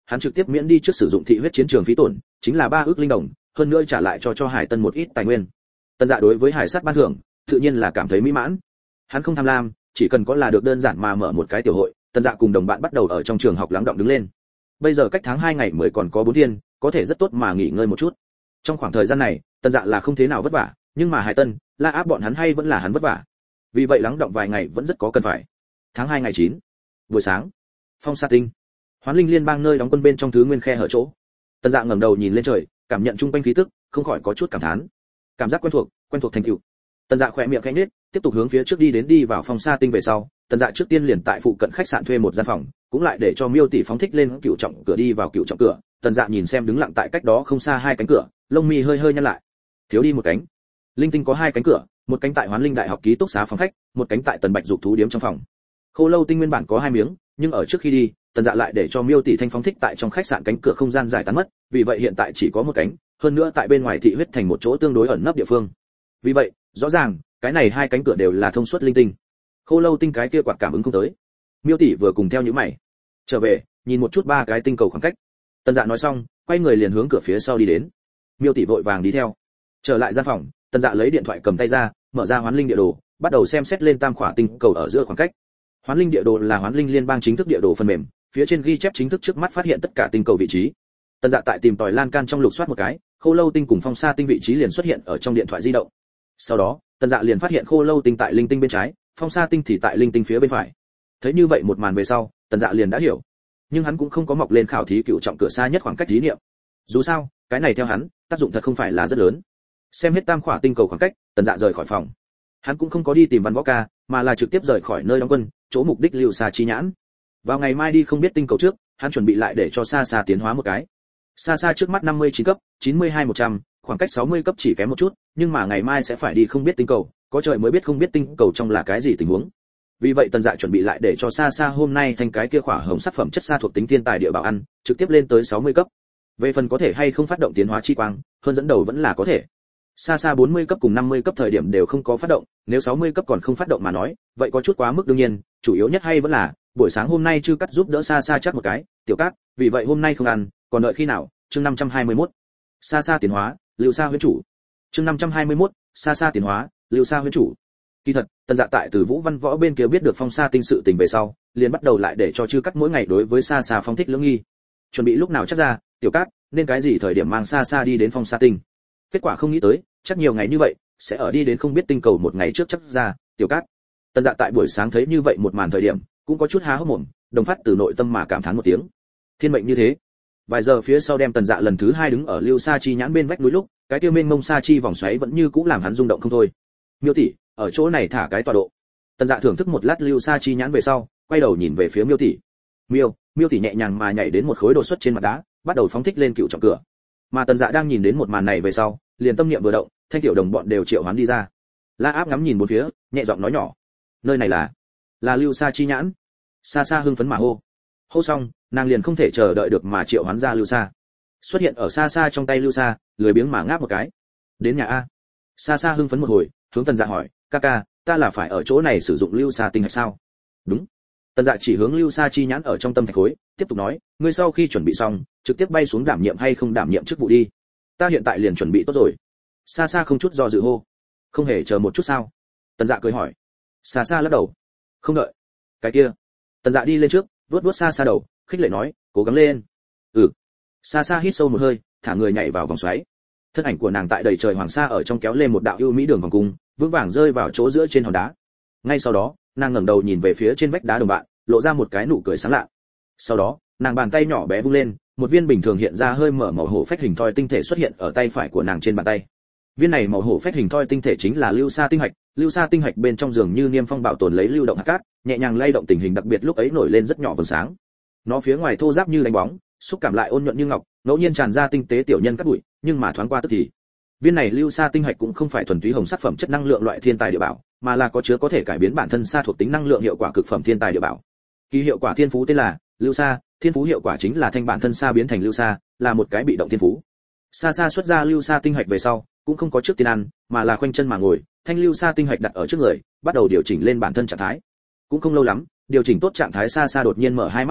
hắn trực tiếp miễn đi trước sử dụng thị huyết chiến trường phí tổn, chính là ba ước linh đồng, hơn nữa trả lại cho cho Hải Tân một ít tài nguyên. Tần Dạ đối với hải sát ban thưởng, tự nhiên là cảm thấy mỹ mãn. Hắn không tham lam, chỉ cần có là được đơn giản mà mở một cái tiểu hội, Tần Dạ cùng đồng bạn bắt đầu ở trong trường học lắng động đứng lên. Bây giờ cách tháng hai ngày mới còn có bốn thiên, có thể rất tốt mà nghỉ ngơi một chút. Trong khoảng thời gian này, Tần Dạ là không thế nào vất vả, nhưng mà Hải Tân, La Áp bọn hắn hay vẫn là hắn vất vả. Vì vậy lắng động vài ngày vẫn rất có cần phải. Tháng hai ngày chín, buổi sáng, Phong Sa Tinh, Hoán Linh Liên bang nơi đóng quân bên trong thứ nguyên khe hở chỗ. Tần Dạ ngẩng đầu nhìn lên trời, cảm nhận trung quanh khí tức, không khỏi có chút cảm thán. Cảm giác quen thuộc, quen thuộc thành tựu. Tần Dạ khẽ miệng khẽ nhếch, tiếp tục hướng phía trước đi đến đi vào Phong Sa Tinh về sau, Tần Dạ trước tiên liền tại phụ cận khách sạn thuê một gian phòng, cũng lại để cho Miêu tỷ phóng thích lên cựu trọng cửa đi vào cựu trọng cửa. Tần Dạ nhìn xem đứng lặng tại cách đó không xa hai cánh cửa, lông mi hơi hơi nhăn lại. Thiếu đi một cánh. Linh Tinh có hai cánh cửa, một cánh tại Hoán Linh Đại học ký túc xá phòng khách, một cánh tại Tần Bạch dục thú điếm trong phòng. Khô Lâu Tinh nguyên bản có hai miếng, nhưng ở trước khi đi, Tần Dạ lại để cho Miêu tỷ thanh phóng thích tại trong khách sạn cánh cửa không gian giải tán mất, vì vậy hiện tại chỉ có một cánh, hơn nữa tại bên ngoài thị huyết thành một chỗ tương đối ẩn nấp địa phương. Vì vậy, rõ ràng, cái này hai cánh cửa đều là thông suốt linh tinh. Khô Lâu Tinh cái kia quạt cảm ứng không tới. Miêu tỷ vừa cùng theo những mày trở về, nhìn một chút ba cái tinh cầu khoảng cách. Tần Dạ nói xong, quay người liền hướng cửa phía sau đi đến. Miêu tỷ vội vàng đi theo. Trở lại gian phòng, Tần Dạ lấy điện thoại cầm tay ra, mở ra Hoán Linh địa đồ, bắt đầu xem xét lên tam khỏa tinh cầu ở giữa khoảng cách. Hoán Linh địa đồ là Hoán Linh liên bang chính thức địa đồ phần mềm, phía trên ghi chép chính thức trước mắt phát hiện tất cả tinh cầu vị trí. Tần Dạ tại tìm tòi lan can trong lục soát một cái, Khô Lâu Tinh cùng Phong Sa Tinh vị trí liền xuất hiện ở trong điện thoại di động. Sau đó, Tần Dạ liền phát hiện Khô Lâu Tinh tại Linh Tinh bên trái, Phong Sa Tinh thì tại Linh Tinh phía bên phải. Thấy như vậy một màn về sau, Tần Dạ liền đã hiểu, nhưng hắn cũng không có mọc lên khảo thí cựu trọng cửa xa nhất khoảng cách thí niệm. Dù sao, cái này theo hắn, tác dụng thật không phải là rất lớn. Xem hết tam khỏa tinh cầu khoảng cách, Tần Dạ rời khỏi phòng. Hắn cũng không có đi tìm Văn Võ Ca, mà là trực tiếp rời khỏi nơi đóng quân, chỗ mục đích lưu xa chi nhãn. Vào ngày mai đi không biết tinh cầu trước, hắn chuẩn bị lại để cho xa xa tiến hóa một cái. Xa xa trước mắt năm mươi chín cấp, chín mươi hai một trăm, khoảng cách sáu mươi cấp chỉ kém một chút, nhưng mà ngày mai sẽ phải đi không biết tinh cầu, có trời mới biết không biết tinh cầu trong là cái gì tình huống. Vì vậy Tần Dạ chuẩn bị lại để cho xa xa hôm nay thành cái kia khỏa hồng sắc phẩm chất xa thuộc tính thiên tài địa bảo ăn, trực tiếp lên tới sáu mươi cấp. Về phần có thể hay không phát động tiến hóa chi quang, hơn dẫn đầu vẫn là có thể. Xa xa bốn mươi cấp cùng năm mươi cấp thời điểm đều không có phát động, nếu sáu mươi cấp còn không phát động mà nói, vậy có chút quá mức đương nhiên, chủ yếu nhất hay vẫn là buổi sáng hôm nay chưa cắt giúp đỡ xa xa chắc một cái, tiểu cát, vì vậy hôm nay không ăn, còn đợi khi nào? Chương năm trăm hai mươi mốt. Xa xa tiến hóa, Lưu Sa huyễn chủ. Chương năm trăm hai mươi mốt, xa xa tiến hóa, Lưu Sa huyễn chủ. Kỳ thật, Tần Dạ tại từ Vũ Văn Võ bên kia biết được Phong Sa Tinh sự tình về sau, liền bắt đầu lại để cho chư cắt mỗi ngày đối với xa xa phong thích lưỡng nghi. Chuẩn bị lúc nào chắc ra, tiểu cát, nên cái gì thời điểm mang xa xa đi đến Phong Sa Tinh. Kết quả không nghĩ tới, chắc nhiều ngày như vậy, sẽ ở đi đến không biết tinh cầu một ngày trước chắc ra, tiểu cát. Tần Dạ tại buổi sáng thấy như vậy một màn thời điểm, cũng có chút há hốc mồm, đồng phát từ nội tâm mà cảm thán một tiếng. Thiên mệnh như thế. Vài giờ phía sau đem Tần Dạ lần thứ hai đứng ở Lưu Sa Chi nhãn bên vách núi lúc, cái tiêu mênh mông sa chi vòng xoáy vẫn như cũ làm hắn rung động không thôi. Miêu tỷ, ở chỗ này thả cái tọa độ. Tần Dạ thưởng thức một lát Lưu Sa Chi nhãn về sau, quay đầu nhìn về phía Miêu tỷ. Miêu, Miêu tỷ nhẹ nhàng mà nhảy đến một khối đột xuất trên mặt đá, bắt đầu phóng thích lên cựu trọng cửa. Mà Tần Dạ đang nhìn đến một màn này về sau, liền tâm niệm vừa động, thanh tiểu đồng bọn đều triệu hoán đi ra. La Áp ngắm nhìn bốn phía, nhẹ giọng nói nhỏ, nơi này là là Lưu Sa Chi nhãn. Xa xa hưng phấn mà hô. Hô xong, nàng liền không thể chờ đợi được mà triệu hoán ra Lưu Sa. Xuất hiện ở xa xa trong tay Lưu Sa, lười biếng mà ngáp một cái. Đến nhà a. Xa xa hưng phấn một hồi, hướng Tần Dạ hỏi, ca ca, ta là phải ở chỗ này sử dụng Lưu Sa tinh hạch sao? Đúng. Tần Dạ chỉ hướng Lưu Sa chi nhãn ở trong tâm thạch khối, tiếp tục nói, ngươi sau khi chuẩn bị xong, trực tiếp bay xuống đảm nhiệm hay không đảm nhiệm chức vụ đi. Ta hiện tại liền chuẩn bị tốt rồi. Xa xa không chút do dự hô. Không hề chờ một chút sao? Tần Dạ cười hỏi. Xa xa lắc đầu. Không đợi. Cái kia. Tần Dạ đi lên trước, vuốt vuốt xa xa đầu, khích lệ nói, cố gắng lên. Ừ. Xa xa hít sâu một hơi, thả người nhảy vào vòng xoáy. Thân ảnh của nàng tại đầy trời hoàng sa ở trong kéo lên một đạo ưu mỹ đường vòng cung, vững vàng rơi vào chỗ giữa trên hòn đá. Ngay sau đó, nàng ngẩng đầu nhìn về phía trên vách đá đồng bạn, lộ ra một cái nụ cười sáng lạ. Sau đó, nàng bàn tay nhỏ bé vung lên, một viên bình thường hiện ra hơi mở màu hổ phách hình thoi tinh thể xuất hiện ở tay phải của nàng trên bàn tay. Viên này màu hổ phách hình thoi tinh thể chính là Lưu Sa tinh hạch, Lưu Sa tinh hạch bên trong dường như niêm phong bảo tồn lấy lưu động hạt cát, nhẹ nhàng lay động tình hình đặc biệt lúc ấy nổi lên rất nhỏ vầng sáng. Nó phía ngoài thô ráp như đánh bóng, xúc cảm lại ôn nhuận như ngọc, ngẫu nhiên tràn ra tinh tế tiểu nhân cát bụi, nhưng mà thoáng qua tức thì. Viên này Lưu Sa tinh hạch cũng không phải thuần túy hồng sắc phẩm chất năng lượng loại thiên tài địa bảo, mà là có chứa có thể cải biến bản thân sa thuộc tính năng lượng hiệu quả cực phẩm thiên tài địa bảo. Kỳ hiệu quả thiên phú tên là Lưu Sa, thiên phú hiệu quả chính là thanh bản thân sa biến thành Lưu Sa, là một cái bị động thiên phú. Xa xa xuất ra Lưu Sa tinh hạch về sau, cũng không có trước tiên ăn, mà là khoanh chân mà ngồi, thanh Lưu Sa tinh hạch đặt ở trước người, bắt đầu điều chỉnh lên bản thân trạng thái. Cũng không lâu lắm, điều chỉnh tốt trạng thái xa xa đột nhiên mở hai mắt ra,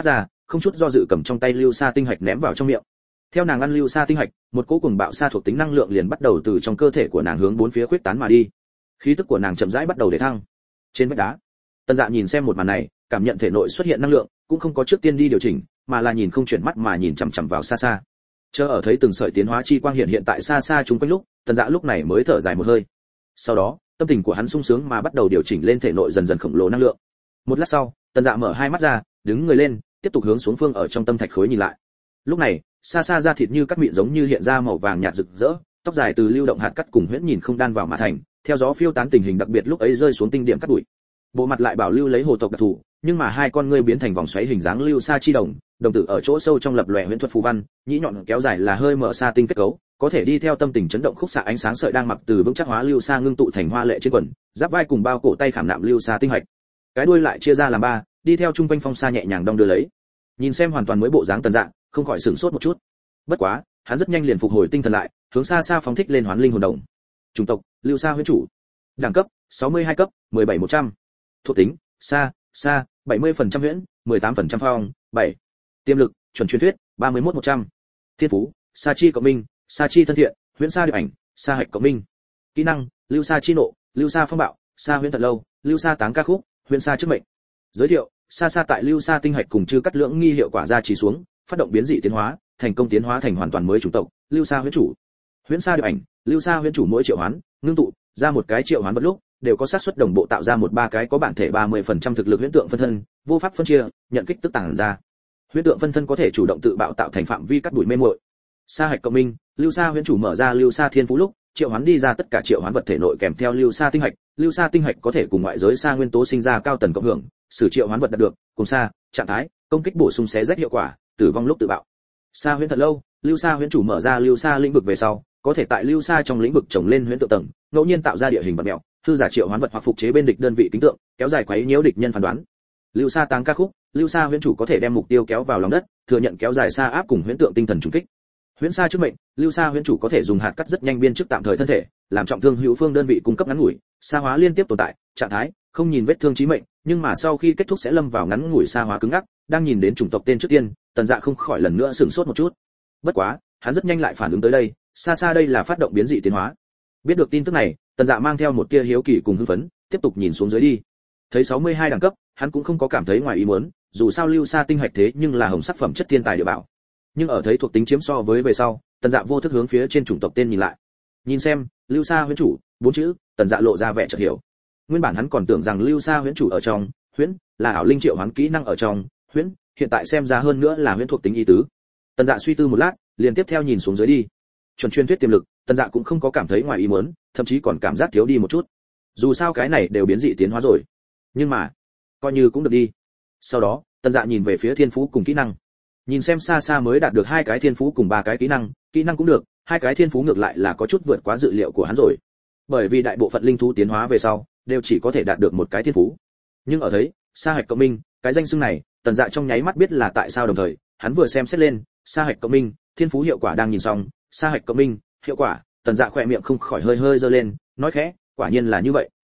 không chút do dự cầm trong tay lưu sa tinh hạch ném vào trong miệng. Theo nàng ăn lưu sa tinh hạch, một cỗ cuồng bạo sa thuộc tính năng lượng liền bắt đầu từ trong cơ thể của nàng hướng bốn phía khuếch tán mà đi. Khí tức của nàng chậm rãi bắt đầu để thăng. Trên vách đá, Tần Dạ nhìn xem một màn này, cảm nhận thể nội xuất hiện năng lượng, cũng không có trước tiên đi điều chỉnh, mà là nhìn không chuyển mắt mà nhìn chằm chằm vào xa xa. Chờ ở thấy từng sợi tiến hóa chi quang hiện hiện tại xa xa chúng quanh lúc, Tần Dạ lúc này mới thở dài một hơi. Sau đó, tâm tình của hắn sung sướng mà bắt đầu điều chỉnh lên thể nội dần dần khổng lồ năng lượng. Một lát sau, Tần Dạ mở hai mắt ra, đứng người lên, tiếp tục hướng xuống phương ở trong tâm thạch khối nhìn lại. Lúc này, xa xa da thịt như cắt mịn giống như hiện ra màu vàng nhạt rực rỡ, tóc dài từ lưu động hạt cắt cùng huyễn nhìn không đan vào mà thành, theo gió phiêu tán tình hình đặc biệt lúc ấy rơi xuống tinh điểm cắt bụi. Bộ mặt lại bảo lưu lấy hồ tộc đặc thù, nhưng mà hai con ngươi biến thành vòng xoáy hình dáng lưu sa chi đồng, đồng tử ở chỗ sâu trong lập lòe huyễn thuật phù văn, nhĩ nhọn kéo dài là hơi mở sa tinh kết cấu, có thể đi theo tâm tình chấn động khúc xạ ánh sáng sợi đang mặc từ vững chắc hóa lưu sa ngưng tụ thành hoa lệ trên quần, giáp vai cùng bao cổ tay khảm nạm lưu sa tinh hạch. Cái đuôi lại chia ra làm ba, đi theo trung quanh phong sa nhẹ nhàng đong đưa lấy. Nhìn xem hoàn toàn mới bộ dáng Tần Dạ, không khỏi sửng sốt một chút. Bất quá, hắn rất nhanh liền phục hồi tinh thần lại, hướng xa xa phóng thích lên hoán linh hồn đồng. Chủng tộc, lưu sa huyễn chủ. Đẳng cấp, sáu mươi hai cấp, mười bảy một trăm. Thuộc tính, sa, sa, bảy mươi phần trăm huyễn, mười tám phần trăm phong, bảy. Tiềm lực, chuẩn truyền thuyết, ba mươi mốt một trăm. Thiên phú, sa chi cộng minh, sa chi thân thiện, huyễn sa điệp ảnh, sa hạch cộng minh. Kỹ năng, lưu sa chi nộ, lưu sa phong bạo, sa huyễn thật lâu, lưu sa táng ca khúc, huyễn sa trước mệnh. Giới thiệu, xa xa tại lưu sa tinh hạch cùng chư cắt lưỡng nghi hiệu quả ra chỉ xuống, phát động biến dị tiến hóa, thành công tiến hóa thành hoàn toàn mới chủng tộc, lưu sa huyễn chủ. Huyễn sa điệp ảnh, lưu sa huyễn chủ mỗi triệu hoán, ngưng tụ ra một cái triệu hoán vật lúc, đều có xác suất đồng bộ tạo ra một ba cái có bản thể ba mươi phần trăm thực lực huyễn tượng phân thân, vô pháp phân chia, nhận kích tức tàng ra. Huyễn tượng phân thân có thể chủ động tự bạo tạo thành phạm vi cắt đuổi mê muội. Sa hạch cộng minh, lưu sa huyễn chủ mở ra lưu sa thiên phú lúc, triệu hoán đi ra tất cả triệu hoán vật thể nội kèm theo lưu sa tinh hạch, lưu sa tinh hạch có thể cùng ngoại giới sa nguyên tố sinh ra cao tần cộng hưởng, sử triệu hoán vật đạt được, cùng sa, trạng thái, công kích bổ sung xé rách hiệu quả, tử vong lúc tự bạo. Sa huyễn thật lâu, lưu sa huyễn chủ mở ra lưu sa lĩnh vực về sau, có thể tại lưu sa trong lĩnh vực trồng lên huyễn tượng tầng, ngẫu nhiên tạo ra địa hình vật mèo, hư giả triệu hoán vật hoặc phục chế bên địch đơn vị tính tượng, kéo dài quấy nhiễu địch nhân phán đoán. Lưu sa táng ca khúc, lưu sa huyễn chủ có thể đem mục tiêu kéo vào lòng đất, thừa nhận kéo dài sa áp cùng huyễn tượng tinh thần trùng kích. Huyễn sa trước mệnh, lưu sa huyễn chủ có thể dùng hạt cắt rất nhanh biên chức tạm thời thân thể, làm trọng thương hữu phương đơn vị cung cấp ngắn ngủi, sa hóa liên tiếp tồn tại, trạng thái không nhìn vết thương chí mệnh, nhưng mà sau khi kết thúc sẽ lâm vào ngắn ngủi sa hóa cứng ngắc. Đang nhìn đến chủng tộc tên trước tiên, Tần Dạ không khỏi lần nữa sửng sốt một chút. Bất quá, hắn rất nhanh lại phản ứng tới đây, xa xa đây là phát động biến dị tiến hóa. Biết được tin tức này, Tần Dạ mang theo một tia hiếu kỳ cùng hưng phấn, tiếp tục nhìn xuống dưới đi. Thấy sáu mươi hai đẳng cấp, hắn cũng không có cảm thấy ngoài ý muốn, dù sao lưu sa tinh hạch thế nhưng là hồng sắc phẩm chất thiên tài địa bảo. Nhưng ở thấy thuộc tính chiếm so với về sau, Tần Dạ vô thức hướng phía trên chủng tộc tên nhìn lại. Nhìn xem, lưu sa huyễn chủ, bốn chữ, Tần Dạ lộ ra vẻ chợt hiểu. Nguyên bản hắn còn tưởng rằng lưu sa huyễn chủ ở trong, huyễn là ảo linh triệu hoán kỹ năng ở trong, huyễn, hiện tại xem ra hơn nữa là huyễn thuộc tính ý tứ. Tần Dạ suy tư một lát, liền tiếp theo nhìn xuống dưới đi. Chuẩn truyền thuyết tiềm lực, Tần Dạ cũng không có cảm thấy ngoài ý muốn, thậm chí còn cảm giác thiếu đi một chút. Dù sao cái này đều biến dị tiến hóa rồi, nhưng mà coi như cũng được đi. Sau đó, Tần Dạ nhìn về phía thiên phú cùng kỹ năng. Nhìn xem xa xa mới đạt được hai cái thiên phú cùng ba cái kỹ năng, kỹ năng cũng được, hai cái thiên phú ngược lại là có chút vượt quá dự liệu của hắn rồi. Bởi vì đại bộ phận linh thú tiến hóa về sau, đều chỉ có thể đạt được một cái thiên phú. Nhưng ở thấy, sa hạch cộng minh, cái danh xưng này, Tần Dạ trong nháy mắt biết là tại sao đồng thời, hắn vừa xem xét lên, sa hạch cộng minh, thiên phú hiệu quả đang nhìn xong, sa hạch cộng minh, hiệu quả, Tần Dạ khỏe miệng không khỏi hơi hơi giơ lên, nói khẽ, quả nhiên là như vậy.